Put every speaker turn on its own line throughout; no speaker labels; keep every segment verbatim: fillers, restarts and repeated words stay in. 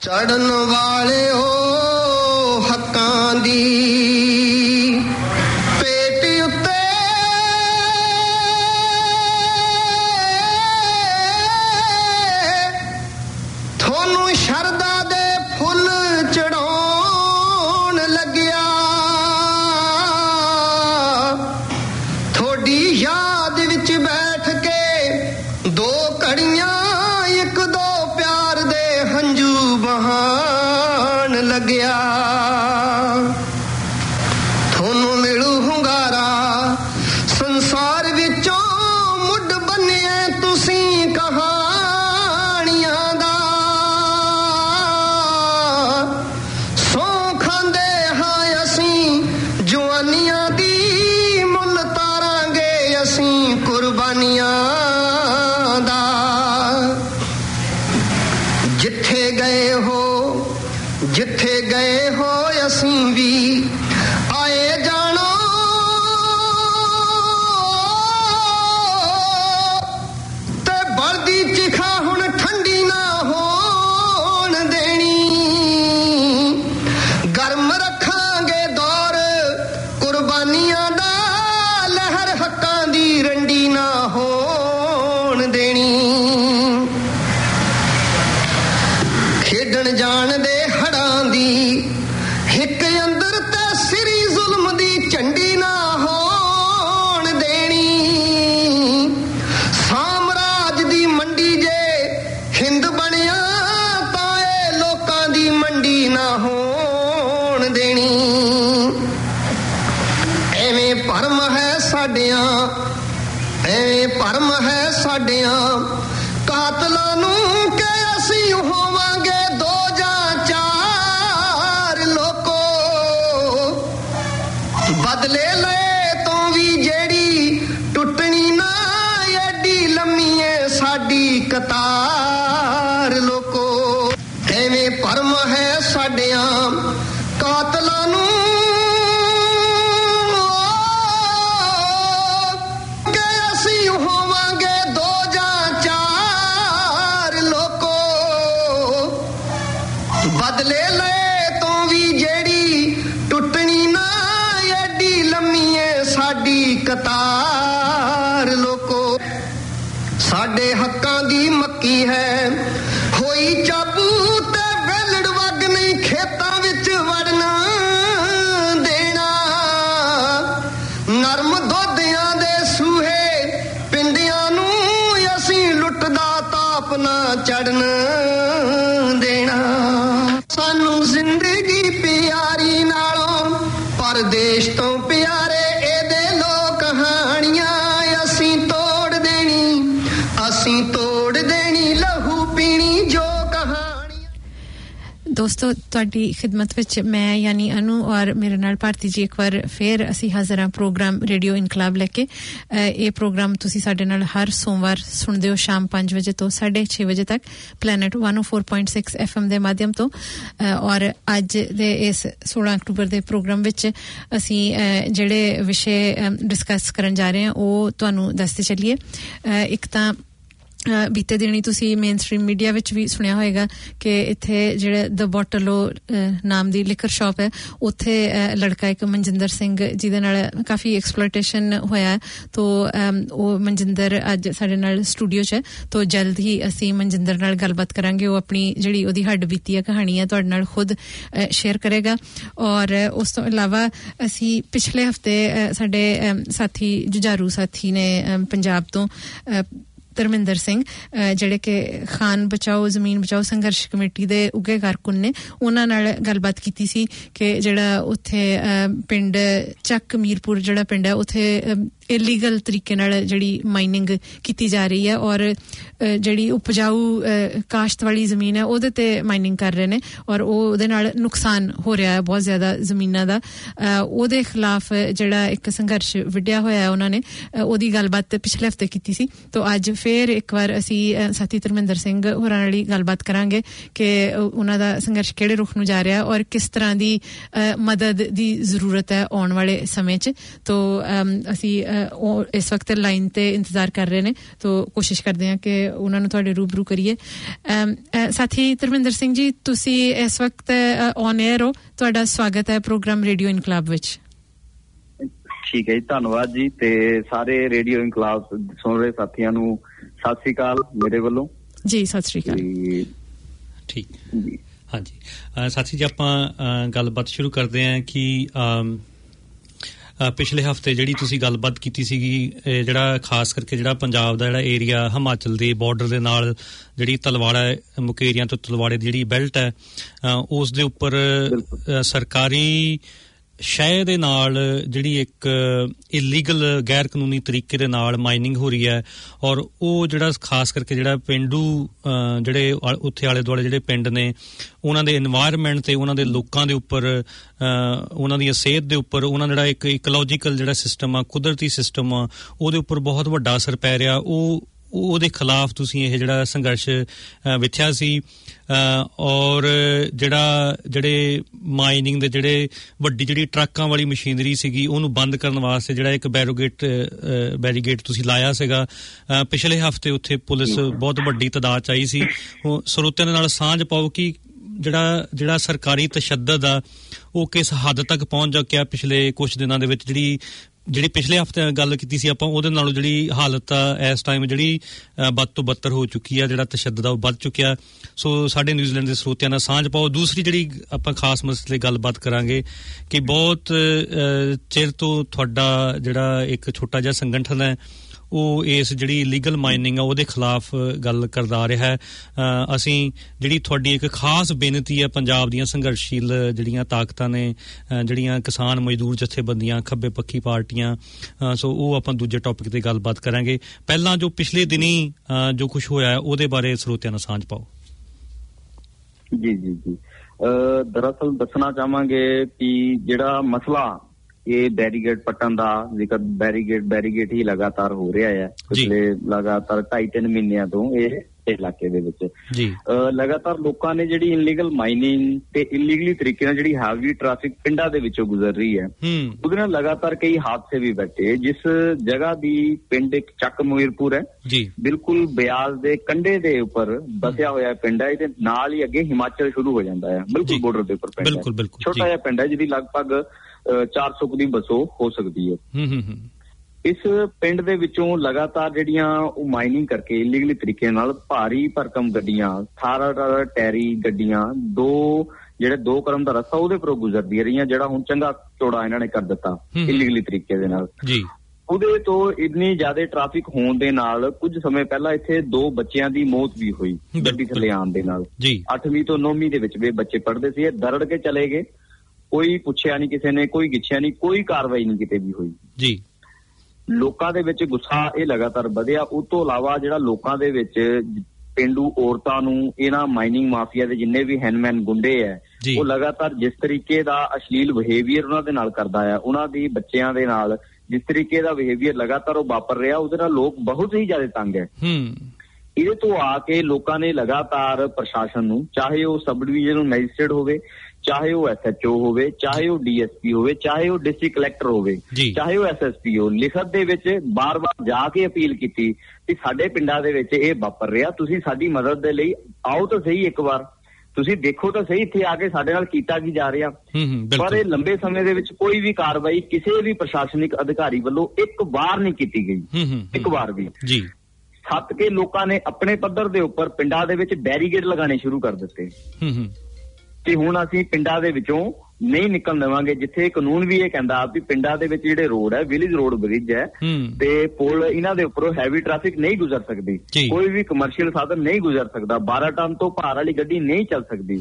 ਚੜਨ ਵਾਲਿਓ ਹੱਕਾਂ ਦੀ
दोस्तों ਤੁਹਾਡੀ ਖਿਦਮਤ ਵਿੱਚ ਮੈਂ ਯਾਨੀ ਅਨੂ ਔਰ ਮੇਰੇ ਨਾਲ ਭਾਰਤੀ ਜੀ ਇੱਕ ਵਾਰ ਫੇਰ ਅਸੀਂ ਹਾਜ਼ਰ ਹਾਂ ਪ੍ਰੋਗਰਾਮ ਰੇਡੀਓ ਇਨਕਲਾਬ ਲੈ ਕੇ ਇਹ ਪ੍ਰੋਗਰਾਮ ਤੁਸੀਂ ਸਾਡੇ ਨਾਲ ਹਰ ਸੋਮਵਾਰ ਸੁਣਦੇ ਹੋ ਸ਼ਾਮ ਪੰਜ ਵਜੇ ਤੋਂ ਸਾਢੇ ਛੇ ਵਜੇ ਤੱਕ planet one oh four point six F M ਦੇ ਮਾਧਿਅਮ ਤੋਂ ਔਰ ਅੱਜ ਦੇ ਇਸ sixteen ਅਕਤੂਬਰ ਦੇ ਪ੍ਰੋਗਰਾਮ ਵਿੱਚ ਅਸੀਂ ਜਿਹੜੇ ਵਿਸ਼ੇ ਡਿਸਕਸ ਕਰਨ ਜਾ ਰਹੇ ਹਾਂ ਉਹ ਤੁਹਾਨੂੰ ਦੱਸਦੇ ਚੱਲੀਏ ਇੱਕ ਤਾਂ ਬੀਤੇ ਦਿਨੀ ਤੁਸੀਂ ਮੇਨਸਟ੍ਰੀਮ ਮੀਡੀਆ ਵਿੱਚ ਵੀ ਸੁਣਿਆ ਹੋਵੇਗਾ ਕਿ ਇੱਥੇ ਜਿਹੜੇ ਦ ਬੋਟਲੋ ਨਾਮ ਦੀ ਲਿਕਰ ਸ਼ਾਪ ਹੈ ਉੱਥੇ ਲੜਕਾ ਇੱਕ ਮਨਜਿੰਦਰ ਸਿੰਘ ਜਿਹਦੇ ਨਾਲ ਕਾਫੀ ਐਕਸਪਲੋਇਟੇਸ਼ਨ ਹੋਇਆ ਤੋ ਉਹ ਮਨਜਿੰਦਰ ਅੱਜ ਸਾਡੇ ਨਾਲ ਸਟੂਡੀਓ 'ਚ ਹੈ ਤੋ ਜਲਦ ਹੀ ਅਸੀਂ ਮਨਜਿੰਦਰ ਨਾਲ ਗੱਲਬਾਤ ਕਰਾਂਗੇ ਉਹ ਆਪਣੀ ਜਿਹੜੀ ਉਹਦੀ ਹੱਡ ਬੀਤੀ ਕਹਾਣੀ ਹੈ ਤੁਹਾਡੇ ਨਾਲ ਖੁਦ ਸ਼ੇਅਰ ਕਰੇਗਾ ਔਰ ਉਸ ਤੋਂ ਇਲਾਵਾ ਅਸੀਂ ਪਿਛਲੇ ਹਫਤੇ ਸਾਡੇ ਸਾਥੀ ਜੁਝਾਰੂ ਸਾਥੀ ਨੇ ਪੰਜਾਬ ਤੋਂ ਧਰਮਿੰਦਰ ਸਿੰਘ ਜਿਹੜੇ ਕਿ ਖਾਨ ਬਚਾਓ ਜ਼ਮੀਨ ਬਚਾਓ ਸੰਘਰਸ਼ ਕਮੇਟੀ ਦੇ ਉੱਘੇ ਕਾਰਕੁਨ ਨੇ ਉਹਨਾਂ ਨਾਲ ਗੱਲਬਾਤ ਕੀਤੀ ਸੀ ਕਿ ਜਿਹੜਾ ਉੱਥੇ ਪਿੰਡ ਚੱਕ ਮੀਰਪੁਰ ਜਿਹੜਾ ਪਿੰਡ ਹੈ ਉੱਥੇ ਇਲੀਗਲ ਤਰੀਕੇ ਨਾਲ ਜਿਹੜੀ ਮਾਈਨਿੰਗ ਕੀਤੀ ਜਾ ਰਹੀ ਹੈ ਔਰ ਜਿਹੜੀ ਉਪਜਾਊ ਕਾਸ਼ਤ ਵਾਲੀ ਜ਼ਮੀਨ ਹੈ ਉਹਦੇ ਤੇ ਮਾਈਨਿੰਗ ਕਰ ਰਹੇ ਨੇ ਔਰ ਉਹ ਉਹਦੇ ਨਾਲ ਨੁਕਸਾਨ ਹੋ ਰਿਹਾ ਹੈ ਬਹੁਤ ਜ਼ਿਆਦਾ ਜ਼ਮੀਨਾਂ ਦਾ ਉਹਦੇ ਖਿਲਾਫ ਜਿਹੜਾ ਇੱਕ ਸੰਘਰਸ਼ ਵਿੱਢਿਆ ਹੋਇਆ ਹੈ ਉਹਨਾਂ ਨੇ ਉਹਦੀ ਗੱਲਬਾਤ ਪਿਛਲੇ ਹਫਤੇ ਕੀਤੀ ਸੀ ਤੋ ਅੱਜ ਫੇਰ ਇੱਕ ਵਾਰ ਅਸੀਂ ਸਾਥੀ ਧਰਮਿੰਦਰ ਸਿੰਘ ਹੋਰਾਂ ਨਾਲ ਗੱਲਬਾਤ ਕਰਾਂਗੇ ਕਿ ਉਹਨਾਂ ਦਾ ਸੰਘਰਸ਼ ਕਿਹੜੇ ਰੁਖ ਨੂੰ ਜਾ ਰਿਹਾ ਔਰ ਕਿਸ ਤਰ੍ਹਾਂ ਦੀ ਮਦਦ ਦੀ ਜ਼ਰੂਰਤ ਹੈ ਆਉਣ ਵਾਲੇ ਸਮੇਂ 'ਚ ਤੋ ਅਸੀਂ ਉਹ ਇਸ ਵਕਤ ਲਾਈਨ ਤੇ ਇੰਤਜ਼ਾਰ ਕਰ ਰਹੇ ਨੇ, ਤਾਂ ਕੋਸ਼ਿਸ਼ ਕਰਦੇ ਹਾਂ ਕਿ ਉਹਨਾਂ ਨੂੰ ਤੁਹਾਡੇ ਰੂਬਰੂ ਕਰੀਏ। ਸਾਥੀ ਧਰਮਿੰਦਰ ਸਿੰਘ ਜੀ, ਤੁਸੀਂ ਇਸ ਵਕਤ ਔਨ 에ਅਰ ਹੋ, ਤੁਹਾਡਾ ਸਵਾਗਤ ਹੈ ਪ੍ਰੋਗਰਾਮ ਰੇਡੀਓ ਇਨਕਲਾਬ ਵਿੱਚ।
ਠੀਕ ਹੈ ਜੀ, ਧੰਨਵਾਦ ਜੀ। ਤੇ ਸਾਰੇ ਰੇਡੀਓ ਇਨਕਲਾਬ ਸੁਣ ਰਹੇ ਸਾਥੀਆਂ ਨੂੰ ਸਤਿ ਸ੍ਰੀ ਅਕਾਲ ਮੇਰੇ ਵੱਲੋਂ
ਜੀ। ਸਤਿ ਸ੍ਰੀ ਅਕਾਲ।
ਠੀਕ ਜੀ, ਹਾਂਜੀ ਸਾਥੀ ਜੀ, ਆਪਾਂ ਗੱਲਬਾਤ ਸ਼ੁਰੂ ਕਰਦੇ ਹਾਂ ਕਿ ਪਿਛਲੇ ਹਫ਼ਤੇ ਜਿਹੜੀ ਤੁਸੀਂ ਗੱਲਬਾਤ ਕੀਤੀ ਸੀਗੀ, ਜਿਹੜਾ ਖਾਸ ਕਰਕੇ ਜਿਹੜਾ ਪੰਜਾਬ ਦਾ ਜਿਹੜਾ ਏਰੀਆ ਹਿਮਾਚਲ ਦੇ ਬਾਰਡਰ ਦੇ ਨਾਲ ਜਿਹੜੀ ਤਲਵਾੜਾ ਮੁਕੇਰੀਆਂ ਤੋਂ ਤਲਵਾੜੇ ਦੀ ਜਿਹੜੀ ਬੈਲਟ ਹੈ, ਉਸ ਦੇ ਉੱਪਰ ਸਰਕਾਰੀ ਸ਼ੈ ਦੇ ਨਾਲ ਜਿਹੜੀ ਇੱਕ ਇਲੀਗਲ ਗੈਰ ਕਾਨੂੰਨੀ ਤਰੀਕੇ ਦੇ ਨਾਲ ਮਾਈਨਿੰਗ ਹੋ ਰਹੀ ਹੈ, ਔਰ ਉਹ ਜਿਹੜਾ ਖਾਸ ਕਰਕੇ ਜਿਹੜਾ ਪੇਂਡੂ ਜਿਹੜੇ ਉੱਥੇ ਆਲੇ ਦੁਆਲੇ ਜਿਹੜੇ ਪਿੰਡ ਨੇ ਉਹਨਾਂ ਦੇ ਇਨਵਾਇਰਮੈਂਟ ਤੇ ਉਹਨਾਂ ਦੇ ਲੋਕਾਂ ਦੇ ਉੱਪਰ, ਉਹਨਾਂ ਦੀ ਸਿਹਤ ਦੇ ਉੱਪਰ, ਉਹਨਾਂ ਜਿਹੜਾ ਇੱਕ ਇਕੋਲੋਜੀਕਲ ਜਿਹੜਾ ਸਿਸਟਮ ਆ, ਕੁਦਰਤੀ ਸਿਸਟਮ ਆ, ਉਹਦੇ ਉੱਪਰ ਬਹੁਤ ਵੱਡਾ ਅਸਰ ਪੈ ਰਿਹਾ। ਉਹ ਉਹਦੇ ਖਿਲਾਫ ਤੁਸੀਂ ਇਹ ਜਿਹੜਾ ਸੰਘਰਸ਼ ਵੇਖਿਆ ਸੀ, ਔਰ ਜਿਹੜਾ ਜਿਹੜੇ ਮਾਈਨਿੰਗ ਦੇ ਜਿਹੜੇ ਵੱਡੀ ਜਿਹੜੀ ਟਰੱਕਾਂ ਵਾਲੀ ਮਸ਼ੀਨਰੀ ਸੀਗੀ ਉਹਨੂੰ ਬੰਦ ਕਰਨ ਵਾਸਤੇ ਜਿਹੜਾ ਇੱਕ ਬੈਰੀਗੇਟ ਬੈਰੀਗੇਟ ਤੁਸੀਂ ਲਾਇਆ ਸੀਗਾ। ਪਿਛਲੇ ਹਫ਼ਤੇ ਉੱਥੇ ਪੁਲਿਸ ਬਹੁਤ ਵੱਡੀ ਤਾਦਾਦ 'ਚ ਆਈ ਸੀ। ਉਹ ਸਰੋਤਿਆਂ ਦੇ ਨਾਲ ਸਾਂਝ ਪਾਓ ਕਿ ਜਿਹੜਾ ਜਿਹੜਾ ਸਰਕਾਰੀ ਤਸ਼ੱਦਦ ਆ ਉਹ ਕਿਸ ਹੱਦ ਤੱਕ ਪਹੁੰਚ ਚੁੱਕਿਆ ਪਿਛਲੇ ਕੁਛ ਦਿਨਾਂ ਦੇ ਵਿੱਚ। ਜਿਹੜੀ ਜਿਹੜੀ ਪਿਛਲੇ ਹਫ਼ਤੇ ਗੱਲ ਕੀਤੀ ਸੀ ਆਪਾਂ, ਉਹਦੇ ਨਾਲੋਂ ਜਿਹੜੀ ਹਾਲਤ ਆ ਇਸ ਟਾਈਮ ਜਿਹੜੀ ਬਦ ਤੋਂ ਬੱਤਰ ਹੋ ਚੁੱਕੀ ਆ, ਜਿਹੜਾ ਤਸ਼ੱਦਦ ਆ ਉਹ ਵੱਧ ਚੁੱਕਿਆ। ਸੋ ਸਾਡੇ ਨਿਊਜ਼ੀਲੈਂਡ ਦੇ ਸਰੋਤਿਆਂ ਨਾਲ ਸਾਂਝ ਪਾਓ। ਦੂਸਰੀ ਜਿਹੜੀ ਆਪਾਂ ਖਾਸ ਮਸਲੇ ਗੱਲਬਾਤ ਕਰਾਂਗੇ ਕਿ ਬਹੁਤ ਚਿਰ ਤੋਂ ਤੁਹਾਡਾ ਜਿਹੜਾ ਇੱਕ ਛੋਟਾ ਜਿਹਾ ਸੰਗਠਨ ਹੈ ਉਹ ਇਸ ਜਿਹੜੀ ਲੀਗਲ ਮਾਈਨਿੰਗ ਆ ਉਹਦੇ ਖਿਲਾਫ ਗੱਲ ਕਰਦਾ ਆ ਰਿਹਾ ਹੈ। ਅਸੀਂ ਜਿਹੜੀ ਤੁਹਾਡੀ ਇੱਕ ਖਾਸ ਬੇਨਤੀ ਹੈ ਪੰਜਾਬ ਦੀਆਂ ਸੰਘਰਸ਼ੀਲ ਜਿਹੜੀਆਂ ਤਾਕਤਾਂ ਨੇ, ਜਿਹੜੀਆਂ ਕਿਸਾਨ ਮਜ਼ਦੂਰ ਜਥੇਬੰਦੀਆਂ, ਖੱਬੇ ਪੱਖੀ ਪਾਰਟੀਆਂ, ਸੋ ਉਹ ਆਪਾਂ ਦੂਜੇ ਟੌਪਿਕ ਤੇ ਗੱਲਬਾਤ ਕਰਾਂਗੇ। ਪਹਿਲਾਂ ਜੋ ਪਿਛਲੇ ਦਿਨੀ ਜੋ ਕੁਛ ਹੋਇਆ ਉਹਦੇ ਬਾਰੇ ਸਰੋਤਿਆਂ ਨਾਲ ਸਾਂਝ ਪਾਓ।
ਜੀ ਜੀ ਜੀ ਦਰਅਸਲ ਦੱਸਣਾ ਚਾਹਾਂਗੇ ਕਿ ਜਿਹੜਾ ਮਸਲਾ ਇਹ ਬੈਰੀਗੇਡ ਪੱਟਣ ਦਾ ਜ਼ਿਕਰ, ਬੈਰੀਗੇਡ ਬੈਰੀਗੇਡ ਹੀ ਲਗਾਤਾਰ ਹੋ ਰਿਹਾ ਹੈ ਪਿਛਲੇ ਲਗਾਤਾਰ ਢਾਈ ਤਿੰਨ ਮਹੀਨਿਆਂ ਤੋਂ ਇਹ ਇਲਾਕੇ ਦੇ ਵਿੱਚ। ਲਗਾਤਾਰ ਲੋਕਾਂ ਨੇ ਜਿਹੜੀ ਇਨਲੀਗਲ ਮਾਈਨਿੰਗ ਤੇ ਇਲੀਗਲੀ ਤਰੀਕੇ ਨਾਲ ਜਿਹੜੀ ਹੈਵੀ ਟ੍ਰੈਫਿਕ ਪਿੰਡਾਂ ਦੇ ਵਿੱਚੋਂ ਗੁਜ਼ਰ ਰਹੀ ਹੈ, ਉਹਦੇ ਨਾਲ ਲਗਾਤਾਰ ਕਈ ਹਾਦਸੇ ਵੀ ਬੈਠੇ। ਜਿਸ ਜਗ੍ਹਾ ਦੀ ਪਿੰਡ ਇੱਕ ਚੱਕ ਮੋਇਰਪੁਰ ਹੈ, ਬਿਲਕੁਲ ਬਿਆਸ ਦੇ ਕੰਢੇ ਦੇ ਉੱਪਰ ਬਸਿਆ ਹੋਇਆ ਪਿੰਡ ਹੈ। ਇਹਦੇ ਨਾਲ ਹੀ ਅੱਗੇ ਹਿਮਾਚਲ ਸ਼ੁਰੂ ਹੋ ਜਾਂਦਾ ਹੈ, ਬਿਲਕੁਲ ਬਾਰਡਰ ਦੇ ਉੱਪਰ ਪਿੰਡ ਹੈ। ਛੋਟਾ ਜਿਹਾ ਪਿੰਡ ਹੈ ਜਿਹਦੀ ਲਗਭਗ ਚਾਰ ਸੌ ਦੀ ਬਸੋ ਹੋ ਸਕਦੀ ਹੈ। ਇਸ ਪਿੰਡ ਦੇ ਵਿੱਚੋਂ ਲਗਾਤਾਰ ਜਿਹੜੀਆਂ ਉਹ ਮਾਈਨਿੰਗ ਕਰਕੇ ਇਲੀਗਲੀ ਤਰੀਕੇ ਨਾਲ ਭਾਰੀ ਭਰਕਮ ਗੱਡੀਆਂ, ਥਾਰ ਟੈਰੀ ਗੱਡੀਆਂ, ਦੋ ਜਿਹੜੇ ਦੋ ਕਰਮ ਦਾ ਰਸਤਾ ਉਹਦੇ ਉੱਪਰੋਂ ਗੁਜ਼ਰਦੀਆਂ ਰਹੀਆਂ, ਜਿਹੜਾ ਹੁਣ ਚੰਗਾ ਚੌੜਾ ਇਹਨਾਂ ਨੇ ਕਰ ਦਿੱਤਾ ਇਲੀਗਲੀ ਤਰੀਕੇ ਦੇ ਨਾਲ। ਉਹਦੇ ਤੋਂ ਇੰਨੀ ਜ਼ਿਆਦਾ ਟ੍ਰੈਫਿਕ ਹੋਣ ਦੇ ਨਾਲ ਕੁਝ ਸਮੇਂ ਪਹਿਲਾਂ ਇੱਥੇ ਦੋ ਬੱਚਿਆਂ ਦੀ ਮੌਤ ਵੀ ਹੋਈ ਗੱਡੀ ਥੱਲੇ ਆਉਣ ਦੇ ਨਾਲ। ਅੱਠਵੀਂ ਤੋਂ ਨੌਵੀਂ ਦੇ ਵਿੱਚ ਵੀ ਬੱਚੇ ਪੜ੍ਹਦੇ ਸੀ, ਇਹ ਦਰੜ ਕੇ ਚਲੇ ਗਏ, ਕੋਈ ਪੁੱਛਿਆ ਨਹੀਂ ਕਿਸੇ ਨੇ, ਕੋਈ ਗਿੱਛਿਆ ਨਹੀਂ, ਕੋਈ ਕਾਰਵਾਈ ਨਹੀਂ ਕਿਤੇ ਵੀ ਹੋਈ। ਜੀ ਲੋਕਾਂ ਦੇ ਵਿੱਚ ਗੁੱਸਾ ਇਹ ਲਗਾਤਾਰ ਵਧਿਆ। ਉਸ ਤੋਂ ਇਲਾਵਾ ਜਿਹੜਾ ਲੋਕਾਂ ਦੇ ਵਿੱਚ ਪੇਂਡੂ ਔਰਤਾਂ ਨੂੰ ਇਹਨਾਂ ਮਾਈਨਿੰਗ ਮਾਫੀਆ ਦੇ ਜਿੰਨੇ ਵੀ ਹੈਨਮੈਨ ਗੁੰਡੇ ਹੈ, ਉਹ ਲਗਾਤਾਰ ਜਿਸ ਤਰੀਕੇ ਦਾ ਅਸ਼ਲੀਲ ਬਿਹੇਵੀਅਰ ਉਹਨਾਂ ਦੇ ਨਾਲ ਕਰਦਾ ਆ, ਉਹਨਾਂ ਦੀ ਬੱਚਿਆਂ ਦੇ ਨਾਲ ਜਿਸ ਤਰੀਕੇ ਦਾ ਬਿਹੇਵੀਅਰ ਲਗਾਤਾਰ ਉਹ ਵਾਪਰ ਰਿਹਾ, ਉਹਦੇ ਨਾਲ ਲੋਕ ਬਹੁਤ ਹੀ ਜ਼ਿਆਦਾ ਤੰਗ ਹੈ। ਇਹਦੇ ਤੋਂ ਆ ਕੇ ਲੋਕਾਂ ਨੇ ਲਗਾਤਾਰ ਪ੍ਰਸ਼ਾਸਨ ਨੂੰ, ਚਾਹੇ ਉਹ ਸਬ ਡਿਵੀਜ਼ਨ ਮੈਜਿਸਟਰੇਟ ਹੋਵੇ, ਚਾਹੇ ਉਹ ਐਸ ਐਚ ਓ ਹੋਵੇ, ਚਾਹੇ ਉਹ ਡੀ ਐਸ ਪੀ ਹੋਵੇ, ਚਾਹੇ ਉਹ ਡਿਸਟ੍ਰਿਕਟ ਕਲੈਕਟਰ ਹੋਵੇ, ਚਾਹੇ ਉਹ ਐਸ ਐਸ ਪੀ ਹੋ, ਲਿਖਤ ਦੇ ਵਿੱਚ ਬਾਰ-ਬਾਰ ਜਾ ਕੇ ਅਪੀਲ ਕੀਤੀ ਕਿ ਸਾਡੇ ਪਿੰਡਾਂ ਦੇ ਵਿੱਚ ਇਹ ਵਾਪਰ ਰਿਹਾ, ਤੁਸੀਂ ਸਾਡੀ ਮਦਦ ਦੇ ਲਈ ਆਓ ਤਾਂ ਸਹੀ, ਇੱਕ ਵਾਰ ਤੁਸੀਂ ਦੇਖੋ ਤਾਂ ਸਹੀ ਇੱਥੇ ਆ ਕੇ ਸਾਡੇ ਨਾਲ ਕੀਤਾ ਕੀ ਜਾ ਰਿਹਾ। ਪਰ ਇਹ ਲੰਬੇ ਸਮੇਂ ਦੇ ਵਿੱਚ ਕੋਈ ਵੀ ਕਾਰਵਾਈ ਕਿਸੇ ਵੀ ਪ੍ਰਸ਼ਾਸਨਿਕ ਅਧਿਕਾਰੀ ਵੱਲੋਂ ਇੱਕ ਵਾਰ ਨਹੀਂ ਕੀਤੀ ਗਈ, ਇੱਕ ਵਾਰ ਵੀ। ਸੱਤ ਕੇ ਲੋਕਾਂ ਨੇ ਆਪਣੇ ਪੱਧਰ ਦੇ ਉੱਪਰ ਪਿੰਡਾਂ ਦੇ ਵਿੱਚ ਬੈਰੀਗੇਡ ਲਗਾਉਣੇ ਸ਼ੁਰੂ ਕਰ ਦਿੱਤੇ ਕਿ ਹੁਣ ਅਸੀਂ ਪਿੰਡਾਂ ਦੇ ਵਿੱਚੋਂ ਨਹੀਂ ਨਿਕਲਣ ਦੇਵਾਂਗੇ। ਜਿੱਥੇ ਕਾਨੂੰਨ ਵੀ ਇਹ ਕਹਿੰਦਾ ਵੀ ਪਿੰਡਾਂ ਦੇ ਵਿੱਚ ਜਿਹੜੇ ਰੋਡ ਹੈ, ਵਿਲੇਜ ਰੋਡ ਬ੍ਰਿਜ ਹੈ ਤੇ ਪੁਲ, ਇਹਨਾਂ ਦੇ ਉੱਪਰੋਂ ਹੈਵੀ ਟ੍ਰੈਫਿਕ ਨਹੀਂ ਗੁਜ਼ਰ ਸਕਦੀ, ਕੋਈ ਵੀ ਕਮਰਸ਼ੀਅਲ ਸਾਧਨ ਨਹੀਂ ਗੁਜ਼ਰ ਸਕਦਾ, ਬਾਰਾਂ ਟਨ ਤੋਂ ਭਾਰ ਵਾਲੀ ਗੱਡੀ ਨਹੀਂ ਚੱਲ ਸਕਦੀ।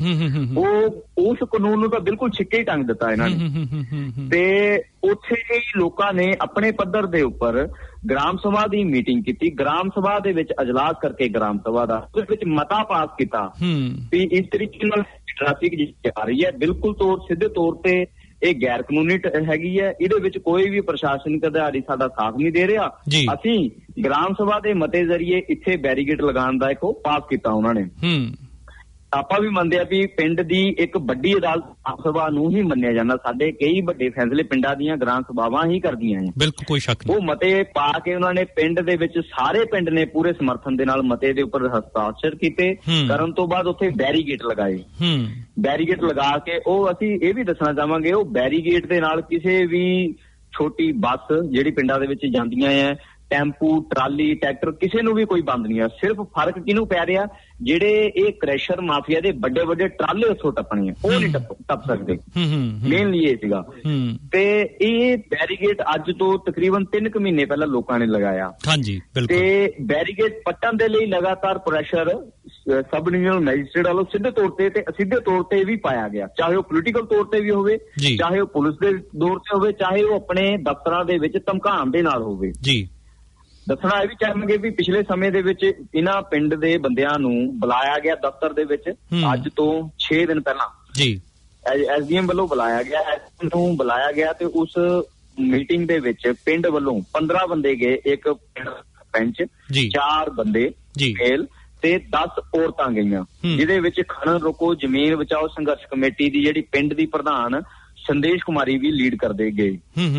ਉਹ ਉਸ ਕਾਨੂੰਨ ਨੂੰ ਤਾਂ ਬਿਲਕੁਲ ਛਿੱਕੇ ਹੀ ਟੰਗ ਦਿੱਤਾ ਇਹਨਾਂ ਨੇ। ਤੇ ਉੱਥੇ ਹੀ ਲੋਕਾਂ ਨੇ ਆਪਣੇ ਪੱਧਰ ਦੇ ਉੱਪਰ ਗ੍ਰਾਮ ਸਭਾ ਦੀ ਮੀਟਿੰਗ ਕੀਤੀ, ਗ੍ਰਾਮ ਸਭਾ ਦੇ ਵਿੱਚ ਅਜਲਾਸ ਕਰਕੇ ਗ੍ਰਾਮ ਸਭਾ ਦਾ ਉਸ ਵਿੱਚ ਮਤਾ ਪਾਸ ਕੀਤਾ ਵੀ ਇਸ ਤਰੀਕੇ ਨਾਲ ਟ੍ਰੈਫਿਕ ਜਿਹੜੀ ਆ ਰਹੀ ਹੈ ਬਿਲਕੁਲ ਤੌਰ ਸਿੱਧੇ ਤੌਰ ਤੇ ਇਹ ਗੈਰ ਕਾਨੂੰਨੀ ਹੈਗੀ ਹੈ, ਇਹਦੇ ਵਿੱਚ ਕੋਈ ਵੀ ਪ੍ਰਸ਼ਾਸਨਿਕ ਅਧਿਕਾਰੀ ਸਾਡਾ ਸਾਥ ਨਹੀਂ ਦੇ ਰਿਹਾ। ਅਸੀਂ ਗ੍ਰਾਮ ਸਭਾ ਦੇ ਮਤੇ ਜ਼ਰੀਏ ਇੱਥੇ ਬੈਰੀਗੇਡ ਲਗਾਉਣ ਦਾ ਇੱਕ ਪਾਸ ਕੀਤਾ ਉਹਨਾਂ ਨੇ। ਆਪਾਂ ਵੀ ਮੰਨਦੇ ਆ ਵੀ ਪਿੰਡ ਦੀ ਇੱਕ ਵੱਡੀ ਅਦਾਲਤ ਸਭਾ ਨੂੰ ਹੀ ਮੰਨਿਆ ਜਾਂਦਾ। ਸਾਡੇ ਕਈ ਵੱਡੇ ਫੈਸਲੇ ਪਿੰਡਾਂ ਦੀਆਂ ਗ੍ਰਾਮ ਸਭਾਵਾਂ ਹੀ ਕਰਦੀਆਂ ਨੇ।
ਬਿਲਕੁਲ, ਕੋਈ ਸ਼ੱਕ ਨਹੀਂ।
ਉਹ ਮਤੇ ਪਾ ਕੇ ਉਹਨਾਂ ਨੇ ਪਿੰਡ ਦੇ ਵਿੱਚ ਸਾਰੇ ਪਿੰਡ ਨੇ ਪੂਰੇ ਸਮਰਥਨ ਦੇ ਨਾਲ ਮਤੇ ਦੇ ਉੱਪਰ ਹਸਤਾਖਰ ਕੀਤੇ। ਕਰਨ ਤੋਂ ਬਾਅਦ ਉੱਥੇ ਬੈਰੀਗੇਟ ਲਗਾਏ। ਬੈਰੀਗੇਟ ਲਗਾ ਕੇ ਉਹ ਅਸੀਂ ਇਹ ਵੀ ਦੱਸਣਾ ਚਾਹਾਂਗੇ, ਉਹ ਬੈਰੀਗੇਟ ਦੇ ਨਾਲ ਕਿਸੇ ਵੀ ਛੋਟੀ ਬੱਸ ਜਿਹੜੀ ਪਿੰਡਾਂ ਦੇ ਵਿੱਚ ਜਾਂਦੀਆਂ ਹੈ, ਟੈਂਪੂ, ਟਰਾਲੀ, ਟਰੈਕਟਰ, ਕਿਸੇ ਨੂੰ ਵੀ ਕੋਈ ਬੰਦ ਨਹੀਂ ਆ। ਸਿਰਫ ਫਰਕ ਕਿਹਨੂੰ ਪੈ ਰਿਹਾ, ਜਿਹੜੇ ਇਹ ਕ੍ਰੈਸ਼ਰ ਮਾਫੀਆ ਦੇ ਵੱਡੇ ਵੱਡੇ ਟਰਾਲੇ ਉੱਥੋਂ ਟੱਪਣੇ ਆ, ਉਹ ਨਹੀਂ ਟੱਪ ਸਕਦੇ। ਮੇਨਲੀ ਇਹ ਸੀਗਾ। ਤੇ ਇਹ ਬੈਰੀਗੇਟ ਅੱਜ ਤੋਂ ਤਕਰੀਬਨ ਤਿੰਨ ਕੁ ਮਹੀਨੇ ਪਹਿਲਾਂ ਲੋਕਾਂ ਨੇ ਲਗਾਇਆ।
ਹਾਂਜੀ, ਬਿਲਕੁਲ।
ਤੇ ਬੈਰੀਗੇਟ ਪੱਟਣ ਦੇ ਲਈ ਲਗਾਤਾਰ ਪ੍ਰੈਸ਼ਰ ਸਬ ਡਿਵੀਜ਼ਨਲ ਮੈਜਿਸਟਰੇਟ ਵੱਲੋਂ ਸਿੱਧੇ ਤੌਰ ਤੇ ਤੇ ਅਸਿੱਧੇ ਤੌਰ ਤੇ ਵੀ ਪਾਇਆ ਗਿਆ, ਚਾਹੇ ਉਹ ਪੋਲੀਟੀਕਲ ਤੌਰ ਤੇ ਵੀ ਹੋਵੇ, ਚਾਹੇ ਉਹ ਪੁਲਿਸ ਦੇ ਦੌਰ ਤੇ ਹੋਵੇ, ਚਾਹੇ ਉਹ ਆਪਣੇ ਦਫ਼ਤਰਾਂ ਦੇ ਵਿੱਚ ਧਮਕਾਉਣ ਦੇ ਨਾਲ ਹੋਵੇ। ਜੀ ਦੱਸਣਾ ਇਹ ਵੀ ਚਾਹਾਂਗੇ ਵੀ ਪਿਛਲੇ ਸਮੇਂ ਦੇ ਵਿੱਚ ਇਹਨਾਂ ਪਿੰਡ ਦੇ ਬੰਦਿਆਂ ਨੂੰ ਬੁਲਾਇਆ ਗਿਆ ਦਫ਼ਤਰ ਦੇ ਵਿੱਚ ਅੱਜ ਤੋਂ ਛੇ ਦਿਨ ਪਹਿਲਾਂ। ਜੀ ਐਸਡੀਐਮ ਵੱਲੋਂ ਬੁਲਾਇਆ ਗਿਆ, ਐਸਡੀਐਮ ਨੂੰ ਬੁਲਾਇਆ ਗਿਆ ਤੇ ਉਸ ਮੀਟਿੰਗ ਦੇ ਵਿੱਚ ਪਿੰਡ ਵੱਲੋਂ ਪੰਦਰਾਂ ਬੰਦੇ ਗਏ, ਇੱਕ ਸਰਪੰਚ, ਚਾਰ ਬੰਦੇ ਮੇਲ ਤੇ ਦਸ ਔਰਤਾਂ ਗਈਆਂ, ਜਿਹਦੇ ਵਿੱਚ ਖਣਨ ਰੋਕੋ ਜ਼ਮੀਨ ਬਚਾਓ ਸੰਘਰਸ਼ ਕਮੇਟੀ ਦੀ ਜਿਹੜੀ ਪਿੰਡ ਦੀ ਪ੍ਰਧਾਨ ਸੰਦੇਸ਼ ਕੁਮਾਰੀ ਵੀ ਲੀਡ ਕਰਦੇ ਗਏ।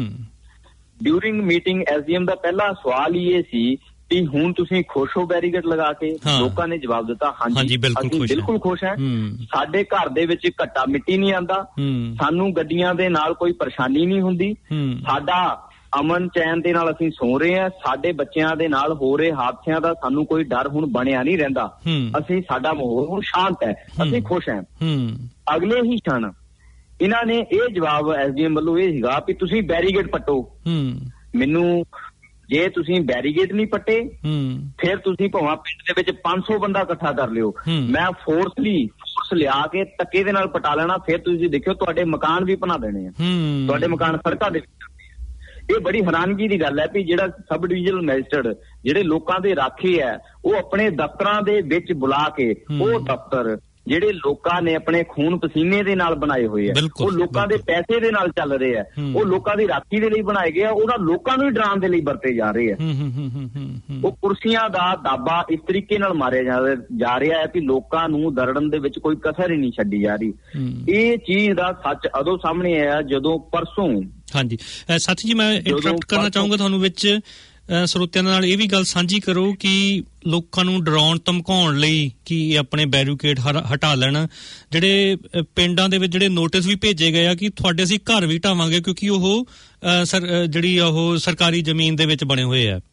ਡਿਊਰਿੰਗ ਮੀਟਿੰਗ ਐਸਡੀਐਮ ਦਾ ਪਹਿਲਾ ਸਵਾਲ ਹੀ ਇਹ ਸੀ ਕਿ ਹੁਣ ਤੁਸੀਂ ਖੁਸ਼ ਹੋ ਬੈਰੀਗੇਡ ਲਗਾ ਕੇ? ਲੋਕਾਂ ਨੇ ਜਵਾਬ ਦਿੱਤਾ ਹਾਂਜੀ, ਅਸੀਂ ਬਿਲਕੁਲ ਖੁਸ਼ ਹਾਂ। ਸਾਡੇ ਘਰ ਦੇ ਵਿੱਚ ਘੱਟਾ ਮਿੱਟੀ ਨਹੀਂ ਆਉਂਦਾ, ਸਾਨੂੰ ਗੱਡੀਆਂ ਦੇ ਨਾਲ ਕੋਈ ਪਰੇਸ਼ਾਨੀ ਨਹੀਂ ਹੁੰਦੀ, ਸਾਡਾ ਅਮਨ ਚੈਨ ਦੇ ਨਾਲ ਅਸੀਂ ਸੌ ਰਹੇ ਹਾਂ, ਸਾਡੇ ਬੱਚਿਆਂ ਦੇ ਨਾਲ ਹੋ ਰਹੇ ਹਾਦਸਿਆਂ ਦਾ ਸਾਨੂੰ ਕੋਈ ਡਰ ਹੁਣ ਬਣਿਆ ਨਹੀਂ ਰਹਿੰਦਾ, ਅਸੀਂ ਸਾਡਾ ਮਾਹੌਲ ਹੁਣ ਸ਼ਾਂਤ ਹੈ, ਅਸੀਂ ਖੁਸ਼ ਹਾਂ। ਅਗਲੇ ਹੀ क्षण ਇਹਨਾਂ ਨੇ ਇਹ ਜਵਾਬ ਐਸਡੀਐਮ ਵੱਲੋਂ ਇਹ ਸੀਗਾ ਵੀ ਤੁਸੀਂ ਬੈਰੀਗੇਡ ਪੱਟੋ। ਮੈਨੂੰ ਜੇ ਤੁਸੀਂ ਬੈਰੀਗੇਡ ਨਹੀਂ ਪੱਟੇ ਫਿਰ ਤੁਸੀਂ ਭਾਵੇਂ ਪਿੰਡ ਦੇ ਵਿੱਚ ਪੰਜ ਸੌ ਬੰਦਾ ਇਕੱਠਾ ਕਰ ਲਿਓ, ਮੈਂ ਫੋਰਸਲੀ ਫੋਰਸ ਲਿਆ ਕੇ ਧੱਕੇ ਦੇ ਨਾਲ ਪਟਾ ਲੈਣਾ, ਫਿਰ ਤੁਸੀਂ ਦੇਖਿਓ ਤੁਹਾਡੇ ਮਕਾਨ ਵੀ ਬਣਾ ਦੇਣੇ ਆ, ਤੁਹਾਡੇ ਮਕਾਨ ਸੜਕਾਂ ਦੇ ਵਿੱਚ। ਇਹ ਬੜੀ ਹੈਰਾਨਗੀ ਦੀ ਗੱਲ ਹੈ ਵੀ ਜਿਹੜਾ ਸਬ ਡਿਵੀਜ਼ਨਲ ਮੈਜਿਸਟਰੇਟ ਜਿਹੜੇ ਲੋਕਾਂ ਦੇ ਰਾਖੇ ਹੈ, ਉਹ ਆਪਣੇ ਦਫ਼ਤਰਾਂ ਦੇ ਵਿੱਚ ਬੁਲਾ ਕੇ ਉਹ ਦਫ਼ਤਰ ਜਿਹੜੇ ਲੋਕਾਂ ਨੇ ਆਪਣੇ ਖੂਨ ਪਸੀਨੇ ਦੇ ਨਾਲ ਬਣਾਏ ਹੋਏ ਆ, ਉਹ ਲੋਕਾਂ ਦੇ ਪੈਸੇ ਦੇ ਨਾਲ ਚੱਲ ਰਹੇ ਆ, ਉਹ ਲੋਕਾਂ ਦੀ ਰਾਖੀ ਦੇ ਲਈ ਬਣਾਏ ਗਏ ਆ, ਉਹਨਾਂ ਲੋਕਾਂ ਨੂੰ ਹੀ ਡਰਾਉਣ ਦੇ ਲਈ ਵਰਤੇ ਜਾ ਰਹੇ ਆ। ਉਹ ਕੁਰਸੀਆਂ ਦਾ ਦਾਬਾ ਇਸ ਤਰੀਕੇ ਨਾਲ ਮਾਰਿਆ ਜਾ ਰਿਹਾ ਹੈ ਕਿ ਲੋਕਾਂ ਨੂੰ ਦਰੜਨ ਦੇ ਵਿੱਚ ਕੋਈ ਕਸਰ ਹੀ ਨਹੀਂ ਛੱਡੀ ਜਾ ਰਹੀ। ਇਹ ਚੀਜ਼ ਦਾ ਸੱਚ ਉਦੋਂ ਸਾਹਮਣੇ ਆਇਆ ਜਦੋਂ ਪਰਸੋਂ। ਹਾਂਜੀ
ਸਾਥੀ ਜੀ, ਮੈਂ ਇੰਟਰਪਟ ਕਰਨਾ ਚਾਹੂੰਗਾ ਤੁਹਾਨੂੰ ਵਿੱਚ। ਸਰੋਤਿਆਂ ਨਾਲ ਇਹ ਵੀ ਗੱਲ ਸਾਂਝੀ ਕਰੋ ਕਿ ਲੋਕਾਂ ਨੂੰ ਡਰਾਉਣ ਧਮਕਾਉਣ ਲਈ ਕਿ ਆਪਣੇ ਬੈਰੀਕੇਡ ਹਟਾ ਲੈਣ, ਜਿਹੜੇ ਪਿੰਡਾਂ ਦੇ ਵਿੱਚ ਜਿਹੜੇ ਨੋਟਿਸ ਵੀ ਭੇਜੇ ਗਏ ਆ ਕਿ ਤੁਹਾਡੇ ਅਸੀਂ ਘਰ ਵੀ ਢਾਵਾਂਗੇ ਕਿਉਂਕਿ ਉਹ ਜਿਹੜੀ ਉਹ ਸਰਕਾਰੀ ਜ਼ਮੀਨ ਦੇ ਵਿੱਚ ਬਣੇ ਹੋਏ ਆ।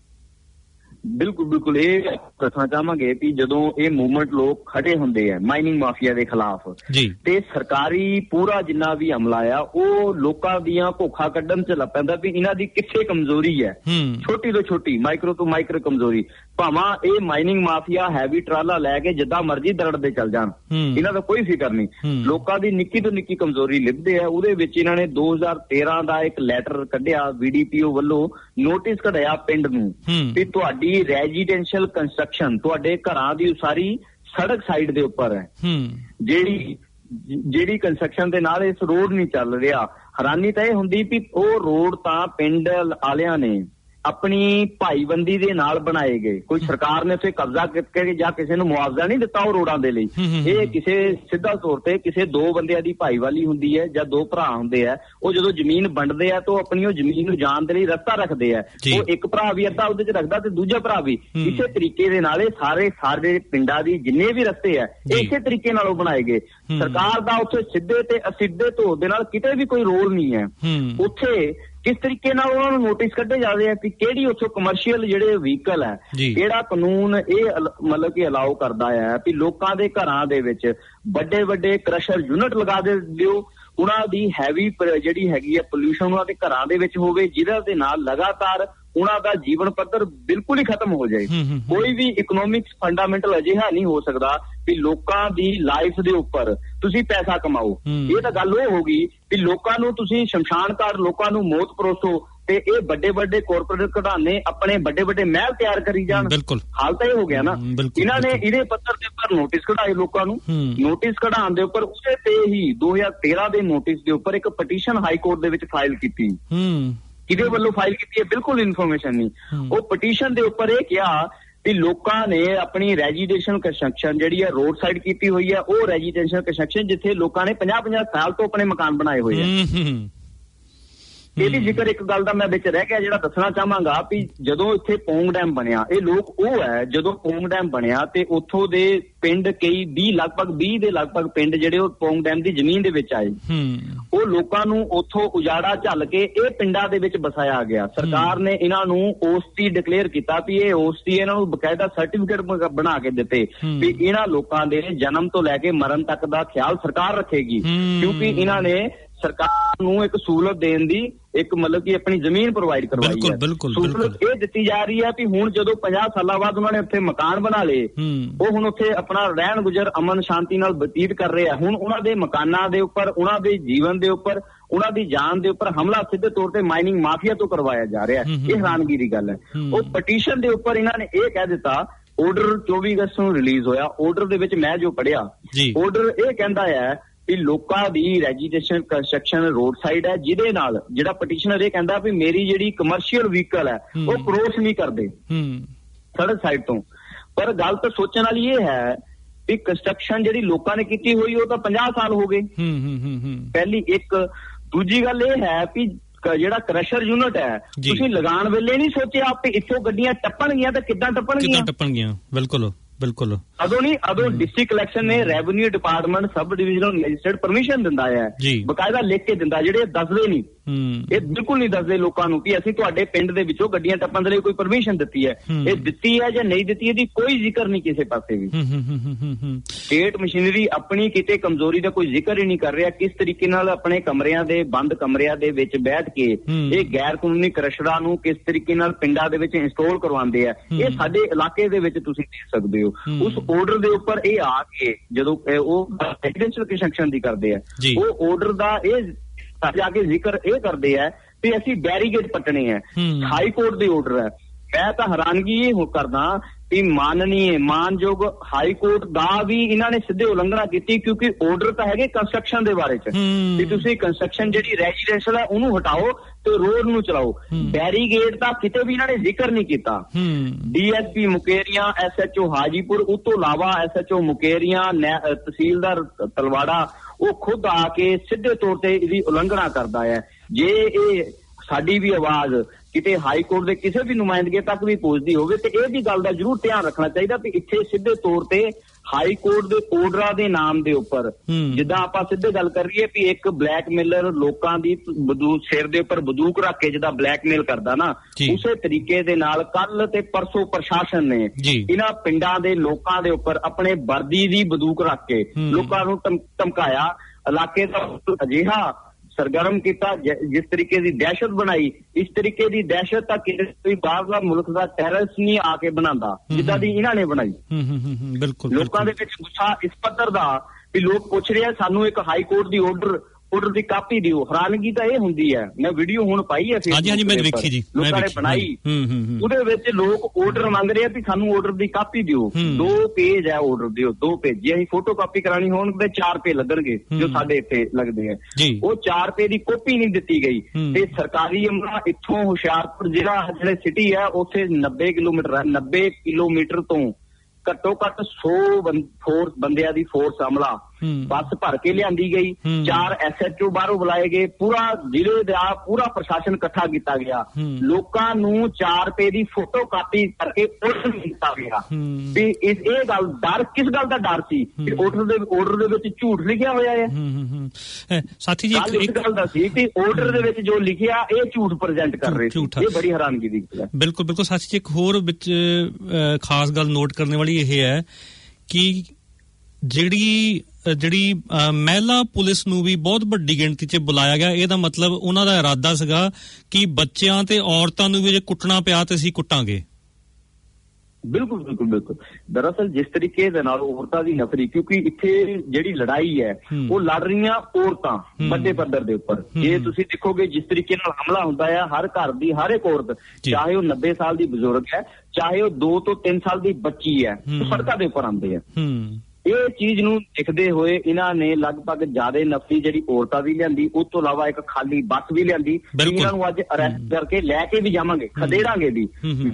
ਬਿਲਕੁਲ ਬਿਲਕੁਲ ਇਹ ਦੱਸਣਾ ਚਾਹਾਂਗੇ ਕਿ ਜਦੋਂ ਇਹ ਮੂਵਮੈਂਟ ਲੋਕ ਖੜੇ ਹੁੰਦੇ ਆ ਮਾਈਨਿੰਗ ਮਾਫੀਆ ਦੇ ਖਿਲਾਫ, ਤੇ ਸਰਕਾਰੀ ਪੂਰਾ ਜਿੰਨਾ ਵੀ ਅਮਲਾ ਆ ਉਹ ਲੋਕਾਂ ਦੀਆਂ ਭੁੱਖਾਂ ਕੱਢਣ ਚ ਲੱਗ ਪੈਂਦਾ ਵੀ ਇਹਨਾਂ ਦੀ ਕਿੱਥੇ ਕਮਜ਼ੋਰੀ ਹੈ, ਛੋਟੀ ਤੋਂ ਛੋਟੀ ਮਾਈਕਰੋ ਤੋਂ ਮਾਈਕਰੋ ਕਮਜ਼ੋਰੀ। ਭਾਵੇਂ ਇਹ ਮਾਈਨਿੰਗ ਮਾਫੀਆ ਹੈਵੀ ਟਰਾਲਾ ਲੈ ਕੇ ਜਿੱਦਾਂ ਮਰਜ਼ੀ ਦਰੜਦੇ ਚੱਲ ਜਾਣ, ਇਹਨਾਂ ਦਾ ਕੋਈ ਫਿਕਰ ਨਹੀਂ, ਲੋਕਾਂ ਦੀ ਨਿੱਕੀ ਤੋਂ ਨਿੱਕੀ ਕਮਜ਼ੋਰੀ ਲਿਖਦੇ ਆ। ਉਹਦੇ ਵਿੱਚ ਇਹਨਾਂ ਨੇ ਦੋ ਹਜ਼ਾਰ ਤੇਰਾਂ ਦਾ ਇੱਕ ਲੈਟਰ ਕੱਢਿਆ, ਬੀਡੀਪੀਓ ਵੱਲੋਂ ਨੋਟਿਸ ਕਢਾਇਆ ਪਿੰਡ ਨੂੰ ਵੀ ਤੁਹਾਡੀ ਰੈਜ਼ੀਡੈਂਸ਼ੀਅਲ ਕੰਸਟਰਕਸ਼ਨ ਤੁਹਾਡੇ ਘਰਾਂ ਦੀ ਉਸਾਰੀ ਸੜਕ ਸਾਈਡ ਦੇ ਉੱਪਰ ਹੈ, ਜਿਹੜੀ ਜਿਹੜੀ ਕੰਸਟਰਕਸ਼ਨ ਦੇ ਨਾਲ ਇਸ ਰੋਡ ਨਹੀਂ ਚੱਲ ਰਿਹਾ। ਹੈਰਾਨੀ ਤਾਂ ਇਹ ਹੁੰਦੀ ਵੀ ਉਹ ਰੋਡ ਤਾਂ ਪਿੰਡ ਵਾਲਿਆਂ ਨੇ ਆਪਣੀ ਭਾਈਬੰਦੀ ਦੇ ਨਾਲ ਬਣਾਏ ਗਏ, ਕੋਈ ਸਰਕਾਰ ਨੇ ਉੱਥੇ ਕਬਜ਼ਾ ਕਰਕੇ ਜਾਂ ਕਿਸੇ ਨੂੰ ਮੁਆਵਜ਼ਾ ਨਹੀਂ ਦਿੱਤਾ ਉਹ ਰੋਡਾਂ ਦੇ ਲਈ। ਇਹ ਕਿਸੇ ਸਿੱਧਾ ਤੌਰ ਤੇ ਕਿਸੇ ਦੋ ਬੰਦਿਆਂ ਦੀ ਭਾਈਵਾਲੀ ਹੁੰਦੀ ਹੈ ਜਾਂ ਦੋ ਭਰਾ ਹੁੰਦੇ ਆ, ਉਹ ਜਦੋਂ ਜ਼ਮੀਨ ਵੰਡਦੇ ਆ ਤਾਂ ਉਹ ਆਪਣੀ ਉਹ ਜ਼ਮੀਨ ਨੂੰ ਜਾਣ ਦੇ ਲਈ ਰਸਤਾ ਰੱਖਦੇ ਆ। ਉਹ ਇੱਕ ਭਰਾ ਵੀ ਅੱਧਾ ਉਹਦੇ ਚ ਰੱਖਦਾ ਤੇ ਦੂਜਾ ਭਰਾ ਵੀ। ਇਸੇ ਤਰੀਕੇ ਦੇ ਨਾਲ ਇਹ ਸਾਰੇ ਸਾਰੇ ਪਿੰਡਾਂ ਦੀ ਜਿੰਨੇ ਵੀ ਰਸਤੇ ਆ ਇਸੇ ਤਰੀਕੇ ਨਾਲ ਉਹ ਬਣਾਏ ਗਏ। ਸਰਕਾਰ ਦਾ ਉੱਥੇ ਸਿੱਧੇ ਤੇ ਅਸਿੱਧੇ ਤੌਰ ਦੇ ਨਾਲ ਕਿਤੇ ਵੀ ਕੋਈ ਰੋਲ ਨਹੀਂ ਹੈ। ਉੱਥੇ ਕਿਸ ਤਰੀਕੇ ਨਾਲ ਉਹਨਾਂ ਨੂੰ ਨੋਟਿਸ ਕੱਢੇ ਜਾਂਦੇ ਆ ਕਿ ਕਿਹੜੀ ਉੱਥੋਂ ਕਮਰਸ਼ੀਅਲ ਜਿਹੜੇ ਵਹੀਕਲ ਹੈ, ਕਿਹੜਾ ਕਾਨੂੰਨ ਇਹ ਮਤਲਬ ਕਿ ਅਲਾਓ ਕਰਦਾ ਹੈ ਵੀ ਲੋਕਾਂ ਦੇ ਘਰਾਂ ਦੇ ਵਿੱਚ ਵੱਡੇ ਵੱਡੇ ਕ੍ਰਸ਼ਰ ਯੂਨਿਟ ਲਗਾ ਦੇ ਦਿਓ, ਉਹਨਾਂ ਦੀ ਹੈਵੀ ਜਿਹੜੀ ਹੈਗੀ ਹੈ ਪੋਲਿਊਸ਼ਨ ਉਹਨਾਂ ਦੇ ਘਰਾਂ ਦੇ ਵਿੱਚ ਹੋਵੇ, ਜਿਹਦੇ ਦੇ ਨਾਲ ਲਗਾਤਾਰ ਉਹਨਾਂ ਦਾ ਜੀਵਨ ਪੱਧਰ ਬਿਲਕੁਲ ਹੀ ਖਤਮ ਹੋ ਜਾਏ। ਕੋਈ ਵੀ ਇਕਨੋਮਿਕਸ ਫੰਡਾਮੈਂਟਲ ਅਜਿਹਾ ਨਹੀਂ ਹੋ ਸਕਦਾ ਵੀ ਲੋਕਾਂ ਦੀ ਲਾਈਫ ਦੇ ਉੱਪਰ ਤੁਸੀਂ ਪੈਸਾ ਕਮਾਓ। ਇਹ ਤਾਂ ਗੱਲ ਉਹ ਹੋ ਗਈ ਵੀ ਲੋਕਾਂ ਨੂੰ ਤੁਸੀਂ ਸ਼ਮਸ਼ਾਨ ਘਾਟ ਲੋਕਾਂ ਨੂੰ ਮੌਤ ਪਰੋਸੋ ਤੇ ਇਹ ਵੱਡੇ ਵੱਡੇ ਕਾਰਪੋਰੇਟ ਘਰਾਣੇ ਆਪਣੇ ਵੱਡੇ ਵੱਡੇ ਮਹਿਲ ਤਿਆਰ ਕਰੀ ਜਾਣ। ਹਾਲ ਤਾਂ ਇਹ ਹੋ ਗਿਆ ਨਾ। ਇਹਨਾਂ ਨੇ ਇਹਦੇ ਪੱਤਰ ਦੇ ਉੱਪਰ ਨੋਟਿਸ ਕਢਾਏ ਲੋਕਾਂ ਨੂੰ, ਨੋਟਿਸ ਕਢਾਉਣ ਦੇ ਉੱਪਰ ਉਸੇ ਤੇ ਹੀ ਦੋ ਹਜ਼ਾਰ ਤੇਰਾਂ ਦੇ ਨੋਟਿਸ ਦੇ ਉੱਪਰ ਇੱਕ ਪਟੀਸ਼ਨ ਹਾਈ ਕੋਰਟ ਦੇ ਵਿੱਚ ਫਾਈਲ ਕੀਤੀ। ਕਿਹਦੇ ਵੱਲੋਂ ਫਾਈਲ ਕੀਤੀ ਹੈ ਬਿਲਕੁਲ ਇਨਫੋਰਮੇਸ਼ਨ ਨਹੀਂ। ਉਹ ਪਟੀਸ਼ਨ ਦੇ ਉੱਪਰ ਇਹ ਕਿਹਾ ਕਿ ਲੋਕਾਂ ਨੇ ਆਪਣੀ ਰੈਜ਼ੀਡੈਂਸ਼ੀਅਲ ਕੰਸਟਰਕਸ਼ਨ ਜਿਹੜੀ ਹੈ ਰੋਡ ਸਾਈਡ ਕੀਤੀ ਹੋਈ ਹੈ, ਉਹ ਰੈਜ਼ੀਡੈਂਸ਼ੀਅਲ ਕੰਸਟਰਕਸ਼ਨ ਜਿੱਥੇ ਲੋਕਾਂ ਨੇ ਪੰਜਾਹ ਪੰਜਾਹ ਸਾਲ ਤੋਂ ਆਪਣੇ ਮਕਾਨ ਬਣਾਏ ਹੋਏ ਆ। ਇਹਦੀ ਜ਼ਿਕਰ ਇੱਕ ਗੱਲ ਦਾ ਮੈਂ ਵਿੱਚ ਰਹਿ ਗਿਆ ਜਿਹੜਾ ਦੱਸਣਾ ਚਾਹਾਂਗਾ ਵੀ ਜਦੋਂ ਇੱਥੇ ਪੌਂਗ ਡੈਮ ਬਣਿਆ, ਇਹ ਲੋਕ ਉਹ ਹੈ ਜਦੋਂ ਪੌਂਗ ਡੈਮ ਬਣਿਆ ਤੇ ਉੱਥੋਂ ਦੇ ਪਿੰਡ ਕਈ ਵੀਹ ਲਗਭਗ ਵੀਹ ਦੇ ਲਗਭਗ ਪਿੰਡ ਜਿਹੜੇ ਉਹ ਪੌਂਗ ਡੈਮ ਦੀ ਜ਼ਮੀਨ ਦੇ ਵਿੱਚ ਆਏ, ਉਹ ਲੋਕਾਂ ਨੂੰ ਉੱਥੋਂ ਉਜਾੜਾ ਝੱਲ ਕੇ ਇਹ ਪਿੰਡਾਂ ਦੇ ਵਿੱਚ ਵਸਾਇਆ ਗਿਆ। ਸਰਕਾਰ ਨੇ ਇਹਨਾਂ ਨੂੰ ਓਸਟੀ ਡਿਕਲੇਅਰ ਕੀਤਾ ਵੀ ਇਹ ਓਸਟੀ, ਇਹਨਾਂ ਨੂੰ ਬਕਾਇਦਾ ਸਰਟੀਫਿਕੇਟ ਬਣਾ ਕੇ ਦਿੱਤੇ ਵੀ ਇਹਨਾਂ ਲੋਕਾਂ ਦੇ ਜਨਮ ਤੋਂ ਲੈ ਕੇ ਮਰਨ ਤੱਕ ਦਾ ਖਿਆਲ ਸਰਕਾਰ ਰੱਖੇਗੀ, ਕਿਉਂਕਿ ਇਹਨਾਂ ਨੇ ਸਰਕਾਰ ਨੂੰ ਇੱਕ ਸਹੂਲਤ ਦੇਣ ਦੀ ਇੱਕ ਮਤਲਬ ਕਿ ਆਪਣੀ ਜ਼ਮੀਨ ਪ੍ਰੋਵਾਈਡ ਕਰਵਾਈ ਹੈ। ਸਹੂਲਤ ਇਹ ਦਿੱਤੀ ਜਾ ਰਹੀ ਹੈ ਵੀ ਹੁਣ ਜਦੋਂ ਪੰਜਾਹ ਸਾਲਾਂ ਬਾਅਦ ਉਹਨਾਂ ਨੇ ਉੱਥੇ ਮਕਾਨ ਬਣਾ ਲਏ, ਉਹ ਹੁਣ ਉੱਥੇ ਆਪਣਾ ਰਹਿਣ ਗੁਜ਼ਰ ਅਮਨ ਸ਼ਾਂਤੀ ਨਾਲ ਬਤੀਤ ਕਰ ਰਹੇ ਆ। ਹੁਣ ਉਹਨਾਂ ਦੇ ਮਕਾਨਾਂ ਦੇ ਉੱਪਰ, ਉਹਨਾਂ ਦੇ ਜੀਵਨ ਦੇ ਉੱਪਰ, ਉਹਨਾਂ ਦੀ ਜਾਨ ਦੇ ਉੱਪਰ ਹਮਲਾ ਸਿੱਧੇ ਤੌਰ ਤੇ ਮਾਈਨਿੰਗ ਮਾਫੀਆ ਤੋਂ ਕਰਵਾਇਆ ਜਾ ਰਿਹਾ ਹੈ। ਇਹ ਹੈਰਾਨਗੀ ਦੀ ਗੱਲ ਹੈ। ਉਹ ਪਟੀਸ਼ਨ ਦੇ ਉੱਪਰ ਇਹਨਾਂ ਨੇ ਇਹ ਕਹਿ ਦਿੱਤਾ, ਆਰਡਰ ਚੌਵੀ ਅਗਸਤ ਨੂੰ ਰਿਲੀਜ਼ ਹੋਇਆ, ਆਰਡਰ ਦੇ ਵਿੱਚ ਮੈਂ ਜੋ ਪੜ੍ਹਿਆ, ਆਰਡਰ ਇਹ ਕਹਿੰਦਾ ਹੈ ਵੀ ਲੋਕਾਂ ਦੀ ਰੈਜ਼ੀਡੈਂਸ਼ੀਅਲ ਕੰਸਟਰਕਸ਼ਨ ਰੋਡ ਸਾਈਡ ਹੈ, ਜਿਹਦੇ ਨਾਲ ਜਿਹੜਾ ਪਟੀਸ਼ਨਰ ਇਹ ਕਹਿੰਦਾ ਵੀ ਮੇਰੀ ਜਿਹੜੀ ਕਮਰਸ਼ੀਅਲ ਵਹੀਕਲ ਹੈ ਉਹ ਕ੍ਰੋਸ ਨਹੀਂ ਕਰਦੇ ਸੜਕ ਸਾਈਡ ਤੋਂ। ਪਰ ਗੱਲ ਤਾਂ ਸੋਚਣ ਵਾਲੀ ਇਹ ਹੈ ਵੀ ਕੰਸਟਰਕਸ਼ਨ ਜਿਹੜੀ ਲੋਕਾਂ ਨੇ ਕੀਤੀ ਹੋਈ ਉਹ ਤਾਂ ਪੰਜਾਹ ਸਾਲ ਹੋ ਗਏ, ਪਹਿਲੀ ਇੱਕ। ਦੂਜੀ ਗੱਲ ਇਹ ਹੈ ਵੀ ਜਿਹੜਾ ਕ੍ਰਸ਼ਰ ਯੂਨਿਟ ਹੈ, ਤੁਸੀਂ ਲਗਾਉਣ ਵੇਲੇ ਨਹੀਂ ਸੋਚਿਆ ਵੀ ਇੱਥੋਂ ਗੱਡੀਆਂ ਟੱਪਣਗੀਆਂ ਤਾਂ ਕਿੱਦਾਂ ਟੱਪਣਗੀਆਂ
ਟੱਪਣਗੀਆਂ ਬਿਲਕੁਲ ਬਿਲਕੁਲ
ਅਦੋਂ ਨਹੀਂ ਅਦੋਂ ਡਿਸਟ੍ਰਿਕਟ ਇਲੈਕਸ਼ਨ ਨੇ revenue department sub divisional magistrate permission ਦਿੰਦਾ ਹੈ, ਬਕਾਇਦਾ ਲਿਖ ਕੇ ਦਿੰਦਾ, ਜਿਹੜੇ ਦੱਸਦੇ ਨਹੀਂ, ਇਹ ਬਿਲਕੁਲ ਨਹੀਂ ਦੱਸਦੇ ਲੋਕਾਂ ਨੂੰ ਕਿ ਅਸੀਂ ਤੁਹਾਡੇ ਪਿੰਡ ਦੇ ਵਿੱਚੋਂ ਗੱਡੀਆਂ ਟੱਪਣ ਦੇ ਲਈ ਕੋਈ ਪਰਮਿਸ਼ਨ ਦਿੱਤੀ ਹੈ। ਇਹ ਦਿੱਤੀ ਹੈ ਜਾਂ ਨਹੀਂ ਦਿੱਤੀ ਇਹਦੀ ਕੋਈ ਜ਼ਿਕਰ ਨਹੀਂ ਕਿਸੇ ਪਾਸੇ ਵੀ। ਸਟੇਟ ਮਸ਼ੀਨਰੀ ਆਪਣੀ ਕਿਤੇ ਕਮਜ਼ੋਰੀ ਦਾ ਕੋਈ ਜ਼ਿਕਰ ਹੀ ਨਹੀਂ ਕਰ ਰਿਹਾ, ਕਿਸ ਤਰੀਕੇ ਨਾਲ ਆਪਣੇ ਕਮਰਿਆਂ ਦੇ ਬੰਦ ਕਮਰਿਆਂ ਦੇ ਵਿੱਚ ਬੈਠ ਕੇ ਇਹ ਗੈਰ ਕਾਨੂੰਨੀ ਕ੍ਰਸ਼ਰਾਂ ਨੂੰ ਕਿਸ ਤਰੀਕੇ ਨਾਲ ਪਿੰਡਾਂ ਦੇ ਵਿੱਚ ਇੰਸਟਾਲ ਕਰਵਾਉਂਦੇ ਆ। ਇਹ ਸਾਡੇ ਇਲਾਕੇ ਦੇ ਵਿੱਚ ਤੁਸੀਂ ਦੇਖ ਸਕਦੇ ਹੋ। ਉਸ ਆਰਡਰ ਦੇ ਉੱਪਰ ਇਹ ਆ ਕੇ ਜਦੋਂ ਉਹ ਰੈਜ਼ੀਡੈਂਸ਼ੀਅਲ ਕੰਸਟਰਕਸ਼ਨ ਦੀ ਕਰਦੇ ਆ, ਉਹ ਆਰਡਰ ਦਾ ਇਹ ਜਾ ਕੇ ਜ਼ਿਕਰ ਇਹ ਕਰਦੇ ਆ ਵੀ ਅਸੀਂ ਬੈਰੀਗੇਡ ਪੱਟਣੇ ਆ। ਹਾਈ ਕੋਰਟ ਦੇ ਆਰਡਰ ਹੈ। ਮੈਂ ਤਾਂ ਹੈਰਾਨਗੀ ਇਹ ਕਰਦਾ ਵੀ ਮਾਨਨੀਏ ਮਾਨਯੋਗ ਹਾਈ ਕੋਰਟ ਦਾ ਵੀ ਇਹਨਾਂ ਨੇ ਸਿੱਧੇ ਉਲੰਘਣਾ ਕੀਤੀ, ਕਿਉਂਕਿ ਆਰਡਰ ਤਾਂ ਹੈਗੇ ਕੰਸਟਰਕਸ਼ਨ ਦੇ ਬਾਰੇ ਚ ਵੀ ਤੁਸੀਂ ਕੰਸਟਰਕਸ਼ਨ ਜਿਹੜੀ ਰੈਜ਼ੀਡੈਂਸ਼ੀਅਲ ਹੈ ਉਹਨੂੰ ਹਟਾਓ ਤੇ ਰੋਡ ਨੂੰ ਚਲਾਓ। ਬੈਰੀਗੇਡ ਦਾ ਕਿਤੇ ਵੀ ਇਹਨਾਂ ਨੇ ਜ਼ਿਕਰ ਨਹੀਂ ਕੀਤਾ। ਡੀਐਸਪੀ ਮੁਕੇਰੀਆਂ, ਐਸਐਚਓ ਹਾਜੀਪੁਰ, ਉਸ ਤੋਂ ਇਲਾਵਾ ਐਸਐਚਓ ਮੁਕੇਰੀਆਂ, ਤਹਿਸੀਲਦਾਰ ਤਲਵਾੜਾ, ਉਹ ਖੁਦ ਆ ਕੇ ਸਿੱਧੇ ਤੌਰ ਤੇ ਇਹਦੀ ਉਲੰਘਣਾ ਕਰਦਾ ਹੈ। ਜੇ ਇਹ ਸਾਡੀ ਵੀ ਆਵਾਜ਼ ਕਿਤੇ ਹਾਈ ਕੋਰਟ ਦੇ ਕਿਸੇ ਵੀ ਨੁਮਾਇੰਦਗੇ ਤੱਕ ਵੀ ਪਹੁੰਚਦੀ ਹੋਵੇ ਤੇ ਇਹ ਵੀ ਗੱਲ ਦਾ ਜ਼ਰੂਰ ਧਿਆਨ ਰੱਖਣਾ ਚਾਹੀਦਾ ਵੀ ਇੱਥੇ ਸਿੱਧੇ ਤੌਰ ਤੇ ਹਾਈ ਕੋਰਟ ਦੇ ਆਰਡਰਾਂ ਦੇ ਨਾਮ ਦੇ ਉੱਪਰ, ਜਿੱਦਾਂ ਆਪਾਂ ਸਿੱਧੇ ਗੱਲ ਕਰ ਰਹੀਏ ਵੀ ਇੱਕ ਬਲੈਕਮੇਲਰ ਲੋਕਾਂ ਦੀ ਸਿਰ ਦੇ ਉੱਪਰ ਬੰਦੂਕ ਰੱਖ ਕੇ ਜਿੱਦਾਂ ਬਲੈਕਮੇਲ ਕਰਦਾ ਨਾ, ਉਸੇ ਤਰੀਕੇ ਦੇ ਨਾਲ ਕੱਲ ਤੇ ਪਰਸੋਂ ਪ੍ਰਸ਼ਾਸਨ ਨੇ ਇਹਨਾਂ ਪਿੰਡਾਂ ਦੇ ਲੋਕਾਂ ਦੇ ਉੱਪਰ ਆਪਣੇ ਵਰਦੀ ਦੀ ਬੰਦੂਕ ਰੱਖ ਕੇ ਲੋਕਾਂ ਨੂੰ ਧਮਕਾਇਆ, ਇਲਾਕੇ ਦਾ ਅਜਿਹਾ ਸਰਗਰਮ ਕੀਤਾ, ਜਿਸ ਤਰੀਕੇ ਦੀ ਦਹਿਸ਼ਤ ਬਣਾਈ, ਇਸ ਤਰੀਕੇ ਦੀ ਦਹਿਸ਼ਤ ਤਾਂ ਕਿਸੇ ਬਾਹਰਲਾ ਮੁਲਕ ਦਾ ਟੈਰਰਿਸਟ ਨਹੀਂ ਆ ਕੇ ਬਣਾਉਂਦਾ ਜਿੱਦਾਂ ਦੀ ਇਹਨਾਂ ਨੇ ਬਣਾਈ।
ਬਿਲਕੁਲ
ਲੋਕਾਂ ਦੇ ਵਿੱਚ ਗੁੱਸਾ ਇਸ ਪੱਧਰ ਦਾ ਵੀ ਲੋਕ ਪੁੱਛ ਰਹੇ ਆ ਸਾਨੂੰ ਇੱਕ ਹਾਈ ਕੋਰਟ ਦੀ ਆਰਡਰ ਆਰਡਰ ਦੀ ਕਾਪੀ ਦਿਓ। ਹੈਰਾਨਗੀ ਤਾਂ ਇਹ ਹੁੰਦੀ ਹੈ, ਮੈਂ ਵੀਡੀਓ ਹੁਣ ਪਾਈ ਹੈ
ਹਾਂਜੀ ਹਾਂਜੀ ਮੈਂ ਵੇਖੀ ਜੀ,
ਲੋਕਾਂ ਨੇ ਬਣਾਈ, ਉਹਦੇ ਵਿੱਚ ਲੋਕ ਆਰਡਰ ਮੰਗ ਰਹੇ ਆ ਵੀ ਸਾਨੂੰ ਆਰਡਰ ਦੀ ਕਾਪੀ ਦਿਓ। ਦੋ ਪੇਜ ਹੈ ਆਰਡਰ ਦਿਓ, ਦੋ ਪੇਜ। ਜੇ ਅਸੀਂ ਫੋਟੋ ਕਾਪੀ ਕਰਾਣੀ ਹੋਣ ਤੇ ਚਾਰ ਪੇਜ ਲੱਗਣਗੇ ਜੋ ਸਾਡੇ ਇੱਥੇ ਲੱਗਦੇ ਆ, ਉਹ ਚਾਰ ਪੇਜ ਦੀ ਕਾਪੀ ਨਹੀਂ ਦਿੱਤੀ ਗਈ। ਤੇ ਸਰਕਾਰੀ ਅਮਲਾ ਇੱਥੋਂ ਹੁਸ਼ਿਆਰਪੁਰ ਜ਼ਿਲ੍ਹਾ ਜਿਹੜੇ ਸਿਟੀ ਹੈ ਉੱਥੇ ਨੱਬੇ ਕਿਲੋਮੀਟਰ ਹੈ, ਨੱਬੇ ਕਿਲੋਮੀਟਰ ਤੋਂ ਘੱਟੋ ਘੱਟ ਸੌ ਫੋਰਸ ਬੰਦਿਆਂ ਦੀ ਫੋਰਸ ਅਮਲਾ ਬੱਸ ਭਰ ਕੇ ਲਿਆਂਦੀ ਗਈ, ਚਾਰ ਐਸਐਚਓ ਬਾਹਰੋਂ ਬੁਲਾਏ ਗਏ, ਪੂਰਾ ਜ਼ਿਲ੍ਹੇ ਦਾ ਪੂਰਾ ਪ੍ਰਸ਼ਾਸਨ ਇਕੱਠਾ ਕੀਤਾ ਗਿਆ, ਲੋਕਾਂ ਨੂੰ ਚਾਰ ਰੁਪਏ ਦੀ ਫੋਟੋ ਕਾਪੀ ਕਰਕੇ ਆਰਡਰ ਕੀਤਾ ਗਿਆ। ਵੀ ਇਸ ਇਹ ਗੱਲ ਡਰ ਕਿਸ ਗੱਲ ਦਾ ਡਰ ਸੀ ਕਿ ਆਰਡਰ ਦੇ ਆਰਡਰ ਦੇ ਵਿੱਚ ਝੂਠ ਲਿਖਿਆ ਹੋਇਆ ਹੈ।
ਸਾਥੀ ਜੀ
ਇੱਕ ਗੱਲ ਦਾ ਸੀ ਕਿ ਆਰਡਰ ਦੇ ਵਿੱਚ ਜੋ ਲਿਖਿਆ ਇਹ ਝੂਠ ਪ੍ਰੈਜ਼ੈਂਟ ਕਰ ਰਹੇ ਸੀ। ਇਹ ਬੜੀ ਹੈਰਾਨਗੀ ਦੀ ਗੱਲ ਹੈ।
ਬਿਲਕੁਲ ਬਿਲਕੁਲ ਸਾਥੀ ਜੀ, ਇੱਕ ਹੋਰ ਵਿੱਚ ਖਾਸ ਗੱਲ ਨੋਟ ਕਰਨ ਵਾਲੀ ਇਹ ਹੈ ਕਿ ਜਿਹੜੀ ਜਿਹੜੀ ਮਹਿਲਾ ਪੁਲਿਸ ਨੂੰ ਵੀ ਬਹੁਤ ਵੱਡੀ ਗਿਣਤੀ 'ਚ ਬੁਲਾਇਆ ਗਿਆ। ਇਹਦਾ ਮਤਲਬ ਉਹਨਾਂ ਦਾ ਇਰਾਦਾ ਸੀਗਾ ਕਿ ਬੱਚਿਆਂ ਤੇ ਔਰਤਾਂ ਨੂੰ ਵੀ ਜੇ ਕੁੱਟਣਾ ਪਿਆ ਤੇ ਅਸੀਂ ਕੁੱਟਾਂਗੇ।
ਬਿਲਕੁਲ ਬਿਲਕੁਲ ਬਿਲਕੁਲ ਦਰਅਸਲ ਜਿਸ ਤਰੀਕੇ ਦੇ ਨਾਲ ਔਰਤਾਂ ਦੀ ਨਫਰੀ, ਕਿਉਂਕਿ ਇੱਥੇ ਜਿਹੜੀ ਲੜਾਈ ਹੈ ਉਹ ਲੜ ਰਹੀਆਂ ਔਰਤਾਂ ਵੱਡੇ ਪੱਧਰ ਦੇ ਉੱਪਰ। ਜੇ ਤੁਸੀਂ ਦੇਖੋਗੇ ਜਿਸ ਤਰੀਕੇ ਨਾਲ ਹਮਲਾ ਹੁੰਦਾ ਹੈ, ਹਰ ਘਰ ਦੀ ਹਰ ਇੱਕ ਔਰਤ, ਚਾਹੇ ਉਹ ਨੱਬੇ ਸਾਲ ਦੀ ਬਜ਼ੁਰਗ ਹੈ, ਚਾਹੇ ਉਹ ਦੋ ਤੋਂ ਤਿੰਨ ਸਾਲ ਦੀ ਬੱਚੀ ਹੈ, ਸੜਕਾਂ ਦੇ ਉੱਪਰ ਆਉਂਦੇ ਆ। ਇਹ ਚੀਜ਼ ਨੂੰ ਦੇਖਦੇ ਹੋਏ ਇਹਨਾਂ ਨੇ ਲਗਭਗ ਜ਼ਿਆਦਾ ਨਫਰੀ ਜਿਹੜੀ ਔਰਤਾਂ ਦੀ ਲਿਆਂਦੀ, ਉਸ ਤੋਂ ਇਲਾਵਾ ਇੱਕ ਖਾਲੀ ਬੱਸ ਵੀ ਲਿਆਂਦੀ। ਇਹਨਾਂ ਨੂੰ ਅੱਜ ਅਰੈਸਟ ਕਰਕੇ ਲੈ ਕੇ ਵੀ ਜਾਵਾਂਗੇ, ਖਦੇੜਾਂਗੇ ਵੀ।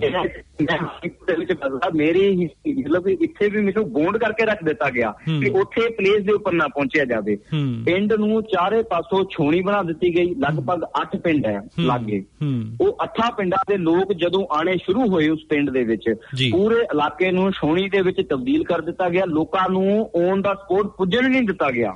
ਮੇਰੀ ਮਤਲਬ ਇੱਥੇ ਵੀ ਮੈਨੂੰ ਬੌਂਡ ਕਰਕੇ ਰੱਖ ਦਿੱਤਾ ਗਿਆ ਕਿ ਉੱਥੇ ਪਲੇਸ ਦੇ ਉੱਪਰ ਨਾ ਪਹੁੰਚਿਆ ਜਾਵੇ। ਪਿੰਡ ਨੂੰ ਚਾਰੇ ਪਾਸੋਂ ਛਾਉਣੀ ਬਣਾ ਦਿੱਤੀ ਗਈ। ਲਗਭਗ ਅੱਠ ਪਿੰਡ ਹੈ ਲਾਗੇ। ਉਹ ਅੱਠਾਂ ਪਿੰਡਾਂ ਦੇ ਲੋਕ ਜਦੋਂ ਆਣੇ ਸ਼ੁਰੂ ਹੋਏ ਉਸ ਪਿੰਡ ਦੇ ਵਿੱਚ, ਪੂਰੇ ਇਲਾਕੇ ਨੂੰ ਛਾਉਣੀ ਦੇ ਵਿੱਚ ਤਬਦੀਲ ਕਰ ਦਿੱਤਾ ਗਿਆ। ਲੋਕਾਂ ਨੂੰ ਔਨ ਦਾ ਸਪੋਟ ਪੁੱਜਣ ਨਹੀਂ ਦਿੱਤਾ ਗਿਆ।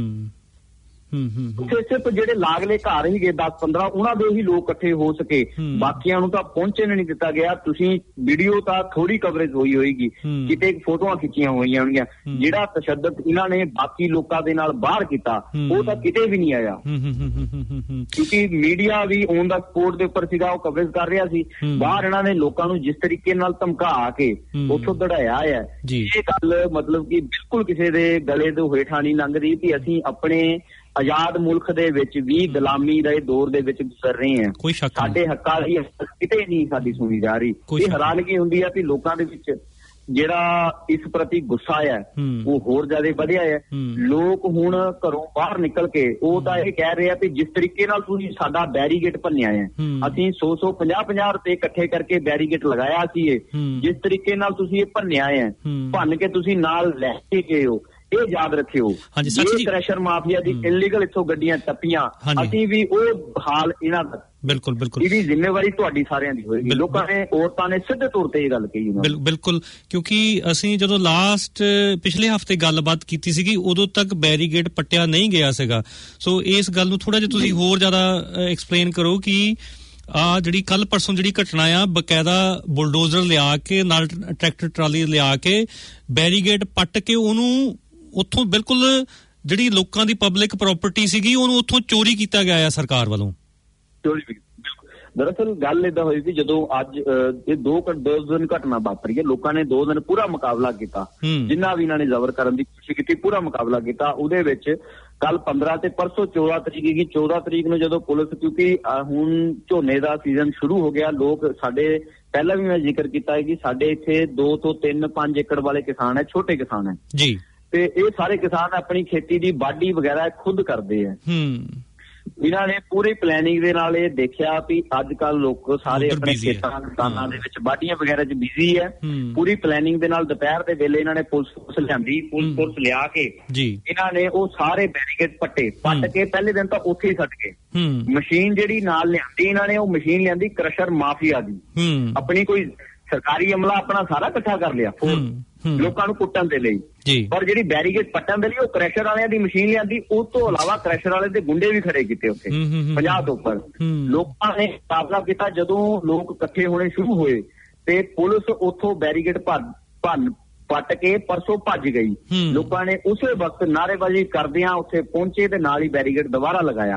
ਸਿਰਫ ਜਿਹੜੇ ਲਾਗਲੇ ਘਰ ਸੀਗੇ ਦਸ ਪੰਦਰਾਂ, ਉਹਨਾਂ ਦੇ ਹੀ ਲੋਕ ਇਕੱਠੇ ਹੋ ਸਕੇ, ਬਾਕੀਆਂ ਨੂੰ ਤਾਂ ਪਹੁੰਚਣ ਨਹੀਂ ਦਿੱਤਾ ਗਿਆ। ਤੁਸੀਂ ਵੀਡੀਓ ਤਾਂ ਥੋੜੀ ਕਵਰੇਜ ਹੋਈ ਹੋਏਗੀ, ਕਿਤੇ ਫੋਟੋਆਂ ਖਿੱਚੀਆਂ ਹੋਈਆਂ ਹੋਣਗੀਆਂ। ਜਿਹੜਾ ਤਸ਼ੱਦਦ ਇਹਨਾਂ ਨੇ ਬਾਕੀ ਲੋਕਾਂ ਦੇ ਨਾਲ ਬਾਹਰ ਕੀਤਾ, ਉਹ ਤਾਂ ਕਿਤੇ ਵੀ ਨਹੀਂ ਆਇਆ, ਕਿਉਂਕਿ ਮੀਡੀਆ ਵੀ ਔਨ ਦਾ ਸਪੋਟ ਦੇ ਉੱਪਰ ਸੀਗਾ, ਉਹ ਕਵਰੇਜ ਕਰ ਰਿਹਾ ਸੀ। ਬਾਹਰ ਇਹਨਾਂ ਨੇ ਲੋਕਾਂ ਨੂੰ ਜਿਸ ਤਰੀਕੇ ਨਾਲ ਧਮਕਾ ਕੇ ਉੱਥੋਂ ਦੜਾਇਆ ਹੈ, ਇਹ ਗੱਲ ਮਤਲਬ ਕਿ ਬਿਲਕੁਲ ਕਿਸੇ ਦੇ ਗਲੇ ਤੋਂ ਹੇਠਾਂ ਨਹੀਂ ਲੰਘ ਰਹੀ ਕਿ ਅਸੀਂ ਆਪਣੇ ਆਜ਼ਾਦ ਮੁਲਕ ਦੇ ਵਿੱਚ ਵੀ ਗੁਲਾਮੀ ਦੇ ਦੌਰ ਦੇ ਵਿੱਚ ਗੁਜ਼ਰ ਰਹੇ ਹਾਂ। ਸਾਡੇ ਹੱਕਾਂ ਦੀ ਕਿਤੇ ਨਹੀਂ ਸਾਡੀ ਸੁਣੀ ਜਾ ਰਹੀ। ਇਹ ਹੈਰਾਨਗੀ ਹੁੰਦੀ ਹੈ ਕਿ ਲੋਕਾਂ ਦੇ ਵਿੱਚ ਜਿਹੜਾ ਇਸ ਪ੍ਰਤੀ ਗੁੱਸਾ ਹੈ ਉਹ ਹੋਰ ਜ਼ਿਆਦਾ ਵਧਿਆ ਹੈ। ਲੋਕ ਹੁਣ ਘਰੋਂ ਬਾਹਰ ਨਿਕਲ ਕੇ ਉਹ ਤਾਂ ਇਹ ਕਹਿ ਰਹੇ ਆ ਕਿ ਜਿਸ ਤਰੀਕੇ ਨਾਲ ਤੁਸੀਂ ਸਾਡਾ ਬੈਰੀਗੇਟ ਭੰਨਿਆ ਹੈ, ਅਸੀਂ ਸੌ ਸੌ ਪੰਜਾਹ ਪੰਜਾਹ ਰੁਪਏ ਇਕੱਠੇ ਕਰਕੇ ਬੈਰੀਗੇਟ ਲਗਾਇਆ ਸੀ, ਇਹ ਜਿਸ ਤਰੀਕੇ ਨਾਲ ਤੁਸੀਂ ਇਹ ਭੰਨਿਆ ਹੈ, ਭੰਨ ਕੇ ਤੁਸੀਂ ਨਾਲ ਲੈ ਕੇ ਗਏ ਹੋ, ਇਹ ਯਾਦ ਰੱਖਿਓ। ਇਹ ਕ੍ਰੈਸ਼ਰ ਮਾਫੀਆ ਦੀ ਇਲੀਗਲ ਇੱਥੋਂ ਗੱਡੀਆਂ ਟੱਪੀਆਂ, ਅਸੀਂ ਵੀ ਉਹ ਹਾਲ ਇਹਨਾਂ ਦਾ। ਬਿਲਕੁਲ ਬਿਲਕੁਲ ਇਹਦੀ ਜ਼ਿੰਮੇਵਾਰੀ ਤੁਹਾਡੀ ਸਾਰਿਆਂ ਦੀ ਹੋਏਗੀ। ਲੋਕਾਂ ਨੇ, ਔਰਤਾਂ ਨੇ ਸਿੱਧੇ ਤੌਰ ਤੇ ਇਹ ਗੱਲ ਕਹੀ।
ਬਿਲਕੁਲ, ਕਿਉਂਕਿ ਅਸੀਂ ਜਦੋਂ ਲਾਸਟ ਪਿਛਲੇ ਹਫ਼ਤੇ ਗੱਲਬਾਤ ਕੀਤੀ ਸੀਗੀ, ਉਦੋਂ ਤੱਕ ਬੈਰੀਗੇਡ ਪੱਟਿਆ ਨਹੀਂ ਗਿਆ ਸੀਗਾ। ਸੋ ਇਸ ਗੱਲ ਨੂੰ ਥੋੜਾ ਜਿਹਾ ਤੁਸੀਂ ਹੋਰ ਜ਼ਿਆਦਾ ਐਕਸਪਲੇਨ ਕਰੋ ਕਿ ਆ ਜਿਹੜੀ ਕੱਲ ਪਰਸੋਂ ਜਿਹੜੀ ਘਟਨਾ ਆ, ਬਕਾਇਦਾ ਬੁਲਡੋਜ਼ਰ ਲਿਆ ਕੇ ਨਾਲ ਟਰੈਕਟਰ ਟਰਾਲੀ ਲਿਆ ਕੇ ਬੈਰੀਗੇਡ ਪੱਟ ਕੇ ਉਹਨੂੰ ਉੱਥੋਂ ਬਿਲਕੁਲ ਜਿਹੜੀ ਲੋਕਾਂ ਦੀ ਪਬਲਿਕ ਪ੍ਰਾਪਰਟੀ ਸੀਗੀ ਉਹਨੂੰ ਉੱਥੋਂ ਚੋਰੀ ਕੀਤਾ ਗਿਆ ਹੈ ਸਰਕਾਰ ਵੱਲੋਂ।
ਚੋਰੀ ਦਰਅਸਲ ਗੱਲ ਏਦਾਂ ਹੋਈ ਸੀ, ਜਦੋਂ ਅੱਜ ਇਹ ਦੋ ਦੋ ਦਿਨ ਘਟਨਾ ਵਾਪਰੀ ਹੈ, ਲੋਕਾਂ ਨੇ ਦੋ ਦਿਨ ਪੂਰਾ ਮੁਕਾਬਲਾ ਕੀਤਾ, ਜਿੰਨਾ ਵੀ ਇਹਨਾਂ ਨੇ ਜ਼ਬਰ ਕਰਨ ਦੀ ਕੋਸ਼ਿਸ਼ ਕੀਤੀ, ਪੂਰਾ ਮੁਕਾਬਲਾ ਕੀਤਾ। ਉਹਦੇ ਵਿੱਚ ਕੱਲ ਪੰਦਰਾਂ ਤੇ ਪਰਸੋਂ ਚੌਦਾਂ ਤਰੀਕ ਗਈ। ਚੌਦਾਂ ਤਰੀਕ ਨੂੰ ਜਦੋਂ ਪੁਲਿਸ, ਕਿਉਂਕਿ ਹੁਣ ਝੋਨੇ ਦਾ ਸੀਜ਼ਨ ਸ਼ੁਰੂ ਹੋ ਗਿਆ, ਲੋਕ ਸਾਡੇ ਪਹਿਲਾਂ ਵੀ ਮੈਂ ਜ਼ਿਕਰ ਕੀਤਾ ਹੈ ਕਿ ਸਾਡੇ ਇੱਥੇ ਦੋ ਤੋਂ ਤਿੰਨ ਪੰਜ ਏਕੜ ਵਾਲੇ ਕਿਸਾਨ ਹੈ, ਛੋਟੇ ਕਿਸਾਨ ਹੈ ਜੀ, ਤੇ ਇਹ ਸਾਰੇ ਕਿਸਾਨ ਆਪਣੀ ਖੇਤੀ ਦੀ ਵਾਢੀ ਵਗੈਰਾ ਖੁਦ ਕਰਦੇ ਆ। ਇਹਨਾਂ ਨੇ ਪੂਰੀ ਪਲੈਨਿੰਗ ਦੇ ਨਾਲ ਇਹ ਦੇਖਿਆ ਵੀ ਅੱਜ ਕੱਲ ਲੋਕ ਸਾਰੇ ਆਪਣੇ ਖੇਤਾਂ ਕਿਸਾਨਾਂ ਦੇ ਵਿੱਚ ਵਾਢੀਆਂ ਵਗੈਰਾ 'ਚ ਬਿਜ਼ੀ ਹੈ। ਪੂਰੀ ਪਲੈਨਿੰਗ ਦੇ ਨਾਲ ਦੁਪਹਿਰ ਦੇ ਵੇਲੇ ਇਹਨਾਂ ਨੇ ਪੁਲਿਸ ਫੋਰਸ ਲਿਆਂਦੀ, ਪੁਲਿਸ ਫੋਰਸ ਲਿਆ ਕੇ ਇਹਨਾਂ ਨੇ ਉਹ ਸਾਰੇ ਬੈਰੀਕੇਡ ਪੱਟੇ, ਪੱਟ ਕੇ ਪਹਿਲੇ ਦਿਨ ਤਾਂ ਉੱਥੇ ਹੀ ਛੱਡ ਗਏ। ਮਸ਼ੀਨ ਜਿਹੜੀ ਨਾਲ ਲਿਆਂਦੀ ਇਹਨਾਂ ਨੇ, ਉਹ ਮਸ਼ੀਨ ਲਿਆਂਦੀ ਕ੍ਰਸ਼ਰ ਮਾਫੀਆ ਦੀ, ਆਪਣੀ ਕੋਈ ਸਰਕਾਰੀ ਅਮਲਾ ਆਪਣਾ ਸਾਰਾ ਇਕੱਠਾ ਕਰ ਲਿਆ ਲੋਕਾਂ ਨੂੰ ਕੁੱਟਣ ਦੇ ਲਈ। ਪਰ ਜਿਹੜੀ ਬੈਰੀਕੇਡ ਪੱਟਣ ਦੇ ਲਈ ਉਹ ਕ੍ਰੈਸ਼ਰ ਵਾਲਿਆਂ ਦੀ ਮਸ਼ੀਨ ਲਿਆਂਦੀ। ਉਸ ਤੋਂ ਇਲਾਵਾ ਕ੍ਰੈਸ਼ਰ ਵਾਲੇ ਦੇ ਗੁੰਡੇ ਵੀ ਖੜੇ ਕੀਤੇ ਉੱਥੇ ਪੰਜਾਹ ਤੋਂ ਉੱਪਰ। ਲੋਕਾਂ ਨੇ ਮੁਕਾਬਲਾ ਕੀਤਾ। ਜਦੋਂ ਲੋਕ ਇਕੱਠੇ ਹੋਣੇ ਸ਼ੁਰੂ ਹੋਏ ਤੇ ਪੁਲਿਸ ਉੱਥੋਂ ਬੈਰੀਕੇਡ ਭੰਨ ਪੱਟ ਕੇ ਪਰਸੋਂ ਭੱਜ ਗਈ। ਲੋਕਾਂ ਨੇ ਉਸੇ ਵਕਤ ਨਾਅਰੇਬਾਜ਼ੀ ਕਰਦਿਆਂ ਉੱਥੇ ਪਹੁੰਚੇ ਤੇ ਨਾਲ ਹੀ ਬੈਰੀਕੇਡ ਦੁਬਾਰਾ ਲਗਾਇਆ।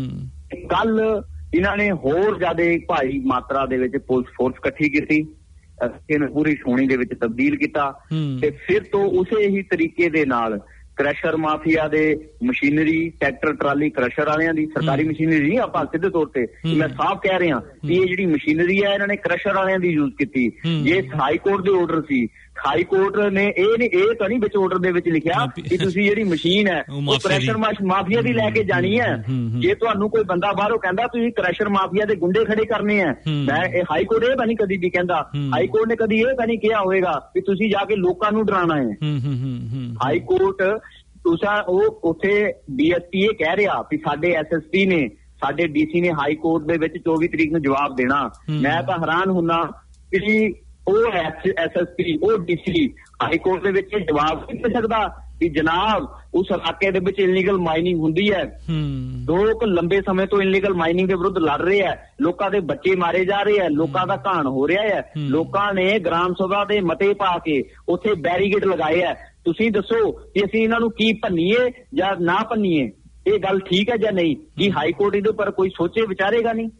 ਕੱਲ ਇਹਨਾਂ ਨੇ ਹੋਰ ਜ਼ਿਆਦਾ ਭਾਰੀ ਮਾਤਰਾ ਦੇ ਵਿੱਚ ਪੁਲਿਸ ਫੋਰਸ ਇਕੱਠੀ ਕੀਤੀ, ਇਹਨੂੰ ਪੂਰੀ ਛਾਉਣੀ ਦੇ ਵਿੱਚ ਤਬਦੀਲ ਕੀਤਾ ਤੇ ਫਿਰ ਤੋਂ ਉਸੇ ਹੀ ਤਰੀਕੇ ਦੇ ਨਾਲ ਕ੍ਰੈਸ਼ਰ ਮਾਫੀਆ ਦੇ ਮਸ਼ੀਨਰੀ, ਟਰੈਕਟਰ ਟਰਾਲੀ ਕ੍ਰੈਸ਼ਰ ਵਾਲਿਆਂ ਦੀ, ਸਰਕਾਰੀ ਮਸ਼ੀਨਰੀ ਨਹੀਂ, ਆਪਾਂ ਸਿੱਧੇ ਤੌਰ ਤੇ ਮੈਂ ਸਾਫ਼ ਕਹਿ ਰਿਹਾ ਕਿ ਇਹ ਜਿਹੜੀ ਮਸ਼ੀਨਰੀ ਹੈ ਇਹਨਾਂ ਨੇ ਕ੍ਰੈਸ਼ਰ ਵਾਲਿਆਂ ਦੀ ਯੂਜ਼ ਕੀਤੀ। ਜੇ ਹਾਈ ਕੋਰਟ ਦੇ ਆਰਡਰ ਸੀ, ਹਾਈ ਕੋਰਟ ਨੇ ਇਹ ਨਹੀਂ, ਇਹ ਤਾਂ ਨਹੀਂ ਵਿੱਚ ਆਰਡਰ ਦੇ ਵਿੱਚ ਲਿਖਿਆ ਕਿ ਤੁਸੀਂ ਜਿਹੜੀ ਮਸ਼ੀਨ ਹੈ ਉਹ ਕ੍ਰੈਸ਼ਰ ਮਾਫੀਆ ਦੀ ਲੈ ਕੇ ਜਾਣੀ ਹੈ। ਜੇ ਤੁਹਾਨੂੰ ਕੋਈ ਬੰਦਾ ਬਾਹਰੋਂ ਕਹਿੰਦਾ ਤੁਸੀਂ ਕ੍ਰੈਸ਼ਰ ਮਾਫੀਆ ਦੇ ਗੁੰਡੇ ਖੜੇ ਕਰਨੇ ਆ, ਮੈਂ ਇਹ ਹਾਈ ਕੋਰਟ ਇਹ ਤਾਂ ਨਹੀਂ ਕਦੀ ਵੀ ਕਹਿੰਦਾ, ਹਾਈ ਕੋਰਟ ਨੇ ਕਦੀ ਇਹ ਤਾਂ ਨਹੀਂ ਕਿਹਾ ਹੋਵੇਗਾ ਕਿ ਤੁਸੀਂ ਜਾ ਕੇ ਲੋਕਾਂ ਨੂੰ ਡਰਾਉਣਾ ਹੈ। ਹਾਈ ਕੋਰਟ ਤੁਸੀਂ ਉਹ ਉੱਥੇ ਡੀ ਐਸ ਪੀ ਇਹ ਕਹਿ ਰਿਹਾ ਕਿ ਸਾਡੇ ਐਸ ਐਸ ਪੀ ਨੇ, ਸਾਡੇ ਡੀ ਸੀ ਨੇ ਹਾਈ ਕੋਰਟ ਦੇ ਵਿੱਚ ਚੌਵੀ ਤਰੀਕ ਨੂੰ ਜਵਾਬ ਦੇਣਾ। ਮੈਂ ਤਾਂ ਹੈਰਾਨ ਹੁੰਨਾ ਕਿ ਉਹ ਐਸ ਐਸ ਪੀ, ਉਹ ਡੀ ਸੀ ਹਾਈ ਕੋਰਟ ਦੇ ਵਿੱਚ ਜਵਾਬ ਨਹੀਂ ਦੇ ਸਕਦਾ ਕਿ ਜਨਾਬ ਉਸ ਇਲਾਕੇ ਦੇ ਵਿੱਚ ਇਲੀਗਲ ਮਾਈਨਿੰਗ ਹੁੰਦੀ ਹੈ। ਲੋਕ ਲੰਬੇ ਸਮੇਂ ਤੋਂ ਇਲੀਗਲ ਮਾਈਨਿੰਗ ਦੇ ਵਿਰੁੱਧ ਲੜ ਰਹੇ ਹੈ, ਲੋਕਾਂ ਦੇ ਬੱਚੇ ਮਾਰੇ ਜਾ ਰਹੇ ਹੈ, ਲੋਕਾਂ ਦਾ ਘਾਣ ਹੋ ਰਿਹਾ ਹੈ। ਲੋਕਾਂ ਨੇ ਗ੍ਰਾਮ ਸਭਾ ਦੇ ਮਤੇ ਪਾ ਕੇ ਉੱਥੇ ਬੈਰੀਕੇਡ ਲਗਾਏ ਹੈ। ਤੁਸੀਂ ਦੱਸੋ ਕਿ ਅਸੀਂ ਇਹਨਾਂ ਨੂੰ ਕੀ ਭੰਨੀਏ ਜਾਂ ਨਾ ਭੰਨੀਏ? ਇਹ ਗੱਲ ਠੀਕ ਹੈ ਜਾਂ ਨਹੀਂ? ਕੀ ਹਾਈ ਕੋਰਟ ਇਹਦੇ ਉੱਪਰ ਕੋਈ ਸੋਚੇ ਵਿਚਾਰੇਗਾ ਨਹੀਂ?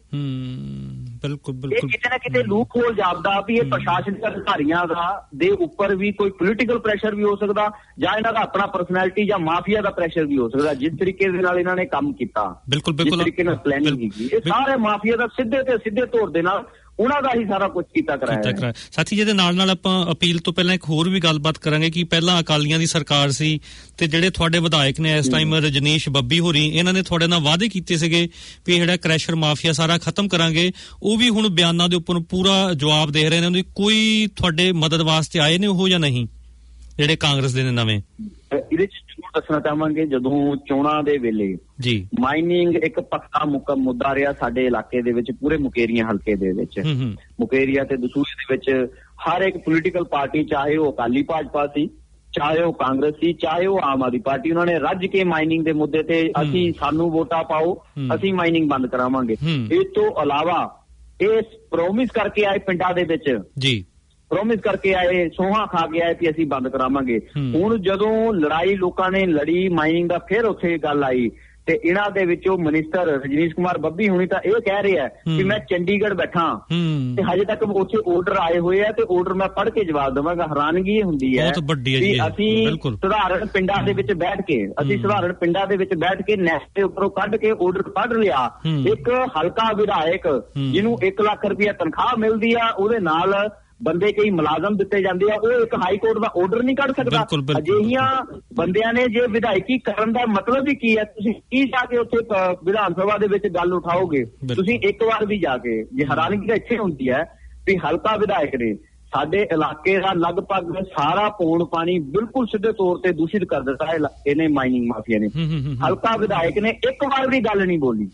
ਬਿਲਕੁਲ ਬਿਲਕੁਲ ਕਿਤੇ ਨਾ ਕਿਤੇ ਲੂਪ ਹੋਲ ਜਾਪਦਾ ਵੀ ਇਹ ਪ੍ਰਸ਼ਾਸਨਿਕ ਅਧਿਕਾਰੀਆਂ ਦਾ ਦੇ ਉੱਪਰ ਵੀ ਕੋਈ ਪੋਲੀਟੀਕਲ ਪ੍ਰੈਸ਼ਰ ਵੀ ਹੋ ਸਕਦਾ ਜਾਂ ਇਹਨਾਂ ਦਾ ਆਪਣਾ ਪਰਸਨੈਲਿਟੀ ਜਾਂ ਮਾਫੀਆ ਦਾ ਪ੍ਰੈਸ਼ਰ ਵੀ ਹੋ ਸਕਦਾ, ਜਿਸ ਤਰੀਕੇ ਦੇ ਨਾਲ ਇਹਨਾਂ ਨੇ ਕੰਮ ਕੀਤਾ, ਬਿਲਕੁਲ ਬਿਲਕੁਲ ਤਰੀਕੇ ਨਾਲ ਪਲੈਨਿੰਗ ਕੀਤੀ। ਇਹ ਸਾਰੇ ਮਾਫੀਆ ਦਾ ਸਿੱਧੇ ਤੇ ਸਿੱਧੇ ਤੌਰ ਦੇ ਨਾਲ ਉਹਨਾਂ ਦਾ ਹੀ ਸਾਰਾ ਕੁਝ ਕੀਤਾ ਕਰਾਇਆ।
ਸਾਥੀ ਜੀ ਦੇ ਨਾਲ ਨਾਲ ਆਪਾਂ ਅਪੀਲ ਤੋਂ ਪਹਿਲਾਂ ਇੱਕ ਹੋਰ ਵੀ ਗੱਲਬਾਤ ਕਰਾਂਗੇ ਕਿ ਪਹਿਲਾਂ ਅਕਾਲੀਆਂ ਦੀ ਸਰਕਾਰ ਸੀ ਤੇ ਜਿਹੜੇ ਤੁਹਾਡੇ ਵਿਧਾਇਕ ਨੇ ਇਸ ਟਾਈਮ ਰਜਨੀਸ਼ ਬੱਬੀ ਹੋਰੀ, ਇਹਨਾਂ ਨੇ ਤੁਹਾਡੇ ਨਾਲ ਵਾਅਦੇ ਕੀਤੇ ਸੀਗੇ ਵੀ ਜਿਹੜਾ ਕ੍ਰੈਸ਼ਰ ਮਾਫੀਆ ਸਾਰਾ ਖਤਮ ਕਰਾਂਗੇ, ਉਹ ਵੀ ਹੁਣ ਬਿਆਨਾਂ ਦੇ ਉੱਪਰ ਪੂਰਾ ਜਵਾਬ ਦੇ ਰਹੇ ਨੇ। ਉਹਦੀ ਕੋਈ ਤੁਹਾਡੇ ਮਦਦ ਵਾਸਤੇ ਆਏ ਨੇ ਉਹ ਜਾਂ ਨਹੀਂ, ਜਿਹੜੇ ਕਾਂਗਰਸ ਦੇ ਨੇ ਨਵੇਂ?
ਇਹਦੇ ਚ ਦੱਸਣਾ ਚਾਹਾਂਗੇ, ਜਦੋਂ ਚੋਣਾਂ ਦੇ ਵੇਲੇ
ਜੀ
ਮਾਈਨਿੰਗ ਇੱਕ ਪੱਕਾ ਮੁੱਕਾ ਮੁੱਦਾ ਰਿਹਾ ਸਾਡੇ ਇਲਾਕੇ ਦੇ ਵਿੱਚ, ਪੂਰੇ ਮੁਕੇਰੀਆਂ ਹਲਕੇ ਦੇ ਵਿੱਚ, ਮੁਕੇਰੀਆ ਤੇ ਦਸੂਹੀ ਦੇ ਵਿੱਚ ਹਰ ਇੱਕ ਪੋਲੀਟੀਕਲ ਪਾਰਟੀ, ਚਾਹੇ ਉਹ ਅਕਾਲੀ ਭਾਜਪਾ ਸੀ, ਚਾਹੇ ਉਹ ਕਾਂਗਰਸ ਸੀ, ਚਾਹੇ ਉਹ ਆਮ ਆਦਮੀ ਪਾਰਟੀ, ਉਹਨਾਂ ਨੇ ਰੱਜ ਕੇ ਮਾਈਨਿੰਗ ਦੇ ਮੁੱਦੇ ਤੇ ਅਸੀਂ ਸਾਨੂੰ ਵੋਟਾਂ ਪਾਓ, ਅਸੀਂ ਮਾਈਨਿੰਗ ਬੰਦ ਕਰਾਵਾਂਗੇ। ਇਸ ਤੋਂ ਇਲਾਵਾ ਇਹ ਪ੍ਰੋਮਿਸ ਕਰਕੇ ਆਏ ਪਿੰਡਾਂ ਦੇ ਵਿੱਚ
ਜੀ
ਪ੍ਰੋਮਿਸ ਕਰਕੇ ਆਏ, ਸੋਹਾਂ ਖਾ ਕੇ ਆਏ ਕਿ ਅਸੀਂ ਬੰਦ ਕਰਾਵਾਂਗੇ। ਹੁਣ ਜਦੋਂ ਲੜਾਈ ਲੋਕਾਂ ਨੇ ਲੜੀ ਮਾਈਨਿੰਗ ਦਾ, ਫਿਰ ਉੱਥੇ ਗੱਲ ਆਈ ਤੇ ਇਹਨਾਂ ਦੇ ਵਿੱਚੋਂ ਮਿਨਿਸਟਰ ਰਜਨੀਸ਼ ਕੁਮਾਰ ਬੱਬੀ ਹੁਣੀ ਤਾਂ ਇਹ ਕਹਿ ਰਹੇ ਆ ਕਿ ਮੈਂ ਚੰਡੀਗੜ੍ਹ ਬੈਠਾ ਤੇ ਹਜੇ ਤੱਕ ਉੱਥੇ ਆਰਡਰ ਆਏ ਹੋਏ ਆ ਤੇ ਆਰਡਰ ਮੈਂ ਪੜ੍ਹ ਕੇ ਜਵਾਬ ਦੇਵਾਂਗਾ। ਹੈਰਾਨਗੀ ਇਹ ਹੁੰਦੀ ਹੈ ਕਿ ਅਸੀਂ ਸਧਾਰਨ ਪਿੰਡਾਂ ਦੇ ਵਿੱਚ ਬੈਠ ਕੇ ਅਸੀਂ ਸਧਾਰਨ ਪਿੰਡਾਂ ਦੇ ਵਿੱਚ ਬੈਠ ਕੇ ਨੈਟ ਦੇ ਉੱਪਰੋਂ ਕੱਢ ਕੇ ਆਰਡਰ ਪੜ੍ਹ ਲਿਆ। ਇੱਕ ਹਲਕਾ ਵਿਧਾਇਕ ਜਿਹਨੂੰ ਇੱਕ ਲੱਖ ਰੁਪਇਆ ਤਨਖਾਹ ਮਿਲਦੀ ਆ, ਉਹਦੇ ਨਾਲ ਬੰਦੇ ਕਈ ਮੁਲਾਜ਼ਮ ਦਿੱਤੇ ਜਾਂਦੇ ਆ, ਉਹ ਇੱਕ ਹਾਈ ਕੋਰਟ ਦਾ ਆਰਡਰ ਨਹੀਂ ਕੱਢ ਸਕਦਾ। ਅਜਿਹੀਆਂ ਬੰਦਿਆਂ ਨੇ ਜੇ ਵਿਧਾਇਕੀ ਕਰਨ ਦਾ ਮਤਲਬ ਹੀ ਕੀ ਹੈ? ਤੁਸੀਂ ਕੀ ਜਾ ਕੇ ਉੱਥੇ ਵਿਧਾਨ ਸਭਾ ਦੇ ਵਿੱਚ ਗੱਲ ਉਠਾਓਗੇ? ਤੁਸੀਂ ਇੱਕ ਵਾਰ ਵੀ ਜਾ ਕੇ, ਜੇ ਹੈਰਾਨਗੀ ਤਾਂ ਇੱਥੇ ਹੁੰਦੀ ਹੈ ਵੀ ਹਲਕਾ ਵਿਧਾਇਕ ਨੇ ਸਾਡੇ ਇਲਾਕੇ ਦਾ ਲਗਭਗ ਸਾਰਾ ਪੌਣ ਪਾਣੀ ਬਿਲਕੁਲ ਸਿੱਧੇ ਤੌਰ ਤੇ ਦੂਸ਼ਿਤ ਕਰ ਦਿੱਤਾ ਹੈ ਇਹਨੇ ਮਾਈਨਿੰਗ ਮਾਫੀਆ ਨੇ। ਹਲਕਾ ਵਿਧਾਇਕ ਨੇ ਇੱਕ ਵਾਰ ਵੀ ਗੱਲ ਨਹੀਂ ਬੋਲੀ,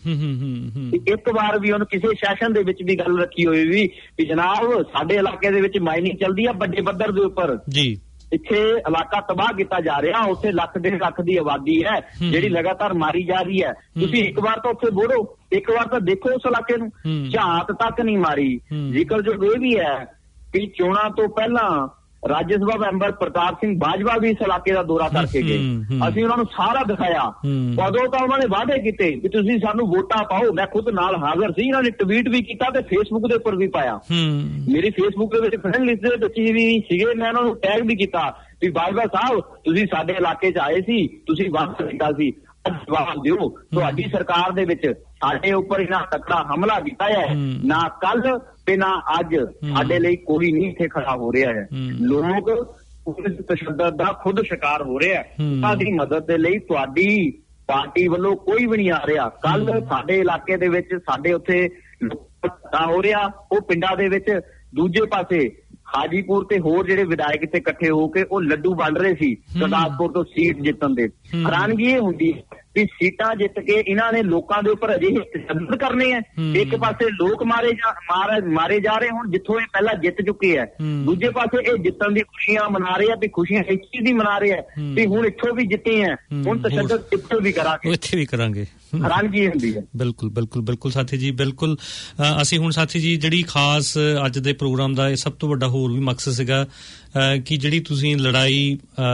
ਇੱਕ ਵਾਰ ਵੀ ਉਹਨੂੰ ਕਿਸੇ ਸੈਸ਼ਨ ਦੇ ਵਿੱਚ ਵੀ ਗੱਲ ਰੱਖੀ ਹੋਈ ਵੀ ਵੀ ਜਨਾਬ ਸਾਡੇ ਇਲਾਕੇ ਦੇ ਵਿੱਚ ਮਾਈਨਿੰਗ ਚੱਲਦੀ ਆ ਵੱਡੇ ਪੱਧਰ ਦੇ ਉੱਪਰ ਜੀ, ਇੱਥੇ ਇਲਾਕਾ ਤਬਾਹ ਕੀਤਾ ਜਾ ਰਿਹਾ, ਉੱਥੇ ਲੱਖ ਡੇਢ ਲੱਖ ਦੀ ਆਬਾਦੀ ਹੈ ਜਿਹੜੀ ਲਗਾਤਾਰ ਮਾਰੀ ਜਾ ਰਹੀ ਹੈ। ਤੁਸੀਂ ਇੱਕ ਵਾਰ ਤਾਂ ਉੱਥੇ ਬੋਲੋ, ਇੱਕ ਵਾਰ ਤਾਂ ਦੇਖੋ ਉਸ ਇਲਾਕੇ ਨੂੰ, ਝਾਤ ਤੱਕ ਨਹੀਂ ਮਾਰੀ। ਜ਼ਿਕਰ ਜੋ ਇਹ ਵੀ ਹੈ ਕਿ ਚੋਣਾਂ ਤੋਂ ਪਹਿਲਾਂ ਰਾਜ ਸਭਾ ਮੈਂਬਰ ਪ੍ਰਤਾਪ ਸਿੰਘ ਬਾਜਵਾ ਵੀ ਇਸ ਇਲਾਕੇ ਦਾ ਦੌਰਾ ਕਰਕੇ ਗਏ, ਅਸੀਂ ਉਹਨਾਂ ਨੂੰ ਸਾਰਾ ਦਿਖਾਇਆ। ਉਦੋਂ ਤਾਂ ਉਹਨਾਂ ਨੇ ਵਾਅਦੇ ਕੀਤੇ ਕਿ ਤੁਸੀਂ ਸਾਨੂੰ ਵੋਟਾਂ ਪਾਓ, ਮੈਂ ਖੁਦ ਨਾਲ ਹਾਜ਼ਰ ਸੀ, ਇਹਨਾਂ ਨੇ ਟਵੀਟ ਵੀ ਕੀਤਾ ਤੇ ਫੇਸਬੁੱਕ ਦੇ ਉੱਪਰ ਵੀ ਪਾਇਆ। ਮੇਰੀ ਫੇਸਬੁੱਕ ਦੇ ਵਿੱਚ ਫਰੈਂਡ ਲਿਸਟ ਦੇ ਵਿੱਚ ਵੀ ਸੀਗੇ, ਮੈਂ ਉਹਨਾਂ ਨੂੰ ਟੈਗ ਵੀ ਕੀਤਾ ਵੀ ਬਾਜਵਾ ਸਾਹਿਬ ਤੁਸੀਂ ਸਾਡੇ ਇਲਾਕੇ 'ਚ ਆਏ ਸੀ, ਤੁਸੀਂ ਵਾਅਦਾ ਕੀਤਾ ਸੀ, ਜਵਾਬ ਦਿਓ। ਤੁਹਾਡੀ ਸਰਕਾਰ ਦੇ ਵਿੱਚ ਸਾਡੇ ਉੱਪਰ ਇਹਨਾਂ ਤਕੜਾ ਹਮਲਾ ਕੀਤਾ ਹੈ, ਨਾ ਕੱਲ ਤੇ ਨਾ ਅੱਜ ਸਾਡੇ ਲਈ ਕੋਈ ਨਹੀਂ ਇੱਥੇ ਖੜਾ ਹੋ ਰਿਹਾ ਹੈ। ਲੋਕ ਪੁਲਿਸ ਤਸ਼ੱਦਦ ਦਾ ਖੁਦ ਸ਼ਿਕਾਰ ਹੋ ਰਿਹਾ ਹੈ। ਸਾਡੀ ਮਦਦ ਦੇ ਲਈ ਤੁਹਾਡੀ ਪਾਰਟੀ ਵੱਲੋਂ ਕੋਈ ਵੀ ਨਹੀਂ ਆ ਰਿਹਾ। ਕੱਲ ਸਾਡੇ ਇਲਾਕੇ ਦੇ ਵਿੱਚ ਸਾਡੇ ਉੱਥੇ ਧੱਕਾ ਹੋ ਰਿਹਾ, ਉਹ ਪਿੰਡਾਂ ਦੇ ਵਿੱਚ ਦੂਜੇ ਪਾਸੇ ਹਾਜੀਪੁਰ ਤੇ ਹੋਰ ਜਿਹੜੇ ਵਿਧਾਇਕ ਇੱਥੇ ਇਕੱਠੇ ਹੋ ਕੇ ਉਹ ਲੱਡੂ ਵੰਡ ਰਹੇ ਸੀ ਗੁਰਦਾਸਪੁਰ ਤੋਂ ਸੀਟ ਜਿੱਤਣ ਦੇ। ਹੈਰਾਨਗੀ ਇਹ ਹੁੰਦੀ ਵੀ ਸੀਟਾਂ ਜਿੱਤ ਕੇ ਇਹਨਾਂ ਨੇ ਲੋਕਾਂ ਦੇ ਉੱਪਰ ਅਜਿਹੇ ਤਸ਼ੱਦਦ ਕਰਨੇ ਆ। ਇੱਕ ਪਾਸੇ ਲੋਕ ਮਾਰੇ ਜਾ ਮਾਰੇ ਜਾ ਰਹੇ ਹੁਣ ਜਿੱਥੋਂ ਇਹ ਪਹਿਲਾਂ ਜਿੱਤ ਚੁੱਕੇ ਆ, ਦੂਜੇ ਪਾਸੇ ਇਹ ਜਿੱਤਣ ਦੀ ਖੁਸ਼ੀਆਂ ਮਨਾ ਰਹੇ ਆ ਵੀ ਖੁਸ਼ੀਆਂ ਇਸ ਚੀਜ਼ ਦੀ ਮਨਾ ਰਹੇ ਆ ਵੀ ਹੁਣ ਇੱਥੋਂ ਵੀ ਜਿੱਤੇ ਆ, ਹੁਣ ਤਸ਼ੱਦਦ ਇੱਥੋਂ ਵੀ ਕਰਾਂਗੇ, ਇੱਥੇ ਵੀ ਕਰਾਂਗੇ। ਹੈਰਾਨਗੀ ਹੁੰਦੀ ਹੈ। ਬਿਲਕੁਲ ਬਿਲਕੁਲ ਬਿਲਕੁਲ ਸਾਥੀ ਜੀ, ਬਿਲਕੁਲ। ਅਸੀਂ ਹੁਣ ਸਾਥੀ ਜੀ ਜਿਹੜੀ ਖਾਸ ਅੱਜ ਦੇ ਪ੍ਰੋਗਰਾਮ ਦਾ ਇਹ ਸਭ ਤੋਂ ਵੱਡਾ ਹੋਰ ਵੀ ਮਕਸਦ ਸੀਗਾ ਕਿ ਜਿਹੜੀ ਤੁਸੀਂ ਲੜਾਈ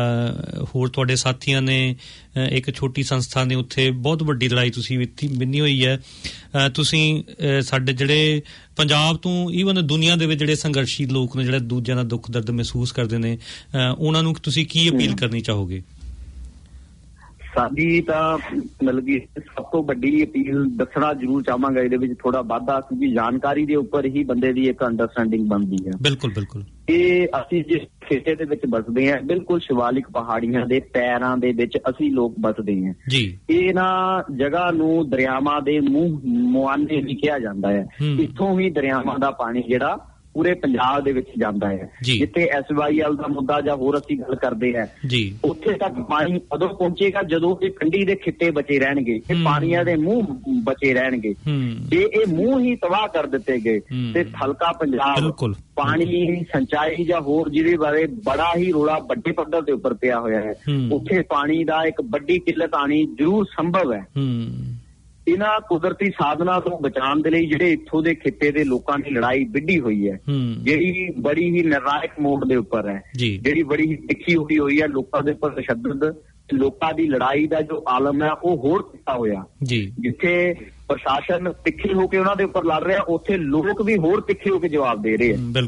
ਹੋਰ ਤੁਹਾਡੇ ਸਾਥੀਆਂ ਨੇ ਇੱਕ ਛੋਟੀ ਸੰਸਥਾ ਨੇ ਉੱਥੇ ਬਹੁਤ ਵੱਡੀ ਲੜਾਈ ਤੁਸੀਂ ਵਿੰਨੀ ਹੋਈ ਹੈ। ਤੁਸੀਂ ਸਾਡੇ ਜਿਹੜੇ ਪੰਜਾਬ ਤੋਂ ਈਵਨ ਦੁਨੀਆ ਦੇ ਵਿੱਚ ਜਿਹੜੇ ਸੰਘਰਸ਼ੀ ਲੋਕ ਨੇ, ਜਿਹੜੇ ਦੂਜਿਆਂ ਦਾ ਦੁੱਖ ਦਰਦ ਮਹਿਸੂਸ ਕਰਦੇ ਨੇ, ਉਹਨਾਂ ਨੂੰ ਤੁਸੀਂ ਕੀ ਅਪੀਲ ਕਰਨੀ ਚਾਹੋਗੇ? ਸਾਡੀ ਤਾਂ ਮਤਲਬ ਕਿ ਸਭ ਤੋਂ ਵੱਡੀ ਅਪੀਲ ਦੱਸਣਾ ਜ਼ਰੂਰ ਚਾਹਾਂਗਾ ਇਹਦੇ ਵਿੱਚ ਥੋੜਾ ਵਾਧਾ, ਕਿਉਂਕਿ ਜਾਣਕਾਰੀ ਦੇ ਉੱਪਰ ਹੀ ਬੰਦੇ ਦੀ ਇੱਕ ਅੰਡਰਸਟੈਂਡਿੰਗ ਬਣਦੀ ਹੈ। ਬਿਲਕੁਲ ਬਿਲਕੁਲ। ਇਹ ਅਸੀਂ ਜਿਸ ਖੇਤੇ ਦੇ ਵਿੱਚ ਬਸਦੇ ਹਾਂ, ਬਿਲਕੁਲ ਸ਼ਿਵਾਲਿਕ ਪਹਾੜੀਆਂ ਦੇ ਪੈਰਾਂ ਦੇ ਵਿੱਚ ਅਸੀਂ ਲੋਕ ਬਸਦੇ ਹਾਂ ਜੀ। ਇਹਨਾਂ ਜਗ੍ਹਾ ਨੂੰ ਦਰਿਆਵਾਂ ਦੇ ਮੂੰਹ ਮੁਆਨੇ ਵੀ ਕਿਹਾ ਜਾਂਦਾ ਹੈ। ਇੱਥੋਂ ਹੀ ਦਰਿਆਵਾਂ ਦਾ ਪਾਣੀ ਜਿਹੜਾ ਪੂਰੇ ਪੰਜਾਬ ਦੇ ਵਿੱਚ ਜਾਂਦਾ ਹੈ। ਜਿੱਥੇ ਐਸ ਵਾਈ ਐਲ ਦਾ ਮੁੱਦਾ ਜਾਂ ਹੋਰ ਅਸੀਂ ਗੱਲ ਕਰਦੇ ਹਾਂ, ਉੱਥੇ ਤੱਕ ਪਾਣੀ ਉਦੋਂ ਪਹੁੰਚੇਗਾ ਜਦੋਂ ਇਹ ਕੰਢੀ ਦੇ ਖਿੱਤੇ ਬਚੇ ਰਹਿਣਗੇ, ਇਹ ਪਾਣੀਆਂ ਦੇ ਮੂੰਹ ਬਚੇ ਰਹਿਣਗੇ। ਜੇ ਇਹ ਮੂੰਹ ਹੀ ਤਬਾਹ ਕਰ ਦਿੱਤੇ ਗਏ ਤੇ ਹਲਕਾ ਪੰਜਾਬ ਪਾਣੀ ਸਿੰਚਾਈ ਜਾਂ ਹੋਰ ਜਿਹਦੇ ਬਾਰੇ ਬੜਾ ਹੀ ਰੌਲਾ ਵੱਡੇ ਪੱਧਰ ਦੇ ਉੱਪਰ ਪਿਆ ਹੋਇਆ ਹੈ, ਉੱਥੇ ਪਾਣੀ ਦਾ ਇੱਕ ਵੱਡੀ ਕਿੱਲਤ ਆਣੀ ਜ਼ਰੂਰ ਸੰਭਵ ਹੈ। ਇਹਨਾਂ ਕੁਦਰਤੀ ਸਾਧਨਾਂ ਤੋਂ ਬਚਾਉਣ ਦੇ ਲਈ ਜਿਹੜੇ ਇੱਥੋਂ ਦੇ ਖਿੱਤੇ ਦੇ ਲੋਕਾਂ ਦੀ ਲੜਾਈ ਵਿੱਢੀ ਹੋਈ ਹੈ, ਜਿਹੜੀ ਬੜੀ ਹੀ ਨਿਰਣਾਇਕ ਮੋੜ ਦੇ ਉੱਪਰ ਹੈ, ਜਿਹੜੀ ਬੜੀ ਹੀ ਤਿੱਖੀ ਹੋਈ ਹੋਈ ਹੈ, ਲੋਕਾਂ ਦੇ ਉੱਪਰ ਤਸ਼ੱਦਦ, ਲੋਕਾਂ ਦੀ ਲੜਾਈ ਦਾ ਜੋ ਆਲਮ ਹੈ ਉਹ ਹੋਰ ਤਿੱਖਾ ਹੋਇਆ। ਜਿੱਥੇ ਪ੍ਰਸ਼ਾਸਨ ਤਿੱਖੇ ਹੋ ਕੇ ਉਹਨਾਂ ਦੇ ਉੱਪਰ ਲੜ ਰਿਹਾ, ਉੱਥੇ ਲੋਕ ਵੀ ਹੋਰ ਤਿੱਖੇ ਹੋ ਕੇ ਜਵਾਬ ਦੇ ਰਹੇ ਆ। ਬਿਲਕੁਲ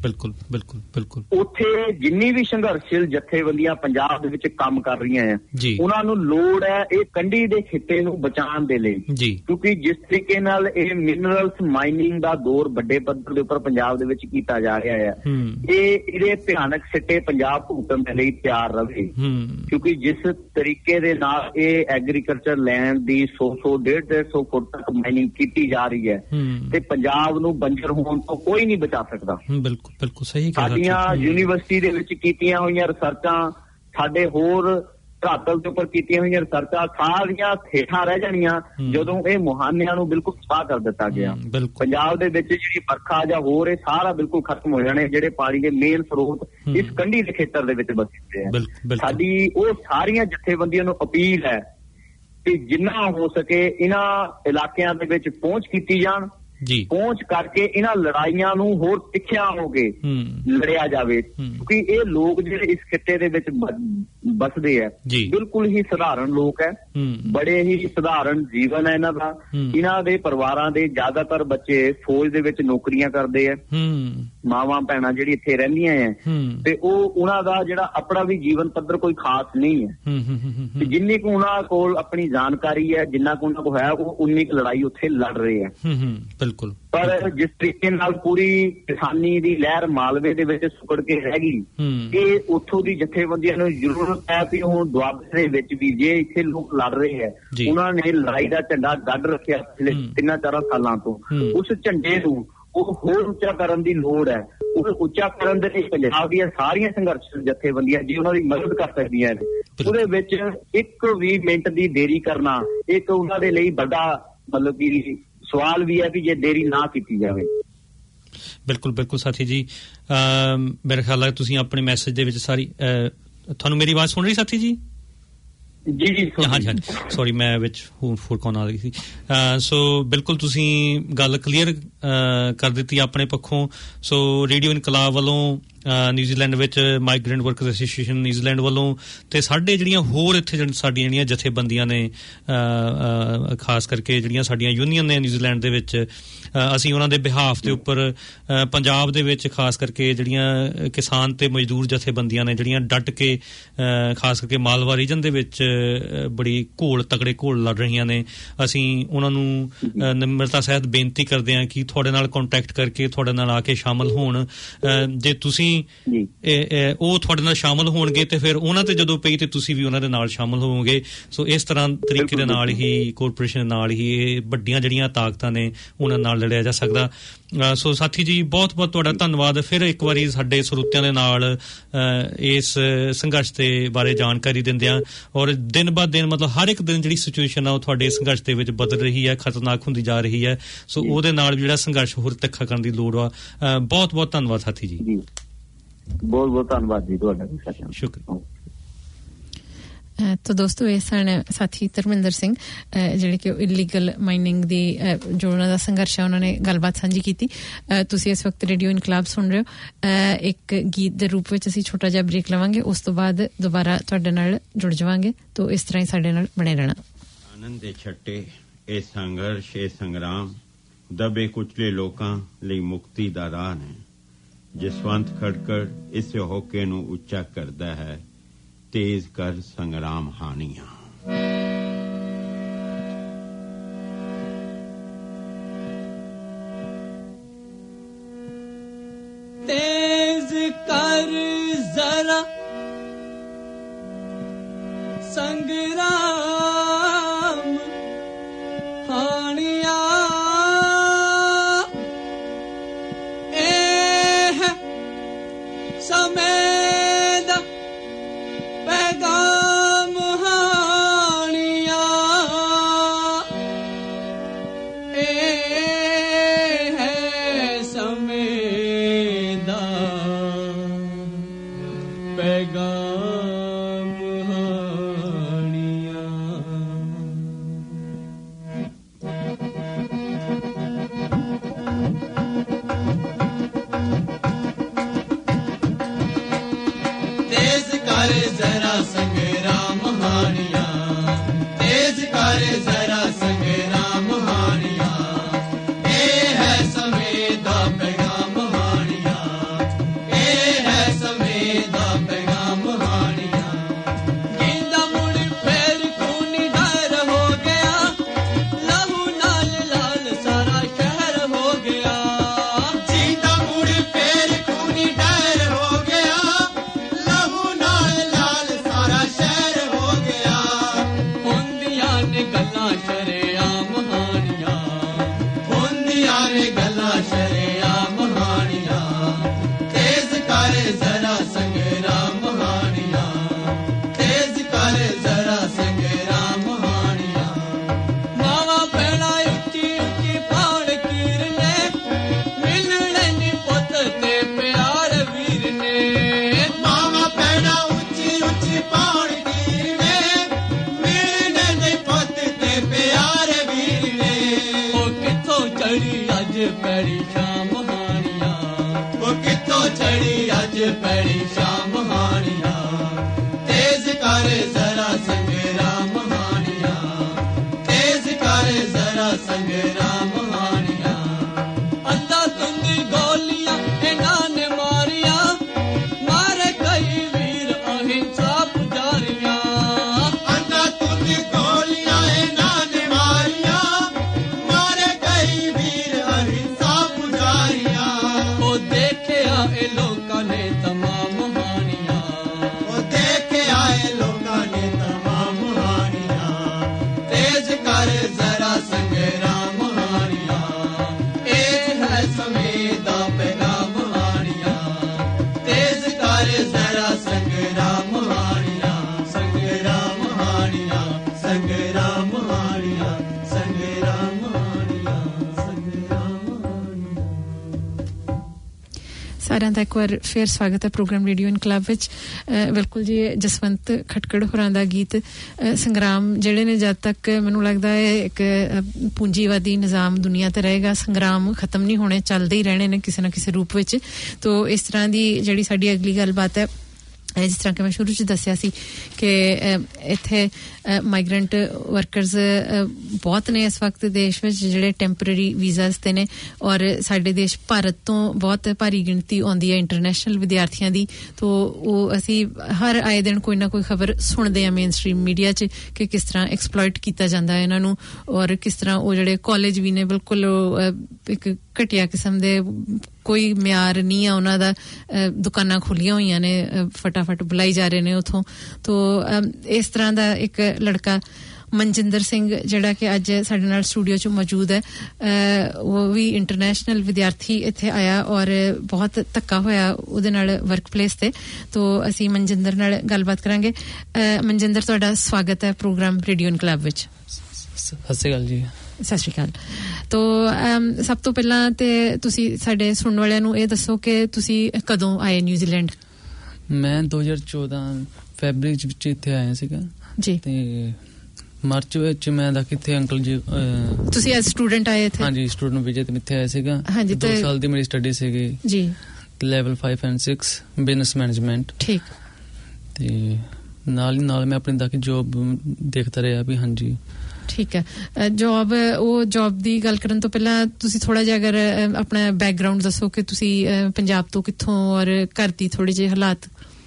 ਬਿਲਕੁਲ ਬਿਲਕੁਲ ਬਿਲਕੁਲ
ਉੱਥੇ ਜਿੰਨੀ ਵੀ ਸੰਘਰਸ਼ੀਲ ਜਥੇਬੰਦੀਆਂ ਪੰਜਾਬ ਦੇ ਵਿੱਚ ਕੰਮ ਕਰ ਰਹੀਆਂ ਆ ਉਹਨਾਂ ਨੂੰ ਲੋੜ ਹੈ ਇਹ ਕੰਢੀ ਦੇ ਖਿੱਤੇ ਨੂੰ ਬਚਾਉਣ ਦੇ ਲਈ, ਕਿਉਂਕਿ ਜਿਸ ਤਰੀਕੇ ਨਾਲ ਇਹ ਮਿਨਰਲਸ ਮਾਈਨਿੰਗ ਦਾ ਦੌਰ ਵੱਡੇ ਪੱਧਰ ਦੇ ਉੱਪਰ ਪੰਜਾਬ ਦੇ ਵਿੱਚ ਕੀਤਾ ਜਾ ਰਿਹਾ ਹੈ, ਇਹ ਇਹਦੇ ਭਿਆਨਕ ਸਿੱਟੇ ਪੰਜਾਬ ਭੁਗਤਣ ਦੇ ਲਈ ਤਿਆਰ ਰਹੇ, ਕਿਉਂਕਿ ਜਿਸ ਤਰੀਕੇ ਦੇ ਨਾਲ ਇਹ ਐਗਰੀਕਲਚਰ ਲੈਂਡ ਦੀ ਸੌ ਸੌ ਡੇਢ ਡੇਢ ਸੌ ਫੁੱਟ ਤੱਕ ਮਾਈਨਿੰਗ ਕੀਤੀ ਜਾ ਰਹੀ ਹੈ ਤੇ ਪੰਜਾਬ ਨੂੰ ਬੰਜਰ ਹੋਣ ਤੋਂ ਕੋਈ ਨਹੀਂ ਬਚਾ ਸਕਦਾ।
ਬਿਲਕੁਲ ਬਿਲਕੁਲ ਸਹੀ।
ਸਾਡੀਆਂ ਯੂਨੀਵਰਸਿਟੀ ਦੇ ਵਿੱਚ ਕੀਤੀਆਂ ਹੋਈਆਂ ਰਿਸਰਚਾਂ, ਸਾਡੇ ਹੋਰ ਧਰਾਤਲ ਦੇ ਉੱਪਰ ਕੀਤੀਆਂ ਹੋਈਆਂ ਰਿਸਰਚਾਂ ਸਾਰੀਆਂ ਹੇਠਾਂ ਰਹਿ ਜਾਣੀਆਂ ਜਦੋਂ ਇਹ ਮੁਹਾਨਿਆਂ ਨੂੰ ਬਿਲਕੁਲ ਸਪਾਹ ਕਰ ਦਿੱਤਾ ਗਿਆ। ਪੰਜਾਬ ਦੇ ਵਿੱਚ ਜਿਹੜੀ ਵਰਖਾ ਜਾਂ ਹੋਰ ਇਹ ਸਾਰਾ ਬਿਲਕੁਲ ਖਤਮ ਹੋ ਜਾਣੇ, ਜਿਹੜੇ ਪਾਣੀ ਦੇ ਮੇਨ ਸਰੋਤ ਇਸ ਕੰਢੀ ਦੇ ਖੇਤਰ ਦੇ ਵਿੱਚ ਬਸੇ ਆ। ਸਾਡੀ ਉਹ ਸਾਰੀਆਂ ਜਥੇਬੰਦੀਆਂ ਨੂੰ ਅਪੀਲ ਹੈ ਕਿ ਜਿੰਨਾ ਹੋ ਸਕੇ ਇਹਨਾਂ ਇਲਾਕਿਆਂ ਦੇ ਵਿੱਚ ਪਹੁੰਚ ਕੀਤੀ ਜਾਣ, ਪਹੁੰਚ ਕਰਕੇ ਇਹਨਾਂ ਲੜਾਈਆਂ ਨੂੰ ਹੋਰ ਤਿੱਖਿਆਂ ਹੋ ਕੇ ਲੜਿਆ ਜਾਵੇ, ਕਿਉਂਕਿ ਇਹ ਲੋਕ ਜਿਹੜੇ ਇਸ ਖਿੱਤੇ ਦੇ ਵਿੱਚ ਬਸਦੇ ਹੈ ਬਿਲਕੁਲ ਹੀ ਸਧਾਰਨ ਲੋਕ ਹੈ, ਬੜੇ ਹੀ ਸਧਾਰਨ ਜੀਵਨ ਹੈ ਇਹਨਾਂ ਦਾ। ਇਹਨਾਂ ਦੇ ਪਰਿਵਾਰਾਂ ਦੇ ਜ਼ਿਆਦਾਤਰ ਬੱਚੇ ਫੌਜ ਦੇ ਵਿੱਚ ਨੌਕਰੀਆਂ ਕਰਦੇ ਹੈ, ਮਾਵਾਂ ਭੈਣਾਂ ਜਿਹੜੀ ਇੱਥੇ ਰਹਿੰਦੀਆਂ ਹੈ ਤੇ ਉਹ ਉਹਨਾਂ ਦਾ ਜਿਹੜਾ ਆਪਣਾ ਵੀ ਜੀਵਨ ਪੱਧਰ ਕੋਈ ਖਾਸ ਨਹੀਂ ਹੈ ਤੇ ਜਿੰਨੀ ਕੁ ਉਹਨਾਂ ਕੋਲ ਆਪਣੀ ਜਾਣਕਾਰੀ ਹੈ, ਜਿੰਨਾ ਕੁ ਉਹਨਾਂ ਕੋਲ ਹੈ, ਉਹ ਉਨੀ ਕੁ ਲੜਾਈ ਉੱਥੇ ਲੜ ਰਹੇ ਹੈ। ਪਰ ਜਿਸ ਤਰੀਕੇ ਨਾਲ ਪੂਰੀ ਕਿਸਾਨੀ ਦੀ ਲਹਿਰ ਮਾਲਵੇ ਦੇ ਵਿੱਚ ਸੁਕੜ ਕੇ ਰਹਿ ਗਈ, ਇਹ ਉੱਥੋਂ ਦੀ ਜਥੇਬੰਦੀਆਂ ਨੂੰ ਜ਼ਰੂਰਤ ਹੈ ਕਿ ਹੁਣ ਦੁਆਬੇ ਦੇ ਵਿੱਚ ਵੀ ਜੇ ਇੱਥੇ ਲੋਕ ਲੜ ਰਹੇ ਹੈ, ਉਹਨਾਂ ਨੇ ਲੜਾਈ ਦਾ ਝੰਡਾ ਗੱਡ ਰੱਖਿਆ ਪਿਛਲੇ ਤਿੰਨਾਂ ਚਾਰਾਂ ਸਾਲਾਂ ਤੋਂ, ਉਸ ਝੰਡੇ ਨੂੰ ਉਹ ਹੋਰ ਉੱਚਾ ਕਰਨ ਦੀ ਲੋੜ ਹੈ। ਉਹ ਉੱਚਾ ਕਰਨ ਦੇ ਲਈ ਪੰਜਾਬ ਦੀਆਂ ਸਾਰੀਆਂ ਸੰਘਰਸ਼ ਜਥੇਬੰਦੀਆਂ ਜੀ ਉਹਨਾਂ ਦੀ ਮਦਦ ਕਰ ਸਕਦੀਆਂ ਨੇ। ਉਹਦੇ ਵਿੱਚ ਇੱਕ ਵੀ ਮਿੰਟ ਦੀ ਦੇਰੀ ਕਰਨਾ ਇੱਕ ਉਹਨਾਂ ਦੇ ਲਈ ਵੱਡਾ ਮਤਲਬ ਕਿ ਸਵਾਲ ਵੀ ਹੈ ਵੀ ਜੇ ਦੇਰੀ ਨਾ ਕੀਤੀ ਜਾਵੇ।
ਬਿਲਕੁਲ ਬਿਲਕੁਲ ਸਾਥੀ ਜੀ, ਮੇਰੇ ਖਿਆਲ ਹੈ ਤੁਸੀਂ ਆਪਣੇ ਮੈਸੇਜ ਦੇ ਵਿੱਚ ਸਾਰੀ ਤੁਹਾਨੂੰ ਮੇਰੀ ਆਵਾਜ਼ ਸੁਣ ਰਹੀ ਸਾਥੀ ਜੀ?
ਜੀ ਜੀ
ਹਾਂਜੀ ਹਾਂਜੀ, ਸੌਰੀ ਮੈਂ ਵਿੱਚ ਫੋਨ ਕਾਲ ਆ ਰਹੀ ਸੀ। ਸੋ ਬਿਲਕੁਲ ਤੁਸੀਂ ਗੱਲ ਕਲੀਅਰ ਕਰ ਦਿੱਤੀ ਆਪਣੇ ਪੱਖੋਂ। ਸੋ ਰੇਡੀਓ ਇਨਕਲਾਬ ਵੱਲੋਂ ਨਿਊਜ਼ੀਲੈਂਡ ਵਿੱਚ ਮਾਈਗ੍ਰੈਂਟ ਵਰਕਰਸ ਐਸੋਸੀਏਸ਼ਨ ਨਿਊਜ਼ੀਲੈਂਡ ਵੱਲੋਂ ਤੇ ਸਾਡੇ ਜਿਹੜੀਆਂ ਹੋਰ ਇੱਥੇ ਸਾਡੀਆਂ ਜਿਹੜੀਆਂ ਜਥੇਬੰਦੀਆਂ ਨੇ, ਖਾਸ ਕਰਕੇ ਜਿਹੜੀਆਂ ਸਾਡੀਆਂ ਯੂਨੀਅਨ ਨੇ ਨਿਊਜ਼ੀਲੈਂਡ ਦੇ ਵਿੱਚ, ਅਸੀਂ ਉਹਨਾਂ ਦੇ ਬਿਹਾਫ ਦੇ ਉੱਪਰ ਪੰਜਾਬ ਦੇ ਵਿੱਚ ਖਾਸ ਕਰਕੇ ਜਿਹੜੀਆਂ ਕਿਸਾਨ ਤੇ ਮਜ਼ਦੂਰ ਜਥੇਬੰਦੀਆਂ ਨੇ ਜਿਹੜੀਆਂ ਡਟ ਕੇ ਖਾਸ ਕਰਕੇ ਮਾਲਵਾ ਰੀਜਨ ਦੇ ਵਿੱਚ ਬੜੀ ਘੋਲ ਤਕੜੇ ਘੋਲ ਲੜ ਰਹੀਆਂ ਨੇ, ਅਸੀਂ ਉਹਨਾਂ ਨੂੰ ਨਿਮਰਤਾ ਸਹਿਤ ਬੇਨਤੀ ਕਰਦੇ ਹਾਂ ਕਿ ਤੁਹਾਡੇ ਨਾਲ ਕੰਟੈਕਟ ਕਰਕੇ ਤੁਹਾਡੇ ਨਾਲ ਆ ਕੇ ਸ਼ਾਮਲ ਹੋਣ। ਜੇ ਤੁਸੀਂ ਉਹ ਤੁਹਾਡੇ ਨਾਲ ਸ਼ਾਮਲ ਹੋਣਗੇ ਤੇ ਫਿਰ ਉਹਨਾਂ ਤੇ ਜਦੋਂ ਪਈ ਤੇ ਤੁਸੀਂ ਵੀ ਉਹਨਾਂ ਦੇ ਨਾਲ ਸ਼ਾਮਲ ਹੋਵੋਗੇ। ਸੋ ਇਸ ਤਰ੍ਹਾਂ ਤਰੀਕੇ ਦੇ ਨਾਲ ਹੀ ਕੋਰਪੋਰੇਸ਼ਨ ਨਾਲ ਹੀ ਇਹ ਵੱਡੀਆਂ ਜਿਹੜੀਆਂ ਤਾਕਤਾਂ ਨੇ ਉਹਨਾਂ ਨਾਲ ਲੜਿਆ ਜਾ ਸਕਦਾ। ਸੋ ਸਾਥੀ ਜੀ ਬਹੁਤ ਬਹੁਤ ਤੁਹਾਡਾ ਧੰਨਵਾਦ ਫਿਰ ਇੱਕ ਵਾਰੀ ਸਾਡੇ ਸਰੋਤਿਆਂ ਦੇ ਨਾਲ ਇਸ ਸੰਘਰਸ਼ ਦੇ ਬਾਰੇ ਜਾਣਕਾਰੀ ਦਿੰਦਿਆਂ। ਔਰ ਦਿਨ ਬਾ ਦਿਨ ਮਤਲਬ ਹਰ ਇੱਕ ਦਿਨ ਜਿਹੜੀ ਸਿਚੁਏਸ਼ਨ ਆ ਉਹ ਤੁਹਾਡੇ ਸੰਘਰਸ਼ ਦੇ ਵਿੱਚ ਬਦਲ ਰਹੀ ਹੈ, ਖਤਰਨਾਕ ਹੁੰਦੀ ਜਾ ਰਹੀ ਹੈ। ਸੋ ਉਹਦੇ ਨਾਲ ਜਿਹੜਾ ਸੰਘਰਸ਼ ਹੋਰ ਤਿੱਖਾ ਕਰਨ ਦੀ ਲੋੜ ਆ। ਬਹੁਤ ਬਹੁਤ ਧੰਨਵਾਦ ਸਾਥੀ ਜੀ।
ਬਹੁਤ ਬਹੁਤ ਧੰਨਵਾਦ ਜੀ ਤੁਹਾਡਾ।
ਸ਼ੁਕਰੀਆ।
ਤੋ ਦੋਸਤੋ ਇਹ ਸਨ ਸਾਥੀ ਧਰਮਿੰਦਰ ਸਿੰਘ ਜਿਹੜੇ ਕਿ ਇਲੀਗਲ ਮਾਈਨਿੰਗ ਦੀ ਜੋ ਉਹਨਾਂ ਦਾ ਸੰਘਰਸ਼ ਹੈ ਉਹਨਾਂ ਨੇ ਗੱਲਬਾਤ ਸਾਂਝੀ ਕੀਤੀ। ਤੁਸੀਂ ਇਸ ਵਕਤ ਰੇਡੀਓ ਇਨਕਲਾਬ ਸੁਣ ਰਹੇ ਹੋ। ਇੱਕ ਗੀਤ ਦੇ ਰੂਪ ਵਿੱਚ ਅਸੀਂ ਛੋਟਾ ਜਿਹਾ ਬ੍ਰੇਕ ਲਵਾਂਗੇ, ਉਸ ਤੋਂ ਬਾਅਦ ਦੁਬਾਰਾ ਤੁਹਾਡੇ ਨਾਲ ਜੁੜ ਜਾਵਾਂਗੇ। ਤੋ ਇਸ ਤਰ੍ਹਾਂ ਹੀ ਸਾਡੇ ਨਾਲ ਬਣੇ ਰਹਿਣਾ।
ਆਨੰਦ ਦੇ ਛੱਟੇ ਇਹ ਸੰਘਰਸ਼ ਇਹ ਸੰਗਰਾਮ ਦਬੇ ਕੁਚਲੇ ਲੋਕਾਂ ਲਈ ਮੁਕਤੀ ਦਾ ਰਾਹ ਨੇ। ਜਸਵੰਤ ਖੜਕੜ ਇਸੇ ਹੋਕੇ ਨੂੰ ਉੱਚਾ ਕਰਦਾ ਹੈ, ਤੇਜ਼ ਕਰ ਸੰਗਰਾਮ ਹਾਨੀਆਂ।
ਤੇਜ਼ ਕਰ ਜ਼ਰਾ ਸੰਗਰਾਮ ਹਾਨੀਆਂ। ਇਹ ਸਮੇਂ ਦਾ ਪੈਗਾਮ ਹਾਨੀਆਂ। ਇਹ ਹੈ ਸਮੇਂ ਦਾ ਪੈਗਾਮ ਹਾਨੀਆਂ। ਤੇਜ਼ ਕਰ ਜ਼ਰਾ ਸੰਗਰਾਮ ਹਾਨੀਆਂ, ਤੇਜ਼ ਕਰ ਜ਼ਰਾ ਸੰਗਰਾਮ ਹਾਨੀਆਂ। ਇਹ ਹੈ ਸਮੇਂ ਦਾ ਪੈਗਾਮ ਹਾਨੀਆਂ। ਪੈੜੀ ਸ਼ਾਮ ਹਾਣੀਆਂ ਉਹ ਕਿੱਥੋਂ ਚੜੀ ਅੱਜ ਪੈੜੀ ਸ਼ਾਮ ਹਾਣੀਆਂ ਤੇਜ਼ ਕਰ ਜ਼ਰਾ ਸੰਗਰਾਮ ਹਾਣੀਆਂ ਤੇਜ਼ ਕਰ ਜ਼ਰਾ ਸੰਗਰਾਮ ਹਾਣੀਆਂ ਅੱਲਾ ਤੁੰਦੀ ਗੋਲੀਆਂ ਇਹਨਾਂ ਨੇ ਮਾਰੀਆਂ ਮਾਰੇ ਕਈ ਵੀਰ ਅਹਿੰਸਾ ਪੁਜਾਰੀਆਂ ਅੱਲਾ ਤੁੰਦੀ ਗੋਲੀਆਂ ਇਹਨਾਂ ਨੇ ਮਾਰੀਆਂ ਮਾਰੇ ਕਈ ਵੀਰ ਅਹਿੰਸਾ ਪੁਜਾਰੀਆਂ ਉਹ ਦੇਖਿਆ ਇਹ ਲੋਕਾਂ ਨੇ ਤਮਾਮ ਹਾਣੀਆਂ ਉਹ ਦੇਖਿਆ ਇਹ ਲੋਕਾਂ ਨੇ ਤਮਾਮ ਹਾਣੀਆਂ ਤੇਜ਼ ਕਰ ਜ਼ਰਾ ਸੰਗਰਾਮ ਹਾਣੀਆਂ ਇਹ ਹੈ ਸਮੇਂ ਦਾ ਪੈਗਾਮ ਹਾਣੀਆਂ ਤੇਜ਼ ਕਰ ਜ਼ਰਾ ਸੰਗਰਾਮ ਹਾਣੀਆਂ ਸੰਗਰਾਮ ਹਾਣੀਆਂ ਸੰਗਰਾਮ ਹਾਣੀਆਂ ਸੰਗਰਾਮ ਹਾਣੀਆਂ ਸੰਗਰਾਮ ਹਾਣੀਆਂ
ਸਾਰਿਆਂ ਦਾ ਇੱਕ ਵਾਰ ਫੇਰ ਸਵਾਗਤ ਹੈ ਪ੍ਰੋਗਰਾਮ ਰੇਡੀਓ ਇਨਕਲਾਬ ਵਿੱਚ ਬਿਲਕੁਲ ਜੀ ਜਸਵੰਤ ਖਟਕੜ ਹੋਰਾਂ ਦਾ ਗੀਤ ਸੰਗਰਾਮ ਜਿਹੜੇ ਨੇ ਜਦ ਤੱਕ ਮੈਨੂੰ ਲੱਗਦਾ ਹੈ ਇੱਕ ਪੂੰਜੀਵਾਦੀ ਨਿਜ਼ਾਮ ਦੁਨੀਆ ਤੇ ਰਹੇਗਾ ਸੰਗਰਾਮ ਖਤਮ ਨਹੀਂ ਹੋਣੇ ਚੱਲਦੇ ਹੀ ਰਹਿਣੇ ਨੇ ਕਿਸੇ ਨਾ ਕਿਸੇ ਰੂਪ ਵਿੱਚ ਤੋ ਇਸ ਤਰ੍ਹਾਂ ਦੀ ਜਿਹੜੀ ਸਾਡੀ ਅਗਲੀ ਗੱਲਬਾਤ ਹੈ ਜਿਸ ਤਰ੍ਹਾਂ ਕਿ ਮੈਂ ਸ਼ੁਰੂ 'ਚ ਦੱਸਿਆ ਸੀ ਕਿ ਇੱਥੇ ਮਾਈਗਰੈਂਟ ਵਰਕਰਸ ਬਹੁਤ ਨੇ ਇਸ ਵਕਤ ਦੇਸ਼ ਵਿੱਚ ਜਿਹੜੇ ਟੈਂਪਰੇਰੀ ਵੀਜ਼ਾਸ ਤੇ ਨੇ ਔਰ ਸਾਡੇ ਦੇਸ਼ ਭਾਰਤ ਤੋਂ ਬਹੁਤ ਭਾਰੀ ਗਿਣਤੀ ਆਉਂਦੀ ਹੈ ਇੰਟਰਨੈਸ਼ਨਲ ਵਿਦਿਆਰਥੀਆਂ ਦੀ ਤੋ ਉਹ ਅਸੀਂ ਹਰ ਆਏ ਦਿਨ ਕੋਈ ਨਾ ਕੋਈ ਖਬਰ ਸੁਣਦੇ ਆ ਮੇਨ ਸਟ੍ਰੀਮ ਮੀਡੀਆ 'ਚ ਕਿ ਕਿਸ ਤਰ੍ਹਾਂ ਐਕਸਪਲੋਇਟ ਕੀਤਾ ਜਾਂਦਾ ਹੈ ਇਹਨਾਂ ਨੂੰ ਔਰ ਕਿਸ ਤਰ੍ਹਾਂ ਉਹ ਜਿਹੜੇ ਕਾਲਜ ਵੀ ਨੇ ਬਿਲਕੁਲ ਇੱਕ ਘਟੀਆ ਕਿਸਮ ਦੇ ਕੋਈ ਮਿਆਰ ਨਹੀਂ ਆ ਉਹਨਾਂ ਦਾ ਦੁਕਾਨਾਂ ਖੁੱਲੀਆਂ ਹੋਈਆਂ ਨੇ ਫਟਾਫਟ ਬੁਲਾਈ ਜਾ ਰਹੇ ਨੇ ਉਥੋਂ ਤੋ ਇਸ ਤਰ੍ਹਾਂ ਦਾ ਇੱਕ ਲੜਕਾ ਮਨਜਿੰਦਰ ਸਿੰਘ ਜਿਹੜਾ ਕਿ ਅੱਜ ਸਾਡੇ ਨਾਲ ਸਟੂਡੀਓ 'ਚ ਮੌਜੂਦ ਹੈ ਉਹ ਵੀ ਇੰਟਰਨੈਸ਼ਨਲ ਵਿਦਿਆਰਥੀ ਇੱਥੇ ਆਇਆ ਔਰ ਬਹੁਤ ਧੱਕਾ ਹੋਇਆ ਉਹਦੇ ਨਾਲ ਵਰਕ ਪਲੇਸ ਤੇ ਤੋ ਅਸੀਂ ਮਨਜਿੰਦਰ ਨਾਲ ਗੱਲਬਾਤ ਕਰਾਂਗੇ ਮਨਜਿੰਦਰ ਤੁਹਾਡਾ ਸਵਾਗਤ ਹੈ ਪ੍ਰੋਗਰਾਮ ਰੇਡੀਓ ਇਨਕਲਾਬ ਵਿੱਚ
ਸਤਿ ਸ਼੍ਰੀ ਅਕਾਲ ਜੀ
ਸਤਿ ਸ਼੍ਰੀ ਅਕਾਲ ਤੋ ਸਭ ਤੋਂ ਪਹਿਲਾਂ ਤੇ ਤੁਸੀਂ ਸਾਡੇ ਸੁਣਨ ਵਾਲਿਆਂ ਨੂੰ ਇਹ ਦੱਸੋ ਕਿ ਤੁਸੀਂ ਕਦੋਂ ਆਏ ਨਿਊਜ਼ੀਲੈਂਡ
ਮੈਂ ਦੋ ਹਜ਼ਾਰ ਚੌਦਾਂ ਫੈਬਰੀ ਵਿੱਚ ਇੱਥੇ ਆਇਆ ਸੀਗਾ
ਜੀ
ਤੇ ਮਾਰਚ ਵਿੱਚ ਮੈਂ ਦਾ ਕਿੱਥੇ ਅੰਕਲ ਜੀ
ਤੁਸੀਂ ਐਜ਼ ਸਟੂਡੈਂਟ ਆਏ ਇੱਥੇ
ਹਾਂਜੀ ਸਟੂਡੈਂਟ ਵੀਜ਼ੇ ਤੇ ਇੱਥੇ ਆਏ ਸੀਗਾ
ਹਾਂਜੀ
ਦੋ ਸਾਲ ਦੀ ਮੇਰੀ ਸਟੱਡੀ ਸੀਗੀ
ਜੀ level
five and six business management
ਠੀਕ
ਤੇ ਨਾਲ ਹੀ ਨਾਲ ਮੈਂ ਆਪਣੀ ਦਾ ਕਿ ਜੋਬ ਦੇਖਦਾ ਰਿਹਾ ਵੀ ਹਾਂਜੀ
ਠੀਕ ਹੈ ਜੌਬ ਉਹ ਜੌਬ ਦੀ ਗੱਲ ਕਰਨ ਤੋਂ ਪਹਿਲਾਂ ਤੁਸੀਂ ਥੋੜਾ ਜਿਹਾ ਅਗਰ ਆਪਣਾ ਬੈਕਗਰਾਉਂਡ ਦੱਸੋ ਕਿ ਤੁਸੀਂ ਪੰਜਾਬ ਤੋਂ ਕਿੱਥੋਂ ਔਰ ਘਰ ਦੀ ਥੋੜੇ ਜਿਹੇ ਹਾਲਾਤ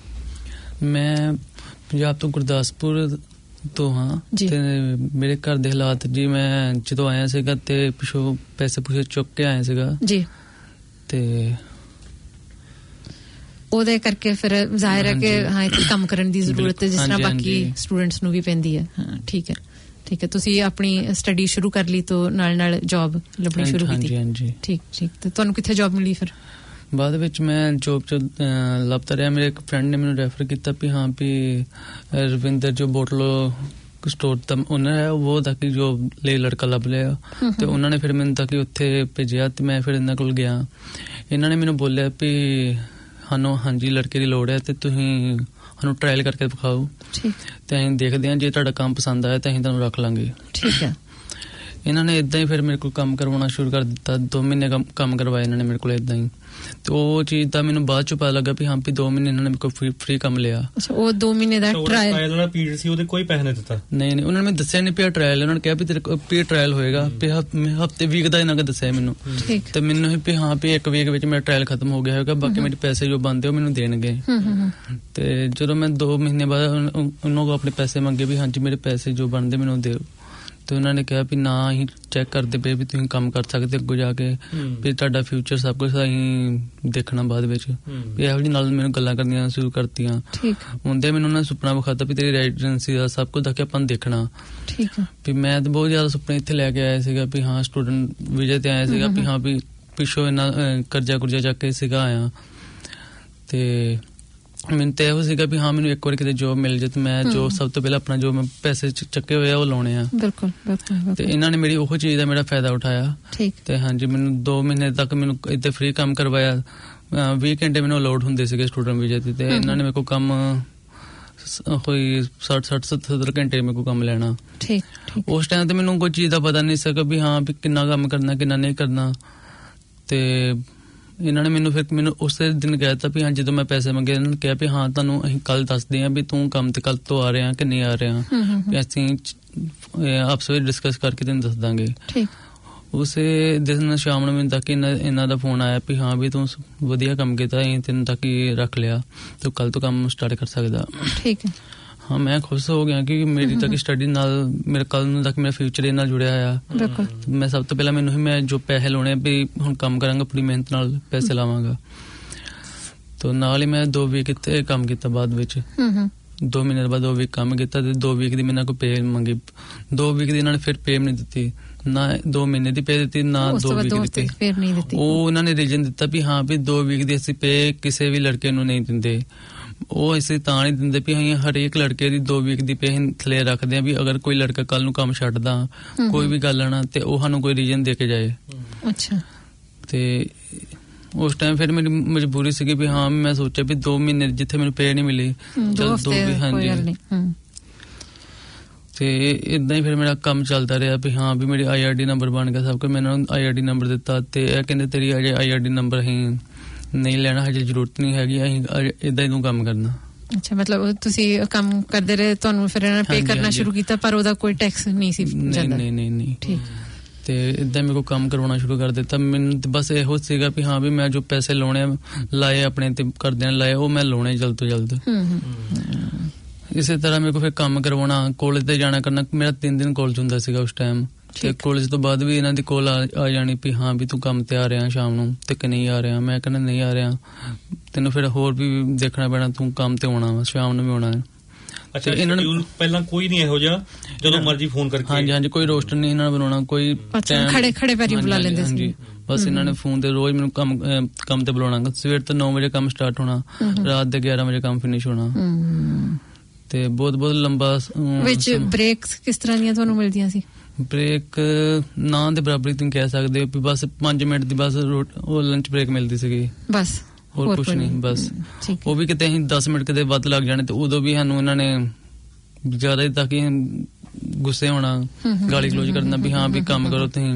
ਮੈਂ ਪੰਜਾਬ ਤੋਂ ਗੁਰਦਾਸਪੁਰ ਤੋਂ ਹਾਂ ਤੇ ਮੇਰੇ ਘਰ ਦੇ ਹਾਲਾਤ ਜੀ ਮੈਂ ਜਦੋਂ ਆਇਆ ਸੀਗਾ ਤੇ ਪਿਛੋਂ ਪੈਸੇ ਪੂਸੇ ਚੁੱਕ ਕੇ ਆਇਆ ਸੀਗਾ
ਜੀ ਤੇ ਉਹਦੇ ਕਰਕੇ ਫਿਰ ਜ਼ਾਹਿਰ ਹੈ ਕਿ ਹਾਂ ਇੱਥੇ ਕੰਮ ਕਰਨ ਦੀ ਜ਼ਰੂਰਤ ਹੈ ਜਿਸ ਤਰ੍ਹਾਂ ਬਾਕੀ ਸਟੂਡੈਂਟਸ ਨੂੰ ਵੀ ਪੈਂਦੀ ਹੈ ਹਾਂ ਠੀਕ ਹੈ ਠੀਕ ਹੈ ਤੁਸੀਂ ਆਪਣੀ ਸਟੱਡੀ ਸ਼ੁਰੂ ਕਰ ਲਈ ਤੋਂ ਨਾਲ ਨਾਲ ਜੌਬ ਲੱਭਣੀ ਸ਼ੁਰੂ ਕੀਤੀ
ਹਾਂਜੀ ਹਾਂਜੀ
ਠੀਕ ਠੀਕ ਤੇ ਤੁਹਾਨੂੰ ਕਿੱਥੇ ਜੌਬ ਮਿਲੀ ਫਿਰ
ਬਾਅਦ ਵਿੱਚ ਮੈਂ ਜੌਬ ਚ ਲੱਭਦਾ ਰਿਹਾ ਮੇਰੇ ਇੱਕ ਫਰੈਂਡ ਨੇ ਮੈਨੂੰ ਰੈਫਰ ਕੀਤਾ ਵੀ ਹਾਂ ਵੀ ਰਵਿੰਦਰ ਜੋ ਬੋਟਲੋ ਸਟੋਰ ਦਾ ਓਨਰ ਹੈ ਉਹ ਤਾਂ ਕਿ ਜੌਬ ਲਈ ਲੜਕਾ ਲੱਭ ਲਿਆ ਤੇ ਉਹਨਾਂ ਨੇ ਫਿਰ ਮੈਨੂੰ ਤਾਂ ਕਿ ਉੱਥੇ ਭੇਜਿਆ ਤੇ ਮੈਂ ਫਿਰ ਇਹਨਾਂ ਕੋਲ ਗਿਆ ਇਹਨਾਂ ਨੇ ਮੈਨੂੰ ਬੋਲਿਆ ਵੀ ਸਾਨੂੰ ਹਾਂਜੀ ਲੜਕੇ ਦੀ ਲੋੜ ਹੈ ਤੇ ਤੁਸੀਂ ਸਾਨੂੰ ਟਰਾਇਲ ਕਰਕੇ ਦਿਖਾਓ
ਠੀਕ
ਤੇ ਅਸੀਂ ਦੇਖਦੇ ਹਾਂ ਜੇ ਤੁਹਾਡਾ ਕੰਮ ਪਸੰਦ ਆਇਆ ਤਾਂ ਅਸੀਂ ਤੁਹਾਨੂੰ ਰੱਖ ਲਾਂਗੇ
ਠੀਕ ਹੈ
ਇਹਨਾਂ ਨੇ ਇਦਾਂ ਹੀ ਫਿਰ ਮੇਰੇ ਕੋਲ ਕੰਮ ਕਰਵਾਉਣਾ ਸ਼ੁਰੂ ਕਰ ਦਿੱਤਾ ਦੋ ਮਹੀਨੇ ਕੰਮ ਕਰਵਾਇਆ ਇਹਨਾਂ ਨੇ ਮੇਰੇ ਕੋਲ ਇਦਾਂ ਹੀ ਤੇ ਉਹ ਚੀਜ਼ ਦਾ ਮੈਨੂੰ ਬਾਅਦ ਚ ਪਤਾ ਲੱਗਾ ਵੀ ਹਾਂ ਵੀ ਦੋ ਮਹੀਨੇ ਇਹਨਾਂ ਨੇ ਮੇਰੇ ਕੋਲ ਫ੍ਰੀ ਕੰਮ ਲਿਆ
ਅੱਛਾ ਉਹ ਦੋ ਮਹੀਨੇ ਦਾ ਟਰਾਇਲ
ਵਾਲਾ ਪੀਰੀਅਡ ਸੀ ਉਹਦੇ ਕੋਈ ਪੈਸੇ ਨਹੀਂ ਦਿੱਤਾ
ਨਹੀਂ ਨਹੀਂ ਉਹਨਾਂ ਨੇ ਮੈਨੂੰ ਦੱਸਿਆ ਨਹੀਂ ਪਿਆ ਟਰਾਇਲ ਉਹਨਾਂ ਨੇ ਕਿਹਾ ਵੀ ਤੇਰੇ ਕੋਲ ਪੀ ਟਰਾਇਲ ਹੋਏਗਾ ਵੀ ਹਫਤੇ ਵੀਕ ਦਾ ਇਹਨਾਂ ਨੇ ਦੱਸਿਆ ਮੈਨੂੰ ਤੇ ਮੈਨੂੰ ਵੀ ਹਾਂ ਵੀ ਇੱਕ ਵੀਕ ਵਿੱਚ ਮੇਰਾ ਟਰਾਇਲ ਖਤਮ ਹੋ ਗਿਆ ਹੋਏਗਾ ਬਾਕੀ ਮੇਰੇ ਪੈਸੇ ਜੋ ਬਣਦੇ ਉਹ ਮੈਨੂੰ ਦੇਣਗੇ ਤੇ ਜਦੋਂ ਮੈਂ ਦੋ ਮਹੀਨੇ ਬਾਅਦ ਉਹਨਾਂ ਕੋਲ ਆਪਣੇ ਪੈਸੇ ਮੰਗੇ ਵੀ ਹਾਂਜੀ ਮੇਰੇ ਪੈਸੇ ਜੋ ਬਣਦੇ ਮੈਨੂੰ ਦਿਓ ਤੇ ਉਹਨਾਂ ਨੇ ਕਿਹਾ ਵੀ ਨਾ ਅਸੀਂ ਚੈੱਕ ਕਰਦੇ ਪਏ ਵੀ ਤੁਸੀਂ ਕੰਮ ਕਰ ਸਕਦੇ ਅੱਗੋਂ ਜਾ ਕੇ ਵੀ ਤੁਹਾਡਾ ਫਿਊਚਰ ਸਭ ਕੁਝ ਅਸੀਂ ਦੇਖਣਾ ਬਾਅਦ ਵਿੱਚ ਵੀ ਇਹੋ ਜਿਹੀ ਨਾਲ ਮੈਨੂੰ ਗੱਲਾਂ ਕਰਨੀਆਂ ਸ਼ੁਰੂ ਕਰਤੀਆਂ ਹੁੰਦੇ ਮੈਨੂੰ ਉਹਨਾਂ ਨੇ ਸੁਪਨਾ ਵਿਖਾਤਾ ਵੀ ਤੇਰੀ ਰੈਜ਼ੀਡੈਂਸੀ ਦਾ ਸਭ ਕੁਝ ਕਿ ਆਪਾਂ ਨੂੰ ਦੇਖਣਾ ਵੀ ਮੈਂ ਤਾਂ ਬਹੁਤ ਜ਼ਿਆਦਾ ਸੁਪਨੇ ਇੱਥੇ ਲੈ ਕੇ ਆਇਆ ਸੀਗਾ ਵੀ ਹਾਂ ਸਟੂਡੈਂਟ ਵੀਜ਼ੇ ਤੇ ਆਇਆ ਸੀਗਾ ਵੀ ਹਾਂ ਵੀ ਪਿੱਛੋਂ ਇੰਨਾ ਕਰਜ਼ਾ ਕੁਰਜ਼ਾ ਚੱਕ ਕੇ ਸੀਗਾ ਆਇਆ ਤੇ ਮੈਨੂੰ ਤਾਂ ਇਹੋ ਸੀਗਾ ਵੀ ਹਾਂ ਮੈਨੂੰ ਇੱਕ ਵਾਰ ਕਿਤੇ ਜੋਬ ਮਿਲ ਜਾਏ ਤੇ ਮੈਂ ਜੋ ਸਭ ਤੋਂ ਪਹਿਲਾਂ ਆਪਣਾ ਜੋ ਮੈਂ ਪੈਸੇ ਚੱਕੇ ਹੋਏ ਆ ਉਹ ਲਾਉਣੇ ਆ
ਬਿਲਕੁਲ
ਤੇ ਇਹਨਾਂ ਨੇ ਮੇਰੀ ਉਹ ਚੀਜ਼ ਦਾ ਮੇਰਾ ਫਾਇਦਾ ਉਠਾਇਆ ਤੇ ਹਾਂਜੀ ਮੈਨੂੰ ਦੋ ਮਹੀਨੇ ਤੱਕ ਮੈਨੂੰ ਇੱਥੇ ਫ੍ਰੀ ਕੰਮ ਕਰਵਾਇਆ ਵੀਹ ਘੰਟੇ ਮੈਨੂੰ ਅਲਾਉਡ ਹੁੰਦੇ ਸੀਗੇ ਸਟੂਡੈਂਟ ਵੀਜ਼ੇ ਤੇ ਤੇ ਇਹਨਾਂ ਨੇ ਮੇਰੇ ਕੋਲ ਕੰਮ ਕੋਈ ਸੱਠ ਸੱਠ ਸੱਤਰ ਘੰਟੇ ਮੇਰੇ ਕੋਲ ਕੰਮ ਲੈਣਾ ਉਸ ਟਾਈਮ ਤੇ ਮੈਨੂੰ ਕੋਈ ਚੀਜ਼ ਦਾ ਪਤਾ ਨਹੀਂ ਸੀਗਾ ਵੀ ਹਾਂ ਵੀ ਕਿੰਨਾ ਕੰਮ ਕਰਨਾ ਕਿੰਨਾ ਨਹੀਂ ਕਰਨਾ ਤੇ ਇਹਨਾਂ ਨੇ ਮੈਨੂੰ ਫਿਰ ਮੈਨੂੰ ਉਸੇ ਦਿਨ ਕਹਿ ਦਿੱਤਾ ਵੀ ਹਾਂ ਜਦੋਂ ਮੈਂ ਪੈਸੇ ਮੰਗੇ ਇਹਨਾਂ ਨੇ ਕਿਹਾ ਵੀ ਹਾਂ ਤੁਹਾਨੂੰ ਅਸੀਂ ਕੱਲ ਦੱਸਦੇ ਹਾਂ ਵੀ ਤੂੰ ਕੰਮ ਤੇ ਕੱਲ ਤੋਂ ਆ ਰਿਹਾ ਕਿ ਨਹੀਂ ਆ ਰਿਹਾ ਵੀ ਅਸੀਂ ਆਪਸ ਵਿੱਚ ਡਿਸਕਸ ਕਰਕੇ ਤੈਨੂੰ ਦੱਸ ਦਾਂਗੇ। ਠੀਕ। ਉਸੇ ਦਿਨ ਸ਼ਾਮ ਨੂੰ ਮੈਨੂੰ ਤੱਕ ਇਹਨਾਂ ਇਹਨਾਂ ਦਾ ਫੋਨ ਆਇਆ ਵੀ ਹਾਂ ਵੀ ਤੂੰ ਵਧੀਆ ਕੰਮ ਕੀਤਾ ਅਸੀਂ ਤੈਨੂੰ ਤੱਕ ਹੀ ਰੱਖ ਲਿਆ ਤੂੰ ਕੱਲ ਤੋਂ ਕੰਮ ਸਟਾਰਟ ਕਰ ਸਕਦਾ। ਠੀਕ ਹੈ। ਹਾਂ ਮੈਂ ਖੁਸ਼ ਹੋ ਗਿਆ ਕਿ ਮੇਰੀ ਤੱਕ ਸਟੱਡੀ ਨਾਲ ਮੇਰੇ ਕੱਲ ਨੂੰ ਤੱਕ ਮੇਰਾ ਫਿਊਚਰ ਇਹ ਨਾਲ ਜੁੜਿਆ ਹੋਇਆ। ਬਿਲਕੁਲ। ਮੈਂ ਸਭ ਤੋਂ ਪਹਿਲਾਂ ਮੈਨੂੰ ਹੀ ਮੈਂ ਜੋ ਪੈਸੇ ਲਾਉਣੇ ਵੀ ਹੁਣ ਕੰਮ ਕਰਾਂਗਾ ਪੂਰੀ ਮਿਹਨਤ ਨਾਲ ਪੈਸੇ ਲਾਵਾਂਗਾ। ਤਾਂ ਨਾਲ ਹੀ ਮੈਂ ਦੋ ਵੀਕ ਇੱਥੇ ਕੰਮ ਕੀਤਾ ਬਾਅਦ ਵਿੱਚ ਦੋ ਮਹੀਨੇ ਬਾਅਦ ਦੋ ਵੀਕ ਕੰਮ ਕੀਤਾ ਤੇ ਦੋ ਵੀਕ ਦੀ ਮੇਰੇ ਕੋਈ ਪੇ ਮੰਗੀ। ਦੋ ਵੀਕ ਦੀ ਇਹਨਾਂ ਨੇ ਫਿਰ ਪੇ ਨਹੀਂ ਦਿੱਤੀ ਨਾ ਦੋ ਮਹੀਨੇ ਦੀ ਪੇ ਦਿੱਤੀ ਨਾ ਦੋ ਵੀਕ ਦੀ ਪੇ ਨਹੀਂ ਦਿੱਤੀ। ਉਹ ਉਹਨਾਂ ਨੇ ਰੀਜ਼ਨ ਦਿੱਤਾ ਵੀ ਹਾਂ ਵੀ ਦੋ ਵੀਕ ਦੀ ਅਸੀਂ ਪੇ ਕਿਸੇ ਵੀ ਲੜਕੇ ਨੂੰ ਨਹੀਂ ਦਿੰਦੇ। ਉਹ ਇਸੇ ਤਾਂ ਨਹੀਂ ਦਿੰਦੇ ਵੀ ਅਸੀਂ ਹਰੇਕ ਲੜਕੇ ਦੀ ਦੋ ਵੀਕ ਦੀ ਪੇ ਥੱਲੇ ਰੱਖਦੇ ਆ ਵੀ ਅਗਰ ਕੋਈ ਲੜਕਾ ਕੱਲ ਨੂੰ ਕੰਮ ਛੱਡਦਾ ਕੋਈ ਵੀ ਗੱਲ ਆਣਾ ਤੇ ਉਹ ਸਾਨੂੰ ਕੋਈ ਰੀਜ਼ਨ ਦੇ ਕੇ ਜਾਏ। ਅੱਛਾ। ਤੇ ਉਸ ਟਾਈਮ ਫਿਰ ਮੇਰੀ ਮਜਬੂਰੀ ਸੀਗੀ ਵੀ ਹਾਂ ਮੈਂ ਸੋਚਿਆ ਵੀ ਦੋ ਮਹੀਨੇ ਜਿੱਥੇ ਮੈਨੂੰ ਪੇ ਨਹੀਂ ਮਿਲੀ ਚਲ ਦੋ ਵੀ ਹਾਂਜੀ ਤੇ ਇਦਾਂ ਹੀ ਫਿਰ ਮੇਰਾ ਕੰਮ ਚੱਲਦਾ ਰਿਹਾ ਵੀ ਹਾਂ ਵੀ ਮੇਰੀ ਆਈ ਆਰ ਡੀ ਨੰਬਰ ਬਣ ਗਿਆ ਸਭ ਕੁਝ। ਮੈਨੂੰ ਆਈ ਆਰ ਡੀ ਨੰਬਰ ਦਿੱਤਾ ਤੇ ਇਹ ਕਹਿੰਦੇ ਤੇਰੀ ਅਜੇ ਆਈ ਆਰ ਡੀ ਨੰਬਰ ਅਸੀਂ ਨਹੀਂ ਲੈਣਾ ਹਜੇ ਜ਼ਰੂਰਤ ਨਹੀਂ ਹੈਗੀ ਅਸੀਂ ਇਦਾਂ ਹੀ ਤੂੰ ਕੰਮ ਕਰਨਾ। ਅੱਛਾ ਮਤਲਬ ਤੁਸੀਂ ਕੰਮ ਕਰਦੇ ਰਹੇ ਤੁਹਾਨੂੰ ਫਿਰ ਇਹਨਾਂ ਨੇ ਪੇ ਕਰਨਾ ਸ਼ੁਰੂ ਕੀਤਾ ਪਰ ਉਹਦਾ ਕੋਈ ਟੈਕਸ ਨਹੀਂ ਸੀ ਜਾਂਦਾ? ਨਹੀਂ ਨਹੀਂ ਨਹੀਂ। ਠੀਕ। ਤੇ ਇਦਾਂ ਮੇਰੇ ਕੋਲ ਕੰਮ ਕਰਵਾਉਣਾ ਸ਼ੁਰੂ ਕਰ ਦਿੱਤਾ। ਮੈਨੂੰ ਬਸ ਇਹੋ ਸੀਗਾ ਵੀ ਹਾਂ ਵੀ ਮੈਂ ਜੋ ਪੈਸੇ ਲਾਉਣੇ ਲਾਏ ਆਪਣੇ ਤੇ ਕਰਦਿਆਂ ਲਾਏ ਉਹ ਮੈਂ ਲਾਉਣੇ ਜਲਦ ਤੋਂ ਜਲਦ। ਇਸੇ ਤਰ੍ਹਾਂ ਮੇਰੇ ਕੋਲ ਫਿਰ ਕੰਮ ਕਰਵਾਉਣਾ ਕਾਲਜ ਤੇ ਜਾਣਾ ਕਰਨਾ। ਮੇਰਾ ਤਿੰਨ ਦਿਨ ਕਾਲਜ ਹੁੰਦਾ ਸੀਗਾ ਉਸ ਟਾਈਮ ਤੇ ਕਾਲਜ ਤੋਂ ਬਾਅਦ ਵੀ ਇਹਨਾਂ ਦੀ ਕੋਲ ਆ ਜਾਣੀ ਵੀ ਹਾਂ ਵੀ ਤੂੰ ਕੰਮ ਤੇ ਆ ਰਿਹਾ ਸ਼ਾਮ ਨੂੰ ਤੇ ਕਿ ਨਹੀਂ ਆ ਰਿਹਾ। ਮੈਂ ਕਹਿੰਦਾ ਨਹੀਂ ਆ ਰਿਹਾ ਤੈਨੂੰ ਫਿਰ ਹੋਰ ਵੀ ਦੇਖਣਾ ਪੈਣਾ ਤੂੰ ਕੰਮ ਤੇ ਆਉਣਾ ਵਾ ਸ਼ਾਮ ਨੂੰ ਵੀ ਆਉਣਾ ਹੈ।
ਅੱਛਾ ਇਹਨਾਂ ਨੂੰ ਪਹਿਲਾਂ ਕੋਈ ਨਹੀਂ ਇਹੋ ਜਿਹਾ ਜਦੋਂ ਮਰਜ਼ੀ ਫੋਨ ਕਰਕੇ? ਹਾਂਜੀ ਹਾਂਜੀ ਕੋਈ ਰੋਸਟਰ ਨਹੀਂ ਇਹਨਾਂ ਨੇ ਬਣਾਉਣਾ ਕੋਈ
ਖੜੇ ਖੜੇ ਪੈਰੀ ਬੁਲਾ ਲੈਂਦੇ ਸੀ
ਬਸ ਇਹਨਾਂ ਨੇ ਫੋਨ ਤੇ ਰੋਜ਼ ਮੈਨੂੰ ਕੰਮ ਕੰਮ ਤੇ ਬੁਲਾਉਣਾ। ਸਵੇਰ ਤੋਂ ਨੌ ਵਜੇ ਕੰਮ ਸਟਾਰਟ ਹੋਣਾ ਰਾਤ ਦੇ ਗਿਆਰਾਂ ਵਜੇ ਕੰਮ ਫਿਨਿਸ਼ ਹੋਣਾ ਤੇ ਬਹੁਤ ਬਹੁਤ ਲੰਬਾ। ਵਿੱਚ
ਬ੍ਰੇਕਸ ਕਿਸ ਤਰ੍ਹਾਂ ਦੀਆਂ ਤੁਹਾਨੂੰ ਮਿਲਦੀਆਂ ਸੀ?
ਬ੍ਰੇਕ ਨਾ ਦੇ ਬਰਾਬਰ ਤੁਸੀਂ ਕਹਿ ਸਕਦੇ ਹੋ ਵੀ ਬਸ ਪੰਜ ਮਿੰਟ ਦੀ ਬਸ ਉਹ ਲੰਚ ਬ੍ਰੇਕ ਮਿਲਦੀ ਸੀਗੀ ਬਸ ਹੋਰ ਕੁਛ ਨਹੀਂ ਬਸ। ਉਹ ਵੀ ਕਿਤੇ ਅਸੀਂ ਦਸ ਮਿੰਟ ਕਿਤੇ ਵੱਧ ਲੱਗ ਜਾਣੇ ਤੇ ਉਦੋਂ ਵੀ ਸਾਨੂੰ ਇਹਨਾਂ ਨੇ ਜ਼ਿਆਦਾ ਹੀ ਤਾਂ ਕਿ ਗੁੱਸੇ ਹੋਣਾ ਗਾਲੀ ਗਲੋਚ ਕਰਨਾ ਵੀ ਹਾਂ ਵੀ ਕੰਮ ਕਰੋ ਤੁਸੀਂ।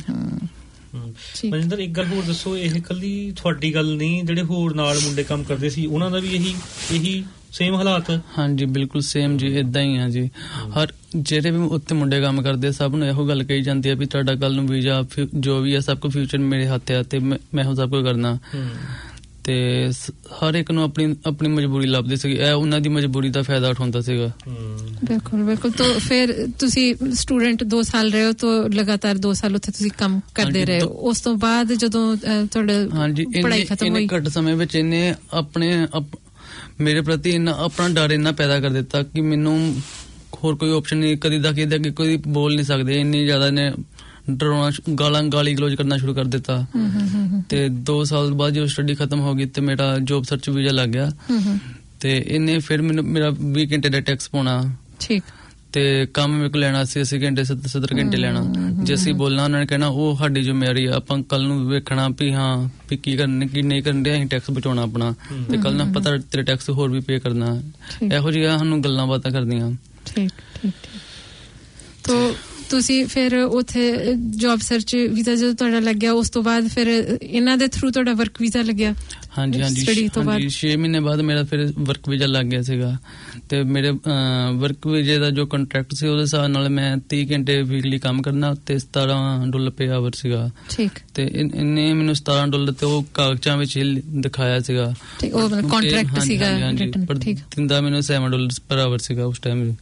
ਮਨਿੰਦਰ ਇੱਕ ਗੱਲ ਹੋਰ ਦੱਸੋ ਇਹ ਇਕੱਲੀ ਤੁਹਾਡੀ ਗੱਲ ਨਹੀਂ ਜਿਹੜੇ ਹੋਰ ਨਾਲ ਮੁੰਡੇ ਕੰਮ ਕਰਦੇ ਸੀ ਉਹਨਾਂ ਦਾ ਵੀ ਇਹੀ ਇਹੀ ਸੇਮ ਹਾਲਾਤ?
ਹਾਂਜੀ ਬਿਲਕੁਲ ਸੇਮ ਜੀ ਇਦਾਂ ਹੀ ਆ ਜੀ। ਹਰ ਜਿਹੜੇ ਵੀ ਉੱਥੇ ਮੁੰਡੇ ਕੰਮ ਕਰਦੇ ਸਭ ਨੂੰ ਇਹੋ ਗੱਲ ਕਹੀ ਜਾਂਦੀ ਹੈ ਵੀ ਤੁਹਾਡਾ ਕੱਲ ਨੂੰ ਵੀਜ਼ਾ ਜੋ ਵੀ ਹੈ ਸਭ ਕੁਝ ਫਿਊਚਰ ਮੇਰੇ ਹੱਥ ਹੈ ਤੇ ਮੈਂ ਉਹ ਸਭ ਕੁਝ ਕਰਨਾ। ਤੇ ਹਰ ਇੱਕ ਨੂੰ ਆਪਣੀ ਆਪਣੀ ਮਜਬੂਰੀ ਲੱਭਦੀ ਸੀਗੀ ਇਹ ਉਹਨਾਂ ਦੀ ਮਜਬੂਰੀ ਦਾ ਫਾਇਦਾ ਉਠਾਉਂਦਾ ਸੀਗਾ।
ਬਿਲਕੁਲ ਬਿਲਕੁਲ। ਤਾਂ ਫਿਰ ਤੁਸੀਂ ਸਟੂਡੈਂਟ ਦੋ ਸਾਲ ਰਹੇ ਹੋ ਤਾਂ ਲਗਾਤਾਰ ਦੋ ਸਾਲ ਉੱਥੇ ਤੁਸੀਂ ਕੰਮ ਕਰਦੇ ਰਹੇ ਹੋ। ਉਸ ਤੋਂ ਬਾਅਦ ਜਦੋਂ ਤੁਹਾਡਾ ਪੜ੍ਹਾਈ ਖਤਮ ਹੋਈ
ਘੱਟ ਸਮੇਂ ਵਿੱਚ ਇਹਨੇ ਆਪਣੇ ਮੇਰੇ ਪ੍ਰਤੀ ਇੰਨਾ ਆਪਣਾ ਡਰ ਇੰਨਾ ਪੈਦਾ ਕਰ ਦਿੱਤਾ ਕਿ ਮੈਨੂੰ ਹੋਰ ਕੋਈ ਆਪਸ਼ਨ ਨਹੀਂ ਕਦੀ ਦਾ ਕਿਤੇ ਅੱਗੇ ਕੋਈ ਬੋਲ ਨਹੀਂ ਸਕਦੇ ਇੰਨੀ ਜ਼ਿਆਦਾ ਨੇ ਡਰਾਉਣਾ ਗਾਲਾਂ ਗਾਲੀ ਗਲੋਚ ਕਰਨਾ ਸ਼ੁਰੂ ਕਰ ਦਿੱਤਾ। ਤੇ ਦੋ ਸਾਲ ਬਾਅਦ ਜਦੋਂ ਸਟੱਡੀ ਖਤਮ ਹੋ ਗਈ ਤੇ ਮੇਰਾ ਜੋਬ ਸਰਚ ਵੀਜ਼ਾ ਲੱਗ ਗਿਆ ਤੇ ਇਹਨੇ ਫਿਰ ਮੈਨੂੰ ਮੇਰਾ ਵੀਹ ਘੰਟੇ ਦਾ ਟੈਕਸ ਪਾਉਣਾ। ਠੀਕ। ਤੇ ਕੰਮ ਮੇਰੇ ਕੋਲ ਲੈਣਾ ਸੀ ਅੱਸੀ ਘੰਟੇ ਸੱਤਰ ਸੱਤਰ ਘੰਟੇ ਲੈਣਾ ਜੇ ਅਸੀਂ ਬੋਲਣਾ ਉਹਨਾਂ ਨੇ ਕਹਿਣਾ ਉਹ ਸਾਡੀ ਜ਼ਿੰਮੇਵਾਰੀ ਆ ਆਪਾਂ ਕੱਲ ਨੂੰ ਵੇਖਣਾ ਵੀ ਹਾਂ ਵੀ ਕੀ ਕਰਨੇ ਕੀ ਨਹੀਂ ਕਰਨ ਦੇ ਅਸੀਂ ਟੈਕਸ ਬਚਾਉਣਾ ਆਪਣਾ ਤੇ ਕੱਲ ਨੂੰ ਪਤਾ ਤੇਰੇ ਟੈਕਸ ਹੋਰ ਵੀ ਪੇ ਕਰਨਾ। ਇਹੋ ਜਿਹੀਆਂ ਸਾਨੂੰ ਗੱਲਾਂ ਬਾਤਾਂ ਕਰਦੀਆਂ। ਠੀਕ ਠੀਕ ਠੀਕ। ਤੋ ਤੁਸੀਂ ਫਿਰ ਉੱਥੇ ਜੌਬ ਸਰਚ ਵੀਜ਼ਾ ਜਦੋਂ ਤੁਹਾਡਾ ਲੱਗਿਆ ਉਸ ਤੋਂ ਬਾਅਦ ਫਿਰ ਇਹਨਾਂ ਦੇ ਥਰੂ ਤੁਹਾਡਾ ਵਰਕ ਵੀਜ਼ਾ ਲੱਗਿਆ? ਹਾਂਜੀ ਹਾਂਜੀ ਹਾਂਜੀ ਛੇ ਮਹੀਨੇ ਬਾਅਦ ਮੇਰਾ ਫਿਰ ਵਰਕ ਵੀਜ਼ਾ ਲੱਗ ਗਿਆ ਸੀਗਾ ਤੇ ਮੇਰੇ ਵਰਕ ਵੀਜ਼ੇ ਦਾ ਜੋ ਕੰਟਰੈਕਟ ਸੀ ਉਹਦੇ ਹਿਸਾਬ ਨਾਲ ਮੈਂ ਤੀਹ ਘੰਟੇ ਵੀਕਲੀ ਕੰਮ ਕਰਨਾ ਤੇ ਸਤਾਰਾਂ ਡਾਲਰ ਪੇ ਆਵਰ ਸੀਗਾ। ਠੀਕ। ਤੇ ਇਹਨੇ ਮੈਨੂੰ ਸਤਾਰਾਂ ਡਾਲਰ ਤੇ ਉਹ ਕਾਗਜ਼ਾਂ ਵਿੱਚ ਦਿਖਾਇਆ ਸੀਗਾ
ਉਹ ਕੰਟਰੈਕਟ ਸੀਗਾ
ਪਰ ਦਿੰਦਾ ਮੈਨੂੰ ਸੱਤ ਡਾਲਰ ਪਰ ਆਵਰ ਸੀਗਾ ਉਸ ਟਾਈਮ।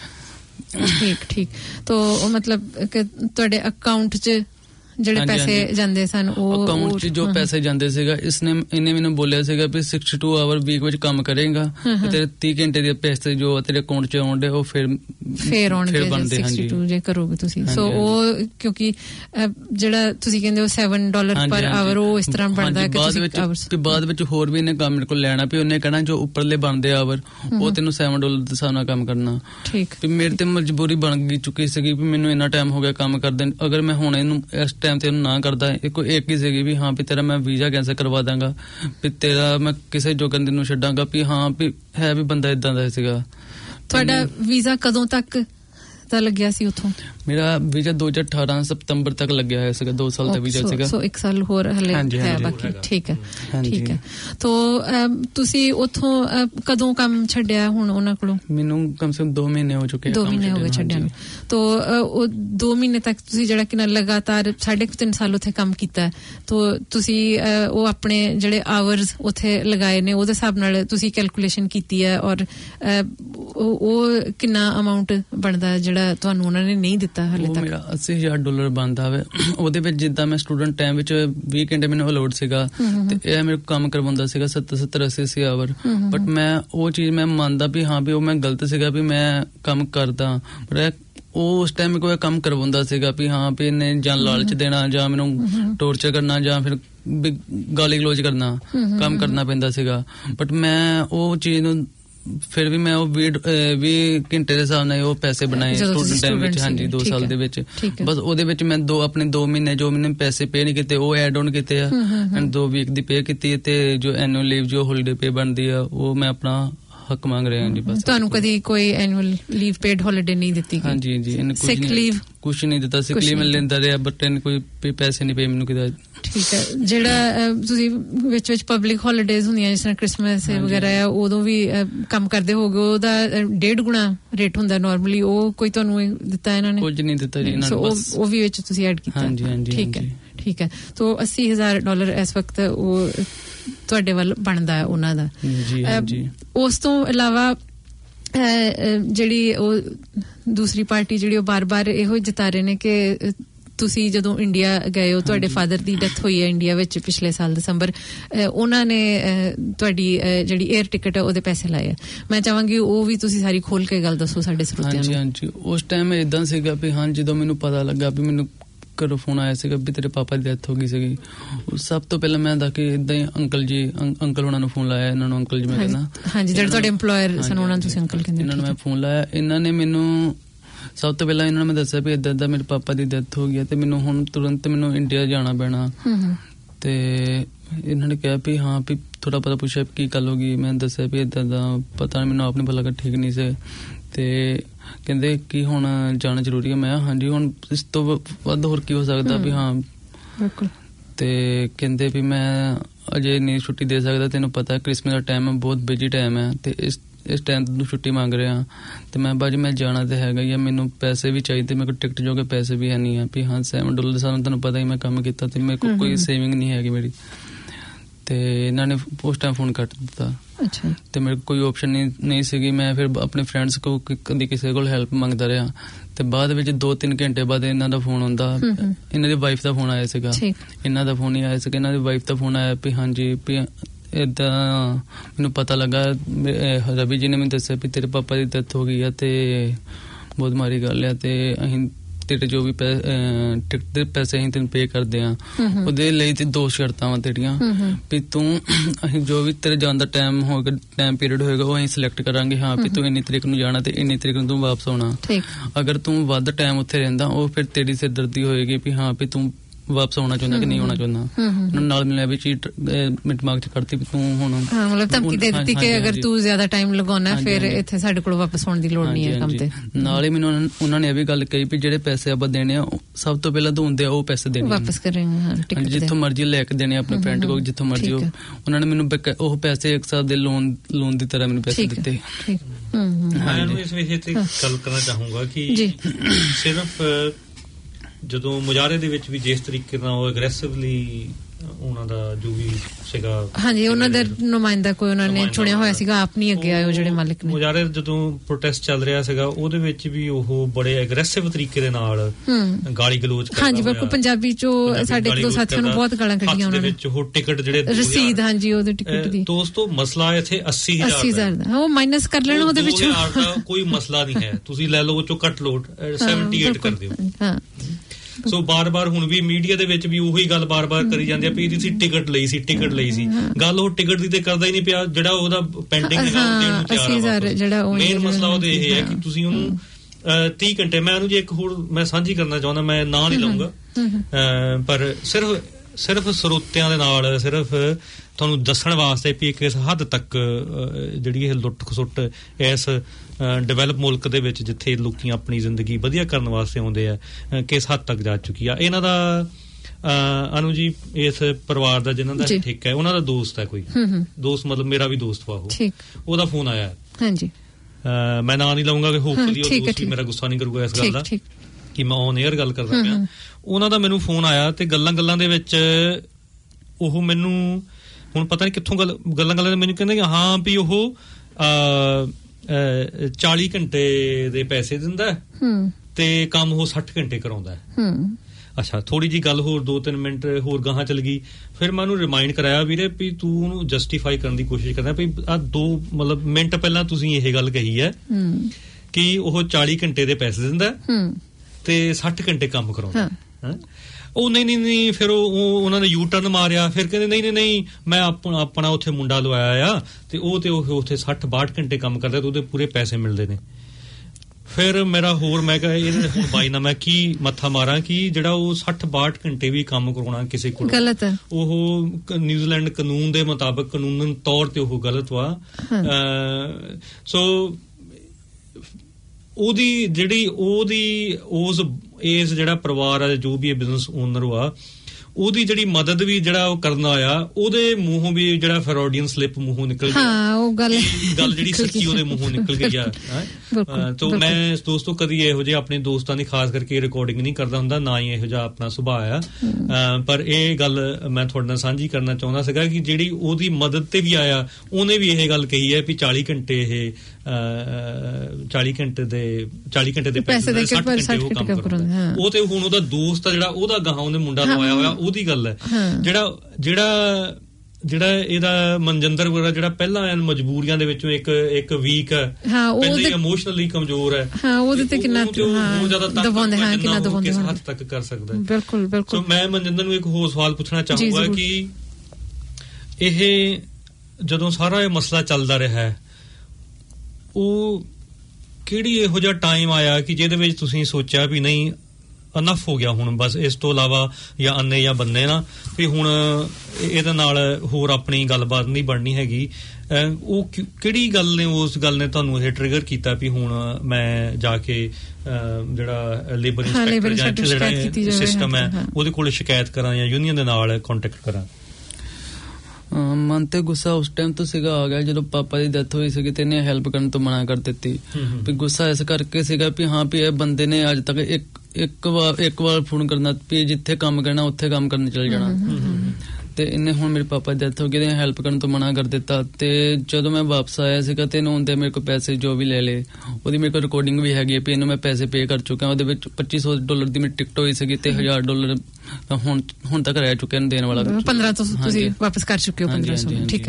ਠੀਕ ਠੀਕ। ਤਾਂ ਮਤਲਬ ਕਿ ਤੁਹਾਡੇ ਅਕਾਊਂਟ 'ਚ ਜਿਹੜੇ ਪੈਸੇ ਜਾਂਦੇ ਸਨ ਉਹ
ਅਕਾਊਂਟ 'ਚ ਜੋ ਪੈਸੇ ਜਾਂਦੇ ਸੀਗਾ ਇਸਨੇ ਇਹਨੇ ਮੈਨੂੰ ਬੋਲਿਆ ਸੀਗਾ ਵੀ ਬਾਸਠ ਆਵਰ ਵੀਕ ਵਿੱਚ ਕੰਮ ਕਰੇਗਾ ਤੇ ਤੇਰੇ ਤੀਹ ਘੰਟੇ ਦੇ ਪੈਸੇ ਜੋ ਤੇਰੇ ਅਕਾਊਂਟ 'ਚ ਆਉਂਦੇ ਉਹ ਫਿਰ
ਫੇਰ ਆਉਣਗੇ ਬਾਸਠ ਜੇ ਕਰੋਗੇ ਤੁਸੀਂ। ਸੋ ਉਹ ਕਿਉਂਕਿ ਜਿਹੜਾ ਤੁਸੀਂ ਕਹਿੰਦੇ ਹੋ ਸੱਤ ਡਾਲਰ ਪਰ ਆਵਰ ਉਹ ਇਸ ਤਰ੍ਹਾਂ ਬਣਦਾ ਕਿ
ਤੁਸੀਂ ਬਾਅਦ ਵਿੱਚ ਹੋਰ ਵੀ ਇਹਨੇ ਕੰਮ ਮੇਰੇ ਕੋਲ ਲੈਣਾ ਵੀ ਉਹਨੇ ਕਹਿਣਾ ਜੋ ਉੱਪਰਲੇ ਬਣਦੇ ਆਵਰ ਉਹ ਤੈਨੂੰ ਸੱਤ ਡਾਲਰ ਦੇ ਹਿਸਾਬ ਨਾਲ ਕੰਮ ਕਰਨਾ। ਠੀਕ। ਵੀ ਮੇਰੇ ਤੇ ਮਜਬੂਰੀ ਬਣ ਗਈ ਚੁੱਕੀ ਸੀਗੀ ਵੀ ਮੈਨੂੰ ਇੰਨਾ ਟਾਈਮ ਹੋ ਗਿਆ ਕੰਮ ਕਰਦੇ ਅਗਰ ਮੈਂ ਹੁਣ ਇਹਨੂੰ ਇਸ ਟਾਈਮ ਤੇ ਉਹਨੂੰ ਨਾ ਕਰਦਾ ਇੱਕ ਇੱਕ ਹੀ ਸੀਗੀ ਵੀ ਹਾਂ ਵੀ ਤੇਰਾ ਮੈਂ ਵੀਜ਼ਾ ਕੈਂਸਲ ਕਰਵਾ ਦਾਂਗਾ ਵੀ ਤੇਰਾ ਮੈਂ ਕਿਸੇ ਜੋਗਨ ਨੂੰ ਛੱਡਾਂਗਾ ਵੀ ਹਾਂ ਵੀ ਹੈ ਵੀ ਬੰਦਾ ਏਦਾਂ ਦਾ ਸੀਗਾ।
ਤੁਹਾਡਾ ਵੀਜ਼ਾ ਕਦੋਂ ਤੱਕ ਦਾ ਲੱਗਿਆ ਸੀ ਉੱਥੋਂ?
ਮੇਰਾ ਵੀਜ਼ਾ ਦੋ ਹਜ਼ਾਰ ਅਠਾਰਾਂ ਸਤੰਬਰ ਤੱਕ ਲੱਗਿਆ ਹੋਇਆ ਸੀਗਾ, ਦੋ ਸਾਲ ਦਾ ਵੀਜ਼ਾ ਸੀਗਾ।
ਸੋ ਇੱਕ ਸਾਲ ਹੋਰ ਹਲੇ ਹੈ ਬਾਕੀ। ਠੀਕ ਹੈ ਠੀਕ ਹੈ। ਤੋ ਤੁਸੀਂ ਉੱਥੋਂ ਕਦੋਂ ਕੰਮ ਛੱਡਿਆ ਹੁਣ ਉਹਨਾਂ ਕੋਲੋਂ?
ਮੈਨੂੰ ਕਮ ਸੇ ਕਮ ਦੋ ਮਹੀਨੇ ਹੋ ਚੁੱਕੇ,
ਦੋ ਮਹੀਨੇ ਹੋ ਗਏ ਛੱਡਿਆ ਨੂੰ। ਤੋ ਉਹ ਦੋ ਮਹੀਨੇ ਤੱਕ ਤੁਸੀਂ ਜਿਹੜਾ ਕਿ ਲਗਾਤਾਰ ਸਾਢੇ ਤਿੰਨ ਸਾਲ ਉੱਥੇ ਕੰਮ ਕੀਤਾ, ਤੋ ਤੁਸੀਂ ਉਹ ਆਪਣੇ ਜਿਹੜੇ ਆਵਰਸ ਉੱਥੇ ਲਗਾਏ ਨੇ ਉਹਦੇ ਹਿਸਾਬ ਨਾਲ ਤੁਸੀਂ ਕੈਲਕੂਲੇਸ਼ਨ ਕੀਤੀ ਹੈ, ਔਰ ਉਹ ਕਿੰਨਾ ਅਮਾਉਂਟ ਬਣਦਾ ਜਿਹੜਾ ਤੁਹਾਨੂੰ ਉਹਨਾਂ ਨੇ ਨਹੀਂ ਦਿੱਤਾ ਹਲੇ ਤੱਕ?
ਮੇਰਾ ਅੱਸੀ ਹਜ਼ਾਰ ਡਾਲਰ ਬਣਦਾ ਵੇ। ਉਹਦੇ ਵਿੱਚ ਜਿੱਦਾਂ ਮੈਂ ਸਟੂਡੈਂਟ ਟਾਈਮ ਵਿੱਚ ਵੀਹ ਘੰਟੇ ਮੈਨੂੰ ਅਲਾਉਡ ਸੀਗਾ ਤੇ ਇਹ ਮੇਰੇ ਕੰਮ ਕਰਵਾਉਂਦਾ ਸੀਗਾ ਸੱਤਰ ਸੱਤਰ ਅੱਸੀ ਅੱਸੀ ਆਵਰ। ਬਟ ਮੈਂ ਉਹ ਚੀਜ਼ ਮੈਂ ਮੰਨਦਾ ਵੀ ਹਾਂ ਵੀ ਉਹ ਮੈਂ ਗਲਤ ਸੀਗਾ ਵੀ ਮੈਂ ਕੰਮ ਕਰਦਾ, ਪਰ ਉਹ ਉਸ ਟਾਈਮ ਕੋਈ ਕੰਮ ਕਰਵਾਉਂਦਾ ਸੀਗਾ ਵੀ ਹਾਂ ਵੀ ਇਹਨੇ ਜਾਂ ਲਾਲਚ ਦੇਣਾ ਜਾਂ ਮੈਨੂੰ ਟੋਰਚਰ ਕਰਨਾ ਜਾਂ ਫਿਰ ਗਾਲੀ ਗਲੋਚ ਕਰਨਾ, ਕੰਮ ਕਰਨਾ ਪੈਂਦਾ ਸੀਗਾ। ਬਟ ਮੈਂ ਉਹ ਚੀਜ਼ ਨੂੰ ਫਿਰ ਵੀ ਮੈਂ ਉਹ ਵੀਹ ਘੰਟੇ ਦੇ ਹਿਸਾਬ ਨਾਲ ਉਹ ਪੈਸੇ ਬਣਾਏ ਸਟੂਡੈਂਟ ਟਾਈਮ ਵਿੱਚ। ਹਾਂਜੀ, ਦੋ ਸਾਲ ਦੇ ਵਿੱਚ ਬਸ ਉਹਦੇ ਵਿੱਚ ਮੈਂ ਦੋ ਆਪਣੇ ਦੋ ਮਹੀਨੇ ਜੋ ਮਹੀਨੇ ਪੈਸੇ ਪੇ ਨਹੀਂ ਕੀਤੇ ਉਹ ਐਡ ਆਨ ਕੀਤੇ ਆ, ਐਂਡ ਦੋ ਵੀਕ ਦੀ ਪੇ ਕੀਤੀ ਤੇ ਜੋ ਐਨੂਅਲ ਲੀਵ ਜੋ ਹੋਲੀਡੇ ਪੇ ਬਣਦੀ ਆ ਉਹ ਮੈਂ ਆਪਣਾ ਹੱਕ ਮੰਗ ਰਹੇ ਹਾਂ ਜੀ। ਬਸ
ਤੁਹਾਨੂੰ ਕਦੀ ਕੋਈ ਐਨੂਅਲ ਲੀਵ ਪੇਡ ਹੋਲੀਡੇ ਨਹੀਂ ਦਿੱਤੀ?
ਹਾਂਜੀ ਜੀ, ਇਹਨੇ
ਸਿਕ ਲੀਵ
ਕੁਛ ਨਹੀਂ ਦਿੱਤਾ। ਸਿਕ ਲੀਵ ਮੈਂ ਲੈਂਦਾ ਰਿਹਾ ਬਟ ਇਹਨੇ ਕੋਈ ਪੈਸੇ ਨਹੀਂ ਪਏ ਮੈਨੂੰ ਕਿਤੇ।
ਠੀਕ ਹੈ। ਜਿਹੜਾ ਤੁਸੀਂ ਵਿੱਚ ਵਿੱਚ ਪਬਲਿਕ ਹੌਲੀਡੇਜ਼ ਹੁੰਦੀਆਂ ਜਿਸ ਤਰ੍ਹਾਂ ਕ੍ਰਿਸਮਸ ਵਗੈਰਾ ਆ, ਉਦੋਂ ਵੀ ਕੰਮ ਕਰਦੇ ਹੋਗੇ, ਉਹਦਾ ਡੇਢ ਗੁਣਾ ਰੇਟ ਹੁੰਦਾ ਨਾਰਮਲੀ, ਉਹ ਕੋਈ ਤੁਹਾਨੂੰ ਦਿੱਤਾ ਇਹਨਾਂ ਨੇ?
ਕੁਝ ਨਹੀਂ ਦਿੱਤਾ ਜੀ ਇਹਨਾਂ ਨੇ, ਬਸ
ਉਹ ਵੀ ਵਿੱਚ ਤੁਸੀਂ ਐਡ ਕੀਤਾ?
ਹਾਂਜੀ ਹਾਂਜੀ।
ਠੀਕ ਹੈ ਠੀਕ ਹੈ। ਤੋ ਅੱਸੀ ਹਜ਼ਾਰ ਡਾਲਰ ਇਸ ਵਕਤ ਉਹ ਤੁਹਾਡੇ ਵੱਲ ਬਣਦਾ ਉਹਨਾਂ ਦਾ।
ਜੀ ਹਾਂਜੀ।
ਉਸ ਤੋਂ ਇਲਾਵਾ ਜਿਹੜੀ ਉਹ ਦੂਸਰੀ ਪਾਰਟੀ ਜਿਹੜੀ ਉਹ ਬਾਰ-ਬਾਰ ਇਹੋ ਜਿਤਾ ਰਹੇ ਨੇ ਕਿ ਤੁਸੀਂ ਜਦੋਂ ਇੰਡੀਆ ਗਏ ਹੋ, ਤੁਹਾਡੇ ਫਾਦਰ ਦੀ ਡੈਥ ਹੋਈ ਹੈ ਇੰਡੀਆ ਵਿੱਚ ਪਿਛਲੇ ਸਾਲ ਦਸੰਬਰ, ਉਹਨਾਂ ਨੇ ਤੁਹਾਡੀ ਜਿਹੜੀ 에ਅਰ ਟਿਕਟ ਹੈ ਉਹਦੇ ਪੈਸੇ ਲਾਏ ਆ। ਮੈਂ ਚਾਹਾਂਗੀ ਉਹ ਵੀ ਤੁਸੀਂ ਸਾਰੀ ਖੋਲ ਕੇ ਗੱਲ ਦੱਸੋ ਸਾਡੇ ਸਰੋਤਿਆਂ ਨੂੰ।
ਹਾਂਜੀ ਹਾਂਜੀ। ਉਸ ਟਾਈਮ ਏਦਾਂ ਸੀਗਾ ਵੀ ਹਾਂ ਜਦੋਂ ਮੈਨੂੰ ਪਤਾ ਲੱਗਾ ਵੀ ਮੈਨੂੰ ਘਰੋਂ ਫੋਨ ਆਇਆ ਸੀਗਾ ਵੀ ਤੇਰੇ ਪਾਪਾ ਦੀ ਡੈਥ ਹੋ ਗਈ ਸੀਗੀ, ਸਭ ਤੋਂ ਪਹਿਲਾਂ ਮੈਂ ਦਾ ਕਿ ਏਦਾਂ ਹੀ ਅੰਕਲ ਜੀ ਅੰਕਲ ਉਹਨਾਂ ਨੂੰ ਫੋਨ ਲਾਇਆ, ਇਹਨਾਂ ਨੂੰ ਅੰਕਲ ਜੀ ਮੈਂ ਕਹਿੰਦਾ।
ਹਾਂਜੀ, ਜਿਹੜੇ ਤੁਹਾਡੇ EMPLOYER ਸਨ ਉਹਨਾਂ ਨੂੰ ਤੁਸੀਂ ਅੰਕਲ ਕਹਿੰਦੇ?
ਇਹਨਾਂ ਨੂੰ ਮੈਂ ਫੋਨ ਲਾਇਆ, ਇਹਨਾਂ ਨੇ ਮੈਨੂੰ ਸਭ ਤੋਂ ਪਹਿਲਾਂ ਇਹਨਾਂ ਨੇ ਮੈਂ ਦੱਸਿਆ ਵੀ ਏਦਾਂ ਏਦਾਂ ਮੇਰੇ ਪਾਪਾ ਦੀ ਡੈਥ ਹੋ ਗਈ ਤੇ ਮੈਨੂੰ ਹੁਣ ਤੁਰੰਤ ਮੈਨੂੰ ਇੰਡੀਆ ਜਾਣਾ ਪੈਣਾ। ਤੇ ਇਹਨਾਂ ਨੇ ਕਿਹਾ ਵੀ ਹਾਂ ਵੀ ਥੋੜਾ ਪਤਾ ਪੁੱਛਿਆ ਕੀ ਗੱਲ ਹੋ ਗਈ, ਮੈਂ ਦੱਸਿਆ ਵੀ ਏਦਾਂ ਦਾ ਪਤਾ ਨਹੀਂ ਮੈਨੂੰ ਆਪਣੇ ਭਲਾ ਕਰ ਠੀਕ ਨਹੀਂ ਸੀ। ਤੇ ਕਹਿੰਦੇ ਕਿ ਹੁਣ ਜਾਣਾ ਜ਼ਰੂਰੀ ਹੈ। ਮੈਂ ਹਾਂਜੀ ਹੁਣ ਇਸ ਤੋਂ ਵੱਧ ਹੋਰ ਕੀ ਹੋ ਸਕਦਾ ਵੀ ਹਾਂ। ਤੇ ਕਹਿੰਦੇ ਵੀ ਮੈਂ ਅਜੇ ਨਹੀਂ ਛੁੱਟੀ ਦੇ ਸਕਦਾ, ਤੈਨੂੰ ਪਤਾ ਕ੍ਰਿਸਮਸ ਦਾ ਟਾਈਮ ਹੈ, ਬਹੁਤ ਬਿਜੀ ਟਾਈਮ ਹੈ ਤੇ ਇਸ ਇਸ ਟਾਈਮ ਤੋਂ ਛੁੱਟੀ ਮੰਗ ਰਿਹਾ। ਤੇ ਮੈਂ ਬਾਜੀ ਮੈਂ ਜਾਣਾ ਤੇ ਹੈਗਾ ਹੀ ਆ, ਮੈਨੂੰ ਪੈਸੇ ਵੀ ਚਾਹੀਦੇ, ਮੇਰੇ ਕੋਲ ਟਿਕਟ ਜੋਗੇ ਪੈਸੇ ਵੀ ਹੈ ਨਹੀਂ ਆ ਵੀ ਹਾਂ ਸੈਵਨ ਡਾਲਰ ਸਾਨੂੰ ਤੁਹਾਨੂੰ ਪਤਾ ਹੀ ਮੈਂ ਕੰਮ ਕੀਤਾ ਤੇ ਮੇਰੇ ਕੋਲ ਕੋਈ ਸੇਵਿੰਗ ਨਹੀਂ ਹੈਗੀ ਮੇਰੀ। ਤੇ ਇਹਨਾਂ ਨੇ ਉਸ ਟਾਈਮ ਫੋਨ ਕੱਟ ਦਿੱਤਾ।
ਅੱਛਾ। ਤੇ
ਮੇਰੇ ਕੋਲ ਕੋਈ ਆਪਸ਼ਨ ਨਹੀਂ ਨਹੀਂ ਸੀਗੀ। ਮੈਂ ਫਿਰ ਆਪਣੇ ਫਰੈਂਡਸ ਕੋਲ ਕਦੀ ਕਿਸੇ ਕੋਲ ਹੈਲਪ ਮੰਗਦਾ ਰਿਹਾ ਤੇ ਬਾਅਦ ਵਿੱਚ ਦੋ ਤਿੰਨ ਘੰਟੇ ਬਾਅਦ ਇਹਨਾਂ ਦਾ ਫੋਨ ਆਉਂਦਾ, ਇਹਨਾਂ ਦੀ ਵਾਈਫ ਦਾ ਫੋਨ ਆਇਆ ਸੀਗਾ, ਇਹਨਾਂ ਦਾ ਫੋਨ ਹੀ ਆਇਆ ਸੀਗਾ, ਇਹਨਾਂ ਦੀ ਵਾਈਫ ਦਾ ਫੋਨ ਆਇਆ ਵੀ ਹਾਂਜੀ ਵੀ ਏਦਾਂ ਮੈਨੂੰ ਪਤਾ ਲੱਗਾ, ਰਵੀ ਜੀ ਨੇ ਮੈਨੂੰ ਦੱਸਿਆ ਵੀ ਤੇਰੇ ਪਾਪਾ ਦੀ ਡੈਥ ਹੋ ਗਈ ਆ ਤੇ ਬਹੁਤ ਮਾੜੀ ਗੱਲ ਆ ਤੇ ਅਸੀਂ ਤੇਰੇ ਜੋ ਵੀ ਟਿਕਟ ਦੇ ਪੈਸੇ ਅਸੀਂ ਤੈਨੂੰ ਪੇ ਕਰਦੇ ਆ ਉਹਦੇ ਲਈ ਤੇ ਦੋ ਸ਼ਰਤਾਂ ਵਾ ਤੇਰੀਆਂ ਵੀ ਤੂੰ ਅਸੀਂ ਜੋ ਵੀ ਤੇਰੇ ਜਾਣ ਦਾ ਟਾਈਮ ਹੋਏਗਾ ਟਾਈਮ ਪੀਰੀਅਡ ਹੋਏਗਾ ਉਹ ਅਸੀਂ ਸਿਲੈਕਟ ਕਰਾਂਗੇ। ਹਾਂ ਵੀ ਤੂੰ ਇੰਨੀ ਤਰੀਕ ਨੂੰ ਜਾਣਾ ਤੇ ਇੰਨੀ ਤਰੀਕ ਨੂੰ ਤੂੰ ਵਾਪਸ ਆਉਣਾ। ਅਗਰ ਤੂੰ ਵੱਧ ਟਾਈਮ ਉੱਥੇ ਰਹਿੰਦਾ ਉਹ ਫਿਰ ਤੇਰੀ ਸਿਰਦਰਦੀ ਹੋਏਗੀ ਵੀ ਹਾਂ ਵੀ ਤੂੰ ਵਾਪਸ ਆਉਣਾ ਚਾਹੁੰਦਾ ਕਿ ਨਹੀਂ ਆਉਣਾ ਚਾਹੁੰਦਾ। ਨਾਲ ਮਿਲਿਆ ਵੀ ਚੀਜ਼ ਮੇਰੇ ਦਿਮਾਗ ਚ ਕੱਢਤੀ ਵੀ ਤੂੰ ਹੁਣ
ਮਤਲਬ ਧਮਕੀ ਦੇ ਦਿੱਤੀ ਕਿ ਅਗਰ ਤੂੰ ਜ਼ਿਆਦਾ ਟਾਈਮ ਲਗਾਉਣਾ ਫਿਰ ਇੱਥੇ ਸਾਡੇ ਕੋਲ ਵਾਪਸ ਆਉਣ ਦੀ ਲੋੜ ਨਹੀਂ ਹੈ ਕੰਮ ਤੇ।
ਨਾਲ ਹੀ ਮੈਨੂੰ ਉਹਨਾਂ ਨੇ ਇਹ ਵੀ ਗੱਲ ਕਹੀ ਵੀ ਜਿਹੜੇ ਪੈਸੇ ਆਪਾਂ ਦੇਣੇ ਆ ਸਭ ਤੋਂ ਪਹਿਲਾਂ ਹੁੰਦੇ ਆ ਉਹ ਪੈਸੇ ਦੇਣੇ
ਵਾਪਸ ਕਰਾਂਗੇ,
ਜਿੱਥੋਂ ਮਰਜ਼ੀ ਲੈ ਕੇ ਦੇਣੇ ਆਪਣੇ ਫਰੈਂਡ ਕੋਲ ਜਿੱਥੋਂ ਮਰਜ਼ੀ। ਉਹਨਾਂ ਨੇ ਮੈਨੂੰ ਉਹ ਪੈਸੇ ਇੱਕ ਸਾਲ ਦੇ ਲੋਨ ਲੋਨ ਦੀ ਤਰ੍ਹਾਂ ਮੈਨੂੰ ਪੈਸੇ ਦਿੱਤੇ।
ਮੈਂ ਇਸ ਵਿਸ਼ੇ ਤੇ ਗੱਲ ਕਰਨਾ ਚਾਹੂੰਗਾ ਕਿ ਸਿਰਫ ਜਦੋਂ ਮੁਜ਼ਾਹਰੇ ਦੇ ਵਿੱਚ ਵੀ ਜਿਸ ਤਰੀਕੇ ਨਾਲ ਉਹ ਐਗਰੈਸਿਵਲੀ ਉਹਨਾਂ ਦਾ ਜੋ ਵੀ ਸੀਗਾ,
ਹਾਂਜੀ ਉਹਨਾਂ ਦਾ ਨੁਮਾਇੰਦਾ ਕੋਈ ਉਹਨਾਂ ਨੇ ਚੁਣਿਆ ਹੋਇਆ ਸੀਗਾ, ਆਪ ਨਹੀਂ ਅੱਗੇ ਆਏ ਉਹ ਜਿਹੜੇ ਮਾਲਕ ਨੇ।
ਮੁਜ਼ਾਹਰੇ ਜਦੋਂ ਪ੍ਰੋਟੈਸਟ ਚੱਲ ਰਿਹਾ ਸੀਗਾ ਉਹਦੇ ਵਿੱਚ ਵੀ ਉਹ ਬੜੇ ਐਗਰੈਸਿਵ ਤਰੀਕੇ ਦੇ ਨਾਲ ਗਾਲੀ ਗਲੋਚ ਕਰਦਾ। ਹਾਂਜੀ ਬਿਲਕੁਲ, ਪੰਜਾਬੀ ਚੋਂ ਸਾਡੇ ਇੱਕ ਦੋ ਸਾਥੀਆਂ ਨੂੰ ਬਹੁਤ ਗਾਲਾਂ ਕੱਢੀਆਂ ਉਹਨਾਂ ਨੇ। ਵਿੱਚ ਉਹ ਟਿਕਟ ਜਿਹੜੇ ਰਸੀਦ, ਹਾਂਜੀ ਉਹਦੇ ਟਿਕਟ ਦੀ। ਦੋਸਤੋ ਮਸਲਾ ਇੱਥੇ ਅੱਸੀ ਹਜ਼ਾਰ ਦਾ, ਉਹ ਮਾਈਨਸ ਕਰ ਲੈਣ ਉਹਦੇ ਵਿੱਚ ਕੋਈ ਮਸਲਾ ਨਹੀਂ ਹੈ, ਤੁਸੀਂ ਲੈ ਲਓ ਉਹ ਚੋਂ ਕੱਟ ਲਓ ਅਠੱਤਰ ਕਰ ਦਿਓ। ਹਾਂ ਸੋ ਬਾਰ-ਬਾਰ ਹੁਣ ਵੀ ਮੀਡੀਆ ਦੇ ਵਿੱਚ ਵੀ ਉਹੀ ਗੱਲ ਬਾਰ-ਬਾਰ ਕਰੀ ਜਾਂਦੇ ਆ ਵੀ ਤੁਸੀਂ ਟਿਕਟ ਲਈ ਸੀ ਟਿਕਟ ਲਈ ਸੀ ਗੱਲ ਉਹ ਟਿਕਟ ਦੀ ਤੇ ਕਰਦਾ ਹੀ ਨਹੀਂ ਪਿਆ, ਜਿਹੜਾ ਉਹਦਾ ਪੈਂਡਿੰਗ ਹੈਗਾ ਉਹ ਦੇਣ ਨੂੰ ਤਿਆਰ ਆ। ਮੇਨ ਮਸਲਾ ਉਹਦੇ ਇਹ ਹੈ ਕਿ ਤੁਸੀਂ ਉਹਨੂੰ ਤੀਹ ਘੰਟੇ, ਮੈਂ ਉਹਨੂੰ ਜੇ ਇੱਕ ਹੋਰ ਮੈਂ ਸਾਂਝੀ ਕਰਨਾ ਚਾਹੁੰਦਾ, ਮੈਂ ਨਾਂ ਨਹੀਂ ਲਊਂਗਾ ਪਰ ਸਿਰਫ ਸਿਰਫ ਸਰੋਤਿਆਂ ਦੇ ਨਾਲ ਸਿਰਫ ਤੁਹਾਨੂੰ ਦੱਸਣ ਵਾਸਤੇ ਵੀ ਕਿਸ ਹੱਦ ਤੱਕ ਜਿਹੜੀ ਇਹ ਲੁੱਟ ਖਸੁੱਟ ਇਸ ਡਿਵੈਲਪ ਮੁਲਕ ਦੇ ਵਿੱਚ ਜਿੱਥੇ ਲੋਕੀ ਆਪਣੀ ਜ਼ਿੰਦਗੀ ਵਧੀਆ ਕਰਨ ਵਾਸਤੇ ਆਉਂਦੇ ਆ ਕਿਸ ਹੱਦ ਤੱਕ ਜਾ ਚੁੱਕੀ ਆ। ਇਹਨਾਂ ਦਾ ਅਨੂ ਜੀ ਇਸ ਪਰਿਵਾਰ ਦਾ ਜਿਨ੍ਹਾਂ ਦਾ ਠੇਕਾ ਹੈ ਉਹਨਾਂ ਦਾ ਦੋਸਤ ਹੈ ਕੋਈ ਦੋਸਤ, ਮਤਲਬ ਮੇਰਾ ਵੀ ਦੋਸਤ ਵਾ ਉਹ, ਉਹਦਾ ਫੋਨ ਆਇਆ। ਹਾਂਜੀ, ਮੈਂ ਨਾਂ ਨਹੀਂ ਲਵਾਂਗਾ ਕਿ ਹੋਪਫੁਲੀ ਉਹ ਦੋਸਤ ਵੀ ਮੇਰਾ ਗੁੱਸਾ ਨਹੀਂ ਕਰੂਗਾ ਇਸ ਗੱਲ ਦਾ ਕਿ ਮੈਂ ਔਨ 에ਅਰ ਗੱਲ ਕਰਦਾ ਪਿਆ। ਉਹਨਾਂ ਦਾ ਮੈਨੂੰ ਫੋਨ ਆਇਆ ਤੇ ਗੱਲਾਂ ਗੱਲਾਂ ਦੇ ਵਿੱਚ ਉਹ ਮੈਨੂੰ ਹੁਣ ਪਤਾ ਨਹੀਂ ਕਿੱਥੋਂ ਗੱਲ ਗੱਲਾਂ ਗੱਲਾਂ ਮੈਨੂੰ ਕਹਿੰਦੇ ਕਿ ਹਾਂ ਵੀ ਉਹ ਚਾਲੀ ਘੰਟੇ ਦੇ ਪੈਸੇ ਦਿੰਦਾ ਤੇ ਕੰਮ ਉਹ ਸੱਠ ਘੰਟੇ ਕਰਾਉਂਦਾ। ਅੱਛਾ, ਥੋੜੀ ਜੀ ਗੱਲ ਹੋਰ ਦੋ ਤਿੰਨ ਮਿੰਟ ਹੋਰ ਗਾਹਾਂ ਚਲ ਗਈ। ਫਿਰ ਮੈਂ ਉਹਨੂੰ ਰਿਮਾਈਂਡ ਕਰਾਇਆ ਵੀਰੇ ਵੀ ਤੂੰ ਉਹਨੂੰ ਜਸਟੀਫਾਈ ਕਰਨ ਦੀ ਕੋਸ਼ਿਸ਼ ਕਰਦਾ ਵੀ ਆਹ ਦੋ ਮਤਲਬ ਮਿੰਟ ਪਹਿਲਾਂ ਤੁਸੀਂ ਇਹ ਗੱਲ ਕਹੀ ਹੈ ਕਿ ਉਹ ਚਾਲੀ ਘੰਟੇ ਦੇ ਪੈਸੇ ਦਿੰਦਾ ਤੇ ਸੱਠ ਘੰਟੇ ਕੰਮ ਕਰਾਉਂਦਾ। ਉਹ ਨਹੀਂ ਨਹੀਂ ਨਹੀਂ ਫਿਰ ਉਹ ਉਹਨਾਂ ਨੇ ਯੂ ਟਰਨ ਮਾਰਿਆ। ਫਿਰ ਕਹਿੰਦੇ ਨਹੀਂ ਨਹੀਂ ਨਹੀਂ ਮੈਂ ਆਪਣਾ ਆਪਣਾ ਉੱਥੇ ਮੁੰਡਾ ਲਵਾਇਆ ਆ ਤੇ ਉਹ ਤੇ ਉਹ ਉੱਥੇ ਸੱਠ ਬਾਹਠ ਘੰਟੇ ਕੰਮ ਕਰਦਾ ਤੇ ਉਹਦੇ ਪੂਰੇ ਪੈਸੇ ਮਿਲਦੇ ਨੇ। ਫਿਰ ਮੇਰਾ ਹੋਰ ਮੈਂ ਕਿਹਾ ਇਹਦੇ ਹੁਣ ਬਾਈ ਨਾ ਮੈਂ ਕੀ ਮੱਥਾ ਮਾਰਾਂ ਕਿ ਜਿਹੜਾ ਉਹ ਸੱਠ ਬਾਹਠ ਘੰਟੇ ਵੀ ਕੰਮ ਕਰਾਉਣਾ ਕਿਸੇ ਕੋਲ ਗਲਤ ਹੈ। ਉਹ ਨਿਊਜ਼ੀਲੈਂਡ ਕਾਨੂੰਨ ਦੇ ਮੁਤਾਬਕ ਕਾਨੂੰਨ ਤੌਰ ਤੇ ਉਹ ਗਲਤ ਵਾ। ਸੋ ਉਹਦੀ ਜਿਹੜੀ ਉਹਦੀ ਉਸ ਇਸ ਜਿਹੜਾ ਪਰਿਵਾਰ ਆ ਜੋ ਵੀ ਇਹ ਬਿਜ਼ਨਸ ਓਨਰ ਵਾ ਉਹਦੀ ਜਿਹੜੀ ਮਦਦ ਵੀ ਜਿਹੜਾ ਉਹ ਕਰਨਾ ਆ ਉਹਦੇ ਮੂੰਹੋਂ ਵੀ ਜਿਹੜਾ ਫਰੋਡੀਅਨ ਸਲਿੱਪ ਮੂੰਹੋਂ ਨਿਕਲ ਗਿਆ। ਹਾਂ, ਉਹ ਗੱਲ ਗੱਲ ਜਿਹੜੀ ਸੱਚੀ ਉਹਦੇ ਮੂੰਹੋਂ ਨਿਕਲ ਗਈ ਆ। ਤਾਂ ਮੈਂ ਦੋਸਤੋ ਕਦੀ ਇਹੋ ਜਿਹੇ ਆਪਣੇ ਦੋਸਤਾਂ ਦੀ ਖਾਸ ਕਰਕੇ ਰਿਕਾਰਡਿੰਗ ਨਹੀਂ ਕਰਦਾ ਹੁੰਦਾ, ਨਾ ਹੀ ਇਹੋ ਜਿਹਾ ਆਪਣਾ ਸੁਭਾਅ ਆ। ਪਰ ਇਹ ਗੱਲ ਮੈਂ ਤੁਹਾਡੇ ਨਾਲ ਸਾਂਝੀ ਕਰਨਾ ਚਾਹੁੰਦਾ ਸੀਗਾ ਕਿ ਜਿਹੜੀ ਉਹਦੀ ਮਦਦ ਤੇ ਵੀ ਆਇਆ ਉਹਨੇ ਵੀ ਇਹ ਗੱਲ ਕਹੀ ਹੈ ਵੀ ਚਾਲੀ ਘੰਟੇ ਇਹ ਚਾਲੀ ਘੰਟੇ ਦੇ ਚਾਲੀ ਘੰਟੇ ਦੇ ਪੈਸੇ ਸੱਠ ਘੰਟੇ ਉਹ ਕੰਮ ਕਰਦਾ। ਉਹ ਤੇ ਹੁਣ ਉਹਦਾ ਦੋਸਤ ਆ ਜਿਹੜਾ ਉਹਦਾ ਗਾਹਾਂ ਉਹਨੇ ਮੁੰਡਾ ਲਵਾਇਆ ਹੋਇਆ ਉਹਦੀ ਗੱਲ ਹੈ। ਜਿਹੜਾ ਜਿਹੜਾ ਜਿਹੜਾ ਇਹਦਾ ਮਨਜਿੰਦਰ ਵਗੈਰਾ ਜਿਹੜਾ ਪਹਿਲਾਂ ਮਜਬੂਰੀਆਂ ਦੇ ਵਿੱਚੋਂ ਇੱਕ ਇੱਕ ਵੀਕ ਹੈ, ਪਹਿਲਾਂ ਇਮੋਸ਼ਨਲੀ ਕਮਜ਼ੋਰ ਹੈ, ਉਹਦੇ ਤੇ ਕਿੰਨਾ ਦਬਾਉਂਦੇ ਹਾਂ ਕਿੰਨਾ ਦਬਾਉਂਦੇ ਕਿਸ ਹੱਦ ਤੱਕ ਕਰ ਸਕਦਾ। ਬਿਲਕੁਲ ਬਿਲਕੁਲ। ਮੈਂ ਮਨਜਿੰਦਰ ਨੂੰ ਇੱਕ ਹੋਰ ਸਵਾਲ ਪੁੱਛਣਾ ਚਾਹੂੰਗਾ ਕਿ ਇਹ ਜਦੋਂ ਸਾਰਾ ਇਹ ਮਸਲਾ ਚੱਲਦਾ ਰਿਹਾ ਹੈ ਉਹ ਕਿਹੜੀ ਇਹੋ ਜਿਹਾ ਟਾਈਮ ਆਇਆ ਕਿ ਜਿਹਦੇ ਵਿੱਚ ਤੁਸੀਂ ਸੋਚਿਆ ਵੀ ਨਹੀਂ ਅਨਫ ਹੋ ਗਿਆ ਹੁਣ ਬਸ ਇਸ ਤੋਂ ਇਲਾਵਾ ਜਾਂ ਅੰਨੇ ਜਾਂ ਬੰਨੇ ਨਾ ਵੀ ਹੁਣ ਇਹਦੇ ਨਾਲ ਹੋਰ ਆਪਣੀ ਗੱਲਬਾਤ ਨਹੀਂ ਬਣਨੀ ਹੈਗੀ। ਉਹ ਕਿਹੜੀ ਗੱਲ ਨੇ ਉਸ ਗੱਲ ਨੇ ਤੁਹਾਨੂੰ ਇਹ ਟ੍ਰਿਗਰ ਕੀਤਾ ਵੀ ਹੁਣ ਮੈਂ ਜਾ ਕੇ ਜਿਹੜਾ ਲੇਬਰ ਇੰਸਪੈਕਟਰ ਜਾਂ ਜਿਹੜਾ ਸਿਸਟਮ ਹੈ ਉਹਦੇ ਕੋਲ ਸ਼ਿਕਾਇਤ ਕਰਾਂ ਜਾਂ ਯੂਨੀਅਨ ਦੇ ਨਾਲ ਕੰਟੈਕਟ ਕਰਾਂ?
ਮਨ ਤੇ ਗੁੱਸਾ ਉਸ ਟਾਈਮ ਤੋਂ ਸੀਗਾ ਆ ਗਿਆ ਜਦੋਂ ਪਾਪਾ ਦੀ ਡੈਥ ਹੋਈ ਸੀਗੀ ਤੇ ਇਹਨੇ ਹੈਲਪ ਕਰਨ ਤੋਂ ਮਨਾ ਕਰ ਦਿੱਤੀ। ਵੀ ਗੁੱਸਾ ਇਸ ਕਰਕੇ ਸੀਗਾ ਵੀ ਹਾਂ ਵੀ ਇਹ ਬੰਦੇ ਨੇ ਅੱਜ ਤੱਕ ਇੱਕ ਇੱਕ ਵਾਰ ਇੱਕ ਵਾਰ ਫੋਨ ਕਰਨਾ ਵੀ ਜਿੱਥੇ ਕੰਮ ਕਰਨਾ ਉੱਥੇ ਕੰਮ ਕਰਨ ਚਲੇ ਜਾਣਾ ਤੇ ਇਹਨੇ ਹੁਣ ਮੇਰੇ ਪਾਪਾ ਦੀ ਡੈਥ ਹੋ ਗਈ ਤੇ ਹੈਲਪ ਕਰਨ ਤੋਂ ਮਨਾ ਕਰ ਦਿੱਤਾ। ਤੇ ਜਦੋਂ ਮੈਂ ਵਾਪਸ ਆਇਆ ਸੀਗਾ ਤੇ ਇਹਨੂੰ ਹੁੰਦੇ ਮੇਰੇ ਕੋਲ ਪੈਸੇ ਜੋ ਵੀ ਲੈ ਲਏ ਉਹਦੀ ਮੇਰੇ ਕੋਲ ਰਿਕਾਰਡਿੰਗ ਵੀ ਹੈਗੀ ਵੀ ਇਹਨੂੰ ਮੈਂ ਪੈਸੇ ਪੇ ਕਰ ਚੁੱਕਾ। ਉਹਦੇ ਵਿੱਚ ਪੱਚੀ ਸੌ ਡਾਲਰ ਦੀ ਮੇਰੀ ਟਿਕਟ ਹੋਈ ਸੀਗੀ ਤੇ ਹਜ਼ਾਰ ਡਾਲਰ ਹੁਣ ਹੁਣ ਤੱਕ ਰਹਿ ਚੁੱਕੇ ਨੇ ਦੇਣ ਵਾਲਾ।
ਪੰਦਰਾਂ ਤੋਂ ਤੁਸੀਂ ਵਾਪਸ ਕਰ ਚੁੱਕੇ ਹੋ ਪੰਦਰਾਂ ਸੌ। ਠੀਕ ਹੈ।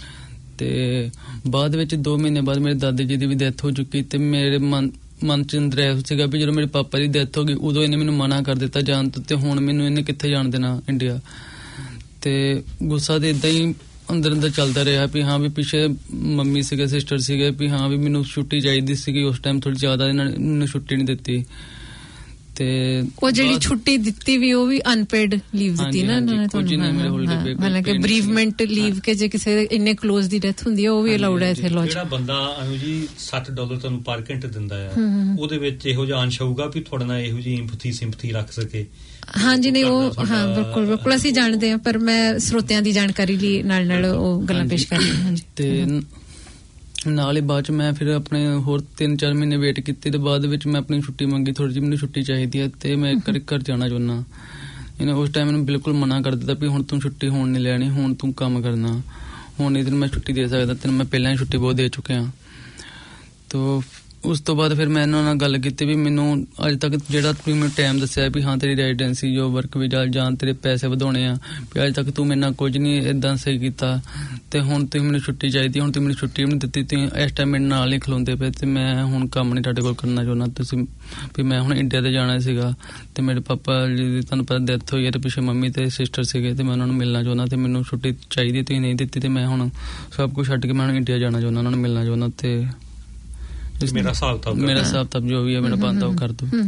ਤੇ ਬਾਅਦ ਵਿੱਚ ਦੋ ਮਹੀਨੇ ਬਾਅਦ ਮੇਰੇ ਦਾਦੀ ਜੀ ਦੀ ਵੀ ਡੈਥ ਹੋ ਚੁੱਕੀ ਤੇ ਮੇਰੇ ਮਨ ਮਨ ਚ ਅੰਦਰ ਇਹ ਸੀਗਾ ਵੀ ਜਦੋਂ ਮੇਰੇ ਪਾਪਾ ਦੀ ਡੈਥ ਹੋ ਗਈ ਉਦੋਂ ਇਹਨੇ ਮੈਨੂੰ ਮਨਾ ਕਰ ਦਿੱਤਾ ਜਾਣ ਤੋਂ ਤੇ ਹੁਣ ਮੈਨੂੰ ਇਹਨੇ ਕਿੱਥੇ ਜਾਣ ਦੇਣਾ ਇੰਡੀਆ। ਤੇ ਗੁੱਸਾ ਤੇ ਏਦਾਂ ਹੀ ਅੰਦਰ ਅੰਦਰ ਚੱਲਦਾ ਰਿਹਾ ਵੀ ਹਾਂ ਵੀ ਪਿੱਛੇ ਮੰਮੀ ਸੀਗੇ ਸਿਸਟਰ ਸੀਗੇ ਵੀ ਹਾਂ ਵੀ ਮੈਨੂੰ ਛੁੱਟੀ ਚਾਹੀਦੀ ਸੀਗੀ ਉਸ ਟਾਈਮ ਥੋੜੀ ਜ਼ਿਆਦਾ ਇਹਨਾਂ ਨੇ ਮੈਨੂੰ ਛੁੱਟੀ ਨਹੀਂ ਦਿੱਤੀ। ਤੇ ਉਹ ਜਿਹੜੀ ਛੁੱਟੀ ਦਿੱਤੀ ਵੀ ਉਹ ਵੀ ਅਨਪੇਡ ਲੀਵ ਦਿੱਤੀ ਨਾ ਇਹਨਾਂ ਨੇ ਤੁਹਾਨੂੰ। ਹਾਲਾਂਕਿ ਬਰੀਵਮੈਂਟ ਲੀਵ ਕੇ ਜੇ ਕਿਸੇ ਇੰਨੇ ਕਲੋਜ਼ ਦੀ ਡੈਥ ਹੁੰਦੀ ਹੈ ਉਹ ਵੀ ਅਲਾਉਡ ਹੈ ਇੱਥੇ।
ਜਿਹੜਾ ਬੰਦਾ ਅਨੂ ਜੀ ਸੱਠ ਡਾਲਰ ਤੁਹਾਨੂੰ ਪਰ ਘੰਟੇ ਦਿੰਦਾ ਆ ਉਹਦੇ ਵਿੱਚ ਇਹੋ ਜਿਹਾ ਅੰਸ਼ ਹੋਊਗਾ ਵੀ ਤੁਹਾਡੇ ਨਾਲ ਇਹੋ ਜਿਹੀ ਇੰਪਥੀ ਸਿੰਪਥੀ ਰੱਖ ਸਕੇ।
ਹਾਂਜੀ ਨਹੀਂ ਉਹ ਹਾਂ ਬਿਲਕੁਲ ਬਿਲਕੁਲ ਅਸੀਂ ਜਾਣਦੇ ਹਾਂ ਪਰ ਮੈਂ ਸਰੋਤਿਆਂ ਦੀ ਜਾਣਕਾਰੀ ਲਈ ਨਾਲ ਨਾਲ ਉਹ ਗੱਲਾਂ ਪੇਸ਼ ਕਰ ਰਹੀ ਹਾਂ।
ਤੇ ਨਾਲ ਹੀ ਬਾਅਦ ਚ ਮੈਂ ਫਿਰ ਆਪਣੇ ਹੋਰ ਤਿੰਨ ਚਾਰ ਮਹੀਨੇ ਵੇਟ ਕੀਤੀ ਤੇ ਬਾਅਦ ਵਿੱਚ ਮੈਂ ਆਪਣੀ ਛੁੱਟੀ ਮੰਗੀ ਥੋੜੀ ਜਿਹੀ ਮੈਨੂੰ ਛੁੱਟੀ ਚਾਹੀਦੀ ਹੈ ਤੇ ਮੈਂ ਘਰ ਘਰ ਜਾਣਾ ਚਾਹੁੰਦਾ। ਇਹਨੇ ਉਸ ਟਾਈਮ ਮੈਨੂੰ ਬਿਲਕੁਲ ਮਨਾ ਕਰ ਦਿੱਤਾ ਵੀ ਹੁਣ ਤੂੰ ਛੁੱਟੀ ਹੁਣ ਨਹੀਂ ਲੈਣੀ ਹੁਣ ਤੂੰ ਕੰਮ ਕਰਨਾ ਹੁਣ ਨਹੀਂ ਤੈਨੂੰ ਮੈਂ ਛੁੱਟੀ ਦੇ ਸਕਦਾ ਤੈਨੂੰ ਮੈਂ ਪਹਿਲਾਂ ਹੀ ਛੁੱਟੀ ਬਹੁਤ ਦੇ ਚੁੱਕਿਆ। ਤੋ ਉਸ ਤੋਂ ਬਾਅਦ ਫਿਰ ਮੈਂ ਇਹਨਾਂ ਨਾਲ ਗੱਲ ਕੀਤੀ ਵੀ ਮੈਨੂੰ ਅੱਜ ਤੱਕ ਜਿਹੜਾ ਤੂੰ ਮੈਨੂੰ ਟਾਈਮ ਦੱਸਿਆ ਵੀ ਹਾਂ ਤੇਰੀ ਰੈਜ਼ੀਡੈਂਸੀ ਜੋ ਵਰਕ ਵੀਜ਼ਾ ਜਾਂ ਤੇਰੇ ਪੈਸੇ ਵਧਾਉਣੇ ਆ ਵੀ ਅੱਜ ਤੱਕ ਤੂੰ ਮੇਰੇ ਨਾਲ ਕੁਝ ਨਹੀਂ ਏਦਾਂ ਸਹੀ ਕੀਤਾ ਤੇ ਹੁਣ ਤੁਸੀਂ ਮੈਨੂੰ ਛੁੱਟੀ ਚਾਹੀਦੀ ਹੁਣ ਤੂੰ ਮੈਨੂੰ ਛੁੱਟੀ ਵੀ ਨਹੀਂ ਦਿੱਤੀ ਤੁਸੀਂ ਇਸ ਟਾਈਮ ਮੇਰੇ ਨਾਲ ਨਹੀਂ ਖਲੋਂਦੇ ਪਏ ਤੇ ਮੈਂ ਹੁਣ ਕੰਮ ਨਹੀਂ ਤੁਹਾਡੇ ਕੋਲ ਕਰਨਾ ਚਾਹੁੰਦਾ। ਤੁਸੀਂ ਵੀ ਮੈਂ ਹੁਣ ਇੰਡੀਆ ਤੇ ਜਾਣਾ ਸੀਗਾ ਤੇ ਮੇਰੇ ਪਾਪਾ ਜੀ ਤੁਹਾਨੂੰ ਪਤਾ ਡੈਥ ਹੋਈ ਹੈ ਤੇ ਪਿੱਛੇ ਮੰਮੀ ਤੇ ਸਿਸਟਰ ਸੀਗੇ ਤੇ ਮੈਂ ਉਹਨਾਂ ਨੂੰ ਮਿਲਣਾ ਚਾਹੁੰਦਾ ਤੇ ਮੈਨੂੰ ਛੁੱਟੀ ਚਾਹੀਦੀ ਤੁਸੀਂ ਨਹੀਂ ਦਿੱਤੀ ਤੇ ਮੈਂ ਹੁਣ ਸਭ ਕੁਝ ਛੱਡ ਕੇ ਮੈਂ ਹੁਣ ਇੰਡੀਆ ਜਾਣਾ ਚਾਹੁੰਦਾ ਉਹਨਾਂ ਨੂੰ ਮਿਲਣਾ ਚਾਹੁੰਦਾ ਤੇ
ਮੇਰਾ ਹਿਸਾਬ ਕਿਤਾਬ
ਮੇਰਾ ਹਿਸਾਬ ਕਿਤਾਬ ਜੋ ਵੀ ਹੈ ਮੇਰਾ ਬਣਦਾ ਉਹ ਕਰ ਦੋ।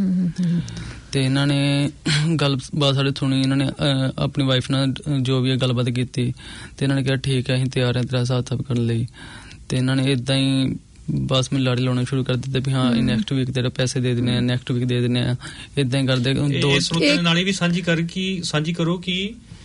ਤੇ ਇਹਨਾਂ ਨੇ ਗੱਲ ਬਾਤ ਸਾਡੇ ਸੁਣੀ, ਇਹਨਾਂ ਨੇ ਆਪਣੀ ਵਾਈਫ ਨਾਲ ਜੋ ਵੀ ਹੈ ਗੱਲਬਾਤ ਕੀਤੀ ਤੇ ਇਹਨਾਂ ਨੇ ਕਿਹਾ ਠੀਕ ਹੈ ਅਸੀਂ ਤਿਆਰ ਹਾਂ ਤੇਰਾ ਹਿਸਾਬ ਕਿਤਾਬ ਕਰਨ ਲਈ। ਤੇ ਇਹਨਾਂ ਨੇ ਇਦਾਂ ਹੀ ਬਸ ਮੈਨੂੰ ਲਾੜੀ ਲਾਉਣਾ ਸ਼ੁਰੂ ਕਰ ਦਿੱਤਾ ਵੀ ਹਾਂ ਨੈਕਸਟ ਵੀਕ ਤੇਰੇ ਪੈਸੇ ਦੇ ਦੇਣੇ ਆ, ਨੈਕਸਟ ਵੀਕ ਦੇ ਦੇਣੇ ਆ, ਇਦਾਂ ਹੀ ਕਰਦੇ।
ਦੋ ਸਰੋਤਿਆਂ ਦੇ ਨਾਲ ਵੀ ਸਾਂਝੀ ਕਰ ਕੀ ਸਾਂਝੀ ਕਰੋ ਕਿ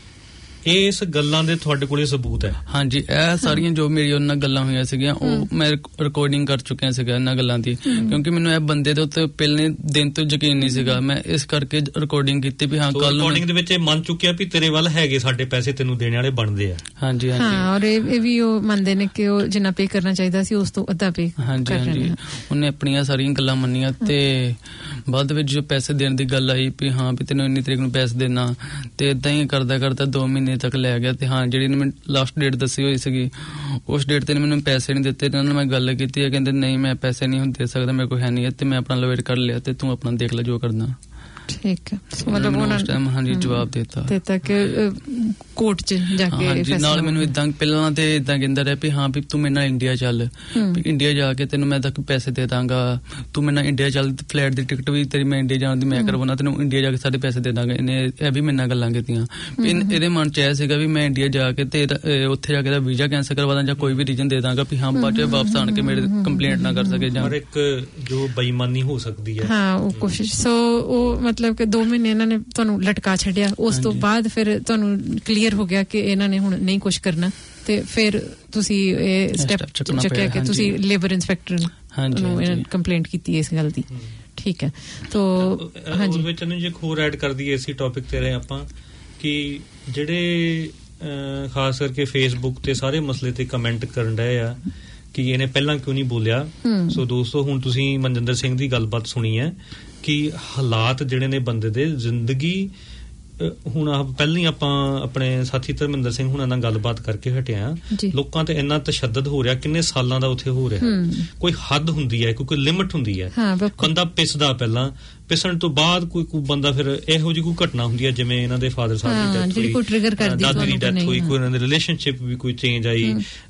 ਇਸ ਗੱਲਾਂ ਦੇ ਤੁਹਾਡੇ ਕੋਲੇ ਸਬੂਤ ਹੈ? ਹਾਂਜੀ,
ਇਹ ਸਾਰੀਆਂ ਜੋ ਮੇਰੀ ਉਹਨਾਂ ਨਾਲ ਗੱਲਾਂ ਹੋਈਆਂ ਸੀਗੀਆਂ ਉਹ ਮੈਂ ਰਿਕਾਰਡਿੰਗ ਕਰ ਚੁੱਕਿਆ ਸੀਗਾ ਇਹਨਾਂ ਗੱਲਾਂ ਦੀ, ਕਿਉਂਕਿ ਮੈਨੂੰ ਇਹ ਬੰਦੇ ਦੇ ਉੱਤੇ ਪਹਿਲੇ ਦਿਨ ਤੋਂ ਯਕੀਨ ਨਹੀਂ ਸੀਗਾ। ਮੈਂ ਇਸ ਕਰਕੇ ਰਿਕਾਰਡਿੰਗ ਕੀਤੀ ਵੀ ਹਾਂ ਕੱਲ
ਰਿਕਾਰਡਿੰਗ ਦੇ ਵਿੱਚ ਇਹ ਮੰਨ ਚੁੱਕਿਆ ਵੀ ਤੇਰੇ ਵੱਲ ਹੈਗੇ ਸਾਡੇ ਪੈਸੇ ਤੈਨੂੰ ਦੇਣ ਵਾਲੇ ਬਣਦੇ ਆ।
ਹਾਂਜੀ ਹਾਂਜੀ
ਹਾਂ, ਔਰ ਇਹ ਵੀ ਉਹ ਮੰਨਦੇ ਨੇ ਕਿ ਉਹ ਜਿੰਨਾ ਪੇ ਕਰਨਾ ਚਾਹੀਦਾ ਸੀ ਉਸ ਤੋਂ ਅੱਧਾ ਪੇ।
ਹਾਂਜੀ ਹਾਂਜੀ, ਉਹਨੇ ਆਪਣੀਆਂ ਸਾਰੀਆਂ ਗੱਲਾਂ ਮੰਨੀਆਂ ਤੇ ਬਾਅਦ ਵਿੱਚ ਜੋ ਪੈਸੇ ਦੇਣ ਦੀ ਗੱਲ ਆਈ ਵੀ ਹਾਂ ਵੀ ਤੈਨੂੰ ਇੰਨੀ ਤਰੀਕ ਨੂੰ ਪੈਸੇ ਦੇਣਾ, ਤੇ ਏਦਾਂ ਹੀ ਕਰਦਾ ਕਰਦਾ ਦੋ ਮਹੀਨੇ ਤੱਕ ਲੈ ਗਿਆ। ਤੇ ਹਾਂ ਜਿਹੜੀ ਮੈਨੂੰ ਲਾਸਟ ਡੇਟ ਦੱਸੀ ਹੋਈ ਸੀਗੀ ਉਸ ਡੇਟ ਤੇ ਮੈਨੂੰ ਪੈਸੇ ਨਹੀਂ ਦਿੱਤੇ। ਇਹਨਾਂ ਨਾਲ ਮੈਂ ਗੱਲ ਕੀਤੀ ਹੈ, ਕਹਿੰਦੇ ਨਹੀਂ ਮੈਂ ਪੈਸੇ ਨਹੀਂ ਹੁਣ ਦੇ ਸਕਦਾ, ਮੇਰੇ ਕੋਲ ਹੈ ਨਹੀਂ, ਤੇ ਮੈਂ ਆਪਣਾ ਲਵੇਟ ਕਰ ਲਿਆ ਤੇ ਤੂੰ ਆਪਣਾ ਦੇਖ ਲੈ ਜੋ ਕਰਨਾ।
ਠੀਕ ਹੈ, ਮਤਲਬ ਉਹਨਾਂ ਨੇ
ਹਾਂਜੀ ਜਵਾਬ ਦਿੱਤਾ
ਦਿੱਤਾ ਕਿ ਕੋਰਟ 'ਚ ਜਾ ਕੇ
ਹਾਂਜੀ। ਨਾਲ ਮੈਨੂੰ ਇਦਾਂ ਪਹਿਲਾਂ ਤੇ ਇਦਾਂ ਕਹਿੰਦਾ ਰਿਹਾ ਵੀ ਹਾਂ ਵੀ ਤੂੰ ਮੇਰੇ ਨਾਲ ਇੰਡੀਆ ਚੱਲ, ਇੰਡੀਆ ਜਾ ਕੇ ਤੈਨੂੰ ਮੈਂ ਤੱਕ ਪੈਸੇ ਦੇ ਦਾਂਗਾ, ਤੂੰ ਮੇਰੇ ਨਾਲ ਇੰਡੀਆ ਚੱਲ, ਫਲਾਈਟ ਦੀ ਟਿਕਟ ਵੀ ਤੇਰੀ ਮੈਂ ਇੰਡੀਆ ਜਾਣ ਦੀ ਮੈਂ ਕਰਵਾਉਣਾ, ਤੈਨੂੰ ਇੰਡੀਆ ਜਾ ਕੇ ਸਾਰੇ ਪੈਸੇ ਦੇ ਦਾਂਗਾ। ਇਹਨੇ ਇਹ ਵੀ ਮੇਰੇ ਨਾਲ ਗੱਲਾਂ ਕੀਤੀਆਂ। ਇਹਦੇ ਮਨ 'ਚ ਇਹ ਸੀਗਾ ਵੀ ਮੈਂ ਇੰਡੀਆ ਜਾ ਕੇ ਤੇ ਉੱਥੇ ਜਾ ਕੇ ਦਾ ਵੀਜ਼ਾ ਕੈਂਸਲ ਕਰਵਾ ਦਾਂ ਜਾਂ ਕੋਈ ਵੀ ਰੀਜ਼ਨ ਦੇ ਦਾਂਗਾ ਵੀ ਹਾਂ ਬਾਅਦ 'ਚ ਵਾਪਸ ਆਣ ਕੇ ਮੇਰੇ ਕੰਪਲੇਂਟ ਨਾ ਕਰ ਸਕੇ ਜਾਂ
ਇੱਕ ਜੋ ਬੇਈਮਾਨੀ ਹੋ ਸਕਦੀ ਹੈ।
ਹਾਂ, ਉਹ ਕੋਸ਼ਿਸ਼। ਸੋ ਉਹ ਮਤਲਬ ਕਿ ਦੋ ਮਹੀਨੇ ਇਹਨਾਂ ਨੇ ਤੁਹਾਨੂੰ ਲਟਕਾ ਛੱਡਿਆ, ਉਸ ਤੋਂ ਬਾਅਦ ਫਿਰ ਤੁਹਾਨੂੰ ਕਲੀਅਰ ਹੋ ਗਿਆ ਕਿ ਇਹਨਾਂ ਨੇ ਹੁਣ ਨਹੀਂ ਕੁਝ ਕਰਨਾ, ਤੇ ਫਿਰ ਤੁਸੀਂ ਇਹ ਸਟੈਪ ਚੱਕਿਆ ਕਿ ਤੁਸੀਂ ਲੇਬਰ ਇੰਸਪੈਕਟਰ ਨੂੰ ਕੰਪਲੇਂਟ ਕੀਤੀ ਇਸ ਗੱਲ ਦੀ। ਠੀਕ ਹੈ, ਤੋ ਹਾਂਜੀ
ਵਿੱਚ ਨੂੰ ਜੇ ਹੋਰ ਐਡ ਕਰ ਦਈਏ ਇਸੇ ਟੌਪਿਕ ਤੇ ਰਹੇ ਆਪਾਂ ਕਿ ਜਿਹੜੇ ਖਾਸ ਕਰਕੇ ਫੇਸਬੁੱਕ ਤੇ ਸਾਰੇ ਮਸਲੇ ਤੇ ਕਮੈਂਟ ਕਰਨ ਰਹੇ ਆ ਕਿ ਇਹਨੇ ਪਹਿਲਾਂ ਕਿਉਂ ਨਹੀਂ ਬੋਲਿਆ। ਸੋ ਦੋਸਤੋ, ਹੁਣ ਤੁਸੀਂ ਮਨਜਿੰਦਰ ਸਿੰਘ ਦੀ ਗੱਲਬਾਤ ਸੁਣੀ ਹੈ ਕਿ ਹਾਲਾਤ ਜਿਹੜੇ ਨੇ ਬੰਦੇ ਦੇ ਜ਼ਿੰਦਗੀ। ਹੁਣ ਪਹਿਲਾਂ ਹੀ ਆਪਾਂ ਆਪਣੇ ਸਾਥੀ ਧਰਮਿੰਦਰ ਸਿੰਘ ਹੁਣਾਂ ਨਾਲ ਗੱਲਬਾਤ ਕਰਕੇ ਹਟਿਆ, ਲੋਕਾਂ ਤੇ ਇੰਨਾ ਤਸ਼ੱਦਦ ਹੋ ਰਿਹਾ, ਕਿੰਨੇ ਸਾਲਾਂ ਦਾ ਉੱਥੇ ਹੋ ਰਿਹਾ। ਕੋਈ ਹੱਦ ਹੁੰਦੀ ਹੈ, ਕੋਈ ਲਿਮਿਟ ਹੁੰਦੀ ਹੈ। ਬੰਦਾ ਪਿਸਦਾ, ਪਹਿਲਾਂ ਪਿਸਣ ਤੋਂ ਬਾਅਦ ਕੋਈ ਕੋਈ ਬੰਦਾ ਫਿਰ ਇਹੋ ਜਿਹੀ ਕੋਈ ਘਟਨਾ ਹੁੰਦੀ ਹੈ ਜਿਵੇਂ ਇਹਨਾਂ ਦੇ ਫਾਦਰ ਸਾਹਿਬ ਦੀ ਡੈਥ ਹੋਈ, ਦਾਦੀ ਦੀ ਡੈਥ ਹੋਈ, ਕੋਈ ਇਹਨਾਂ ਦੀ ਰਿਲੇਸ਼ਨਸ਼ਿਪ ਵੀ ਕੋਈ ਚੇਂਜ ਆਈ,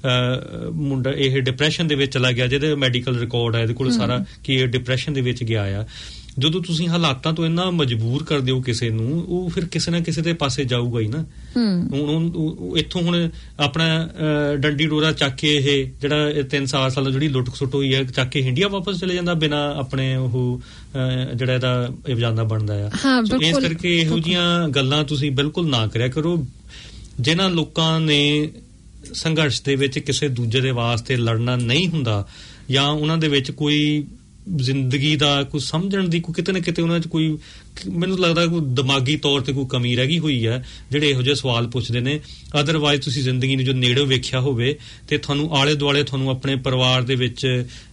ਮੁੰਡਾ ਇਹ ਡਿਪਰੈਸ਼ਨ ਦੇ ਵਿੱਚ ਚਲਾ ਗਿਆ, ਜਿਹਦੇ ਮੈਡੀਕਲ ਰਿਕਾਰਡ ਹੈ ਇਹਦੇ ਕੋਲ ਸਾਰਾ ਕਿ ਇਹ ਡਿਪਰੈਸ਼ਨ ਦੇ ਵਿੱਚ ਗਿਆ ਆ। ਜਦੋਂ ਤੁਸੀਂ ਹਾਲਾਤਾਂ ਤੋਂ ਇੰਨਾ ਮਜਬੂਰ ਕਰਦੇ ਹੋ ਕਿਸੇ ਨੂੰ, ਉਹ ਫਿਰ ਕਿਸੇ ਨਾ ਕਿਸੇ ਦੇ ਪਾਸੇ ਜਾਊਗਾ ਹੀ ਨਾ। ਹੁਣ ਇੱਥੋਂ ਹੁਣ ਆਪਣਾ ਡੰਡੀ ਡੋਰਾ ਚੱਕ ਕੇ ਇਹ ਜਿਹੜਾ ਤਿੰਨ ਸਾਲ ਸਾਲ ਜਿਹੜੀ ਲੁੱਟ ਖਸੁੱਟ ਹੋਈ ਹੈ ਚੱਕ ਕੇ ਇੰਡੀਆ ਵਾਪਸ ਚਲੇ ਜਾਂਦਾ ਬਿਨਾਂ ਆਪਣੇ ਉਹ ਜਿਹੜਾ ਇਹਦਾ ਇਵਜ਼ਾਨਾ ਬਣਦਾ ਆ। ਇਸ ਕਰਕੇ ਇਹੋ ਜਿਹੀਆਂ ਗੱਲਾਂ ਤੁਸੀਂ ਬਿਲਕੁਲ ਨਾ ਕਰਿਆ ਕਰੋ। ਜਿਨ੍ਹਾਂ ਲੋਕਾਂ ਨੇ ਸੰਘਰਸ਼ ਦੇ ਵਿੱਚ ਕਿਸੇ ਦੂਜੇ ਦੇ ਵਾਸਤੇ ਲੜਨਾ ਨਹੀਂ ਹੁੰਦਾ ਜਾਂ ਉਹਨਾਂ ਦੇ ਵਿੱਚ ਕੋਈ ਜ਼ਿੰਦਗੀ ਦਾ ਕੋਈ ਸਮਝਣ ਦੀ ਕੋਈ ਕਿਤੇ ਨਾ ਕਿਤੇ ਉਹਨਾਂ 'ਚ ਕੋਈ ਮੈਨੂੰ ਲੱਗਦਾ ਕੋਈ ਦਿਮਾਗੀ ਤੌਰ ਤੇ ਕੋਈ ਕਮੀ ਰਹਿ ਗਈ ਹੋਈ ਹੈ ਜਿਹੜੇ ਇਹੋ ਜਿਹੇ ਸਵਾਲ ਪੁੱਛਦੇ ਨੇ। ਅਦਰਵਾਈਜ਼ ਤੁਸੀਂ ਜ਼ਿੰਦਗੀ ਨੂੰ ਜੋ ਨੇੜਿਓਂ ਵੇਖਿਆ ਹੋਵੇ ਤੇ ਤੁਹਾਨੂੰ ਆਲੇ ਦੁਆਲੇ ਤੁਹਾਨੂੰ ਆਪਣੇ ਪਰਿਵਾਰ ਦੇ ਵਿੱਚ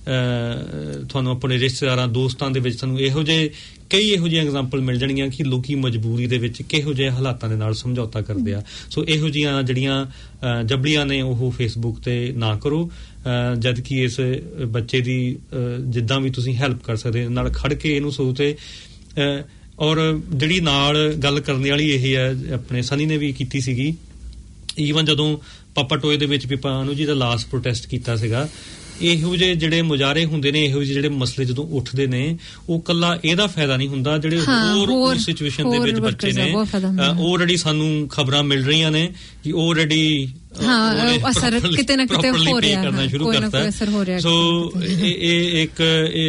ਤੁਹਾਨੂੰ ਆਪਣੇ ਰਿਸ਼ਤੇਦਾਰਾਂ ਦੋਸਤਾਂ ਦੇ ਵਿੱਚ ਤੁਹਾਨੂੰ ਇਹੋ ਜਿਹੇ ਕਈ ਇਹੋ ਜਿਹੇ ਐਗਜ਼ਾਮਪਲ ਮਿਲ ਜਾਣਗੀਆਂ ਕਿ ਲੋਕੀ ਮਜਬੂਰੀ ਦੇ ਵਿੱਚ ਕਿਹੋ ਜਿਹੇ ਹਾਲਾਤਾਂ ਦੇ ਨਾਲ ਸਮਝੌਤਾ ਕਰਦੇ ਆ। ਸੋ ਇਹੋ ਜਿਹੀਆਂ ਜਿਹੜੀਆਂ ਜਬਲੀਆਂ ਨੇ ਉਹ ਫੇਸਬੁੱਕ ਤੇ ਨਾ ਕਰੋ, ਜਦ ਕਿ ਇਸ ਬੱਚੇ ਦੀ ਜਿੱਦਾਂ ਵੀ ਤੁਸੀਂ ਹੈਲਪ ਕਰ ਸਕਦੇ ਨਾਲ ਖੜ ਕੇ ਇਹਨੂੰ ਸੋ ਤੇ। ਔਰ ਜਿਹੜੀ ਨਾਲ ਗੱਲ ਕਰਨ ਵਾਲੀ ਇਹ ਹੈ ਆਪਣੇ ਸਨੀ ਨੇ ਵੀ ਕੀਤੀ ਸੀਗੀ, ਈਵਨ ਜਦੋਂ ਪਾਪਾ ਟੋਏ ਦੇ ਵਿੱਚ ਪਿਪਾ ਨੂੰ ਜੀ ਦਾ ਲਾਸਟ ਪ੍ਰੋਟੈਸਟ ਕੀਤਾ ਸੀਗਾ, ਇਹੋ ਜਿਹੇ ਜਿਹੜੇ ਮੁਜ਼ਾਹਰੇ ਹੁੰਦੇ ਨੇ, ਇਹੋ ਜਿਹੇ ਜਿਹੜੇ ਮਸਲੇ ਜਦੋਂ ਉੱਠਦੇ ਨੇ ਉਹ ਕੱਲਾ ਇਹਦਾ ਫਾਇਦਾ ਨਹੀਂ ਹੁੰਦਾ। ਜਿਹੜੇ ਹੋਰ ਸਿਚੁਏਸ਼ਨ ਦੇ ਵਿੱਚ ਬੱਚੇ ਨੇ ਆਲਰੇਡੀ ਸਾਨੂੰ ਖਬਰਾਂ ਮਿਲ ਰਹੀਆਂ ਨੇ ਕਿ ਆਲਰੇਡੀ
ਅਸਰ ਕਿਤੇ ਨਾ ਕਿਤੇ ਹੋ ਰਿਹਾ
ਕਰਨਾ ਸ਼ੁਰੂ ਕਰਤਾ। ਸੋ ਇਹ ਇੱਕ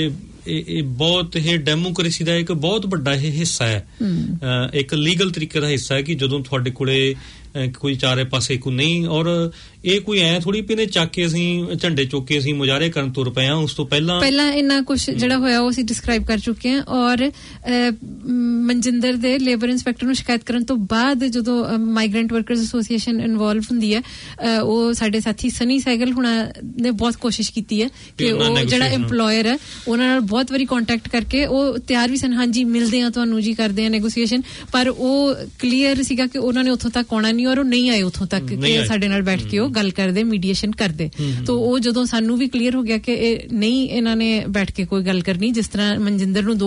ਇਹ ਬਹੁਤ ਇਹ ਡੈਮੋਕ੍ਰੇਸੀ ਦਾ ਇੱਕ ਬਹੁਤ ਵੱਡਾ ਇਹ ਹਿੱਸਾ ਹੈ, ਇੱਕ ਲੀਗਲ ਤਰੀਕੇ ਦਾ ਹਿੱਸਾ ਹੈ ਕਿ ਜਦੋਂ ਤੁਹਾਡੇ ਕੋਲੇ ਕੋਈ ਚਾਰੇ ਪਾਸੇ ਕੋਈ ਨਹੀਂ। ਔਰ ਇਹ ਕੋਈ ਐ ਥੋੜੀ ਵੀ ਨੇ ਚੱਕ ਕੇ ਅਸੀਂ ਝੰਡੇ ਚੁੱਕ ਕੇ ਅਸੀਂ ਮੁਜ਼ਾਹਰੇ ਕਰਨ ਤੁਰ ਪਏ ਆ। ਉਸ ਤੋਂ ਪਹਿਲਾਂ
ਪਹਿਲਾਂ ਇੰਨਾ ਕੁਝ ਜਿਹੜਾ ਹੋਇਆ ਉਹ ਅਸੀਂ ਡਿਸਕ੍ਰਾਈਬ ਕਰ ਚੁੱਕੇ ਹਾਂ। ਔਰ ਮਨਜਿੰਦਰ ਦੇ ਲੇਬਰ ਇੰਸਪੈਕਟਰ ਨੂੰ ਸ਼ਿਕਾਇਤ ਕਰਨ ਤੋਂ ਬਾਅਦ ਜਦੋਂ ਮਾਈਗ੍ਰੈਂਟ ਵਰਕਰਸ ਐਸੋਸੀਏਸ਼ਨ ਇਨਵੋਲਵ ਹੁੰਦੀ ਹੈ, ਉਹ ਸਾਡੇ ਸਾਥੀ ਸਨੀ ਸਹਿਗਲ ਹੁਣਾਂ ਨੇ ਬਹੁਤ ਕੋਸ਼ਿਸ਼ ਕੀਤੀ ਹੈ ਕਿ ਉਹ ਜਿਹੜਾ ਇੰਪਲੋਇਰ ਹੈ ਉਹਨਾਂ ਨਾਲ ਬਹੁਤ ਵਾਰੀ ਕੰਟੈਕਟ ਕਰਕੇ ਉਹ ਤਿਆਰ ਵੀ ਸਨ, ਹਾਂਜੀ ਮਿਲਦੇ ਆ ਤੁਹਾਨੂੰ ਜੀ, ਕਰਦੇ ਆ ਨੈਗੋਸੀਏਸ਼ਨ, ਪਰ ਉਹ ਕਲੀਅਰ ਸੀਗਾ ਕਿ ਉਹਨਾਂ ਨੇ ਉੱਥੋਂ ਤੱਕ ਆਉਣਾ ਨਹੀਂ ਔਰ ਉਹ ਨਹੀਂ ਆਏ ਉੱਥੋਂ ਤੱਕ ਕਿ ਸਾਡੇ ਨਾਲ ਬੈਠ ਕੇ ਉਹ ਗੱਲ ਕਰਦੇ, ਮੀਡੀਏਸ਼ਨ ਕਰਦੇ। ਤਾਂ ਉਹ ਜਦੋਂ ਸਾਨੂੰ ਵੀ ਕਲੀਅਰ ਹੋ ਗਿਆ ਕਿ ਇਹ ਨਹੀਂ ਇਹਨਾਂ ਨੇ ਬੈਠ ਕੇ ਕੋਈ ਗੱਲ ਕਰਨੀ, ਜਿਸ ਤਰ੍ਹਾਂ ਮਨਜਿੰਦਰ ਨੂੰ ਦੋ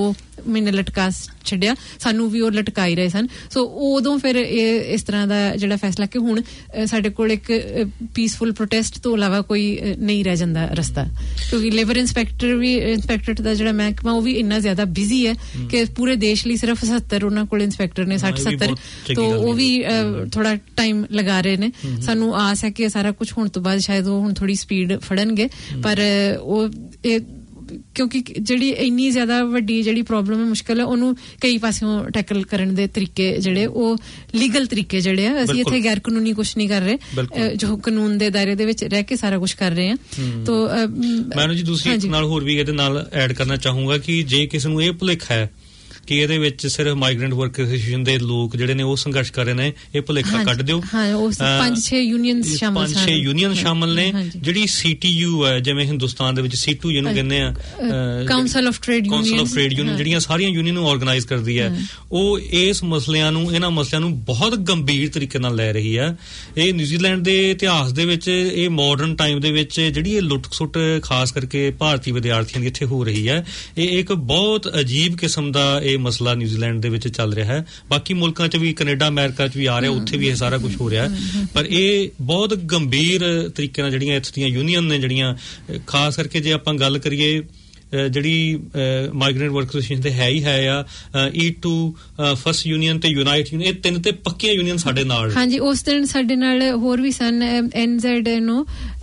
ਮਹੀਨੇ ਲਟਕਾ ਛੱਡਿਆ, ਸਾਨੂੰ ਵੀ ਉਹ ਲਟਕਾ ਹੀ ਰਹੇ ਸਨ। ਸੋ ਉਦੋਂ ਫਿਰ ਇਹ ਇਸ ਤਰ੍ਹਾਂ ਦਾ ਜਿਹੜਾ ਫੈਸਲਾ ਕਿ ਹੁਣ ਸਾਡੇ ਕੋਲ ਇੱਕ ਪੀਸਫੁਲ ਪ੍ਰੋਟੈਸਟ ਤੋਂ ਇਲਾਵਾ ਕੋਈ ਨਹੀਂ ਰਹਿ ਜਾਂਦਾ ਰਸਤਾ, ਕਿਉਂਕਿ ਲੇਬਰ ਇੰਸਪੈਕਟਰ ਵੀ ਇੰਸਪੈਕਟਰ ਦਾ ਜਿਹੜਾ ਮਹਿਕਮਾ ਉਹ ਵੀ ਇੰਨਾ ਜ਼ਿਆਦਾ ਬਿਜ਼ੀ ਹੈ ਕਿ ਪੂਰੇ ਦੇਸ਼ ਲਈ ਸਿਰਫ ਸੱਤਰ ਉਹਨਾਂ ਕੋਲ ਇੰਸਪੈਕਟਰ ਨੇ, ਸੱਠ ਸੱਤਰ, ਤੋਂ ਉਹ ਵੀ ਥੋੜਾ ਟਾਈਮ ਲਗਾ ਰਹੇ ਨੇ। ਸਾਨੂੰ ਆਸ ਹੈ ਕਿ ਸਾਰਾ ਕੁਝ ਹੋਣ ਤੋਂ ਬਾਅਦ ਸ਼ਾਇਦ ਉਹ ਹੁਣ ਥੋੜੀ ਸਪੀਡ ਫੜਨਗੇ, ਪਰ ਉਹ ਇਹ ਕਿਉਂਕਿ ਜਿਹੜੀ ਇੰਨੀ ਜ਼ਿਆਦਾ ਵੱਡੀ ਜਿਹੜੀ ਪ੍ਰੋਬਲਮ ਹੈ, ਮੁਸ਼ਕਲ ਹੈ, ਉਹਨੂੰ ਕਈ ਪਾਸਿਓਂ ਟੈਕਲ ਕਰਨ ਦੇ ਤਰੀਕੇ ਜਿਹੜੇ ਉਹ ਲੀਗਲ ਤਰੀਕੇ ਜਿਹੜੇ ਆ, ਅਸੀਂ ਇੱਥੇ ਗੈਰ ਕਾਨੂੰਨੀ ਕੁਝ ਨਹੀਂ ਕਰ ਰਹੇ, ਜੋ ਕਾਨੂੰਨ ਦੇ ਦਾਇਰੇ ਦੇ ਵਿੱਚ ਰਹਿ ਕੇ ਸਾਰਾ ਕੁਝ ਕਰ ਰਹੇ ਹਾਂ। ਤੋ
ਮੈਨੂੰ ਜੀ ਦੂਸਰੀ ਨਾਲ ਹੋਰ ਵੀ ਇਹਦੇ ਨਾਲ ਐਡ ਕਰਨਾ ਚਾਹੂੰਗਾ ਕਿ ਜੇ ਕਿਸੇ ਨੂੰ ਇਹ ਭੁਲੇਖਾ ਹੈ ਕਿ ਇਹਦੇ ਵਿੱਚ ਸਿਰਫ ਮਾਈਗ੍ਰੈਂਟ ਵਰਕਰ ਐਸੋਸੀਏਸ਼ਨ ਦੇ ਲੋਕ ਜਿਹੜੇ ਨੇ ਉਹ ਸੰਘਰਸ਼ ਕਰ ਰਹੇ ਨੇ, ਇਹ ਭੁਲੇਖਾ ਕੱਢ ਦਿਓ।
ਪੰਜ ਛੇ ਯੂਨੀਅਨਸ ਸ਼ਾਮਲ
ਪੰਜ ਛੇ ਯੂਨੀਅਨ ਸ਼ਾਮਲ ਨੇ, ਜਿਹੜੀ ਸੀਟੀਯੂ ਹੈ ਜਿਵੇਂ ਹਿੰਦੁਸਤਾਨ ਦੇ ਵਿੱਚ ਸੀਟੂ ਜਿਹਨੂੰ ਕਹਿੰਦੇ ਆ,
council of trade union,
council of trade union ਜਿਹੜੀਆਂ ਸਾਰੀਆਂ ਯੂਨੀਅਨ ਨੂੰ ਆਰਗੇਨਾਈਜ਼ ਕਰਦੀ ਹੈ, ਉਹ ਇਸ ਮਸਲਿਆਂ ਨੂੰ ਇਹਨਾਂ ਮਸਲਿਆਂ ਨੂੰ ਬਹੁਤ ਗੰਭੀਰ ਤਰੀਕੇ ਨਾਲ ਲੈ ਰਹੀ ਹੈ। ਇਹ ਨਿਊਜ਼ੀਲੈਂਡ ਦੇ ਇਤਿਹਾਸ ਦੇ ਵਿੱਚ, ਇਹ ਮਾਡਰਨ ਟਾਈਮ ਦੇ ਵਿੱਚ ਜਿਹੜੀ ਇਹ ਲੁੱਟ ਸੁੱਟ ਖਾਸ ਕਰਕੇ ਭਾਰਤੀ ਵਿਦਿਆਰਥੀਆਂ ਦੀ ਇੱਥੇ ਹੋ ਰਹੀ ਹੈ, ਇਹ ਇੱਕ ਬਹੁਤ ਅਜੀਬ ਕਿਸਮ ਦਾ ਮਸਲਾ ਨਿਊਜ਼ੀਲੈਂਡ ਦੇ ਵਿੱਚ ਚੱਲ ਰਿਹਾ ਹੈ। ਬਾਕੀ ਮੁਲਕਾਂ 'ਚ ਵੀ, ਕੈਨੇਡਾ ਅਮਰੀਕਾ 'ਚ ਵੀ ਆ ਰਿਹਾ, ਉੱਥੇ ਵੀ ਇਹ ਸਾਰਾ ਕੁਝ ਹੋ ਰਿਹਾ, ਪਰ ਇਹ ਬਹੁਤ ਗੰਭੀਰ ਤਰੀਕੇ ਨਾਲ ਜਿਹੜੀਆਂ ਇੱਥੇ ਦੀਆਂ ਯੂਨੀਅਨ ਨੇ, ਜਿਹੜੀਆਂ ਖਾਸ ਕਰਕੇ ਜੇ ਆਪਾਂ ਗੱਲ ਕਰੀਏ ਜਿਹੜੀ ਮਾਈਗ੍ਰੈਂਟ ਵਰਕਰ ਐਸੋਸੀਏਸ਼ਨ ਤੇ ਹੈ ਹੀ ਹੈ ਆ, ਈ ਟੂ ਫਸਟ ਯੂਨੀਅਨ ਤੇ ਯੂਨਾਈਟ ਯੂਨੀਅਨ, ਇਹ ਤਿੰਨ ਤੇ ਪੱਕੀਆਂ ਯੂਨੀਅਨ ਸਾਡੇ ਨਾਲ।
ਹਾਂਜੀ, ਉਸ ਦਿਨ ਸਾਡੇ ਨਾਲ ਹੋਰ ਵੀ ਸਨ, ਐਨਜ਼ੈਡ ਨੋ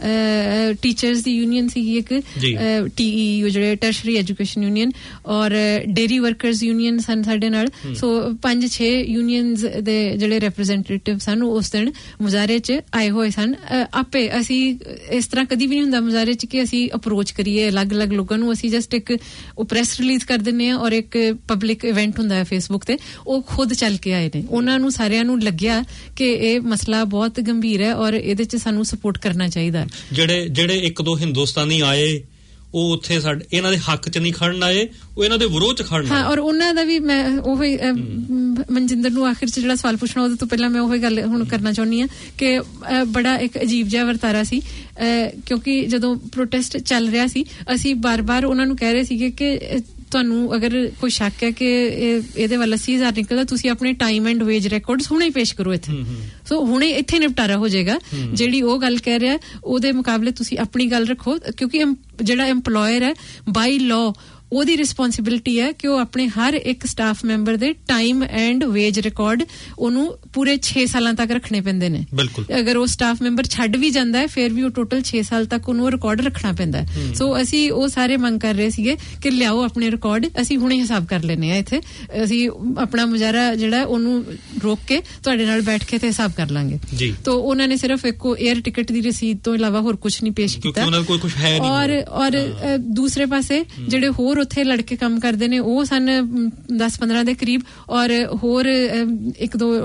ਟੀਚਰਸ ਦੀ ਯੂਨੀਅਨ ਸੀਗੀ ਇੱਕ, ਟੀਈ ਜਿਹੜੇ ਟਰਸ਼ਰੀ ਐਜੂਕੇਸ਼ਨ ਯੂਨੀਅਨ, ਔਰ ਡੇਰੀ ਵਰਕਰਸ ਯੂਨੀਅਨ ਸਨ ਸਾਡੇ ਨਾਲ। ਸੋ ਪੰਜ ਛੇ ਯੂਨੀਅਨਸ ਦੇ ਜਿਹੜੇ ਰਿਪਰੈਜ਼ੈਂਟੇਟਿਵ ਸਨ ਉਸ ਦਿਨ ਮੁਜ਼ਾਹਰੇ 'ਚ ਆਏ ਹੋਏ ਸਨ। ਆਪੇ ਅਸੀਂ ਇਸ ਤਰ੍ਹਾਂ ਕਦੀ ਵੀ ਨਹੀਂ ਹੁੰਦਾ ਮੁਜ਼ਾਹਰੇ 'ਚ ਕਿ ਅਸੀਂ ਅਪਰੋਚ ਕਰੀਏ ਅਲੱਗ-ਅਲੱਗ ਲੋਕਾਂ ਨੂੰ, ਅਸੀਂ ਜਸਟ ਇੱਕ ਉਹ ਪ੍ਰੈਸ ਰਿਲੀਜ਼ ਕਰ ਦਿੰਦੇ ਆ, ਔਰ ਇੱਕ ਪਬਲਿਕ ਇਵੈਂਟ ਹੁੰਦਾ ਹੈ ਫੇਸਬੁੱਕ ਤੇ, ਉਹ ਖੁਦ ਚੱਲ ਕੇ ਆਏ ਨੇ। ਉਹਨਾਂ ਨੂੰ ਸਾਰਿਆਂ ਨੂੰ ਲੱਗਿਆ ਕਿ ਇਹ ਮਸਲਾ ਬਹੁਤ ਗੰਭੀਰ ਹੈ ਔਰ ਇਹਦੇ 'ਚ ਸਾਨੂੰ ਸਪੋਰਟ ਕਰਨਾ ਚਾਹੀਦਾ।
ਜਿਹੜੇ ਜਿਹੜੇ ਇੱਕ ਦੋ ਹਿੰਦੁਸਤਾਨੀ ਆਏ ਉਹ ਉੱਥੇ ਸਾਡੇ ਇਹਨਾਂ ਦੇ ਹੱਕ 'ਚ ਨਹੀਂ ਖੜਨ ਆਏ, ਉਹ ਇਹਨਾਂ ਦੇ ਵਿਰੋਧ 'ਚ ਖੜਨ ਆਏ।
ਹਾਂ, ਔਰ ਉਹਨਾਂ ਦਾ ਵੀ ਮੈਂ ਉਹੀ ਮਨਜਿੰਦਰ ਨੂੰ ਆਖਿਰ 'ਚ ਜਿਹੜਾ ਸਵਾਲ ਪੁੱਛਣਾ ਉਹਦੇ ਤੋਂ ਪਹਿਲਾਂ ਮੈਂ ਉਹੀ ਗੱਲ ਹੁਣ ਕਰਨਾ ਚਾਹੁੰਦੀ ਹਾਂ ਕਿ ਬੜਾ ਇੱਕ ਅਜੀਬ ਜਿਹਾ ਵਰਤਾਰਾ ਸੀ, ਕਿਉਂਕਿ ਜਦੋਂ ਪ੍ਰੋਟੈਸਟ ਚੱਲ ਰਿਹਾ ਸੀ ਅਸੀਂ ਬਾਰ-ਬਾਰ ਉਹਨਾਂ ਨੂੰ ਕਹਿ ਰਹੇ ਸੀਗੇ ਕਿ ਤੁਹਾਨੂੰ ਅਗਰ ਕੋਈ ਸ਼ੱਕ ਹੈ ਕਿ ਇਹਦੇ ਵੱਲ ਅੱਸੀ ਹਜ਼ਾਰ ਨਿਕਲਦਾ, ਤੁਸੀਂ ਆਪਣੇ ਟਾਈਮ ਐਂਡ ਵੇਜ ਰਿਕਾਰਡਸ ਹੁਣੇ ਹੀ ਪੇਸ਼ ਕਰੋ ਇੱਥੇ। ਸੋ ਹੁਣੇ ਇੱਥੇ ਨਿਪਟਾਰਾ ਹੋ ਜਾਏਗਾ। ਜਿਹੜੀ ਉਹ ਗੱਲ ਕਹਿ ਰਿਹਾ ਉਹਦੇ ਮੁਕਾਬਲੇ ਤੁਸੀਂ ਆਪਣੀ ਗੱਲ ਰੱਖੋ, ਕਿਉਂਕਿ ਜਿਹੜਾ ਐਮਪਲੋਇਰ ਹੈ ਬਾਈ ਲਾਅ ਉਹਦੀ ਰਿਸਪੌਂਸਿਬਿਲਿਟੀ ਹੈ ਕਿ ਉਹ ਆਪਣੇ ਹਰ ਇੱਕ ਸਟਾਫ ਮੈਂਬਰ ਦੇ ਟਾਈਮ ਐਂਡ ਵੇਜ ਰਿਕਾਰਡ ਉਹਨੂੰ ਪੂਰੇ ਛੇ ਸਾਲਾਂ ਤੱਕ ਰੱਖਣੇ ਪੈਂਦੇ ਨੇ।
ਬਿਲਕੁਲ,
ਅਗਰ ਉਹ ਸਟਾਫ ਮੈਂਬਰ ਛੱਡ ਵੀ ਜਾਂਦਾ ਹੈ ਫਿਰ ਵੀ ਉਹ ਟੋਟਲ ਛੇ ਸਾਲ ਤੱਕ ਉਹਨੂੰ ਰਿਕਾਰਡ ਰੱਖਣਾ ਪੈਂਦਾ ਹੈ। ਸੋ ਅਸੀਂ ਉਹ ਸਾਰੇ ਮੰਗ ਕਰ ਰਹੇ ਸੀਗੇ ਕਿ ਲਿਆਓ ਆਪਣੇ ਰਿਕਾਰਡ, ਅਸੀਂ ਹੁਣੇ ਹਿਸਾਬ ਕਰ ਲੈਨੇ ਆ ਇੱਥੇ, ਅਸੀਂ ਆਪਣਾ ਮੁਜ਼ਾਹਰਾ ਜਿਹੜਾ ਉਹਨੂੰ ਰੋਕ ਕੇ ਤੁਹਾਡੇ ਨਾਲ ਬੈਠ ਕੇ ਤੇ ਹਿਸਾਬ ਕਰ ਲਾਂਗੇ। ਤਾਂ ਉਹਨਾਂ ਨੇ ਸਿਰਫ ਇੱਕ ਏਅਰ ਟਿਕਟ ਦੀ ਰਸੀਦ ਤੋਂ ਇਲਾਵਾ ਹੋਰ ਕੁਝ ਨਹੀਂ ਪੇਸ਼ ਕੀਤਾ। ਔਰ ਔਰ ਦੂਸਰੇ ਪਾਸੇ ਜਿਹੜੇ ਹੋਰ ਉੱਥੇ ਲੜਕੇ ਕੰਮ ਕਰਦੇ ਨੇ ਉਹ ਸਨ ਦਸ ਪੰਦਰਾਂ ਦੇ ਕਰੀਬ, ਔਰ ਹੋਰ ਇੱਕ ਦੋ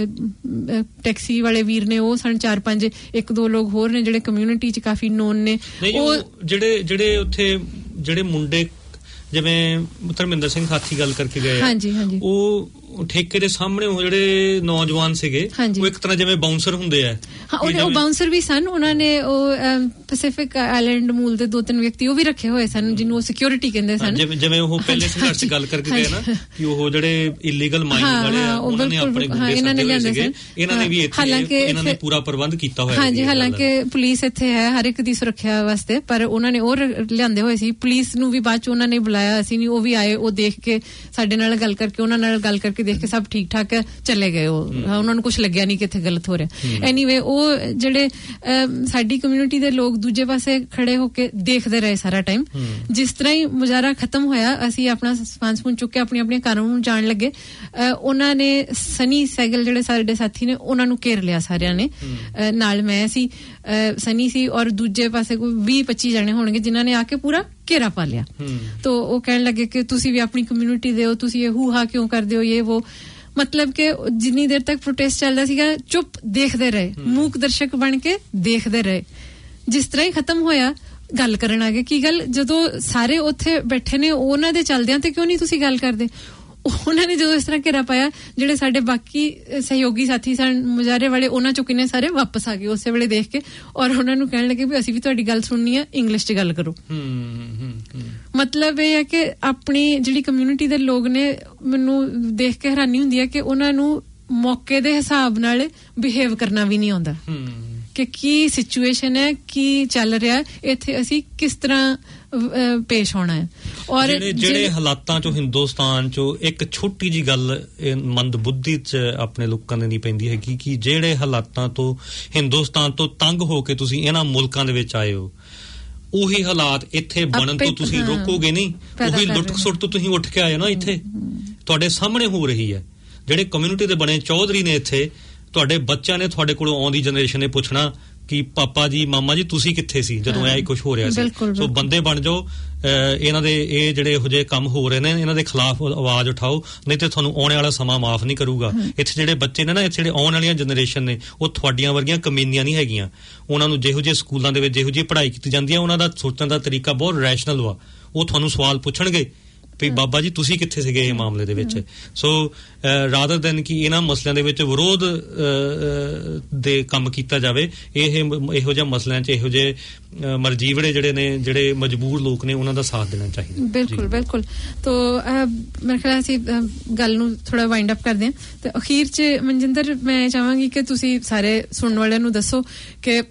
ਟੈਕਸੀ ਵਾਲੇ ਵੀਰ ਨੇ ਉਹ ਸਨ ਚਾਰ ਪੰਜ, ਇੱਕ ਦੋ ਲੋਕ ਹੋਰ ਨੇ ਜਿਹੜੇ ਕਮਿਊਨਿਟੀ 'ਚ ਕਾਫੀ ਨੋਨ ਨੇ।
ਉਹ ਜਿਹੜੇ ਜਿਹੜੇ ਉੱਥੇ ਜਿਹੜੇ ਮੁੰਡੇ ਜਿਵੇਂ ਧਰਮਿੰਦਰ ਸਿੰਘ ਹਾਥੀ ਗੱਲ ਕਰਕੇ ਗਏ,
ਹਾਂਜੀ ਹਾਂਜੀ,
ਉਹ ਠੇਕੇ ਦੇ ਸਾਹਮਣੇ ਉਹ ਜਿਹੜੇ ਨੌਜਵਾਨ ਸੀਗੇ ਉਹ ਇੱਕ ਤਰ੍ਹਾਂ ਜਿਵੇਂ ਬਾਉਂਸਰ ਹੁੰਦੇ ਆ।
ਹਾਂ, ਉਹ ਬਾਉਂਸਰ ਵੀ ਸਨ। ਉਹਨਾਂ ਨੇ ਉਹ ਪੈਸੀਫਿਕ ਆਈਲੈਂਡ ਮੂਲ ਦੇ ਦੋ ਤਿੰਨ ਵਿਅਕਤੀ ਉਹ ਵੀ ਰੱਖੇ ਹੋਏ ਸਨ ਜਿਹਨੂੰ ਉਹ ਸਿਕਿਉਰਿਟੀ ਕਹਿੰਦੇ ਸਨ।
ਜਿਵੇਂ ਉਹ ਪਹਿਲੇ ਸੰਘਰਸ਼ ਚ ਗੱਲ ਕਰਕੇ ਗਏ ਨਾ ਕਿ ਉਹ ਜਿਹੜੇ ਇਲੀਗਲ ਮਾਈਨਿੰਗ ਵਾਲੇ ਆ ਉਹਨਾਂ ਨੇ ਆਪਣੇ ਗੁੰਡੇ ਸੱਦੇ ਹੋਏ ਸੀਗੇ, ਇਹਨਾਂ ਨੇ ਵੀ ਇੱਥੇ ਇਹਨਾਂ ਨੇ ਪੂਰਾ ਪ੍ਰਬੰਧ ਕੀਤਾ ਹੋਇਆ।
ਹਾਂਜੀ, ਹਾਲਾਂਕਿ ਪੁਲਿਸ ਇੱਥੇ ਹੈ ਹਰ ਇੱਕ ਦੀ ਸੁਰੱਖਿਆ ਵਾਸਤੇ, ਪਰ ਉਹਨਾਂ ਨੇ ਉਹ ਲਿਆਂਦੇ ਹੋਏ ਸੀ। ਪੁਲਿਸ ਨੂੰ ਵੀ ਬਾਅਦ ਚ ਉਹਨਾਂ ਨੇ ਬੁਲਾਇਆ, ਅਸੀਂ ਨਹੀਂ, ਉਹ ਵੀ ਆਏ, ਉਹ ਦੇਖ ਕੇ ਸਾਡੇ ਨਾਲ ਗੱਲ ਕਰਕੇ ਉਹਨਾਂ ਨਾਲ ਗੱਲ ਕਰਕੇ ਦੇਖ ਕੇ ਸਭ ਠੀਕ ਠਾਕ ਚਲੇ ਗਏ। ਉਹ ਉਹਨਾਂ ਨੂੰ ਕੁਝ ਲੱਗਿਆ ਨਹੀਂ ਕਿ ਇੱਥੇ ਗਲਤ ਹੋ ਰਿਹਾ। ਐਨੀਵੇ ਉਹ ਜਿਹੜੇ ਸਾਡੀ ਕਮਿਊਨਿਟੀ ਦੇ ਲੋਕ ਦੂਜੇ ਪਾਸੇ ਖੜੇ ਹੋ ਕੇ ਦੇਖਦੇ ਰਹੇ ਸਾਰਾ ਟਾਈਮ। ਜਿਸ ਤਰ੍ਹਾਂ ਹੀ ਮੁਜ਼ਾਹਰਾ ਖਤਮ ਹੋਇਆ ਅਸੀਂ ਆਪਣਾ ਸਮਾਨ ਸਮੂਨ ਚੁੱਕ ਕੇ ਆਪਣੀ ਆਪਣੀਆਂ ਘਰਾਂ ਨੂੰ ਜਾਣ ਲੱਗੇ। ਉਹਨਾਂ ਨੇ ਸਨੀ ਸੈਗਲ ਜਿਹੜੇ ਸਾਡੇ ਸਾਥੀ ਨੇ ਉਹਨਾਂ ਨੂੰ ਘੇਰ ਲਿਆ ਸਾਰਿਆਂ ਨੇ, ਨਾਲ ਮੈਂ ਸੀ, ਸਨੀ ਸੀ, ਔਰ ਦੂਜੇ ਪਾਸੇ ਕੋਈ ਵੀਹ ਪੱਚੀ ਜਣੇ ਹੋਣਗੇ ਜਿਨ੍ਹਾਂ ਨੇ ਆ ਕੇ ਪੂਰਾ ਘੇਰਾ ਪਾ ਲਿਆ। ਤੋ ਉਹ ਕਹਿਣ ਲੱਗੇ ਕਿ ਤੁਸੀਂ ਵੀ ਆਪਣੀ ਕਮਿਊਨਿਟੀ ਦੇ ਹੋ, ਤੁਸੀਂ ਇਹ ਹੂਹਾ ਕਿਉਂ ਕਰਦੇ ਹੋ, ਇਹ ਉਹ। ਮਤਲਬ ਕਿ ਜਿੰਨੀ ਦੇਰ ਤੱਕ ਪ੍ਰੋਟੈਸਟ ਚੱਲਦਾ ਸੀਗਾ ਚੁੱਪ ਦੇਖਦੇ ਰਹੇ, ਮੂਕ ਦਰਸ਼ਕ ਬਣ ਕੇ ਦੇਖਦੇ ਰਹੇ। ਜਿਸ ਤਰ੍ਹਾਂ ਹੀ ਖਤਮ ਹੋਇਆ ਗੱਲ ਕਰਨ ਆ ਗਏ। ਕੀ ਗੱਲ, ਜਦੋਂ ਸਾਰੇ ਉੱਥੇ ਬੈਠੇ ਨੇ ਉਹਨਾਂ ਦੇ ਚੱਲਦਿਆਂ ਤੇ ਕਿਉਂ ਨਹੀਂ ਤੁਸੀਂ ਗੱਲ ਕਰਦੇ? ਉਹਨਾਂ ਨੇ ਜਦੋਂ ਇਸ ਤਰ੍ਹਾਂ ਘੇਰਾ ਪਾਇਆ, ਜਿਹੜੇ ਸਾਡੇ ਬਾਕੀ ਸਹਿਯੋਗੀ ਸਾਥੀ ਸਨ ਮੁਜ਼ਾਹਰੇ ਵਾਲੇ, ਉਹਨਾਂ ਚੋਂ ਕਿੰਨੇ ਸਾਰੇ ਵਾਪਸ ਆ ਗਏ ਉਸੇ ਵੇਲੇ ਦੇਖ ਕੇ, ਔਰ ਉਹਨਾਂ ਨੂੰ ਕਹਿਣ ਲੱਗੇ ਵੀ ਅਸੀਂ ਵੀ ਤੁਹਾਡੀ ਗੱਲ ਸੁਣਨੀ ਆ, ਇੰਗਲਿਸ਼ 'ਚ ਗੱਲ ਕਰੋ। ਮਤਲਬ ਇਹ ਹੈ ਕਿ ਆਪਣੀ ਜਿਹੜੀ ਕਮਿਊਨਿਟੀ ਦੇ ਲੋਕ ਨੇ, ਮੈਨੂੰ ਦੇਖ ਕੇ ਹੈਰਾਨੀ ਹੁੰਦੀ ਹੈ ਕਿ ਉਹਨਾਂ ਨੂੰ ਮੌਕੇ ਦੇ ਹਿਸਾਬ ਨਾਲ ਬਿਹੇਵ ਕਰਨਾ ਵੀ ਨਹੀਂ ਆਉਂਦਾ ਕਿ ਕੀ ਸਿਚੁਏਸ਼ਨ ਹੈ, ਕੀ ਚੱਲ ਰਿਹਾ ਇੱਥੇ, ਅਸੀਂ ਕਿਸ ਤਰ੍ਹਾਂ ਪੇਸ਼ ਹੋਣਾ ਹੈ। ਔਰ
ਜਿਹੜੇ ਹਾਲਾਤਾਂ ਚੋਂ ਹਿੰਦੁਸਤਾਨ ਚੋਂ ਇੱਕ ਛੋਟੀ ਜੀ ਗੱਲ ਮੰਦ ਬੁੱਧੀ ਚ ਆਪਣੇ ਲੋਕਾਂ ਦੇ ਨਹੀਂ ਪੈਂਦੀ ਹੈਗੀ ਕਿ ਜਿਹੜੇ ਹਾਲਾਤਾਂ ਤੋਂ ਹਿੰਦੁਸਤਾਨ ਤੋਂ ਤੰਗ ਹੋ ਕੇ ਤੁਸੀਂ ਇਹਨਾਂ ਮੁਲਕਾਂ ਦੇ ਵਿੱਚ ਆਏ ਹੋ, ਉਹੀ ਹਾਲਾਤ ਇੱਥੇ ਬਣਨ ਤੋਂ ਤੁਸੀਂ ਰੋਕੋਗੇ ਨਹੀਂ। ਉਹੀ ਲੁੱਟ ਸੁੱਟ ਤੋਂ ਤੁਸੀਂ ਉੱਠ ਕੇ ਆਏ ਨਾ, ਇੱਥੇ ਤੁਹਾਡੇ ਸਾਹਮਣੇ ਹੋ ਰਹੀ ਹੈ। ਜਿਹੜੇ ਕਮਿਊਨਿਟੀ ਦੇ ਬਣੇ ਚੌਧਰੀ ਨੇ ਇੱਥੇ, ਤੁਹਾਡੇ ਬੱਚਿਆਂ ਨੇ ਤੁਹਾਡੇ ਕੋਲੋਂ ਆਉਂਦੀ ਜਨਰੇਸ਼ਨ ਨੇ ਪੁੱਛਣਾ ਕਿ ਪਾਪਾ ਜੀ ਮਾਮਾ ਜੀ ਤੁਸੀਂ ਕਿੱਥੇ ਸੀ ਜਦੋਂ ਇਹ ਕੁਝ ਹੋ ਰਿਹਾ ਸੀ। ਸੋ ਬੰਦੇ ਬਣ ਜਾਓ, ਇਹਨਾਂ ਦੇ ਇਹ ਜਿਹੜੇ ਇਹੋ ਜਿਹੇ ਕੰਮ ਹੋ ਰਹੇ ਨੇ ਇਹਨਾਂ ਦੇ ਖਿਲਾਫ ਆਵਾਜ਼ ਉਠਾਓ, ਨਹੀਂ ਤੇ ਤੁਹਾਨੂੰ ਆਉਣ ਵਾਲਾ ਸਮਾਂ ਮਾਫ ਨਹੀਂ ਕਰੂਗਾ। ਇੱਥੇ ਜਿਹੜੇ ਬੱਚੇ ਨੇ ਨਾ, ਇੱਥੇ ਜਿਹੜੇ ਆਉਣ ਵਾਲੀਆਂ ਜਨਰੇਸ਼ਨ ਨੇ, ਉਹ ਤੁਹਾਡੀਆਂ ਵਰਗੀਆਂ ਕਮੀਨੀਆਂ ਨਹੀਂ ਹੈਗੀਆਂ। ਉਹਨਾਂ ਨੂੰ ਜਿਹੋ ਜਿਹੇ ਸਕੂਲਾਂ ਦੇ ਵਿੱਚ ਜਿਹੋ ਜਿਹੀ ਪੜ੍ਹਾਈ ਕੀਤੀ ਜਾਂਦੀ ਹੈ, ਉਹਨਾਂ ਦਾ ਸੋਚਣ ਦਾ ਤਰੀਕਾ ਬਹੁਤ ਰੈਸ਼ਨਲ ਵਾ। ਉਹ ਤੁਹਾਨੂੰ ਸਵਾਲ ਪੁੱਛਣਗੇ ਵੀ ਬਾਬਾ ਜੀ ਤੁਸੀਂ ਕਿੱਥੇ ਸੀਗੇ ਇਹ ਮਾਮਲੇ ਦੇ ਵਿੱਚ। ਸੋ ਰਾਦਰ ਦੈਨ ਕਿ ਇਹਨਾਂ ਮਸਲਿਆਂ ਦੇ ਵਿੱਚ ਵਿਰੋਧ ਦੇ ਕੰਮ ਕੀਤਾ ਜਾਵੇ, ਇਹ ਇਹੋ ਜਿਹੇ ਮਸਲਿਆਂ 'ਚ ਇਹੋ ਜਿਹੇ ਮਰਜੀਵੜੇ ਜਿਹੜੇ ਨੇ, ਜਿਹੜੇ ਮਜਬੂਰ ਲੋਕ ਨੇ, ਉਹਨਾਂ ਦਾ ਸਾਥ ਦੇਣਾ ਚਾਹੀਦਾ।
ਬਿਲਕੁਲ ਬਿਲਕੁਲ। ਤੋ ਮੇਰੇ ਖਿਆਲ ਅਸੀਂ ਗੱਲ ਨੂੰ ਥੋੜਾ ਵਾਈਂਡ ਅਪ ਕਰਦੇ ਹਾਂ ਤੇ ਅਖੀਰ 'ਚ ਮਨਜਿੰਦਰ ਮੈਂ ਚਾਹਾਂਗੀ ਕਿ ਤੁਸੀਂ ਸਾਰੇ ਸੁਣਨ ਵਾਲਿਆਂ ਨੂੰ ਦੱਸੋ ਕਿ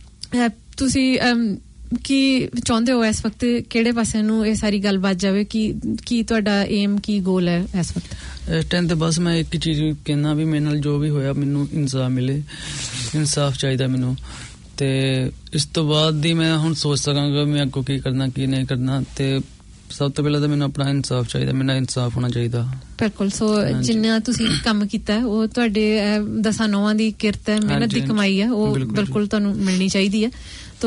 ਤੁਸੀਂ ਕੀ ਚਾਹੁੰਦੇ ਹੋ ਇਸ ਵਕਤ, ਕਿਹੜੇ ਪਾਸੇ ਨੂੰ ਇਹ ਸਾਰੀ ਗੱਲਬਾਤ ਜਾਵੇ, ਕੀ ਕੀ ਤੁਹਾਡਾ ਏਮ, ਕੀ ਗੋਲ ਹੈ ਇਸ ਵਕਤ?
ਇਸ ਟਾਈਮ ਤੇ ਬਸ ਮੈਂ ਇੱਕ ਚੀਜ਼ ਕਹਿਣਾ ਵੀ ਮੇਰੇ ਨਾਲ ਜੋ ਵੀ ਹੋਇਆ ਮੈਨੂੰ ਇਨਸਾਫ ਮਿਲੇ, ਇਨਸਾਫ ਚਾਹੀਦਾ ਮੈਨੂੰ। ਤੇ ਇਸ ਤੋਂ ਬਾਅਦ ਦੀ ਮੈਂ ਹੁਣ ਸੋਚ ਸਕਾਂਗਾ ਮੈਂ ਅੱਗੋਂ ਕੀ ਕਰਨਾ ਕੀ ਨਹੀਂ ਕਰਨਾ। ਤੇ ਸਭ ਤੋਂ ਪਹਿਲਾਂ ਤਾਂ ਮੈਨੂੰ ਆਪਣਾ ਇਨਸਾਫ ਚਾਹੀਦਾ, ਮੇਰਾ ਇਨਸਾਫ ਹੋਣਾ ਚਾਹੀਦਾ।
ਬਿਲਕੁਲ। ਸੋ ਜਿੰਨਾ ਤੁਸੀਂ ਕੰਮ ਕੀਤਾ ਉਹ ਤੁਹਾਡੇ ਦਸਾਂ ਨੌਵਾਂ ਦੀ ਕਿਰਤ ਹੈ, ਮਿਹਨਤ ਦੀ ਕਮਾਈ ਹੈ, ਉਹ ਬਿਲਕੁਲ ਤੁਹਾਨੂੰ ਮਿਲਣੀ ਚਾਹੀਦੀ ਹੈ। तो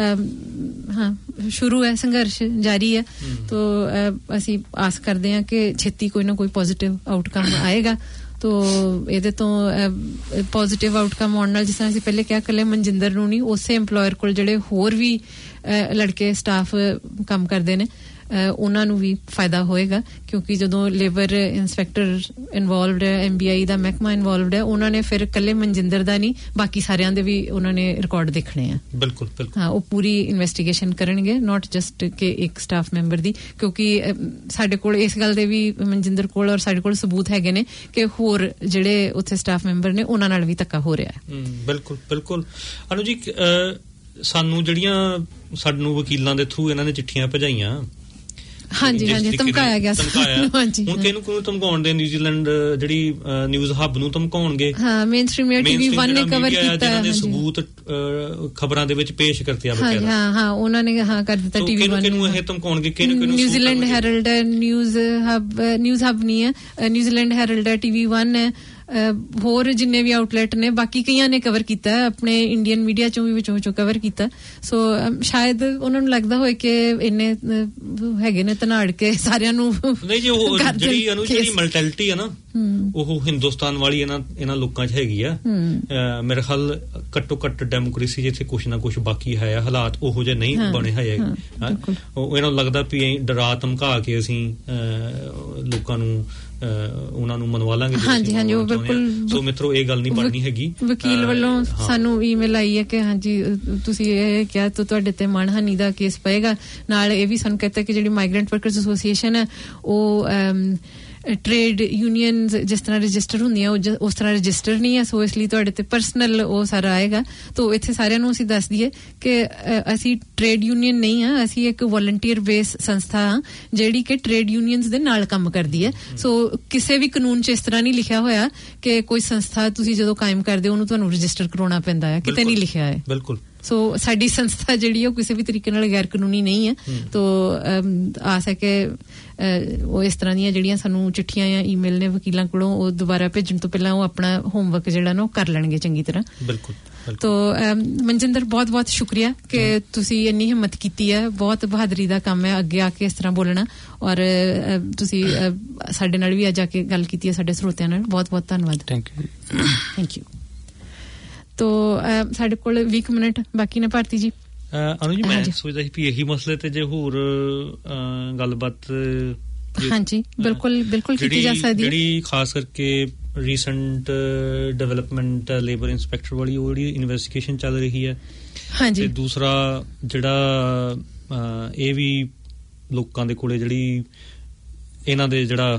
हाँ शुरू है, संघर्ष जारी है। तो ਅਸੀਂ ਆਸ ਕਰਦੇ ਹਾਂ ਕਿ ਛੇਤੀ ਕੋਈ ਨਾ ਕੋਈ ਪੋਜ਼ਿਟਿਵ ਆਊਟਕਮ ਆਏਗਾ। ਤੋ ਇਹਦੇ ਤੋਂ ਪੋਜ਼ਿਟਿਵ ਆਊਟਕਮ ਆਉਣ ਨਾਲ, ਜਿਸ ਤਰ੍ਹਾਂ ਅਸੀਂ ਪਹਿਲੇ ਕਿਹਾ, ਇਕੱਲੇ ਮਨਜਿੰਦਰ ਨੂੰ ਨਹੀਂ, ਉਸੇ EMPLOYER ਕੋਲ ਜਿਹੜੇ ਹੋਰ ਵੀ ਲੜਕੇ ਸਟਾਫ ਕੰਮ ਕਰਦੇ ਨੇ ਉਹਨਾਂ ਨੂੰ ਵੀ ਫਾਇਦਾ ਹੋਏਗਾ। ਕਿਉਂਕਿ ਜਦੋਂ ਲੇਬਰ ਇੰਸਪੈਕਟਰ ਇਨਵੋਲਵਡ ਹੈ, ਐਮਬੀਆਈ ਦਾ ਮਹਿਕਮਾ ਇਨਵੋਲਵਡ ਹੈ, ਉਹਨਾਂ ਨੇ ਫਿਰ ਇਕੱਲੇ ਮਨਜਿੰਦਰ ਦਾ ਨਹੀਂ, ਬਾਕੀ ਸਾਰਿਆਂ ਦੇ ਵੀ ਉਹਨਾਂ ਨੇ ਰਿਕਾਰਡ ਦੇਖਣੇ ਆ।
ਬਿਲਕੁਲ ਬਿਲਕੁਲ।
ਹਾਂ, ਉਹ ਪੂਰੀ ਇਨਵੈਸਟੀਗੇਸ਼ਨ ਕਰਨਗੇ, ਨਾਟ ਜਸਟ ਕਿ ਇੱਕ ਸਟਾਫ ਮੈਂਬਰ ਦੀ। ਕਿਉਂਕਿ ਸਾਡੇ ਕੋਲ ਇਸ ਗੱਲ ਦੇ ਵੀ, ਮਨਜਿੰਦਰ ਕੋਲ ਔਰ ਸਾਡੇ ਕੋਲ ਸਬੂਤ ਹੈਗੇ ਨੇ ਕਿ ਹੋਰ ਜਿਹੜੇ ਉੱਥੇ ਸਟਾਫ ਮੈਂਬਰ ਨੇ ਉਹਨਾਂ ਨਾਲ ਵੀ ਧੱਕਾ ਹੋ ਰਿਹਾ ਹੈ।
ਬਿਲਕੁਲ ਬਿਲਕੁਲ। ਅਨੂ ਜੀ, ਸਾਨੂੰ ਜਿਹੜੀਆਂ ਸਾਨੂੰ ਵਕੀਲਾਂ ਦੇ ਥਰੂ ਇਹਨਾਂ ਨੇ ਚਿੱਠੀਆਂ ਭਜਾਈਆਂ,
ਹਾਂਜੀ ਹਾਂਜੀ, ਧਮਕਾਇਆ ਗਿਆ ਸੀ।
ਹਾਂਜੀ, ਹੁਣ ਕਿਹਨੂੰ ਕਿਹਨੂੰ ਧਮਕਾਉਣ ਦੇ? ਨਿਊਜ਼ੀਲੈਂਡ ਜਿਹੜੀ ਨਿਊਜ਼ ਹੱਬ ਨੂੰ ਧਮਕਾਉਣਗੇ।
ਹਾਂ, ਮੇਨ ਸਟ੍ਰੀਮ ਟੀਵੀ ਵਨ ਨੇ ਕਵਰ ਕੀਤਾ ਹੈ,
ਸਬੂਤ ਖਬਰਾਂ ਦੇ ਵਿੱਚ ਪੇਸ਼ ਕਰਤੇ ਆ।
ਹਾਂ ਹਾਂ ਹਾਂ, ਉਹਨਾਂ ਨੇ ਹਾਂ ਕਰ ਦਿੱਤਾ ਟੀਵੀ ਵਨ।
ਕਿਹਨੂੰ ਇਹ ਧਮਕਾਉਣਗੇ? ਕਿਹਨੂੰ ਕਿਹਨੂੰ?
ਨਿਊਜ਼ੀਲੈਂਡ ਹੈਰਲਡ ਹੈ, ਨਿਊਜ਼ ਹੱਬ, ਨਿਊਜ਼ ਹੱਬ ਨਹੀਂ ਹੈ, ਨਿਊਜ਼ੀਲੈਂਡ ਹੈਰਲਡ ਹੈ, ਟੀਵੀ ਵਨ ਹੈ, ਹੋਰ ਜਿੰਨੇ ਵੀ ਆਊਟਲੈਟ ਨੇ, ਬਾਕੀ ਕਈਆਂ ਨੇ ਕਵਰ ਕੀਤਾ, ਆਪਣੇ ਇੰਡੀਅਨ ਮੀਡੀਆ ਚੋਂ ਵੀ ਵਿੱਚੋਂ ਵਿੱਚੋਂ ਕਵਰ ਕੀਤਾ। ਸੋ ਸ਼ਾਇਦ ਉਹਨਾਂ ਨੂੰ ਲੱਗਦਾ ਹੋਏ ਕਿ ਇੰਨੇ ਹੈਗੇ ਨੇ ਧਨਾੜ ਕੇ ਸਾਰਿਆਂ ਨੂੰ।
ਨਹੀਂ ਜੀ, ਉਹ ਜਿਹੜੀ ਅਨੂ ਜਿਹੜੀ ਮੈਂਟੈਲਿਟੀ ਹੈ ਨਾ, ਉਹ ਹਿੰਦੁਸਤਾਨ ਵਾਲੀ ਇਹਨਾਂ ਇਹਨਾਂ ਲੋਕਾਂ 'ਚ ਹੈਗੀ ਆ। ਮੇਰੇ ਖਿਆਲ ਘੱਟੋ ਘੱਟ ਡੈਮੋਕ੍ਰੇਸੀ ਜਿੱਥੇ ਕੁਛ ਨਾ ਕੁਛ ਬਾਕੀ ਹੈ, ਹਾਲਾਤ ਉਹੋ ਜਿਹੇ ਨਹੀਂ ਬਣੇ ਹੋਏ। ਇਹਨਾਂ ਨੂੰ ਲੱਗਦਾ ਵੀ ਡਰਾ ਧਮਕਾ ਕੇ ਅਸੀਂ ਲੋਕਾਂ ਨੂੰ ਉਹਨਾਂ ਨੂੰ ਮਨਵਾ ਲਾਂਗੇ।
ਹਾਂਜੀ ਹਾਂਜੀ, ਉਹ ਬਿਲਕੁਲ।
ਸੋ ਮਿੱਤਰੋ, ਇਹ ਗੱਲ ਨਹੀਂ ਬਣਨੀ ਹੈਗੀ।
ਵਕੀਲ ਵੱਲੋਂ ਸਾਨੂੰ ਈਮੇਲ ਆਈ ਹੈ ਕਿ ਹਾਂਜੀ ਤੁਸੀਂ ਇਹ ਕਿਹਾ ਤਾਂ ਤੁਹਾਡੇ ਤੇ ਮਾਣਹਾਨੀ ਦਾ ਕੇਸ ਪਏਗਾ। ਨਾਲ ਇਹ ਵੀ ਸਾਨੂੰ ਕਹਿੰਦਾ ਕਿ ਜਿਹੜੀ ਮਾਈਗ੍ਰੈਂਟ ਵਰਕਰਸ ਐਸੋਸੀਏਸ਼ਨ ਹੈ ਉਹ ਟ੍ਰੇਡ ਯੂਨੀਅਨਸ ਜਿਸ ਤਰ੍ਹਾਂ ਰਜਿਸਟਰ ਹੁੰਦੀਆਂ ਉਹ ਉਸ ਤਰ੍ਹਾਂ ਰਜਿਸਟਰ ਨਹੀਂ ਹੈ। ਸੋ ਇਸ ਲਈ ਤੁਹਾਡੇ ਤੇ ਪਰਸਨਲ ਉਹ ਸਾਰਾ ਆਏਗਾ। ਤੋ ਇੱਥੇ ਸਾਰਿਆਂ ਨੂੰ ਅਸੀਂ ਦੱਸ ਦਈਏ ਕਿ ਅਸੀਂ ਟ੍ਰੇਡ ਯੂਨੀਅਨ ਨਹੀਂ ਹਾਂ, ਅਸੀਂ ਇੱਕ ਵੋਲੰਟੀਅਰ ਬੇਸ ਸੰਸਥਾ ਹਾਂ ਜਿਹੜੀ ਕਿ ਟ੍ਰੇਡ ਯੂਨੀਅਨਸ ਦੇ ਨਾਲ ਕੰਮ ਕਰਦੀ ਹੈ। ਸੋ ਕਿਸੇ ਵੀ ਕਾਨੂੰਨ 'ਚ ਇਸ ਤਰ੍ਹਾਂ ਨਹੀਂ ਲਿਖਿਆ ਹੋਇਆ ਕਿ ਕੋਈ ਸੰਸਥਾ ਤੁਸੀਂ ਜਦੋਂ ਕਾਇਮ ਕਰਦੇ ਹੋ ਉਹਨੂੰ ਤੁਹਾਨੂੰ ਰਜਿਸਟਰ ਕਰਾਉਣਾ ਪੈਂਦਾ ਹੈ, ਕਿਤੇ ਨਹੀਂ ਲਿਖਿਆ ਹੈ।
ਬਿਲਕੁਲ। ਸੋ
ਸਾਡੀ ਸੰਸਥਾ ਜਿਹੜੀ ਉਹ ਕਿਸੇ ਵੀ ਤਰੀਕੇ ਨਾਲ ਗੈਰ ਕਾਨੂੰਨੀ ਨਹੀਂ ਹੈ। ਤੋ ਆਸ ਹੈ ਕਿ ਉਹ ਇਸ ਤਰ੍ਹਾਂ ਦੀਆਂ ਜਿਹੜੀਆਂ ਸਾਨੂੰ ਚਿੱਠੀਆਂ ਜਾਂ ਈਮੇਲ ਨੇ ਵਕੀਲਾਂ ਕੋਲੋਂ, ਉਹ ਦੁਬਾਰਾ ਭੇਜਣ ਤੋਂ ਪਹਿਲਾਂ ਉਹ ਆਪਣਾ ਹੋਮਵਰਕ ਜਿਹੜਾ ਨਾ ਉਹ ਕਰ ਲੈਣਗੇ ਚੰਗੀ ਤਰ੍ਹਾਂ।
ਬਿਲਕੁਲ।
ਤੋ ਮਨਜਿੰਦਰ, ਬਹੁਤ ਬਹੁਤ ਸ਼ੁਕਰੀਆ ਕਿ ਤੁਸੀਂ ਇੰਨੀ ਹਿੰਮਤ ਕੀਤੀ ਹੈ। ਬਹੁਤ ਬਹਾਦਰੀ ਦਾ ਕੰਮ ਹੈ ਅੱਗੇ ਆ ਕੇ ਇਸ ਤਰ੍ਹਾਂ ਬੋਲਣਾ, ਔਰ ਤੁਸੀਂ ਸਾਡੇ ਨਾਲ ਵੀ ਅੱਜ ਆ ਕੇ ਗੱਲ ਕੀਤੀ ਹੈ, ਸਾਡੇ ਸਰੋਤਿਆਂ ਨਾਲ। ਬਹੁਤ ਬਹੁਤ ਧੰਨਵਾਦ।
Thank you
thank you. ਤੋ ਸਾਡੇ ਕੋਲ ਵੀਹ ਮਿੰਟ ਬਾਕੀ ਨੇ। ਭਾਰਤੀ ਜੀ।
ਅਨੂ ਜੀ, ਮੈਂ ਸੋਚਦਾ ਸੀ ਵੀ ਇਹੀ ਮਸਲੇ ਤੇ ਜੇ ਹੋਰ ਗੱਲਬਾਤ
ਹਾਂਜੀ ਬਿਲਕੁਲ ਬਿਲਕੁਲ ਕੀਤੀ ਜਾ ਸਕਦੀ ਹੈ
ਜਿਹੜੀ ਖਾਸ ਕਰਕੇ ਰੀਸੈਂਟ ਡਿਵੈਲਪਮੈਂਟ ਲੇਬਰ ਇੰਸਪੈਕਟਰ ਵਾਲੀ ਉਹ ਜਿਹੜੀ ਇਨਵੈਸਟੀਗੇਸ਼ਨ ਚੱਲ ਰਹੀ ਹੈ
ਹਾਂਜੀ
ਤੇ ਦੂਸਰਾ ਜਿਹੜਾ ਇਹ ਵੀ ਲੋਕਾਂ ਦੇ ਕੋਲੇ ਜਿਹੜੀ ਇਹਨਾਂ ਦੇ ਜਿਹੜਾ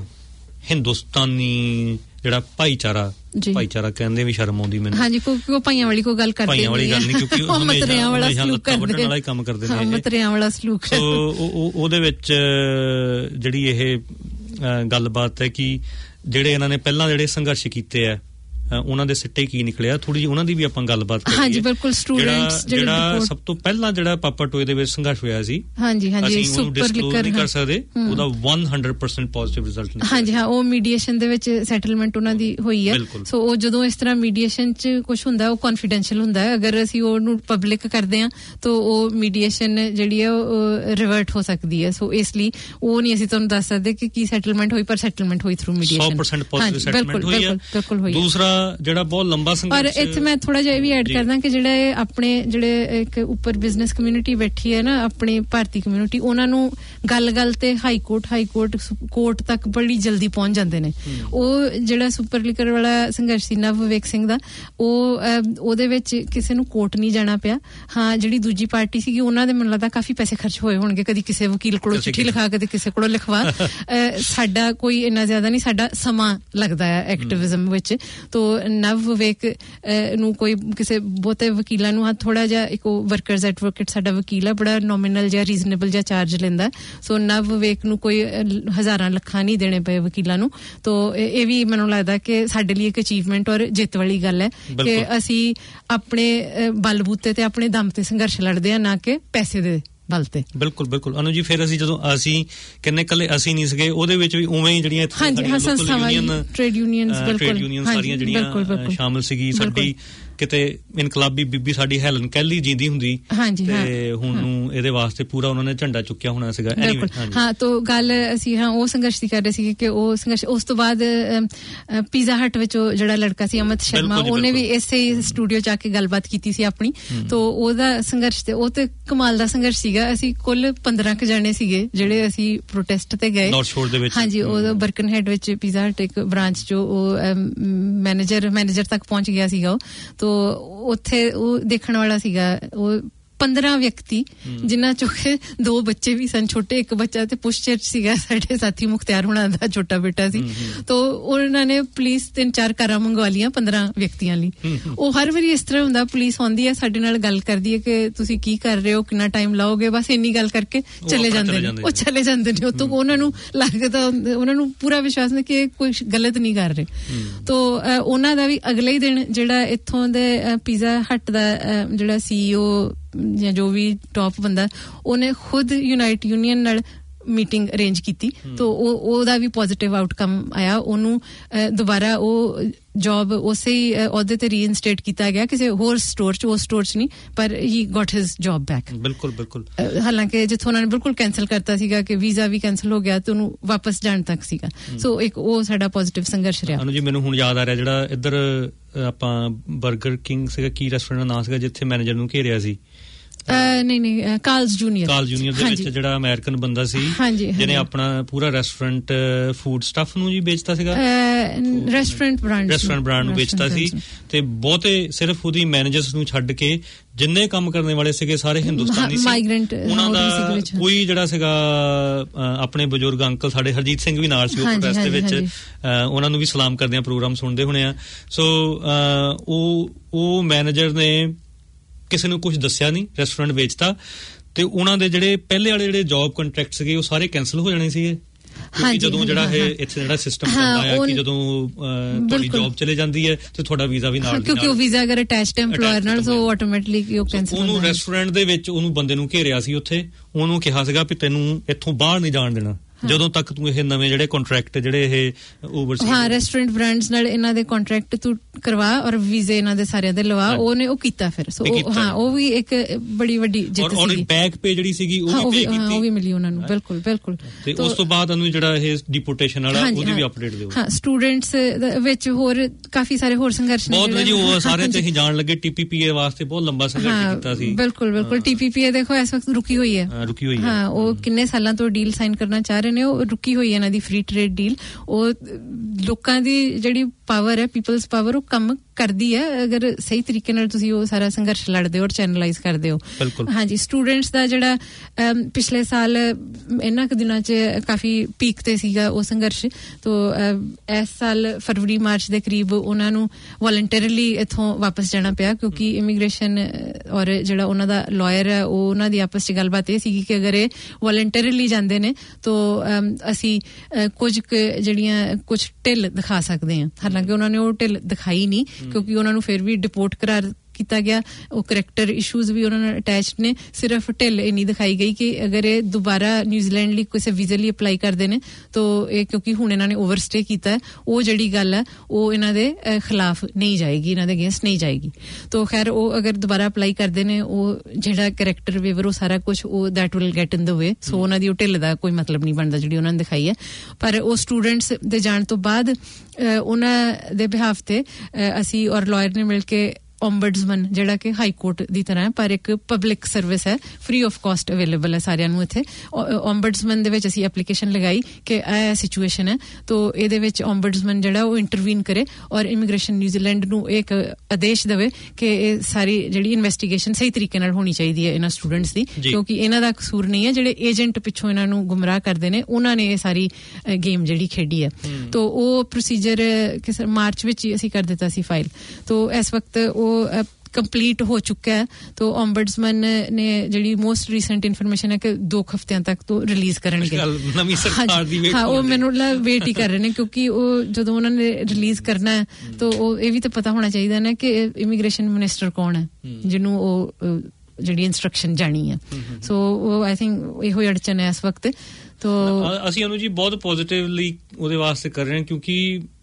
ਹਿੰਦੁਸਤਾਨੀ ਜਿਹੜਾ ਭਾਈਚਾਰਾ ਭਾਈਚਾਰਾ ਕਹਿੰਦੇ ਵੀ ਸ਼ਰਮ ਆਉਂਦੀ ਮੈਨੂੰ
ਹਾਂਜੀ ਕੋਈ ਭਾਈਆਂ ਵਾਲੀ ਕੋਈ ਗੱਲ ਕਰਦੇ
ਭਾਈਆਂ ਵਾਲੀ ਗੱਲ ਨਹੀਂ ਕਿਉਂਕਿ ਉਹ
ਮਤਰਿਆਂ ਵਾਲਾ ਸਲੂਕ ਕਰਦੇ
ਨੇ ਵਾਲਾ ਹੀ ਕੰਮ ਕਰਦੇ ਨੇ
ਮਤਰਿਆਂ ਵਾਲਾ ਸਲੂਕ
ਸੋ ਉਹਦੇ ਵਿੱਚ ਜਿਹੜੀ ਇਹ ਗੱਲਬਾਤ ਹੈ ਕਿ ਜਿਹੜੇ ਇਹਨਾਂ ਨੇ ਪਹਿਲਾਂ ਜਿਹੜੇ ਸੰਘਰਸ਼ ਕੀਤੇ ਆ ਉਹਨਾਂ ਦੇ ਸਿੱਟੇ ਕੀ ਨਿਕਲਿਆ ਥੋੜੀ ਜਿਹੀ ਉਹਨਾਂ ਦੀ ਵੀ ਆਪਾਂ ਗੱਲਬਾਤ ਕਰੀਏ
ਹਾਂਜੀ ਬਿਲਕੁਲ ਸਟੂਡੈਂਟਸ
ਜਿਹੜਾ ਸਭ ਤੋਂ ਪਹਿਲਾਂ ਜਿਹੜਾ ਪਾਪਾ ਟੋਏ ਦੇ ਵਿੱਚ ਸੰਘਰਸ਼ ਹੋਇਆ ਸੀ
ਹਾਂਜੀ ਹਾਂਜੀ ਸੁਪਰ ਲਿਕਰ
ਨਹੀਂ ਕਰ ਸਕਦੇ ਉਹਦਾ one hundred percent positive result ਨਿਕਲਿਆ ਹਾਂਜੀ
ਹਾਂ ਉਹ ਮੀਡੀਏਸ਼ਨ ਦੇ ਵਿੱਚ ਸੈਟਲਮੈਂਟ ਉਹਨਾਂ ਦੀ ਹੋਈ ਹੈ ਸੋ ਉਹ ਜਦੋਂ ਇਸ ਤਰ੍ਹਾਂ ਮੀਡੀਏਸ਼ਨ 'ਚ ਕੁਝ ਹੁੰਦਾ ਉਹ ਕੌਨਫੀਡੈਂਸ਼ੀਅਲ ਹੁੰਦਾ ਹੈ ਅਗਰ ਅਸੀਂ ਉਹਨੂੰ ਪਬਲਿਕ ਕਰਦੇ ਹਾਂ ਤਾਂ ਉਹ ਮੀਡੀਏਸ਼ਨ ਜਿਹੜੀ ਹੈ ਉਹ ਰਿਵਰਟ ਹੋ ਸਕਦੀ ਹੈ ਸੋ ਇਸ ਲਈ ਉਹ ਨਹੀਂ ਅਸੀਂ ਤੁਹਾਨੂੰ ਦੱਸ ਸਕਦੇ ਕਿ ਕੀ ਸੈਟਲਮੈਂਟ ਹੋਈ ਪਰ ਸੈਟਲਮੈਂਟ ਹੋਈ through mediation
one hundred percent positive settlement ਹੋਈ ਹੈ
ਬਿਲਕੁਲ ਹੋਈ
ਦੂਸਰਾ ਜਿਹੜਾ ਬਹੁਤ ਲੰਬਾ ਸੰਘਰਸ਼
ਔਰ ਇੱਥੇ ਮੈਂ ਥੋੜਾ ਜਿਹਾ ਇਹ ਵੀ ਐਡ ਕਰਦਾ ਕਿ ਜਿਹੜੇ ਆਪਣੇ ਜਿਹੜੇ ਇੱਕ ਉੱਪਰ ਬਿਜ਼ਨਸ ਕਮਿਊਨਿਟੀ ਬੈਠੀ ਹੈ ਨਾ ਆਪਣੀ ਭਾਰਤੀ ਕਮਿਊਨਿਟੀ ਉਹਨਾਂ ਨੂੰ ਗੱਲ-ਗੱਲ ਤੇ high court high court court ਤੱਕ ਬੜੀ ਜਲਦੀ ਪਹੁੰਚ ਜਾਂਦੇ ਨੇ ਉਹ ਜਿਹੜਾ ਸੁਪਰ ਲਿਕਰ ਵਾਲਾ ਸੰਘਰਸ਼ ਸੀ ਨਵ ਵਿਵੇਕ ਸਿੰਘ ਦਾ ਉਹ ਉਹਦੇ ਵਿੱਚ ਕਿਸੇ ਨੂੰ ਕੋਰਟ ਨਹੀਂ ਜਾਣਾ ਪਿਆ ਹਾਂ ਜਿਹੜੀ ਦੂਜੀ ਪਾਰਟੀ ਸੀਗੀ ਉਹਨਾਂ ਦੇ ਮੈਨੂੰ ਲੱਗਦਾ ਕਾਫੀ ਪੈਸੇ ਖਰਚ ਹੋਏ ਹੋਣਗੇ ਕਦੀ ਕਿਸੇ ਵਕੀਲ ਕੋਲੋਂ ਚਿੱਠੀ ਲਿਖਾ ਕਦੇ ਕਿਸੇ ਕੋਲੋਂ ਲਿਖਵਾ ਸਾਡਾ ਕੋਈ ਇੰਨਾ ਜ਼ਿਆਦਾ ਨਹੀਂ ਸਾਡਾ ਸਮਾਂ ਲੱਗਦਾ ਹੈ ਐਕਟਿਵਿਜ਼ਮ ਵਿੱਚ ਤੋ ਨਵ ਵਿਵੇਕ ਨੂੰ ਕੋਈ ਕਿਸੇ ਬਹੁਤੇ ਵਕੀਲਾਂ ਨੂੰ ਥੋੜਾ ਜਿਹਾ ਇੱਕ ਵਰਕਰਸ ਐਡਵੋਕੇਟ ਸਾਡਾ ਵਕੀਲ ਹੈ ਬੜਾ ਨੋਮੀਨਲ ਜਾਂ ਰੀਜ਼ਨੇਬਲ ਜਿਹਾ ਚਾਰਜ ਲੈਂਦਾ ਸੋ ਨਵ ਵਿਵੇਕ ਨੂੰ ਕੋਈ ਹਜ਼ਾਰਾਂ ਲੱਖਾਂ ਨਹੀਂ ਦੇਣੇ ਪਏ ਵਕੀਲਾਂ ਨੂੰ ਤੋ ਇਹ ਵੀ ਮੈਨੂੰ ਲੱਗਦਾ ਕਿ ਸਾਡੇ ਲਈ ਇੱਕ ਅਚੀਵਮੈਂਟ ਔਰ ਜਿੱਤ ਵਾਲੀ ਗੱਲ ਹੈ ਕਿ ਅਸੀਂ ਆਪਣੇ ਬਲਬੂਤੇ ਤੇ ਆਪਣੇ ਦਮ ਤੇ ਸੰਘਰਸ਼ ਲੜਦੇ ਹਾਂ ਨਾ ਕਿ ਪੈਸੇ ਦੇ ਬਲ ਤੇ
ਬਿਲਕੁਲ ਬਿਲਕੁਲ ਅਨੂ ਜੀ ਫਿਰ ਅਸੀਂ ਜਦੋਂ ਅਸੀਂ ਕਿੰਨੇ ਕੱਲੇ ਅਸੀਂ ਨਹੀਂ ਸੀਗੇ ਉਹਦੇ ਵਿੱਚ ਵੀ ਉਵੇਂ ਹੀ ਜਿਹੜੀਆਂ
ਟ੍ਰੇਡ ਯੂਨੀਅਨਸ
ਬਿਲਕੁਲ ਯੂਨੀਅਨ ਸਾਰੀਆਂ ਜਿਹੜੀਆਂ ਸ਼ਾਮਲ ਸੀਗੀ ਸਾਡੀ ਕਿਤੇ ਇਨਕਲਾਬੀ ਬੀਬੀ ਸਾਡੀ ਹੈਲਨ ਕੈਲੀ ਜਿੰਦੀ ਹੁੰਦੀ ਤੇ ਹੁਣ ਨੂੰ ਇਹਦੇ ਵਾਸਤੇ ਪੂਰਾ ਉਹਨਾਂ ਨੇ ਝੰਡਾ ਚੁੱਕਿਆ ਹੋਣਾ ਸੀਗਾ
ਐਨੀਵੇ ਹਾਂ ਤਾਂ ਗੱਲ ਅਸੀਂ ਹਾਂ ਉਹ ਸੰਘਰਸ਼ ਦੀ ਕਰ ਰਹੇ ਸੀ ਕਿ ਉਹ ਸੰਘਰਸ਼ ਉਸ ਤੋਂ ਬਾਅਦ ਪੀਜ਼ਾ ਹਟ ਵਿੱਚ ਜਿਹੜਾ ਲੜਕਾ ਸੀ ਅਮਿਤ ਸ਼ਰਮਾ ਉਹਨੇ ਵੀ ਇਸੇ ਸਟੂਡੀਓ ਚ ਆ ਕੇ ਗੱਲਬਾਤ ਕੀਤੀ ਸੀ ਆਪਣੀ ਤਾਂ ਉਹਦਾ ਸੰਘਰਸ਼ ਤੇ ਉਹ ਤੇ ਕਮਾਲ ਦਾ ਸੰਘਰਸ਼ ਸੀਗਾ ਅਸੀਂ ਕੁੱਲ ਪੰਦਰਾਂ ਕੁ ਜਣੇ ਸੀਗੇ ਜਿਹੜੇ ਅਸੀਂ ਪ੍ਰੋਟੈਸਟ ਤੇ ਗਏ ਹਾਂਜੀ ਉਹ ਬਰਕਨਹੈਡ ਵਿੱਚ ਪੀਜ਼ਾ ਹਟ ਇੱਕ ਬ੍ਰਾਂਚ ਜੋ ਉਹ ਮੈਨੇਜਰ ਮੈਨੇਜਰ ਤੱਕ ਪਹੁੰਚ ਗਿਆ ਸੀਗਾ ਉਹ ਤੋ ਉੱਥੇ ਉਹ ਦੇਖਣ ਵਾਲਾ ਸੀਗਾ ਉਹ ਪੰਦਰਾਂ ਵਿਅਕਤੀ ਜਿਨ੍ਹਾਂ ਚੋਂ ਦੋ ਬੱਚੇ ਵੀ ਸਨ ਛੋਟੇ ਇੱਕ ਬੱਚਾ ਤੇ ਪੁਸ਼ਚਰ ਸੀਗਾ ਸਾਡੇ ਸਾਥੀ ਮੁਖਤਿਆਰ ਹੁਣਾਂ ਦਾ ਛੋਟਾ ਬੇਟਾ ਸੀ ਤੋ ਉਹਨਾਂ ਨੇ ਪੁਲਿਸ ਤਿੰਨ ਚਾਰ ਕਾਰਾਂ ਮੰਗਵਾ ਲੀਆਂ ਪੰਦਰਾਂ ਵਿਅਕਤੀਆਂ ਲਈ ਉਹ ਹਰ ਵਾਰੀ ਇਸ ਤਰ੍ਹਾਂ ਹੁੰਦਾ ਪੁਲਿਸ ਆਉਂਦੀ ਹੈ ਸਾਡੇ ਨਾਲ ਗੱਲ ਕਰਦੀ ਹੈ ਕਿ ਤੁਸੀਂ ਕੀ ਕਰ ਰਹੇ ਹੋ ਕਿੰਨਾ ਟਾਈਮ ਲਾਓਗੇ ਬਸ ਇੰਨੀ ਗੱਲ ਕਰਕੇ ਚਲੇ ਜਾਂਦੇ ਨੇ ਉਹ ਚਲੇ ਜਾਂਦੇ ਨੇ ਉਤੋਂ ਉਹਨਾਂ ਨੂੰ ਲੱਗਦਾ ਉਹਨਾਂ ਨੂੰ ਪੂਰਾ ਵਿਸ਼ਵਾਸ ਹੈ ਕਿ ਕੋਈ ਗਲਤ ਨਹੀਂ ਕਰ ਰਹੇ ਤੋ ਉਹਨਾਂ ਦਾ ਵੀ ਅਗਲੇ ਹੀ ਦਿਨ ਜਿਹੜਾ ਇੱਥੋਂ ਦੇ ਪੀਜ਼ਾ ਹਟ ਦਾ ਜਿਹੜਾ ਸੀਈਓ ਜਾਂ ਜੋ ਵੀ ਟੌਪ ਬੰਦਾ ਉਹਨੇ ਖੁਦ ਯੂਨਾਈਟ ਯੂਨੀਅਨ ਨਾਲ ਮੀਟਿੰਗ ਅਰੇਂਜ ਕੀਤੀ ਤੋ ਉਹ ਉਹਦਾ ਵੀ ਪੋਜ਼ਿਟਿਵ ਆਊਟਕਮ ਆਇਆ ਉਹਨੂੰ ਦੁਬਾਰਾ ਉਹ ਜੌਬ ਉਸੇ ਹੀ ਅਹੁਦੇ ਤੇ ਰੀਇਨਸਟੇਟ ਕੀਤਾ ਗਿਆ ਕਿਸੇ ਹੋਰ ਸਟੋਰ ਚ ਉਹ ਸਟੋਰ ਚ ਨਹੀਂ ਪਰ he got his job back
ਬਿਲਕੁਲ ਬਿਲਕੁਲ
ਹਾਲਾਂਕਿ ਜਿੱਥੋਂ ਉਹਨਾਂ ਨੇ ਬਿਲਕੁਲ ਕੈਂਸਲ ਕਰਤਾ ਸੀਗਾ ਕਿ ਵੀਜ਼ਾ ਵੀ ਕੈਂਸਲ ਹੋ ਗਿਆ ਤੇ ਉਹਨੂੰ ਵਾਪਸ ਜਾਣ ਤੱਕ ਸੀਗਾ ਸੋ ਇੱਕ ਉਹ ਸਾਡਾ ਪੋਜ਼ਿਟਿਵ ਸੰਘਰਸ਼ ਰਿਹਾ
ਅਨੂ ਜੀ ਮੈਨੂੰ ਹੁਣ ਯਾਦ ਆ ਰਿਹਾ ਜਿਹੜਾ ਇੱਧਰ ਆਪਾਂ 버ਗਰ ਕਿੰਗ ਸੀਗਾ ਕੀ ਰੈਸਟੋਰੈਂਟ ਦਾ ਨਾਮ ਸੀਗਾ ਜਿੱਥੇ ਮੈਨੇਜਰ ਨੂੰ ਘੇਰਿਆ ਸੀ
ਨਹੀਂ ਨਹੀਂ ਕਾਰਲਸ ਜੂਨੀਅਰ
ਕਾਰਲਸ ਜੂਨੀਅਰ ਦੇ ਵਿੱਚ ਜਿਹੜਾ ਅਮਰੀਕਨ ਬੰਦਾ ਸੀ ਜਿਹਨੇ ਆਪਣਾ ਪੂਰਾ ਰੈਸਟੋਰੈਂਟ ਫੂਡ ਸਟਫ ਨੂੰ ਜੀ ਵੇਚਦਾ ਸੀਗਾ
ਰੈਸਟੋਰੈਂਟ ਬ੍ਰਾਂਡ
ਰੈਸਟੋਰੈਂਟ ਬ੍ਰਾਂਡ ਨੂੰ ਵੇਚਦਾ ਸੀ ਤੇ ਬਹੁਤੇ ਸਿਰਫ ਉਹਦੀ ਮੈਨੇਜਰਸ ਨੂੰ ਛੱਡ ਕੇ ਜਿੰਨੇ ਕੰਮ ਕਰਨ ਵਾਲੇ ਸੀਗੇ ਸਾਰੇ ਹਿੰਦੁਸਤਾਨੀ ਸੀ ਉਹਨਾਂ ਦਾ ਕੋਈ ਜਿਹੜਾ ਸੀਗਾ ਆਪਣੇ ਬਜ਼ੁਰਗ ਅੰਕਲ ਸਾਡੇ ਹਰਜੀਤ ਸਿੰਘ ਵੀ ਨਾਲ ਸੀ ਉਹ ਪ੍ਰੈਸ ਦੇ ਵਿੱਚ ਉਹਨਾਂ ਨੂੰ ਵੀ ਸਲਾਮ ਕਰਦੇ ਆ ਪ੍ਰੋਗਰਾਮ ਸੁਣਦੇ ਹੋਣੇ ਆ ਸੋ ਉਹ ਉਹ ਮੈਨੇਜਰ ਨੇ ਕਿਸੇ ਨੂੰ ਕੁਝ ਦੱਸਿਆ ਨਹੀਂ ਰੈਸਟੋਰੈਂਟ ਵੇਚਤਾ ਤੇ ਉਹਨਾਂ ਦੇ ਜਿਹੜੇ ਪਹਿਲੇ ਵਾਲੇ ਜਿਹੜੇ ਜੌਬ ਕੰਟਰੈਕਟ ਸੀਗੇ ਉਹ ਸਾਰੇ ਕੈਂਸਲ ਹੋ ਜਾਣੇ ਸੀਗੇ ਕਿਉਂਕਿ ਜਦੋਂ ਜਿਹੜਾ ਇਹ ਇੱਥੇ ਜਿਹੜਾ ਸਿਸਟਮ ਚੱਲਦਾ ਹੈ ਕਿ ਜਦੋਂ ਤੁਹਾਡੀ ਜੌਬ ਚਲੇ ਜਾਂਦੀ ਹੈ ਤੇ ਤੁਹਾਡਾ ਵੀਜ਼ਾ ਵੀ ਨਾਲ
ਕਿਉਂਕਿ ਉਹ ਵੀਜ਼ਾ ਅਗਰ ਅਟੈਚਡ ਐਮਪਲੋਇਰ ਨਾਲ ਸੋ ਆਟੋਮੈਟਿਕਲੀ ਉਹ ਕੈਂਸਲ
ਉਹਨੂੰ ਰੈਸਟੋਰੈਂਟ ਦੇ ਵਿੱਚ ਉਹਨੂੰ ਬੰਦੇ ਨੂੰ ਘੇਰਿਆ ਸੀ ਉੱਥੇ ਉਹਨੂੰ ਕਿਹਾ ਸੀਗਾ ਵੀ ਤੈਨੂੰ ਇੱਥੋਂ ਬਾਹਰ ਨਹੀਂ ਜਾਣ ਦੇਣਾ ਜਦੋਂ ਤੱਕ ਤੂੰ ਇਹ ਨਵੇਂ ਜਿਹੜੇ ਕੰਟਰੈਕਟ ਜਿਹੜੇ ਇਹ ਓਵਰਸੀਜ਼
ਹਾਂ ਰੈਸਟੋਰੈਂਟ ਬ੍ਰਾਂਡਸ ਨਾਲ ਇਹਨਾਂ ਦੇ ਕੰਟਰੈਕਟ ਤੂੰ ਕਰਵਾ ਔਰ ਵੀਜ਼ੇ ਇਹਨਾਂ ਦੇ ਸਾਰਿਆਂ ਦੇ ਲਵਾ ਉਹਨੇ ਉਹ ਕੀਤਾ ਫਿਰ ਸੋ ਹਾਂ ਉਹ ਵੀ ਇੱਕ ਬੜੀ ਵੱਡੀ ਜਿੱਤ ਸੀ
ਔਰ ਬੈਕ ਪੇ ਜਿਹੜੀ ਸੀਗੀ ਉਹ ਵੀ ਪੇ ਕੀਤੀ
ਉਹ ਵੀ ਮਿਲੀ ਉਹਨਾਂ ਨੂੰ ਬਿਲਕੁਲ ਬਿਲਕੁਲ
ਤੇ ਉਸ ਤੋਂ ਬਾਅਦ ਉਹਨੂੰ ਜਿਹੜਾ ਇਹ ਡਿਪੋਰਟੇਸ਼ਨ ਵਾਲਾ ਉਹਦੀ ਵੀ ਅਪਡੇਟ ਦਿਓ
ਹਾਂ ਸਟੂਡੈਂਟਸ ਵਿੱਚ ਹੋਰ ਕਾਫੀ ਸਾਰੇ ਹੋਰ ਸੰਘਰਸ਼ ਨੇ
ਬਹੁਤ ਜੀ ਉਹ ਸਾਰੇ ਤੇ ਹੀ ਜਾਣ ਲੱਗੇ ਟੀਪੀਪੀਏ ਵਾਸਤੇ ਬਹੁਤ ਲੰਬਾ ਸੰਘਰਸ਼ ਕੀਤਾ ਸੀ
ਬਿਲਕੁਲ ਬਿਲਕੁਲ ਟੀਪੀਪੀਏ ਦੇਖੋ ਇਸ ਵਕਤ ਰੁਕੀ ਹੋਈ ਹੈ
ਰੁਕੀ ਹੋਈ ਹੈ
ਹਾਂ ਉਹ ਕਿੰਨੇ ਸਾਲਾਂ ਤੋਂ ਡੀਲ ਸਾਈਨ ਕਰਨਾ ਚਾਹ ਰਹੇ ਨੇ ਉਹ ਰੁਕੀ ਹੋਈ ਇਹਨਾਂ ਦੀ ਫ੍ਰੀ ਟ੍ਰੇਡ ਡੀਲ, ਉਹ ਲੋਕਾਂ ਦੀ ਜਿਹੜੀ ਪਾਵਰ ਹੈ, ਪੀਪਲਸ ਪਾਵਰ, ਉਹ ਕੰਮ ਕਰਦੀ ਹੈ ਅਗਰ ਸਹੀ ਤਰੀਕੇ ਨਾਲ ਤੁਸੀਂ ਉਹ ਸਾਰਾ ਸੰਘਰਸ਼ ਲੜਦੇ ਹੋ ਔਰ ਚੈਨਲਾਈਜ਼ ਕਰਦੇ ਹੋ। ਹਾਂਜੀ, ਸਟੂਡੈਂਟਸ ਦਾ ਜਿਹੜਾ ਪਿਛਲੇ ਸਾਲ ਇਹਨਾਂ ਕੁ ਦਿਨਾਂ 'ਚ ਕਾਫੀ ਪੀਕ ਤੇ ਸੀਗਾ ਉਹ ਸੰਘਰਸ਼, ਤੋ ਇਸ ਸਾਲ ਫਰਵਰੀ ਮਾਰਚ ਦੇ ਕਰੀਬ ਉਹਨਾਂ ਨੂੰ ਵੋਲੰਟਰੀਲੀ ਇੱਥੋਂ ਵਾਪਸ ਜਾਣਾ ਪਿਆ ਕਿਉਂਕਿ ਇਮੀਗ੍ਰੇਸ਼ਨ ਔਰ ਜਿਹੜਾ ਉਹਨਾਂ ਦਾ ਲਾਇਰ ਹੈ ਉਹ ਉਹਨਾਂ ਦੀ ਆਪਸ 'ਚ ਗੱਲਬਾਤ ਇਹ ਸੀਗੀ ਕਿ ਅਗਰ ਇਹ ਵੋਲੰਟਰੀਲੀ ਜਾਂਦੇ ਨੇ ਤੋ ਅਸੀਂ ਕੁਝ ਜਿਹੜੀਆਂ ਕੁਝ ਢਿੱਲ ਦਿਖਾ ਸਕਦੇ ਹਾਂ। ਹਾਲਾਂਕਿ ਉਹਨਾਂ ਨੇ ਉਹ ਢਿੱਲ ਦਿਖਾਈ ਨਹੀਂ ਕਿਉਂਕਿ ਉਹਨਾਂ ਨੂੰ ਫਿਰ ਵੀ ਡਿਪੋਰਟ ਕਰਾਰ ਕੀਤਾ ਗਿਆ। ਉਹ ਕਰੈਕਟਰ ਇਸ਼ੂਜ਼ ਵੀ ਉਹਨਾਂ ਨਾਲ ਅਟੈਚਡ ਨੇ, ਸਿਰਫ ਢਿੱਲ ਇੰਨੀ ਦਿਖਾਈ ਗਈ ਕਿ ਅਗਰ ਇਹ ਦੁਬਾਰਾ ਨਿਊਜ਼ੀਲੈਂਡ ਲਈ ਕਿਸੇ ਵੀਜ਼ੇ ਲਈ ਅਪਲਾਈ ਕਰਦੇ ਨੇ ਤਾਂ ਇਹ ਕਿਉਂਕਿ ਹੁਣ ਇਹਨਾਂ ਨੇ ਓਵਰਸਟੇ ਕੀਤਾ ਹੈ, ਉਹ ਜਿਹੜੀ ਗੱਲ ਹੈ ਉਹ ਇਹਨਾਂ ਦੇ ਖਿਲਾਫ ਨਹੀਂ ਜਾਏਗੀ, ਇਹਨਾਂ ਦੇ ਅਗੇਂਸਟ ਨਹੀਂ ਜਾਏਗੀ। ਤਾਂ ਖੈਰ ਉਹ ਅਗਰ ਦੁਬਾਰਾ ਅਪਲਾਈ ਕਰਦੇ ਨੇ ਉਹ ਜਿਹੜਾ ਕਰੈਕਟਰ ਵੇਵਰ ਉਹ ਸਾਰਾ ਕੁਝ ਉਹ that will get in the way, so ਉਹਨਾਂ ਦੀ ਉਹ ਢਿੱਲ ਦਾ ਕੋਈ ਮਤਲਬ ਨਹੀਂ ਬਣਦਾ ਜਿਹੜੀ ਉਹਨਾਂ ਨੇ ਦਿਖਾਈ ਹੈ। ਪਰ ਉਹ ਸਟੂਡੈਂਟਸ ਦੇ ਜਾਣ ਤੋਂ ਬਾਅਦ ਉਹਨਾਂ ਦੇ ਬਿਹਾਫ ਤੇ ਅਸੀਂ ਔਰ ਲਾਇਰ ਨੇ ਮਿਲ ਕੇ ਓਮਬਡਸਮਨ ਜਿਹੜਾ ਕਿ ਹਾਈ ਕੋਰਟ ਦੀ ਤਰ੍ਹਾਂ ਹੈ ਪਰ ਇੱਕ ਪਬਲਿਕ ਸਰਵਿਸ ਹੈ, ਫ੍ਰੀ ਆਫ ਕਾਸਟ ਅਵੇਲੇਬਲ ਹੈ ਸਾਰਿਆਂ ਨੂੰ ਇੱਥੇ। ਓਮਬਡਸਮਨ ਦੇ ਵਿੱਚ ਅਸੀਂ ਐਪਲੀਕੇਸ਼ਨ ਲਗਾਈ ਕਿ ਇਹ ਸਿਚੁਏਸ਼ਨ ਹੈ ਤਾਂ ਇਹਦੇ ਵਿੱਚ ਓਮਬਡਸਮਨ ਜਿਹੜਾ ਉਹ ਇੰਟਰਵੀਨ ਕਰੇ ਔਰ ਇਮੀਗ੍ਰੇਸ਼ਨ ਨਿਊਜ਼ੀਲੈਂਡ ਨੂੰ ਇੱਕ ਆਦੇਸ਼ ਦੇਵੇ ਕਿ ਇਹ ਸਾਰੀ ਜਿਹੜੀ ਇਨਵੈਸਟੀਗੇਸ਼ਨ ਸਹੀ ਤਰੀਕੇ ਨਾਲ ਹੋਣੀ ਚਾਹੀਦੀ ਹੈ ਇਹਨਾਂ ਸਟੂਡੈਂਟਸ ਦੀ, ਕਿਉਂਕਿ ਇਹਨਾਂ ਦਾ ਕਸੂਰ ਨਹੀਂ ਹੈ, ਜਿਹੜੇ ਏਜੰਟ ਪਿੱਛੋਂ ਇਹਨਾਂ ਨੂੰ ਗੁੰਮਰਾਹ ਕਰਦੇ ਨੇ ਉਹਨਾਂ ਨੇ ਇਹ ਸਾਰੀ ਗੇਮ ਜਿਹੜੀ ਖੇਡੀ ਹੈ। ਤਾਂ ਉਹ ਪ੍ਰੋਸੀਜਰ ਮਾਰਚ ਵਿੱਚ ਹੀ ਅਸੀਂ ਕਰ ਦਿੱਤਾ ਸੀ ਫਾਈਲ, ਤਾਂ ਇਸ ਵਕਤ ਉਹ ਕੰਪਲੀਟ ਹੋ ਚੁੱਕਾ ਹੈ। ਤੋ ਓਮਬਡਸਮਨ ਨੇ ਜਿਹੜੀ ਮੋਸਟ ਰੀਸੈਂਟ ਇਨਫੋਰਮੇਸ਼ਨ ਹੈ ਕਿ ਦੋ ਹਫ਼ਤਿਆਂ ਤੱਕ ਤੋਂ ਰਿਲੀਜ਼ ਕਰਨਗੇ।
ਨਵੀਂ ਸਰਕਾਰ ਦੀ ਵੇਟ,
ਹਾਂ ਉਹ ਮੈਨੂੰ ਵੇਟ ਹੀ ਕਰ ਰਹੇ ਨੇ ਕਿਉਂਕਿ ਉਹ ਜਦੋਂ ਉਹਨਾਂ ਨੇ ਰਿਲੀਜ਼ ਕਰਨਾ ਹੈ ਤਾਂ ਉਹ ਇਹ ਵੀ ਤਾਂ ਪਤਾ ਹੋਣਾ ਚਾਹੀਦਾ ਨਾ ਕਿ ਇਮੀਗ੍ਰੇਸ਼ਨ ਮਿਨਿਸਟਰ ਕੌਣ ਹੈ ਜਿਹਨੂੰ ਉਹ ਜਿਹੜੀ ਇੰਸਟਰਕਸ਼ਨ ਜਾਣੀ ਹੈ। ਸੋ ਉਹ ਆਈ ਥਿੰਕ ਇਹੋ ਹੀ ਅੜਚਨ ਹੈ ਇਸ ਵਕਤ। ਤਾਂ
ਅਸੀਂ ਉਹਨੂੰ ਜੀ ਬਹੁਤ ਪੋਜ਼ਿਟਿਵਲੀ ਉਹਦੇ ਵਾਸਤੇ ਕਰ ਰਹੇ ਹਾਂ ਕਿਉਂਕਿ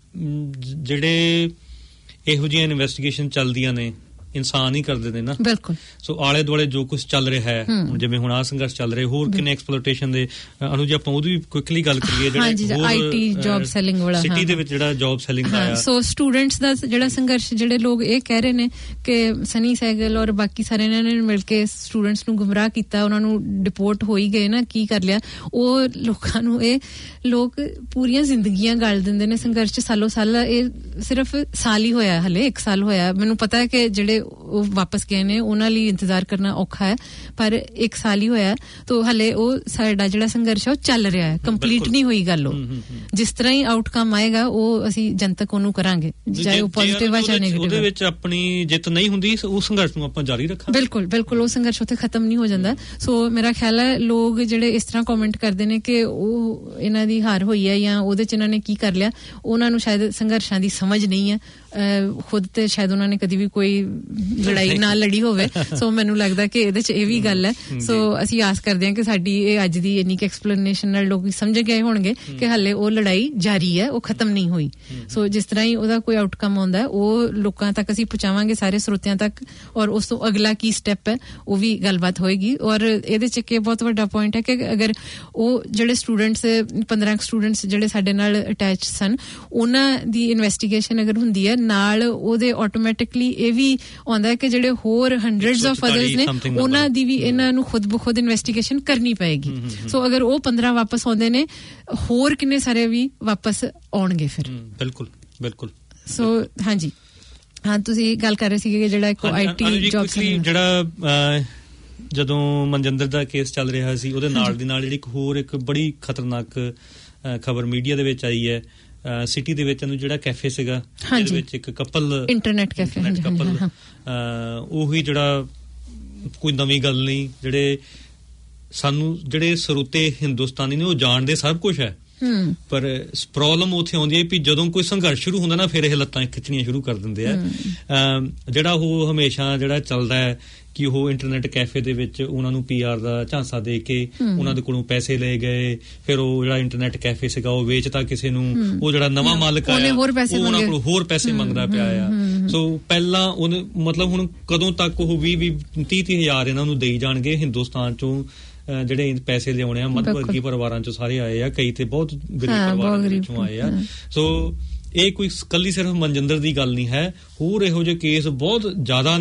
ਜਿਹੜੇ ਇਹੋ ਜਿਹੀਆਂ ਇਨਵੈਸਟੀਗੇਸ਼ਨ ਚੱਲਦੀਆਂ ਨੇ ਇਨਸਾਨ ਹੀ ਕਰਦੇ ਨੇ ਨਾ।
ਬਿਲਕੁਲ।
ਸੋ ਆਲੇ ਦੁਆਲੇ ਜੋ ਕੁਝ ਚੱਲ ਰਿਹਾ ਹੈ ਜਿਵੇਂ ਹੁਣ ਆਹ ਸੰਘਰਸ਼ ਚੱਲ ਰਿਹਾ, ਹੋਰ ਕਿੰਨੇ ਐਕਸਪਲੋਟੇਸ਼ਨ ਦੇ ਅਨੂ ਜੀ ਆਪਾਂ ਉਹਦੀ ਕੁਇਕਲੀ ਗੱਲ ਕਰੀਏ ਜਿਹੜੇ
ਆਈਟੀ ਜੌਬ ਸੈਲਿੰਗ ਵਾਲਾ
ਸਿਟੀ ਦੇ ਵਿੱਚ ਜਿਹੜਾ ਜੌਬ ਸੈਲਿੰਗ ਦਾ ਆ।
ਸੋ ਸਟੂਡੈਂਟਸ ਦਾ ਜਿਹੜਾ ਸੰਘਰਸ਼, ਜਿਹੜੇ ਲੋਕ ਇਹ ਕਹਿ ਰਹੇ ਨੇ ਕਿ ਸਨੀ ਸਹਿਗਲ ਔਰ ਬਾਕੀ ਸਾਰੇ ਇਹਨਾਂ ਨੇ ਮਿਲ ਕੇ ਸਟੂਡੈਂਟਸ ਨੂੰ ਗੁੰਮਰਾਹ ਕੀਤਾ, ਉਹਨਾਂ ਨੂੰ ਡਿਪੋਰਟ ਹੋ ਹੀ ਗਏ ਨਾ, ਕੀ ਕਰ ਲਿਆ, ਉਹ ਲੋਕਾਂ ਨੂੰ ਇਹ ਲੋਕ ਪੂਰੀਆਂ ਜ਼ਿੰਦਗੀਆਂ ਗਾਲ ਦਿੰਦੇ ਨੇ ਸੰਘਰਸ਼ ਸਾਲੋ ਸਾਲ। ਇਹ ਸਿਰਫ ਸਾਲ ਹੀ ਹੋਇਆ, ਹਲੇ ਇੱਕ ਸਾਲ ਹੋਇਆ। ਮੈਨੂੰ ਪਤਾ ਹੈ ਕਿ ਜਿਹੜੇ ਉਹ ਵਾਪਸ ਗਏ ਨੇ ਉਹਨਾਂ ਲਈ ਇੰਤਜ਼ਾਰ ਕਰਨਾ ਔਖਾ ਹੈ ਪਰ ਇੱਕ ਸਾਲ ਹੀ ਹੋਇਆ ਤਾਂ ਹਲੇ ਉਹ ਸਾਡਾ ਜਿਹੜਾ ਸੰਘਰਸ਼ ਹੈ ਉਹ ਚੱਲ ਰਿਹਾ ਹੈ, ਕੰਪਲੀਟ ਨਹੀਂ ਹੋਈ ਗੱਲ। ਉਹ ਜਿਸ ਤਰ੍ਹਾਂ ਹੀ ਆਊਟਕਮ ਆਏਗਾ ਉਹ ਅਸੀਂ ਜਨਤਕ ਉਹਨੂੰ ਕਰਾਂਗੇ, ਚਾਹੇ ਉਹ ਪੋਜ਼ਿਟਿਵ ਆ ਚਾਹੇ ਨੈਗੇਟਿਵ।
ਉਹਦੇ ਵਿੱਚ ਆਪਣੀ ਜਿੱਤ ਨਹੀਂ ਹੁੰਦੀ ਉਹ ਸੰਘਰਸ਼ ਨੂੰ ਆਪਾਂ ਜਾਰੀ ਰੱਖਾਂਗੇ।
ਬਿਲਕੁਲ ਬਿਲਕੁਲ, ਉਹ ਸੰਘਰਸ਼ ਉੱਥੇ ਖਤਮ ਨਹੀਂ ਹੋ ਜਾਂਦਾ। ਸੋ ਮੇਰਾ ਖਿਆਲ ਹੈ ਲੋਕ ਜਿਹੜੇ ਇਸ ਤਰ੍ਹਾਂ ਕਮੈਂਟ ਕਰਦੇ ਨੇ ਕਿ ਉਹ ਇਹਨਾਂ ਦੀ ਹਾਰ ਹੋਈ ਹੈ ਜਾਂ ਉਹਦੇ ਚ ਇਹਨਾਂ ਨੇ ਕੀ ਕਰ ਲਿਆ, ਉਹਨਾਂ ਨੂੰ ਸ਼ਾਇਦ ਸੰਘਰਸ਼ਾਂ ਦੀ ਸਮਝ ਨਹੀਂ ਹੈ। ਖੁਦ ਤੇ ਸ਼ਾਇਦ ਉਹਨਾਂ ਨੇ ਕਦੀ ਵੀ ਕੋਈ ਲੜਾਈ ਨਾ ਲੜੀ ਹੋਵੇ। ਸੋ ਮੈਨੂੰ ਲੱਗਦਾ ਕਿ ਇਹਦੇ ਚ ਇਹ ਵੀ ਗੱਲ ਹੈ। ਸੋ ਅਸੀਂ ਆਸ ਕਰਦੇ ਹਾਂ ਕਿ ਸਾਡੀ ਇਹ ਅੱਜ ਦੀ ਇੰਨੀ ਕੁ ਐਕਸਪਲੇਨੇਸ਼ਨ ਨਾਲ ਲੋਕ ਸਮਝ ਗਏ ਹੋਣਗੇ ਕਿ ਹਾਲੇ ਉਹ ਲੜਾਈ ਜਾਰੀ ਹੈ, ਉਹ ਖਤਮ ਨਹੀਂ ਹੋਈ। ਸੋ ਜਿਸ ਤਰ੍ਹਾਂ ਹੀ ਉਹਦਾ ਕੋਈ ਆਊਟਕਮ ਆਉਂਦਾ ਉਹ ਲੋਕਾਂ ਤੱਕ ਅਸੀਂ ਪਹੁੰਚਾਵਾਂਗੇ, ਸਾਰੇ ਸਰੋਤਿਆਂ ਤੱਕ, ਔਰ ਉਸ ਤੋਂ ਅਗਲਾ ਕੀ ਸਟੈਪ ਹੈ ਉਹ ਵੀ ਗੱਲਬਾਤ ਹੋਏਗੀ। ਔਰ ਇਹਦੇ ਚ ਇੱਕ ਬਹੁਤ ਵੱਡਾ ਪੁਆਇੰਟ ਹੈ ਕਿ ਅਗਰ ਉਹ ਜਿਹੜੇ ਸਟੂਡੈਂਟਸ ਪੰਦਰਾਂ ਸਟੂਡੈਂਟਸ ਜਿਹੜੇ ਸਾਡੇ ਨਾਲ ਅਟੈਚ ਸਨ ਉਹਨਾਂ ਦੀ ਇਨਵੈਸਟੀਗੇਸ਼ਨ ਅਗਰ ਹੁੰਦੀ ਹੈ ਨਾਲ ਉਹਦੇ ਆਟੋਮੈਟਿਕਲੀ ਇਹ ਵੀ ਆਉਂਦਾ ਹੈ ਕਿ ਜਿਹੜੇ ਹੋਰ ਹੰਡਰਡਸ ਆਫ ਅਦਰਸ ਨੇ ਉਹਨਾਂ ਦੀ ਵੀ ਇਹਨਾਂ ਨੂੰ ਖੁਦ ਬਖੁਦ ਇਨਵੈਸਟੀਗੇਸ਼ਨ ਕਰਨੀ ਪਏਗੀ। ਸੋ ਅਗਰ ਉਹ ਪੰਦਰਾਂ ਵਾਪਸ ਆਉਂਦੇ ਨੇ ਹੋਰ ਕਿੰਨੇ ਸਾਰੇ ਵੀ ਵਾਪਸ ਆਉਣਗੇ ਫਿਰ।
ਬਿਲਕੁਲ ਬਿਲਕੁਲ।
ਸੋ ਹਾਂਜੀ ਹਾਂ, ਤੁਸੀਂ ਗੱਲ ਕਰ ਰਹੇ ਸੀਗੇ ਜਿਹੜਾ ਇੱਕ ਆਈਟੀ ਜੌਬ
ਜਿਹੜਾ ਜਦੋਂ ਮਨਜਿੰਦਰ ਦਾ ਕੇਸ ਚੱਲ ਰਿਹਾ ਸੀ ਉਹਦੇ ਨਾਲ ਦੀ ਨਾਲ ਜਿਹੜੀ ਇੱਕ ਹੋਰ ਇੱਕ ਬੜੀ ਖਤਰਨਾਕ ਖਬਰ ਮੀਡੀਆ ਦੇ ਵਿੱਚ ਆਈ ਹੈ। ਸਿਟੀ ਦੇ ਵਿੱਚ ਜਿਹੜਾ ਕੈਫੇ ਸੀਗਾ ਜਿਹਦੇ ਵਿੱਚ ਇੱਕ ਕਪਲ
ਇੰਟਰਨੈਟ ਕੈਫੇ
ਕਪਲ ਉਹੀ ਜਿਹੜਾ ਕੋਈ ਨਵੀਂ ਗੱਲ ਨਹੀਂ, ਜਿਹੜੇ ਸਾਨੂੰ ਜਿਹੜੇ ਸਰੋਤੇ ਹਿੰਦੁਸਤਾਨੀ ਨੇ ਉਹ ਜਾਣਦੇ ਸਭ ਕੁਛ ਹੈ ਪਰ ਪ੍ਰੋਬਲਮ ਉੱਥੇ ਆਉਂਦੀ ਹੈ ਵੀ ਜਦੋਂ ਕੋਈ ਸੰਘਰਸ਼ ਸ਼ੁਰੂ ਹੁੰਦਾ ਨਾ ਫਿਰ ਇਹ ਲੱਤਾਂ ਖਿੱਚਣੀਆਂ ਸ਼ੁਰੂ ਕਰ ਦਿੰਦੇ ਆ। ਜਿਹੜਾ ਉਹ ਹਮੇਸ਼ਾ ਜਿਹੜਾ ਚੱਲਦਾ ਹੈ ਕਿ ਉਹ ਇੰਟਰਨੈਟ ਕੈਫੇ ਦੇ ਵਿੱਚ ਉਹਨਾਂ ਨੂੰ ਪੀ ਆਰ ਦਾ ਝਾਂਸਾ ਦੇ ਕੇ ਉਹਨਾਂ ਦੇ ਕੋਲੋਂ ਪੈਸੇ ਲਏ ਗਏ, ਫਿਰ ਉਹ ਜਿਹੜਾ ਇੰਟਰਨੈਟ ਕੈਫੇ ਸੀਗਾ ਉਹ ਵੇਚਤਾ ਕਿਸੇ ਨੂੰ, ਉਹ ਜਿਹੜਾ ਨਵਾਂ ਮਾਲਕ ਆਇਆ ਉਹ ਉਹਨਾਂ ਕੋਲ ਹੋਰ ਪੈਸੇ ਮੰਗਦਾ ਪਿਆ ਆ। ਸੋ ਪਹਿਲਾਂ ਉਹਨੇ ਮਤਲਬ ਹੁਣ ਕਦੋਂ ਤੱਕ ਉਹ ਵੀਹ ਵੀਹ ਤੀਹ ਤੀਹ ਹਜ਼ਾਰ ਇਹਨਾਂ ਨੂੰ ਦੇਈ ਜਾਣਗੇ। ਹਿੰਦੁਸਤਾਨ ਚੋਂ ਜਿਹੜੇ ਪੈਸੇ ਲਿਆਉਣੇ ਆ ਮੱਧ ਵਰਗੀ ਪਰਿਵਾਰਾਂ ਚੋਂ ਸਾਰੇ ਆਏ ਆ, ਕਈ ਤੇ ਬਹੁਤ ਗਰੀਬ ਪਰਿਵਾਰਾਂ ਦੇ ਵਿੱਚੋਂ ਆਏ ਆ। ਸੋ ਇਹ ਕੋਈ ਕੱਲੀ ਸਿਰਫ ਮਨਜਿੰਦਰ ਦੀ ਗੱਲ ਨਹੀਂ ਹੈ, ਹੋਰ ਇਹੋ ਜਿਹੇ ਕੇਸ ਬਹੁਤ ਜ਼ਿਆਦਾ ਨੇ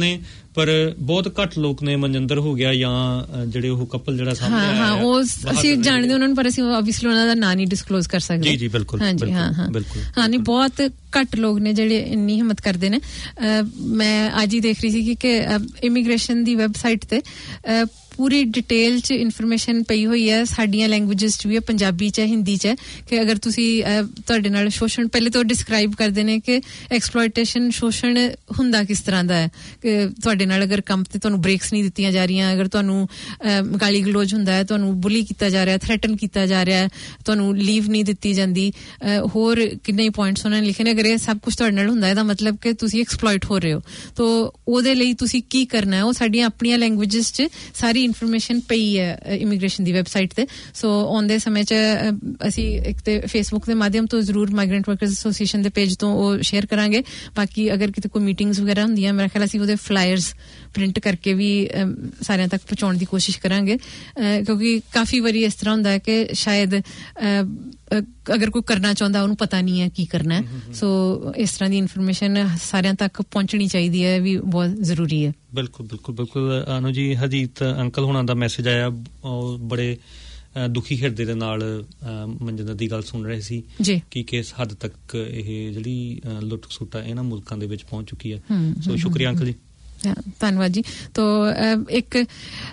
ਪਰ ਬਹੁਤ ਘੱਟ ਲੋਕ ਨੇ ਮਨਜਿੰਦਰ ਹੋ ਗਿਆ ਜਾਂ ਜਿਹੜੇ ਉਹ ਕਪਲ ਜਿਹੜਾ ਸਾਹਮਣੇ ਆਇਆ
ਹਾਂ ਹਾਂ ਉਹ ਅਸੀਂ ਜਾਣਦੇ ਉਹਨਾਂ ਨੂੰ, ਪਰ ਅਸੀਂ ਆਬਵੀਅਸਲੀ ਉਹਨਾਂ ਦਾ ਨਾਂ ਨਹੀਂ ਡਿਸਕਲੋਜ਼ ਕਰ ਸਕਦੇ।
ਜੀ ਜੀ ਬਿਲਕੁਲ
ਹਾਂ ਜੀ ਹਾਂ ਹਾਂ ਹਾਂ ਨਹੀਂ ਬਹੁਤ ਘੱਟ ਲੋਕ ਨੇ ਜਿਹੜੇ ਇੰਨੀ ਹਿੰਮਤ ਕਰਦੇ ਨੇ। ਮੈਂ ਅੱਜ ਹੀ ਦੇਖ ਰਹੀ ਸੀ ਕਿ ਇਮੀਗ੍ਰੇਸ਼ਨ ਦੀ ਵੈਬਸਾਈਟ ਤੇ ਪੂਰੀ ਡਿਟੇਲ ਚ ਇਨਫੋਰਮੇਸ਼ਨ ਪਈ ਹੋਈ ਹੈ, ਸਾਡੀਆਂ ਲੈਂਗੁਏਜਸ ਚ ਵੀ ਹੈ, ਪੰਜਾਬੀ ਚ ਹੈ, ਹਿੰਦੀ ਚ ਹੈ, ਕਿ ਅਗਰ ਤੁਸੀਂ ਤੁਹਾਡੇ ਨਾਲ ਸ਼ੋਸ਼ਣ ਪਹਿਲੇ ਤੋਂ ਡਿਸਕ੍ਰਾਈਬ ਕਰਦੇ ਨੇ ਕਿ ਐਕਸਪਲੋਇਟੇਸ਼ਨ ਸ਼ੋਸ਼ਣ ਹੁੰਦਾ ਕਿਸ ਤਰ੍ਹਾਂ ਦਾ ਹੈ, ਕਿ ਤੁਹਾਡੇ ਨਾਲ ਅਗਰ ਕੰਮ ਤੇ ਤੁਹਾਨੂੰ ਬ੍ਰੇਕਸ ਨਹੀਂ ਦਿੱਤੀਆਂ ਜਾ ਰਹੀਆਂ, ਅਗਰ ਤੁਹਾਨੂੰ ਗਾਲੀ ਗਲੋਚ ਹੁੰਦਾ ਹੈ, ਤੁਹਾਨੂੰ ਬੁਲੀ ਕੀਤਾ ਜਾ ਰਿਹਾ, ਥ੍ਰੈਟਨ ਕੀਤਾ ਜਾ ਰਿਹਾ, ਤੁਹਾਨੂੰ ਲੀਵ ਨਹੀਂ ਦਿੱਤੀ ਜਾਂਦੀ, ਹੋਰ ਕਿੰਨੇ ਪੁਆਇੰਟਸ ਉਹਨਾਂ ਨੇ ਲਿਖੇ ਨੇ। ਅਗਰ ਇਹ ਸਭ ਕੁਝ ਤੁਹਾਡੇ ਨਾਲ ਹੁੰਦਾ ਇਹਦਾ ਮਤਲਬ ਕਿ ਤੁਸੀਂ ਐਕਸਪਲੋਇਟ ਹੋ ਰਹੇ ਹੋ, ਤਾਂ ਉਹਦੇ ਲਈ ਤੁਸੀਂ ਕੀ ਕਰਨਾ ਹੈ, ਉਹ ਸਾਡੀਆਂ ਆਪਣੀਆਂ ਲੈਂਗੁਏਜਸ ਚ ਸਾਰੀ ਇਨਫੋਰਮੇਸ਼ਨ ਪਈ ਹੈ ਇਮੀਗ੍ਰੇਸ਼ਨ ਦੀ ਵੈਬਸਾਈਟ ਤੇ। ਸੋ ਆਉਂਦੇ ਸਮੇਂ ਚ ਅਸੀਂ ਇੱਕ ਤੇ ਫੇਸਬੁੱਕ ਦੇ ਮਾਧਿਅਮ ਤੋਂ ਜ਼ਰੂਰ ਮਾਈਗ੍ਰੈਂਟ ਵਰਕਰਸ ਐਸੋਸੀਏਸ਼ਨ ਦੇ ਪੇਜ ਤੋਂ ਉਹ ਸ਼ੇਅਰ ਕਰਾਂਗੇ। ਬਾਕੀ ਅਗਰ ਕਿਤੇ ਕੋਈ ਮੀਟਿੰਗਸ ਵਗੈਰਾ ਹੁੰਦੀਆਂ, ਮੇਰਾ ਖਿਆਲ ਅਸੀਂ ਉਹਦੇ ਫਲਾਇਰਸ ਪ੍ਰਿੰਟ ਕਰਕੇ ਵੀ ਸਾਰਿਆਂ ਤੱਕ ਪਹੁੰਚਾਉਣ ਦੀ ਕੋਸ਼ਿਸ਼ ਕਰਾਂਗੇ, ਕਿਉਂਕਿ ਕਾਫੀ ਵਾਰੀ ਇਸ ਤਰ੍ਹਾਂ ਹੁੰਦਾ ਹੈ ਕਿ ਸ਼ਾਇਦ ਅਗਰ ਕੋਈ ਕਰਨਾ ਚਾਹੁੰਦਾ ਉਹਨੂੰ ਪਤਾ ਨਹੀਂ ਹੈ ਕੀ ਕਰਨਾ ਹੈ। ਸੋ ਇਸ ਤਰ੍ਹਾਂ ਦੀ ਇਨਫੋਰਮੇਸ਼ਨ ਸਾਰਿਆਂ ਤੱਕ ਪਹੁੰਚਣੀ ਚਾਹੀਦੀ ਹੈ, ਵੀ ਬਹੁਤ ਜ਼ਰੂਰੀ ਹੈ।
ਬਿਲਕੁਲ ਬਿਲਕੁਲ ਬਿਲਕੁਲ ਅਨੂ ਜੀ, ਹਰਜੀਤ ਅੰਕਲ ਹੋਣਾ ਦਾ ਮੈਸੇਜ ਆਇਆ, ਉਹ ਬੜੇ ਦੁਖੀ ਹਿਰਦੇ ਦੇ ਨਾਲ ਮਨਜਿੰਦਰ ਦੀ ਗੱਲ ਸੁਣ ਰਹੇ ਸੀ ਕਿ ਕਿਸ ਹੱਦ ਤੱਕ ਇਹ ਜਿਹੜੀ ਲੁੱਟ ਖਸੁੱਟ ਹੈ ਇਹਨਾਂ ਮੁਲਕਾਂ ਦੇ ਵਿੱਚ ਪਹੁੰਚ ਚੁੱਕੀ ਹੈ। ਸੋ ਸ਼ੁਕਰੀਆ ਅੰਕਲ ਜੀ,
ਧੰਨਵਾਦ ਜੀ। ਤੋ ਇੱਕ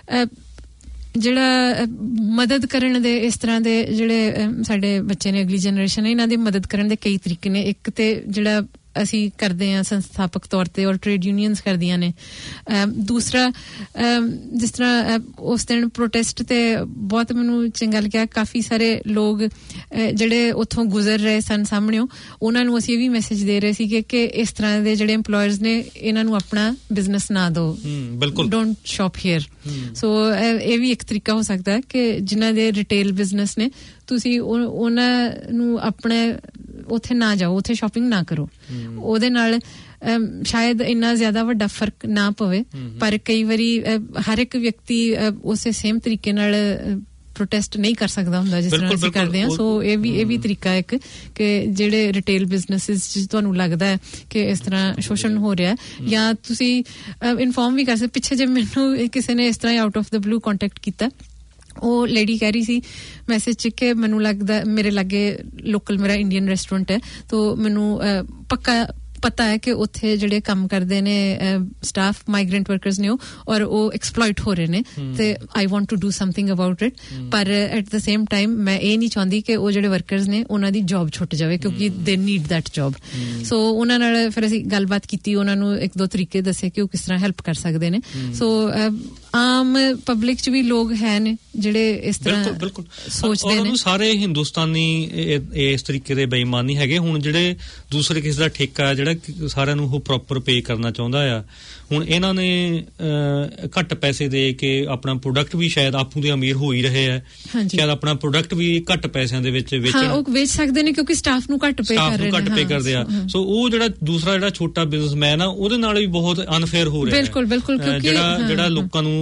ਜਿਹੜਾ ਮਦਦ ਕਰਨ ਦੇ ਇਸ ਤਰ੍ਹਾਂ ਦੇ ਜਿਹੜੇ ਸਾਡੇ ਬੱਚੇ ਨੇ, ਅਗਲੀ ਜਨਰੇਸ਼ਨ ਹੈ, ਇਹਨਾਂ ਦੀ ਮਦਦ ਕਰਨ ਦੇ ਕਈ ਤਰੀਕੇ ਨੇ। ਇੱਕ ਤੇ ਜਿਹੜਾ ਅਸੀਂ ਕਰਦੇ ਹਾਂ ਸੰਸਥਾਪਕ ਤੌਰ ਤੇ, ਔਰ ਟ੍ਰੇਡ ਯੂਨੀਅਨਸ ਕਰਦੀਆਂ ਨੇ। ਦੂਸਰਾ, ਜਿਸ ਤਰ੍ਹਾਂ ਉਸ ਦਿਨ ਪ੍ਰੋਟੈਸਟ ਤੇ ਬਹੁਤ ਮੈਨੂੰ ਚੰਗਾ ਲੱਗਿਆ, ਕਾਫੀ ਸਾਰੇ ਲੋਕ ਜਿਹੜੇ ਉੱਥੋਂ ਗੁਜ਼ਰ ਰਹੇ ਸਨ ਸਾਹਮਣਿਓਂ, ਉਹਨਾਂ ਨੂੰ ਅਸੀਂ ਇਹ ਵੀ ਮੈਸੇਜ ਦੇ ਰਹੇ ਸੀ ਕਿ ਇਸ ਤਰ੍ਹਾਂ ਦੇ ਜਿਹੜੇ EMPLOYERS ਨੇ ਇਹਨਾਂ ਨੂੰ ਆਪਣਾ ਬਿਜ਼ਨਸ ਨਾ ਦਿਓ, ਡੋਂਟ ਸ਼ੌਪ ਹੇਅਰ। ਸੋ ਇਹ ਵੀ ਇੱਕ ਤਰੀਕਾ ਹੋ ਸਕਦਾ ਹੈ ਕਿ ਜਿਨ੍ਹਾਂ ਦੇ ਰਿਟੇਲ ਬਿਜ਼ਨਸ ਨੇ, ਤੁਸੀਂ ਉਹਨਾਂ ਨੂੰ ਆਪਣੇ ਉੱਥੇ ਨਾ ਜਾਓ, ਉੱਥੇ ਸ਼ਾਪਿੰਗ ਨਾ ਕਰੋ। ਉਹਦੇ ਨਾਲ ਸ਼ਾਇਦ ਇੰਨਾ ਜ਼ਿਆਦਾ ਵੱਡਾ ਫਰਕ ਨਾ ਪਵੇ, ਪਰ ਕਈ ਵਾਰੀ ਹਰ ਇੱਕ ਵਿਅਕਤੀ ਉਸੇ ਸੇਮ ਤਰੀਕੇ ਨਾਲ ਪ੍ਰੋਟੈਸਟ ਨਹੀਂ ਕਰ ਸਕਦਾ ਹੁੰਦਾ ਜਿਸ ਤਰ੍ਹਾਂ ਅਸੀਂ ਕਰਦੇ ਹਾਂ। ਸੋ ਇਹ ਵੀ ਇਹ ਵੀ ਤਰੀਕਾ ਇੱਕ ਕਿ ਜਿਹੜੇ ਰਿਟੇਲ ਬਿਜ਼ਨਸਿਸ ਚ ਤੁਹਾਨੂੰ ਲੱਗਦਾ ਹੈ ਕਿ ਇਸ ਤਰ੍ਹਾਂ ਸ਼ੋਸ਼ਣ ਹੋ ਰਿਹਾ, ਜਾਂ ਤੁਸੀਂ ਇਨਫੋਰਮ ਵੀ ਕਰ ਸਕਦੇ। ਪਿੱਛੇ ਜੇ ਮੈਨੂੰ ਕਿਸੇ ਨੇ ਇਸ ਤਰ੍ਹਾਂ out of the blue contact ਕੀਤਾ, ਉਹ ਲੇਡੀ ਕਹਿ ਰਹੀ ਸੀ ਮੈਸੇਜ ਚ ਕਿ ਮੈਨੂੰ ਲੱਗਦਾ ਮੇਰੇ ਲਾਗੇ ਲੋਕਲ ਮੇਰਾ ਇੰਡੀਅਨ ਰੈਸਟੋਰੈਂਟ ਹੈ, ਤਾਂ ਮੈਨੂੰ ਪੱਕਾ ਪਤਾ ਹੈ ਕਿ ਉੱਥੇ ਜਿਹੜੇ ਕੰਮ ਕਰਦੇ ਨੇ ਸਟਾਫ ਮਾਈਗ੍ਰੈਂਟ ਵਰਕਰਸ ਨੇ ਉਹ, ਔਰ ਉਹ ਐਕਸਪਲੋਇਟ ਹੋ ਰਹੇ ਨੇ, ਤੇ I want to do something about it. ਪਰ ਐਟ ਦ ਸੇਮ ਟਾਈਮ ਮੈਂ ਇਹ ਨਹੀਂ ਚਾਹੁੰਦੀ ਕਿ ਉਹ ਜਿਹੜੇ ਵਰਕਰਸ ਨੇ ਉਹਨਾਂ ਦੀ ਜੌਬ ਛੁੱਟ ਜਾਵੇ, ਕਿਉਂਕਿ ਦੇ ਨੀਡ ਦੈਟ ਜੌਬ। ਸੋ ਉਹਨਾਂ ਨਾਲ ਫਿਰ ਅਸੀਂ ਗੱਲਬਾਤ ਕੀਤੀ, ਉਹਨਾਂ ਨੂੰ ਇੱਕ ਦੋ ਤਰੀਕੇ ਦੱਸੇ ਕਿ ਉਹ ਕਿਸ ਤਰ੍ਹਾਂ ਹੈਲਪ ਕਰ ਸਕਦੇ ਨੇ। ਸੋ ਆਮ ਪਬਲਿਕ ਚ ਵੀ ਲੋਕ ਹੈ ਨੇ ਜਿਹੜੇ ਇਸ ਤਰ੍ਹਾਂ ਸੋਚਦੇ ਨੇ।
ਸਾਰੇ ਹਿੰਦੁਸਤਾਨੀ ਇਸ ਤਰੀਕੇ ਦੇ ਬੇਈਮਾਨ ਨਹੀਂ ਹੈਗੇ। ਹੁਣ ਜਿਹੜੇ ਦੂਸਰੇ ਕਿਸੇ ਦਾ ਠੇਕਾ ਜਿਹੜਾ ਸਾਰਿਆਂ ਨੂੰ ਉਹ ਪ੍ਰੋਪਰ ਪੇ ਕਰਨਾ ਚਾਹੁੰਦਾ ਆ, ਹੁਣ ਇਹਨਾਂ ਨੇ ਘੱਟ ਪੈਸੇ ਦੇ ਕੇ ਆਪਣਾ ਪ੍ਰੋਡਕਟ ਵੀ ਸ਼ਾਇਦ ਆਪੂ ਦੇ ਅਮੀਰ ਹੋ ਹੀ ਰਹੇ ਹੈ, ਸ਼ਾਇਦ ਆਪਣਾ ਪ੍ਰੋਡਕਟ ਵੀ ਘੱਟ ਪੈਸਿਆਂ ਦੇ ਵਿੱਚ ਵੇਚਣ,
ਉਹ ਵੇਚ ਸਕਦੇ ਨੇ ਕਿਉਂਕਿ ਸਟਾਫ ਨੂੰ ਘੱਟ ਪੇ ਕਰ ਰਹੇ ਨੇ,
ਘੱਟ ਪੇ ਕਰਦੇ ਆ। ਸੋ ਉਹ ਜਿਹੜਾ ਦੂਸਰਾ ਜਿਹੜਾ ਛੋਟਾ ਬਿਜ਼ਨਸਮੈਨ ਆ ਉਹਦੇ ਨਾਲ ਵੀ ਬਹੁਤ ਅਨਫੇਅਰ ਹੋ ਰਿਹਾ ਹੈ।
ਬਿਲਕੁਲ ਬਿਲਕੁਲ,
ਜਿਹੜਾ ਜਿਹੜਾ ਲੋਕਾਂ ਨੂੰ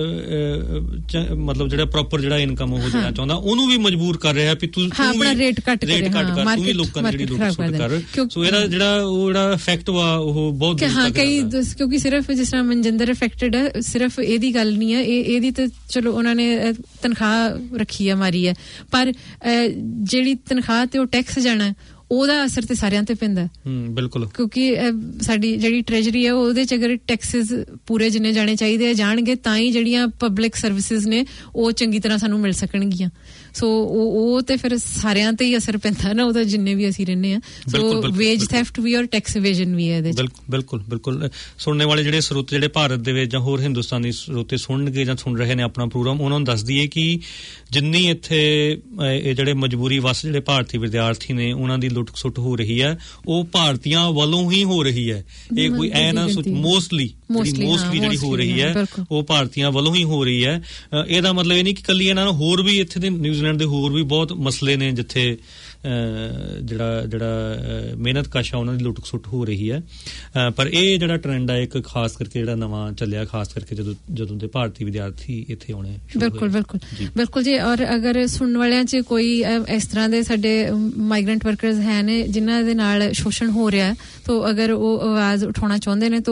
ਮਤਲਬ ਜਿਹੜਾ ਪ੍ਰੋਪਰ ਜਿਹੜਾ ਇਨਕਮ ਹੋ ਜਾਣਾ ਚਾਹੁੰਦਾ ਉਹਨੂੰ ਵੀ ਮਜਬੂਰ ਕਰ ਰਿਹਾ ਵੀ ਤੂੰ
ਆਪਣਾ ਰੇਟ ਘੱਟ ਕਰ,
ਤੂੰ ਵੀ ਲੋਕਾਂ ਦੀ ਜਿਹੜੀ ਲੁੱਟ ਖਸੁੱਟ ਕਰ। ਸੋ ਇਹਦਾ ਜਿਹੜਾ ਉਹ ਜਿਹੜਾ ਇਫੈਕਟ ਵਾ ਉਹ ਬਹੁਤ
ਹਾਂ ਕਈ, ਕਿਉਂਕਿ ਸਿਰਫ ਜਿਸ ਤਰ੍ਹਾਂ ਮਨਜਿੰਦਰ ਅਫੈਕਟਡ ਹੈ, ਸਿਰਫ ਇਹਦੀ ਗੱਲ ਨਹੀਂ ਹੈ, ਇਹ ਇਹਦੀ ਤੇ ਚਲੋ ਉਹਨਾਂ ਨੇ ਤਨਖਾਹ ਰੱਖੀ ਹੈ, ਮਾਰੀ ਹੈ, ਪਰ ਜਿਹੜੀ ਤਨਖਾਹ ਤੇ ਉਹ ਟੈਕਸ ਜਾਣਾ ਉਹਦਾ ਅਸਰ ਤੇ ਸਾਰਿਆਂ ਤੇ ਪੈਂਦਾ।
ਹੂੰ ਬਿਲਕੁਲ, ਕਿਉਂਕਿ
ਸਾਡੀ ਜਿਹੜੀ ਟ੍ਰੈਜਰੀ ਹੈ ਉਹਦੇ ਚ ਅਗਰ ਟੈਕਸਿਸ ਪੂਰੇ ਜਿੰਨੇ ਜਾਣੇ ਚਾਹੀਦੇ ਆ ਜਾਣਗੇ, ਤਾਂ ਹੀ ਜਿਹੜੀਆਂ ਪਬਲਿਕ ਸਰਵਿਸਿਜ਼ ਨੇ ਉਹ ਚੰਗੀ ਤਰ੍ਹਾਂ ਸਾਨੂੰ ਮਿਲ ਸਕਣਗੀਆਂ। ਸੋ ਉਹ ਤੇ ਫਿਰ ਸਾਰਿਆਂ ਤੇ ਹੀ ਅਸਰ ਪੈਂਦਾ ਨਾ, ਉਹਦਾ ਜਿੰਨੇ ਵੀ ਅਸੀਂ ਰਹਿੰਦੇ ਆ। ਸੋ ਵੇਜ ਥੈਫਟ ਵੀ ਔਰ ਟੈਕਸ ਇਵੇਜਨ ਵੀ ਹੈ ਇਹਦੇ ਚ।
ਬਿਲਕੁਲ ਬਿਲਕੁਲ। ਸੁਣਨੇ ਵਾਲੇ ਜਿਹੜੇ ਸਰੋਤੇ ਜਿਹੜੇ ਭਾਰਤ ਦੇ ਵਿੱਚ ਜਾਂ ਹੋਰ ਹਿੰਦੁਸਤਾਨੀ ਸਰੋਤੇ ਸੁਣਨਗੇ ਜਾਂ ਸੁਣ ਰਹੇ ਨੇ ਆਪਣਾ ਪ੍ਰੋਗਰਾਮ, ਉਹਨਾਂ ਨੂੰ ਦੱਸ ਦਈਏ ਕਿ ਜਿੰਨੀ ਇੱਥੇ ਇਹ ਜਿਹੜੇ ਮਜਬੂਰੀ ਵਸ ਜਿਹੜੇ ਭਾਰਤੀ ਵਿਦਿਆਰਥੀ ਨੇ ਉਹਨਾਂ ਦੀ ਲੁੱਟ ਖਸੁੱਟ ਹੋ ਰਹੀ ਹੈ, ਉਹ ਭਾਰਤੀਆਂ ਵੱਲੋਂ ਹੀ ਹੋ ਰਹੀ ਹੈ। ਇਹ ਕੋਈ ਐ ਨਾ ਮੋਸਟਲੀ ਮੋਸਟਲੀ ਜਿਹੜੀ ਹੋ ਰਹੀ ਹੈ ਉਹ ਭਾਰਤੀਆਂ ਵੱਲੋਂ ਹੀ ਹੋ ਰਹੀ ਹੈ। ਇਹਦਾ ਮਤਲਬ ਇਹ ਨਹੀਂ ਕਿ ਕੱਲੀ ਇਹਨਾਂ ਨੂੰ, ਹੋਰ ਵੀ ਇੱਥੇ ਦੇ ਨਿਊਜ਼ੀਲੈਂਡ ਦੇ ਹੋਰ ਵੀ ਬਹੁਤ ਮਸਲੇ ਨੇ ਜਿੱਥੇ ਜਿਹੜਾ ਜਿਹੜਾ ਮਿਹਨਤ ਕਸ਼ ਆ ਉਹਨਾਂ ਦੀ ਲੁੱਟ ਖਸੁੱਟ ਹੋ ਰਹੀ ਹੈ। ਪਰ ਇਹ ਜਿਹੜਾ ਟ੍ਰੈਂਡ ਹੈ ਇੱਕ ਖਾਸ ਕਰਕੇ ਜਿਹੜਾ ਨਵਾਂ ਚੱਲਿਆ, ਖਾਸ ਕਰਕੇ ਜਦੋਂ ਜਦੋਂ ਦੇ ਭਾਰਤੀ ਵਿਦਿਆਰਥੀ ਇੱਥੇ ਆਉਣੇ।
ਬਿਲਕੁਲ ਬਿਲਕੁਲ ਬਿਲਕੁਲ ਜੀ। ਔਰ ਅਗਰ ਸੁਣਨ ਵਾਲਿਆਂ 'ਚ ਕੋਈ ਇਸ ਤਰ੍ਹਾਂ ਦੇ ਸਾਡੇ ਮਾਈਗ੍ਰੈਂਟ ਵਰਕਰਸ ਹੈ ਨੇ ਜਿਨ੍ਹਾਂ ਦੇ ਨਾਲ ਸ਼ੋਸ਼ਣ ਹੋ ਰਿਹਾ, ਤਾਂ ਅਗਰ ਉਹ ਆਵਾਜ਼ ਉਠਾਉਣਾ ਚਾਹੁੰਦੇ ਨੇ ਤਾਂ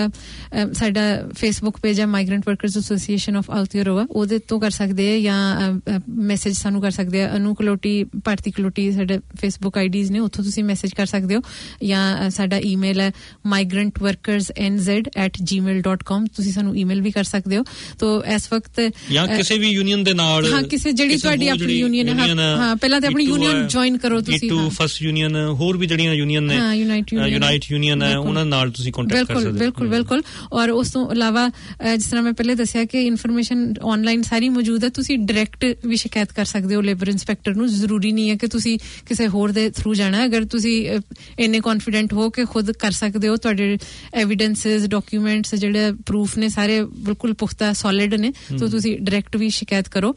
ਉਹ ਸਾਡਾ ਫੇਸਬੁੱਕ ਪੇਜ ਹੈ migrant workers association of Aotearoa, ਉਹਦੇ ਤੋਂ ਕਰ ਸਕਦੇ ਆ ਜਾਂ ਮੈਸੇਜ ਸਾਨੂੰ ਕਰ ਸਕਦੇ ਆ। ਅਨੂ ਕਲੋਟੀ, ਭਾਰਤੀ ਕਲੋਟੀ ਸਾਡੇ ਫੇਸਬੁੱਕ ਆਈਡੀਜ਼ ਨੇ, ਉੱਥੋਂ ਤੁਸੀਂ ਮੈਸੇਜ ਕਰ ਸਕਦੇ ਹੋ, ਜਾਂ ਸਾਡਾ ਈਮੇਲ ਹੈ migrant workers N Z at Gmail dot com, ਤੁਸੀਂ ਸਾਨੂੰ ਈਮੇਲ ਵੀ ਕਰ ਸਕਦੇ ਹੋ। ਤਾਂ ਇਸ ਵਕਤ
ਜਾਂ ਕਿਸੇ ਵੀ ਯੂਨੀਅਨ ਦੇ ਨਾਲ,
ਹਾਂ ਕਿਸੇ ਜਿਹੜੀ ਤੁਹਾਡੀ ਆਪਣੀ ਯੂਨੀਅਨ ਹੈ, ਹਾਂ ਪਹਿਲਾਂ ਤਾਂ ਆਪਣੀ ਯੂਨੀਅਨ ਜੁਆਇਨ ਕਰੋ ਤੁਸੀਂ।
ਟੂ ਫਸਟ ਯੂਨੀਅਨ, ਹੋਰ ਵੀ ਜਿਹੜੀਆਂ ਯੂਨੀਅਨ ਨੇ,
ਹਾਂ ਯੂਨਾਈਟ
ਯੂਨਾਈਟ ਯੂਨੀਅਨ ਹੈ, ਉਹਨਾਂ ਨਾਲ ਤੁਸੀਂ ਕੰਟੈਕਟ ਕਰ ਸਕਦੇ ਹੋ।
ਬਿਲਕੁਲ ਬਿਲਕੁਲ। ਔਰ ਉਸ ਤੋਂ ਇਲਾਵਾ ਜਿਸ ਤਰ੍ਹਾਂ ਮੈਂ ਪਹਿਲੇ ਦੱਸਿਆ ਕਿ ਇਨਫੋਰਮੇਸ਼ਨ ਆਨਲਾਈਨ ਸਾਰੀ ਮੌਜੂਦ ਹੈ, ਤੁਸੀਂ ਡਾਇਰੈਕਟ ਵੀ ਸ਼ਿਕਾਇਤ ਕਰ ਸਕਦੇ ਹੋ ਲੇਬਰ ਇੰਸਪੈਕਟਰ ਨੂੰ। ਜ਼ਰੂਰੀ ਨਹੀਂ ਹੈ ਕਿ ਤੁਸੀਂ ਕਿਸੇ ਹੋਰ ਦੇ ਥਰੂ ਜਾਣਾ। ਅਗਰ ਤੁਸੀਂ ਇੰਨੇ ਕੌਨਫੀਡੈਂਟ ਹੋ ਕਿ ਖੁਦ ਕਰ ਸਕਦੇ ਹੋ, ਤੁਹਾਡੇ ਐਵੀਡੈਂਸਿਸ, ਡਾਕੂਮੈਂਟਸ, ਜਿਹੜੇ ਪ੍ਰੂਫ ਨੇ ਸਾਰੇ ਬਿਲਕੁਲ ਪੁਖਤਾ ਸੋਲਿਡ ਨੇ, ਤਾਂ ਤੁਸੀਂ ਡਾਇਰੈਕਟ ਵੀ ਸ਼ਿਕਾਇਤ ਕਰੋ।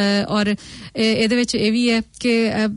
ਔਰ ਇਹਦੇ ਵਿੱਚ ਇਹ ਵੀ ਹੈ ਕਿ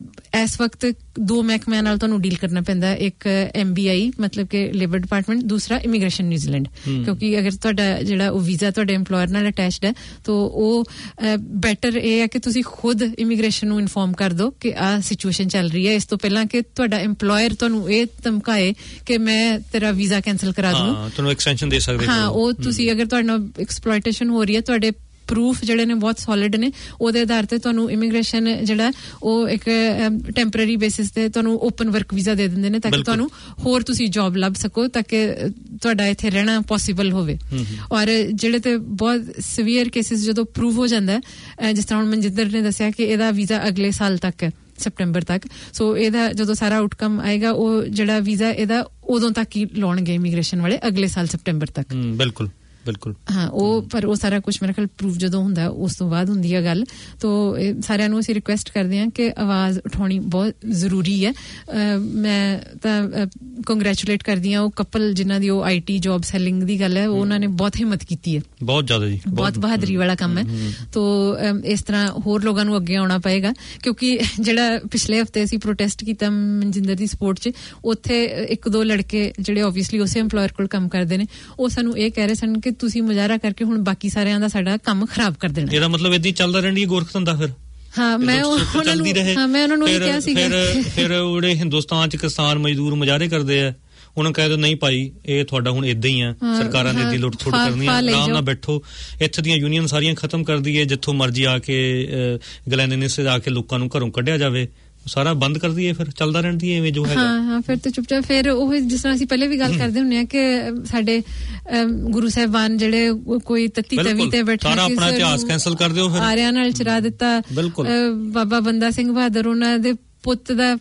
ਇਸ ਵਕਤ ਦੋ ਮਹਿਕਮਿਆਂ ਨਾਲ ਤੁਹਾਨੂੰ ਡੀਲ ਕਰਨਾ ਪੈਂਦਾ, ਇੱਕ ਐਮ ਬੀ ਆਈ ਮਤਲਬ ਕਿ ਲੇਬਰ ਡਿਪਾਰਟਮੈਂਟ, ਦੂਸਰਾ ਇਮੀਗ੍ਰੇਸ਼ਨ ਨਿਊਜ਼ੀਲੈਂਡ। ਕਿਉਂਕਿ ਅਗਰ ਤੁਹਾਡਾ ਜਿਹੜਾ ਉਹ ਵੀਜ਼ਾ ਤੁਹਾਡੇ ਇੰਪਲੋਇਰ ਨਾਲ ਅਟੈਚਡ ਹੈ ਤਾਂ ਉਹ ਬੈਟਰ ਇਹ ਹੈ ਕਿ ਤੁਸੀਂ ਖੁਦ ਇਮੀਗ੍ਰੇਸ਼ਨ ਨੂੰ ਇਨਫੋਰਮ ਕਰ ਦਿਓ ਕਿ ਆਹ ਸਿਚੁਏਸ਼ਨ ਚੱਲ ਰਹੀ ਹੈ, ਇਸ ਤੋਂ ਪਹਿਲਾਂ ਕਿ ਤੁਹਾਡਾ ਇੰਪਲੋਇਰ ਤੁਹਾਨੂੰ ਇਹ ਧਮਕਾਏ ਕਿ ਮੈਂ ਤੇਰਾ ਵੀਜ਼ਾ ਕੈਂਸਲ ਕਰਾ ਦੂੰ,
ਤੁਹਾਨੂੰ ਐਕਸਟੈਂਸ਼ਨ ਦੇ ਸਕਦੇ।
ਹਾਂ ਉਹ ਤੁਸੀਂ ਅਗਰ ਤੁਹਾਡੇ ਨਾਲ ਐਕਸਪਲੋਇਟੇਸ਼ਨ ਹੋ ਰਹੀ ਹੈ, ਤੁਹਾਡੇ ਪ੍ਰੂਫ ਜਿਹੜੇ ਨੇ ਬਹੁਤ ਸੋਲਿਡ ਨੇ, ਉਹਦੇ ਆਧਾਰ ਤੇ ਤੁਹਾਨੂੰ ਇਮੀਗ੍ਰੇਸ਼ਨ ਜਿਹੜਾ ਉਹ ਇੱਕ ਟੈਂਪਰੇਰੀ ਬੇਸਿਸ ਤੇ ਤੁਹਾਨੂੰ ਓਪਨ ਵਰਕ ਵੀਜ਼ਾ ਦੇ ਦਿੰਦੇ ਨੇ, ਤਾਂ ਕਿ ਤੁਹਾਨੂੰ ਹੋਰ ਤੁਸੀਂ ਜੌਬ ਲੱਭ ਸਕੋ, ਤਾਂ ਕਿ ਤੁਹਾਡਾ ਇੱਥੇ ਰਹਿਣਾ ਪੋਸੀਬਲ ਹੋਵੇ। ਔਰ ਜਿਹੜੇ ਤੇ ਬਹੁਤ ਸੀਵੀਅਰ ਕੇਸਿਸ ਜਦੋਂ ਪ੍ਰੂਵ ਹੋ ਜਾਂਦਾ, ਜਿਸ ਤਰ੍ਹਾਂ ਹੁਣ ਮਨਜਿੰਦਰ ਨੇ ਦੱਸਿਆ ਕਿ ਇਹਦਾ ਵੀਜ਼ਾ ਅਗਲੇ ਸਾਲ ਤੱਕ ਹੈ, ਸਪਟੈਂਬਰ ਤੱਕ, ਸੋ ਇਹਦਾ ਜਦੋਂ ਸਾਰਾ ਆਊਟਕਮ ਆਏਗਾ ਉਹ ਜਿਹੜਾ ਵੀਜ਼ਾ ਇਹਦਾ ਉਦੋਂ ਤੱਕ ਹੀ ਲਾਉਣਗੇ ਇਮੀਗ੍ਰੇਸ਼ਨ ਵਾਲੇ, ਅਗਲੇ ਸਾਲ ਸਪਟੈਂਬਰ ਤੱਕ।
ਬਿਲਕੁਲ ਬਿਲਕੁਲ।
ਹਾਂ ਉਹ ਪਰ ਉਹ ਸਾਰਾ ਕੁਝ ਮੇਰੇ ਖਿਆਲ ਪ੍ਰੂਫ ਜਦੋਂ ਹੁੰਦਾ ਉਸ ਤੋਂ ਬਾਅਦ ਹੁੰਦੀ ਹੈ ਗੱਲ। ਤਾਂ ਸਾਰਿਆਂ ਨੂੰ ਅਸੀਂ ਰਿਕੁਐਸਟ ਕਰਦੇ ਹਾਂ ਕਿ ਆਵਾਜ਼ ਉਠਾਉਣੀ ਬਹੁਤ ਜ਼ਰੂਰੀ ਹੈ। ਮੈਂ ਤਾਂ ਕੰਗ੍ਰੈਚੁਲੇਟ ਕਰਦੀ ਹਾਂ ਉਹ ਕਪਲ ਜਿਨ੍ਹਾਂ ਦੀ ਉਹ ਆਈ ਟੀ ਜੌਬ ਸੈਲਿੰਗ ਦੀ ਗੱਲ ਹੈ, ਉਹਨਾਂ ਨੇ ਬਹੁਤ ਹਿੰਮਤ ਕੀਤੀ ਹੈ, ਬਹੁਤ ਜ਼ਿਆਦਾ ਜੀ, ਬਹੁਤ ਬਹਾਦਰੀ ਵਾਲਾ ਕੰਮ ਹੈ। ਤਾਂ ਇਸ ਤਰ੍ਹਾਂ ਹੋਰ ਲੋਕਾਂ ਨੂੰ ਅੱਗੇ ਆਉਣਾ ਪਏਗਾ, ਕਿਉਂਕਿ ਜਿਹੜਾ ਪਿਛਲੇ ਹਫ਼ਤੇ ਅਸੀਂ ਪ੍ਰੋਟੈਸਟ ਕੀਤਾ ਮਨਜਿੰਦਰ ਦੀ ਸਪੋਰਟ 'ਚ, ਉੱਥੇ ਇੱਕ ਦੋ ਲੜਕੇ ਜਿਹੜੇ ਓਬਵੀਅਸਲੀ ਉਸੇ ਇੰਪਲੋਇਰ ਕੋਲ ਕੰਮ ਕਰਦੇ ਨੇ, ਉਹ ਸਾਨੂੰ ਇਹ ਕਹਿ ਰਹੇ ਸਨ ਕਿ ਤੁਸੀਂ ਮੁਜ਼ਾਹਰਾ ਕਰਕੇ ਹੁਣ ਬਾਕੀ ਸਾਰਿਆਂ ਦਾ ਸਾਡਾ ਕੰਮ ਖਰਾਬ ਕਰ ਦੇਣਾ।
ਇਹਦਾ ਮਤਲਬ ਏਦਾਂ ਹੀ ਚੱਲਦਾ ਰਹਿਣ ਦੀ ਗੋਰਖ ਧੰਦਾ ਫਿਰ।
ਹਾਂ ਮੈਂ ਉਹਨਾਂ ਨੂੰ ਹਾਂ ਮੈਂ ਉਹਨਾਂ ਨੂੰ ਇਹ ਕਿਹਾ ਸੀਗਾ।
ਫਿਰ ਫਿਰ ਜਿਹੜੇ ਹਿੰਦੁਸਤਾਨ 'ਚ ਕਿਸਾਨ ਮਜ਼ਦੂਰ ਮੁਜ਼ਾਹਰੇ ਕਰਦੇ ਆ, ਉਹਨਾਂ ਨੂੰ ਕਹਿ ਦੋ ਨਹੀਂ ਭਾਈ ਇਹ ਤੁਹਾਡਾ ਹੁਣ ਏਦਾਂ ਹੀ ਆ, ਸਰਕਾਰਾਂ ਨੇ ਦੀ ਲੁੱਟ ਥੋੜ ਕਰਨੀ ਆ, ਆਰਾਮ ਨਾਲ ਬੈਠੋ, ਇੱਥੇ ਦੀਆਂ ਯੂਨੀਅਨ ਸਾਰੀਆਂ ਖਤਮ ਕਰ ਦਈਏ, ਜਿੱਥੋਂ ਮਰਜ਼ੀ ਆ ਕੇ ਗਲੈਨਿਸ ਆ ਕੇ ਲੋਕਾਂ ਨੂੰ ਘਰੋਂ ਕੱਢਿਆ ਜਾਵੇ, ਸਾਰਾ ਬੰਦ ਕਰ ਦਈਏ, ਫਿਰ ਚੱਲਦਾ ਰਹਿਣ ਦੀ ਐਵੇਂ ਜੋ ਹੈਗਾ। ਹਾਂ
ਹਾਂ ਫਿਰ ਤੇ ਚੁੱਪਚਾਪ ਫਿਰ ਉਹ ਜਿਸ ਤਰ੍ਹਾਂ ਅਸੀਂ ਪਹਿਲੇ ਵੀ ਗੱਲ ਕਰਦੇ ਹੁੰਦੇ ਆ ਕਿ ਸਾਡੇ ਗੁਰੂ ਸਾਹਿਬਾਨ ਜਿਹੜੇ ਕੋਈ ਤੱਤੀ ਤਵੀ ਤੇ ਬੈਠੇ
ਸਾਰਾ ਆਪਣਾ ਇਤਿਹਾਸ ਕੈਂਸਲ ਕਰ ਦਿਓ, ਫਿਰ
ਆਰਿਆਂ ਨਾਲ ਚਰਾ ਦਿੱਤਾ। ਬਾਬਾ ਬੰਦਾ ਸਿੰਘ ਬਹਾਦਰ ਉਹਨਾਂ ਦੇ ਪੁੱਤ ਦਾ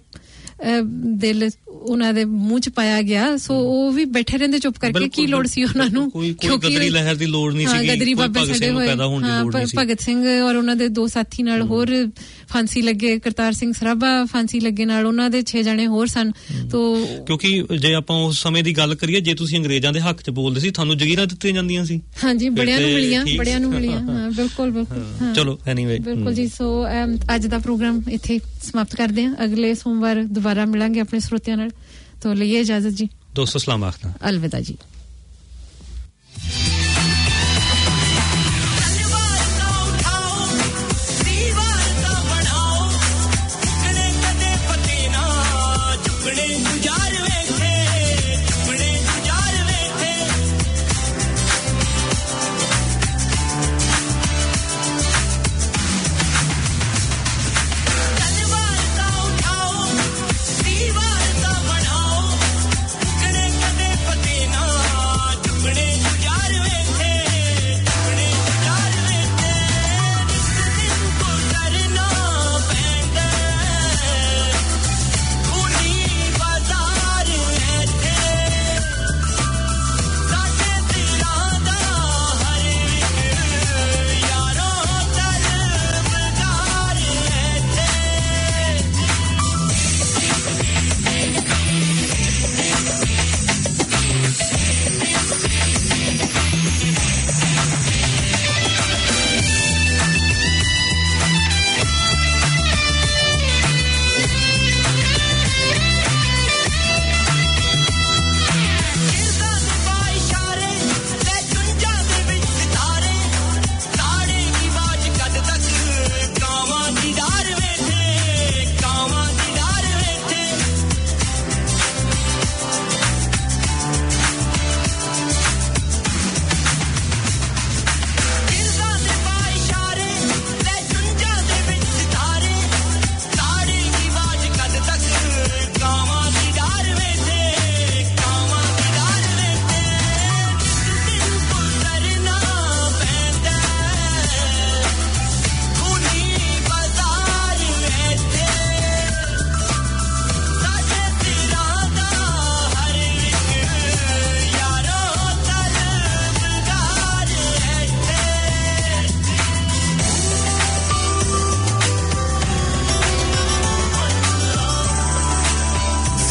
ਦਿਲ ਉਹਨਾਂ ਦੇ ਮੂੰਹ 'ਚ ਪਾਇਆ ਗਿਆ, ਸੋ ਉਹ ਵੀ ਬੈਠੇ ਰਹਿੰਦੇ ਚੁੱਪ ਕਰਕੇ, ਕੀ ਲੋੜ ਸੀ ਉਹਨਾਂ ਨੂੰ,
ਕਿਉਂਕਿ ਗਦਰੀ ਲਹਿਰ ਦੀ ਲੋੜ ਨਹੀਂ ਸੀ,
ਗਦਰੀ ਬਾਬੇ ਸਾਡੇ ਹੋਏ, ਭਗਤ ਸਿੰਘ ਔਰ ਉਹਨਾਂ ਦੇ ਦੋ ਸਾਥੀ ਨਾਲ ਹੋਰ ਫਾਂਸੀ ਲੱਗੇ, ਕਰਤਾਰ ਸਿੰਘ ਸਰਾਭਾ ਫਾਂਸੀ ਲੱਗੇ, ਨਾਲ ਉਹਨਾਂ ਦੇ ਛੇ ਜਣੇ ਹੋਰ ਸਨ। ਤੋ ਕਿਉਂਕਿ
ਜੇ ਆਪਾਂ ਉਸ ਸਮੇਂ ਦੀ ਗੱਲ ਕਰੀਏ, ਜੇ ਤੁਸੀਂ ਅੰਗਰੇਜ਼ਾਂ ਦੇ ਹੱਕ 'ਚ ਬੋਲਦੇ ਸੀ, ਤੁਹਾਨੂੰ ਜਗੀਰਾਂ ਦਿੱਤੀਆਂ ਜਾਂਦੀਆਂ ਸੀ।
ਹਾਂਜੀ ਬੜਿਆਂ ਨੂੰ ਮਿਲੀਆਂ, ਬੜਿਆਂ ਨੂੰ ਮਿਲੀਆਂ। ਹਾਂ ਬਿਲਕੁਲ ਬਿਲਕੁਲ।
ਚਲੋ ਐਨੀਵੇ
ਬਿਲਕੁਲ ਜੀ। ਸੋ ਅੱਜ ਦਾ ਪ੍ਰੋਗਰਾਮ ਇੱਥੇ ਸਮਾਪਤ ਕਰਦੇ ਹਾਂ, ਅਗਲੇ ਸੋਮਵਾਰ ਦੁਬਾਰਾ ਮਿਲਾਂਗੇ ਆਪਣੇ ਸਰੋਤਿਆਂ ਨਾਲ। तो लिए इजाजत जी,
दोस्तों सलाम आखना,
अलविदा जी।
No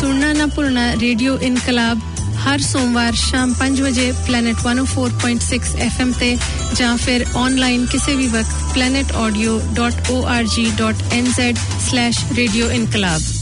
सुनना ना भूलना रेडियो इनकलाब हर सोमवार शाम पाँच बजे planet one oh four point six F M ते ਜਾਂ ਫਿਰ ਆਨਲਾਈਨ ਕਿਸੇ ਵੀ ਵਕਤ planet audio dot org dot n z slash radio inkilab